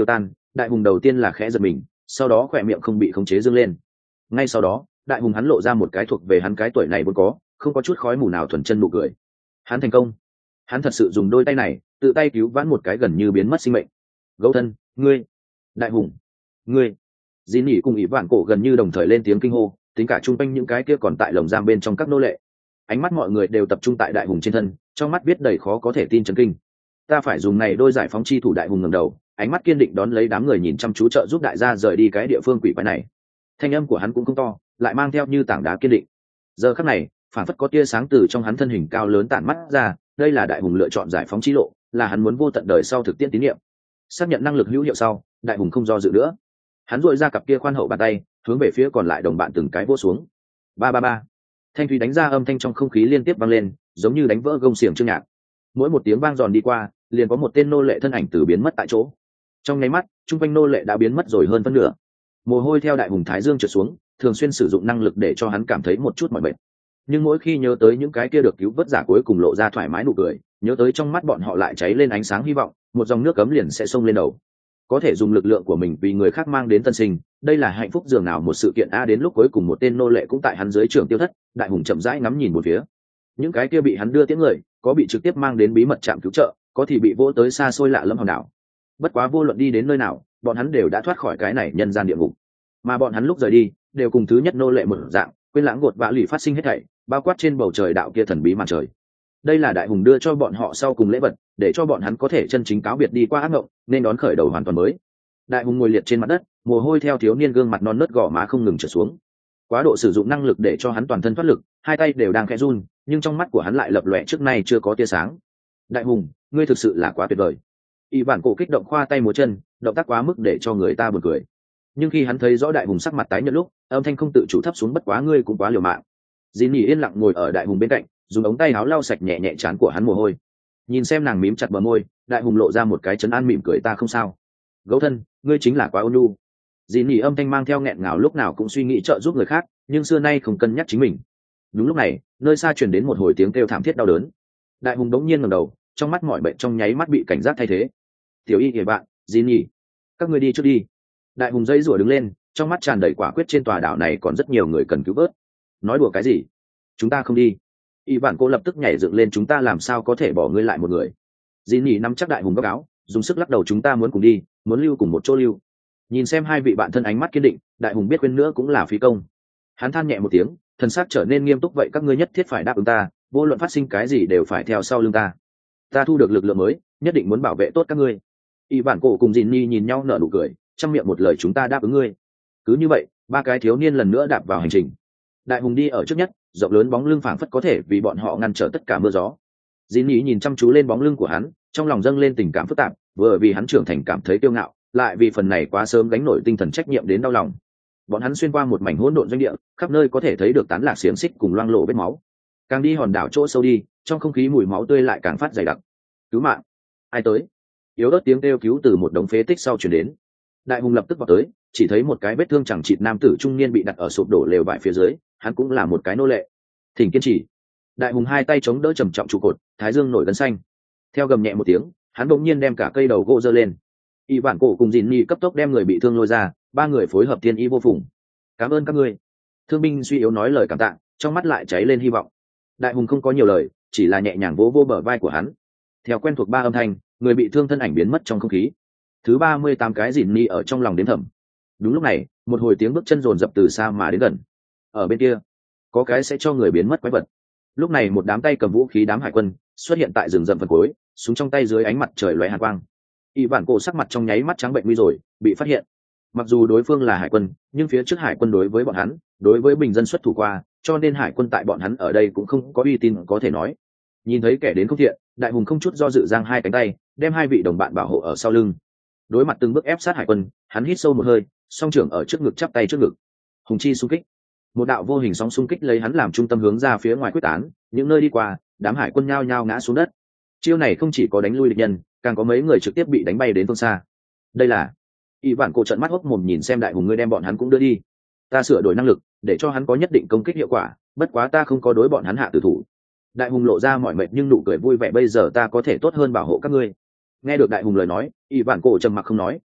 đại hùng đầu tiên là khẽ giật mình, sau đó khỏe miệng không bị khống chế dương lên. Ngay sau đó đại hùng hắn lộ ra một cái thuộc về hắn cái tuổi này vốn có, không có chút khói mù nào thuần chân nụ cười. Hắn thành công, hắn thật sự dùng đôi tay này tự tay cứu vãn một cái gần như biến mất sinh mệnh. Gấu thân, ngươi, đại hùng, ngươi. Dĩ nỉ cùng ỷ vạn cổ gần như đồng thời lên tiếng kinh hô, tính cả chung quanh những cái kia còn tại lồng giam bên trong các nô lệ. Ánh mắt mọi người đều tập trung tại đại hùng trên thân, trong mắt viết đầy khó có thể tin chấn kinh. Ta phải dùng này đôi giải phóng chi thủ. Đại hùng ngẩng đầu, ánh mắt kiên định đón lấy đám người nhìn chăm chú trợ giúp đại gia rời đi cái địa phương quỷ quái này. Thanh âm của hắn cũng không to, lại mang theo như tảng đá kiên định. Giờ khắc này phản phất có tia sáng từ trong hắn thân hình cao lớn tản mắt ra, đây là đại hùng lựa chọn giải phóng chi lộ, là hắn muốn vô tận đời sau thực tiễn tín nhiệm. Xác nhận năng lực hữu hiệu sau, đại hùng không do dự nữa, hắn duỗi ra cặp kia khoan hậu bàn tay, hướng về phía còn lại đồng bạn từng cái vỗ xuống. Ba ba ba. Thanh thủy đánh ra âm thanh trong không khí liên tiếp vang lên, giống như đánh vỡ gông xiềng chương nhạc. Mỗi một tiếng vang giòn đi qua, liền có một tên nô lệ thân ảnh từ biến mất tại chỗ. Trong nháy mắt, trung quanh nô lệ đã biến mất rồi hơn phân nửa. Mồ hôi theo đại hùng thái dương trượt xuống, thường xuyên sử dụng năng lực để cho hắn cảm thấy một chút mỏi mệt. Nhưng mỗi khi nhớ tới những cái kia được cứu vớt giả cuối cùng lộ ra thoải mái nụ cười, nhớ tới trong mắt bọn họ lại cháy lên ánh sáng hy vọng, một dòng nước cấm liền sẽ xông lên đầu. Có thể dùng lực lượng của mình vì người khác mang đến tân sinh, đây là hạnh phúc dường nào một sự kiện a. Đến lúc cuối cùng một tên nô lệ cũng tại hắn dưới trường tiêu thất, đại hùng chậm rãi ngắm nhìn một phía. Những cái kia bị hắn đưa tiễn người, có bị trực tiếp mang đến bí mật trạm cứu trợ, có thì bị vỗ tới xa xôi lạ lẫm hòn đảo. Bất quá vô luận đi đến nơi nào, bọn hắn đều đã thoát khỏi cái này nhân gian địa ngục. Mà bọn hắn lúc rời đi, đều cùng thứ nhất nô lệ một dạng, quên lãng gột vã lì phát sinh hết thảy, bao quát trên bầu trời đạo kia thần bí màn trời. Đây là đại hùng đưa cho bọn họ sau cùng lễ vật, để cho bọn hắn có thể chân chính cáo biệt đi qua ác mộng, nên đón khởi đầu hoàn toàn mới. Đại hùng ngồi liệt trên mặt đất, mồ hôi theo thiếu niên gương mặt non nớt gò má không ngừng trượt xuống. Quá độ sử dụng năng lực để cho hắn toàn thân thoát lực, hai tay đều đang khẽ run, nhưng trong mắt của hắn lại lập lòe trước nay chưa có tia sáng. Đại hùng, ngươi thực sự là quá tuyệt vời. Y bản cổ kích động khoa tay múa chân, động tác quá mức để cho người ta buồn cười. Nhưng khi hắn thấy rõ đại hùng sắc mặt tái nhợt lúc, âm thanh không tự chủ thấp xuống, bất quá ngươi cũng quá liều mạng. Dĩ Nhi yên lặng ngồi ở đại hùng bên cạnh, dùng ống tay áo lau sạch nhẹ nhẹ trán của hắn mồ hôi. Nhìn xem nàng mím chặt bờ môi, đại hùng lộ ra một cái trấn an mỉm cười, ta không sao. Gấu thân, ngươi chính là quá ôn nhu. Dĩ Nhi âm thanh mang theo nghẹn ngào, lúc nào cũng suy nghĩ trợ giúp người khác, nhưng xưa nay không cân nhắc chính mình. Đúng lúc này, nơi xa truyền đến một hồi tiếng kêu thảm thiết đau đớn. Đại hùng đống nhiên ngẩng đầu, trong mắt mọi bệnh trong nháy mắt bị cảnh giác thay thế. Tiểu y kìa bạn, Dĩ Nhi, các ngươi đi trước đi. Đại hùng dây rủa đứng lên, trong mắt tràn đầy quả quyết, trên tòa đảo này còn rất nhiều người cần cứu vớt. Nói đùa cái gì? Chúng ta không đi. Y bản cô lập tức nhảy dựng lên, chúng ta làm sao có thể bỏ ngươi lại một người. Dĩ Nhi nắm chắc đại hùng góc áo, dùng sức lắc đầu, chúng ta muốn cùng đi, muốn lưu cùng một chỗ lưu. Nhìn xem hai vị bạn thân ánh mắt kiên định, đại hùng biết khuyên nữa cũng là phí công. Hắn than nhẹ một tiếng, thần sắc trở nên nghiêm túc, vậy các ngươi nhất thiết phải đáp ứng ta, vô luận phát sinh cái gì đều phải theo sau lưng ta. Ta thu được lực lượng mới, nhất định muốn bảo vệ tốt các ngươi. Y bản cổ cùng Dĩ Nhi nhìn nhau nở nụ cười, trong miệng một lời, chúng ta đáp ứng ngươi. Cứ như vậy, ba cái thiếu niên lần nữa đạp vào hành trình. Đại hùng đi ở trước nhất, rộng lớn bóng lưng phảng phất có thể vì bọn họ ngăn trở tất cả mưa gió. Dĩ Nhi nhìn chăm chú lên bóng lưng của hắn, trong lòng dâng lên tình cảm phức tạp, vừa vì hắn trưởng thành cảm thấy kiêu ngạo, lại vì phần này quá sớm gánh nổi tinh thần trách nhiệm đến đau lòng. Bọn hắn xuyên qua một mảnh hỗn độn doanh địa, khắp nơi có thể thấy được tán lạc xiềng xích cùng loang lộ vết máu. Càng đi hòn đảo chỗ sâu đi, trong không khí mùi máu tươi lại càng phát dày đặc. Cứu mạng! Ai tới? Yếu ớt tiếng kêu cứu từ một đống phế tích sau truyền đến. Đại hùng lập tức vào tới, chỉ thấy một cái vết thương chẳng chịt nam tử trung niên bị đặt ở sụp đổ lều vải phía dưới, hắn cũng là một cái nô lệ. Thỉnh kiên trì. Đại hùng hai tay chống đỡ trầm trọng trụ cột, thái dương nổi gân xanh. Theo gầm nhẹ một tiếng, hắn bỗng nhiên đem cả cây đầu gỗ giơ lên. Y bản cổ cùng Dìn Nhi cấp tốc đem người bị thương lôi ra, ba người phối hợp tiên y vô phùng. Cảm ơn các ngươi. Thương binh suy yếu nói lời cảm tạ, trong mắt lại cháy lên hy vọng. Đại hùng không có nhiều lời, chỉ là nhẹ nhàng vỗ vỗ bờ vai của hắn. Theo quen thuộc ba âm thanh, người bị thương thân ảnh biến mất trong không khí. Thứ 38 cái Dìn Nhi ở trong lòng đếm thầm. Đúng lúc này, một hồi tiếng bước chân rồn rập từ xa mà đến gần. Ở bên kia, có cái sẽ cho người biến mất quái vật. Lúc này một đám tay cầm vũ khí đám hải quân xuất hiện tại rừng rậm phần cuối, súng trong tay dưới ánh mặt trời lóe hàn quang. Y bản cổ sắc mặt trong nháy mắt trắng bệnh nguy rồi, bị phát hiện. Mặc dù đối phương là hải quân, nhưng phía trước hải quân đối với bọn hắn, đối với bình dân xuất thủ qua, cho nên hải quân tại bọn hắn ở đây cũng không có uy tín có thể nói. Nhìn thấy kẻ đến không thiện, đại hùng không chút do dự giang hai cánh tay, đem hai vị đồng bạn bảo hộ ở sau lưng. Đối mặt từng bước ép sát hải quân, hắn hít sâu một hơi, song trưởng ở trước ngực chắp tay trước ngực. Hùng chi xung kích. Một đạo vô hình sóng xung kích lấy hắn làm trung tâm hướng ra phía ngoài quyết tán, những nơi đi qua, đám hải quân nhao nhao ngã xuống đất. Chiêu này không chỉ có đánh lui địch nhân, càng có mấy người trực tiếp bị đánh bay đến phương xa. Đây là Y bản cổ trợn mắt hốc mồm nhìn xem đại hùng, ngươi đem bọn hắn cũng đưa đi. Ta sửa đổi năng lực để cho hắn có nhất định công kích hiệu quả, bất quá ta không có đối bọn hắn hạ tử thủ. Đại hùng lộ ra mỏi mệt nhưng nụ cười vui vẻ, bây giờ ta có thể tốt hơn bảo hộ các ngươi. Nghe được đại hùng lời nói, Y bản cổ trầm mặc không nói,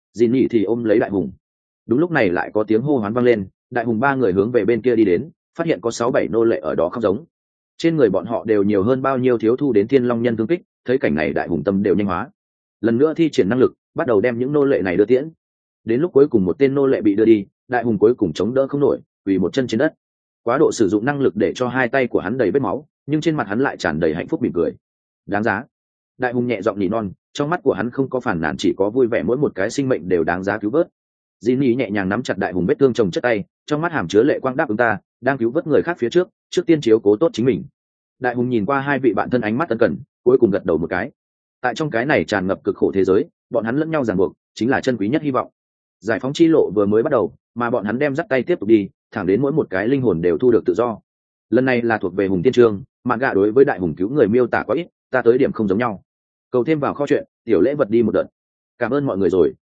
dì nỉ thì ôm lấy đại hùng. Đúng lúc này lại có tiếng hô hoán vang lên, đại hùng ba người hướng về bên kia đi đến, phát hiện có 6-7 nô lệ ở đó khóc giống. Trên người bọn họ đều nhiều hơn bao nhiêu thiếu thu đến thiên long nhân thương kích, thấy cảnh này đại hùng tâm đều nhanh hóa, lần nữa thi triển năng lực bắt đầu đem những nô lệ này đưa tiễn. Đến lúc cuối cùng một tên nô lệ bị đưa đi, đại hùng cuối cùng chống đỡ không nổi, quỳ một chân trên đất. Quá độ sử dụng năng lực để cho hai tay của hắn đầy vết máu, nhưng trên mặt hắn lại tràn đầy hạnh phúc mỉm cười. Đáng giá. Đại hùng nhẹ giọng nỉ non, trong mắt của hắn không có phản nàn, chỉ có vui vẻ, mỗi một cái sinh mệnh đều đáng giá cứu vớt. Jinny nhẹ nhàng nắm chặt đại hùng vết thương chồng chất tay, trong mắt hàm chứa lệ quang đáp ứng ta, đang cứu vớt người khác phía trước, trước tiên chiếu cố tốt chính mình. Đại hùng nhìn qua hai vị bạn thân ánh mắt ân cần, cuối cùng gật đầu một cái. Tại trong cái này tràn ngập cực khổ thế giới, bọn hắn lẫn nhau ràng buộc, chính là chân quý nhất hy vọng. Giải phóng chi lộ vừa mới bắt đầu, mà bọn hắn đem dắt tay tiếp tục đi, thẳng đến mỗi một cái linh hồn đều thu được tự do. Lần này là thuộc về hùng tiên trương, mạn gạ đối với đại hùng cứu người miêu tả quá ít, ta tới điểm không giống nhau. Cầu thêm vào kho chuyện, tiểu lễ vật đi một đợt. Cảm ơn mọi người rồi,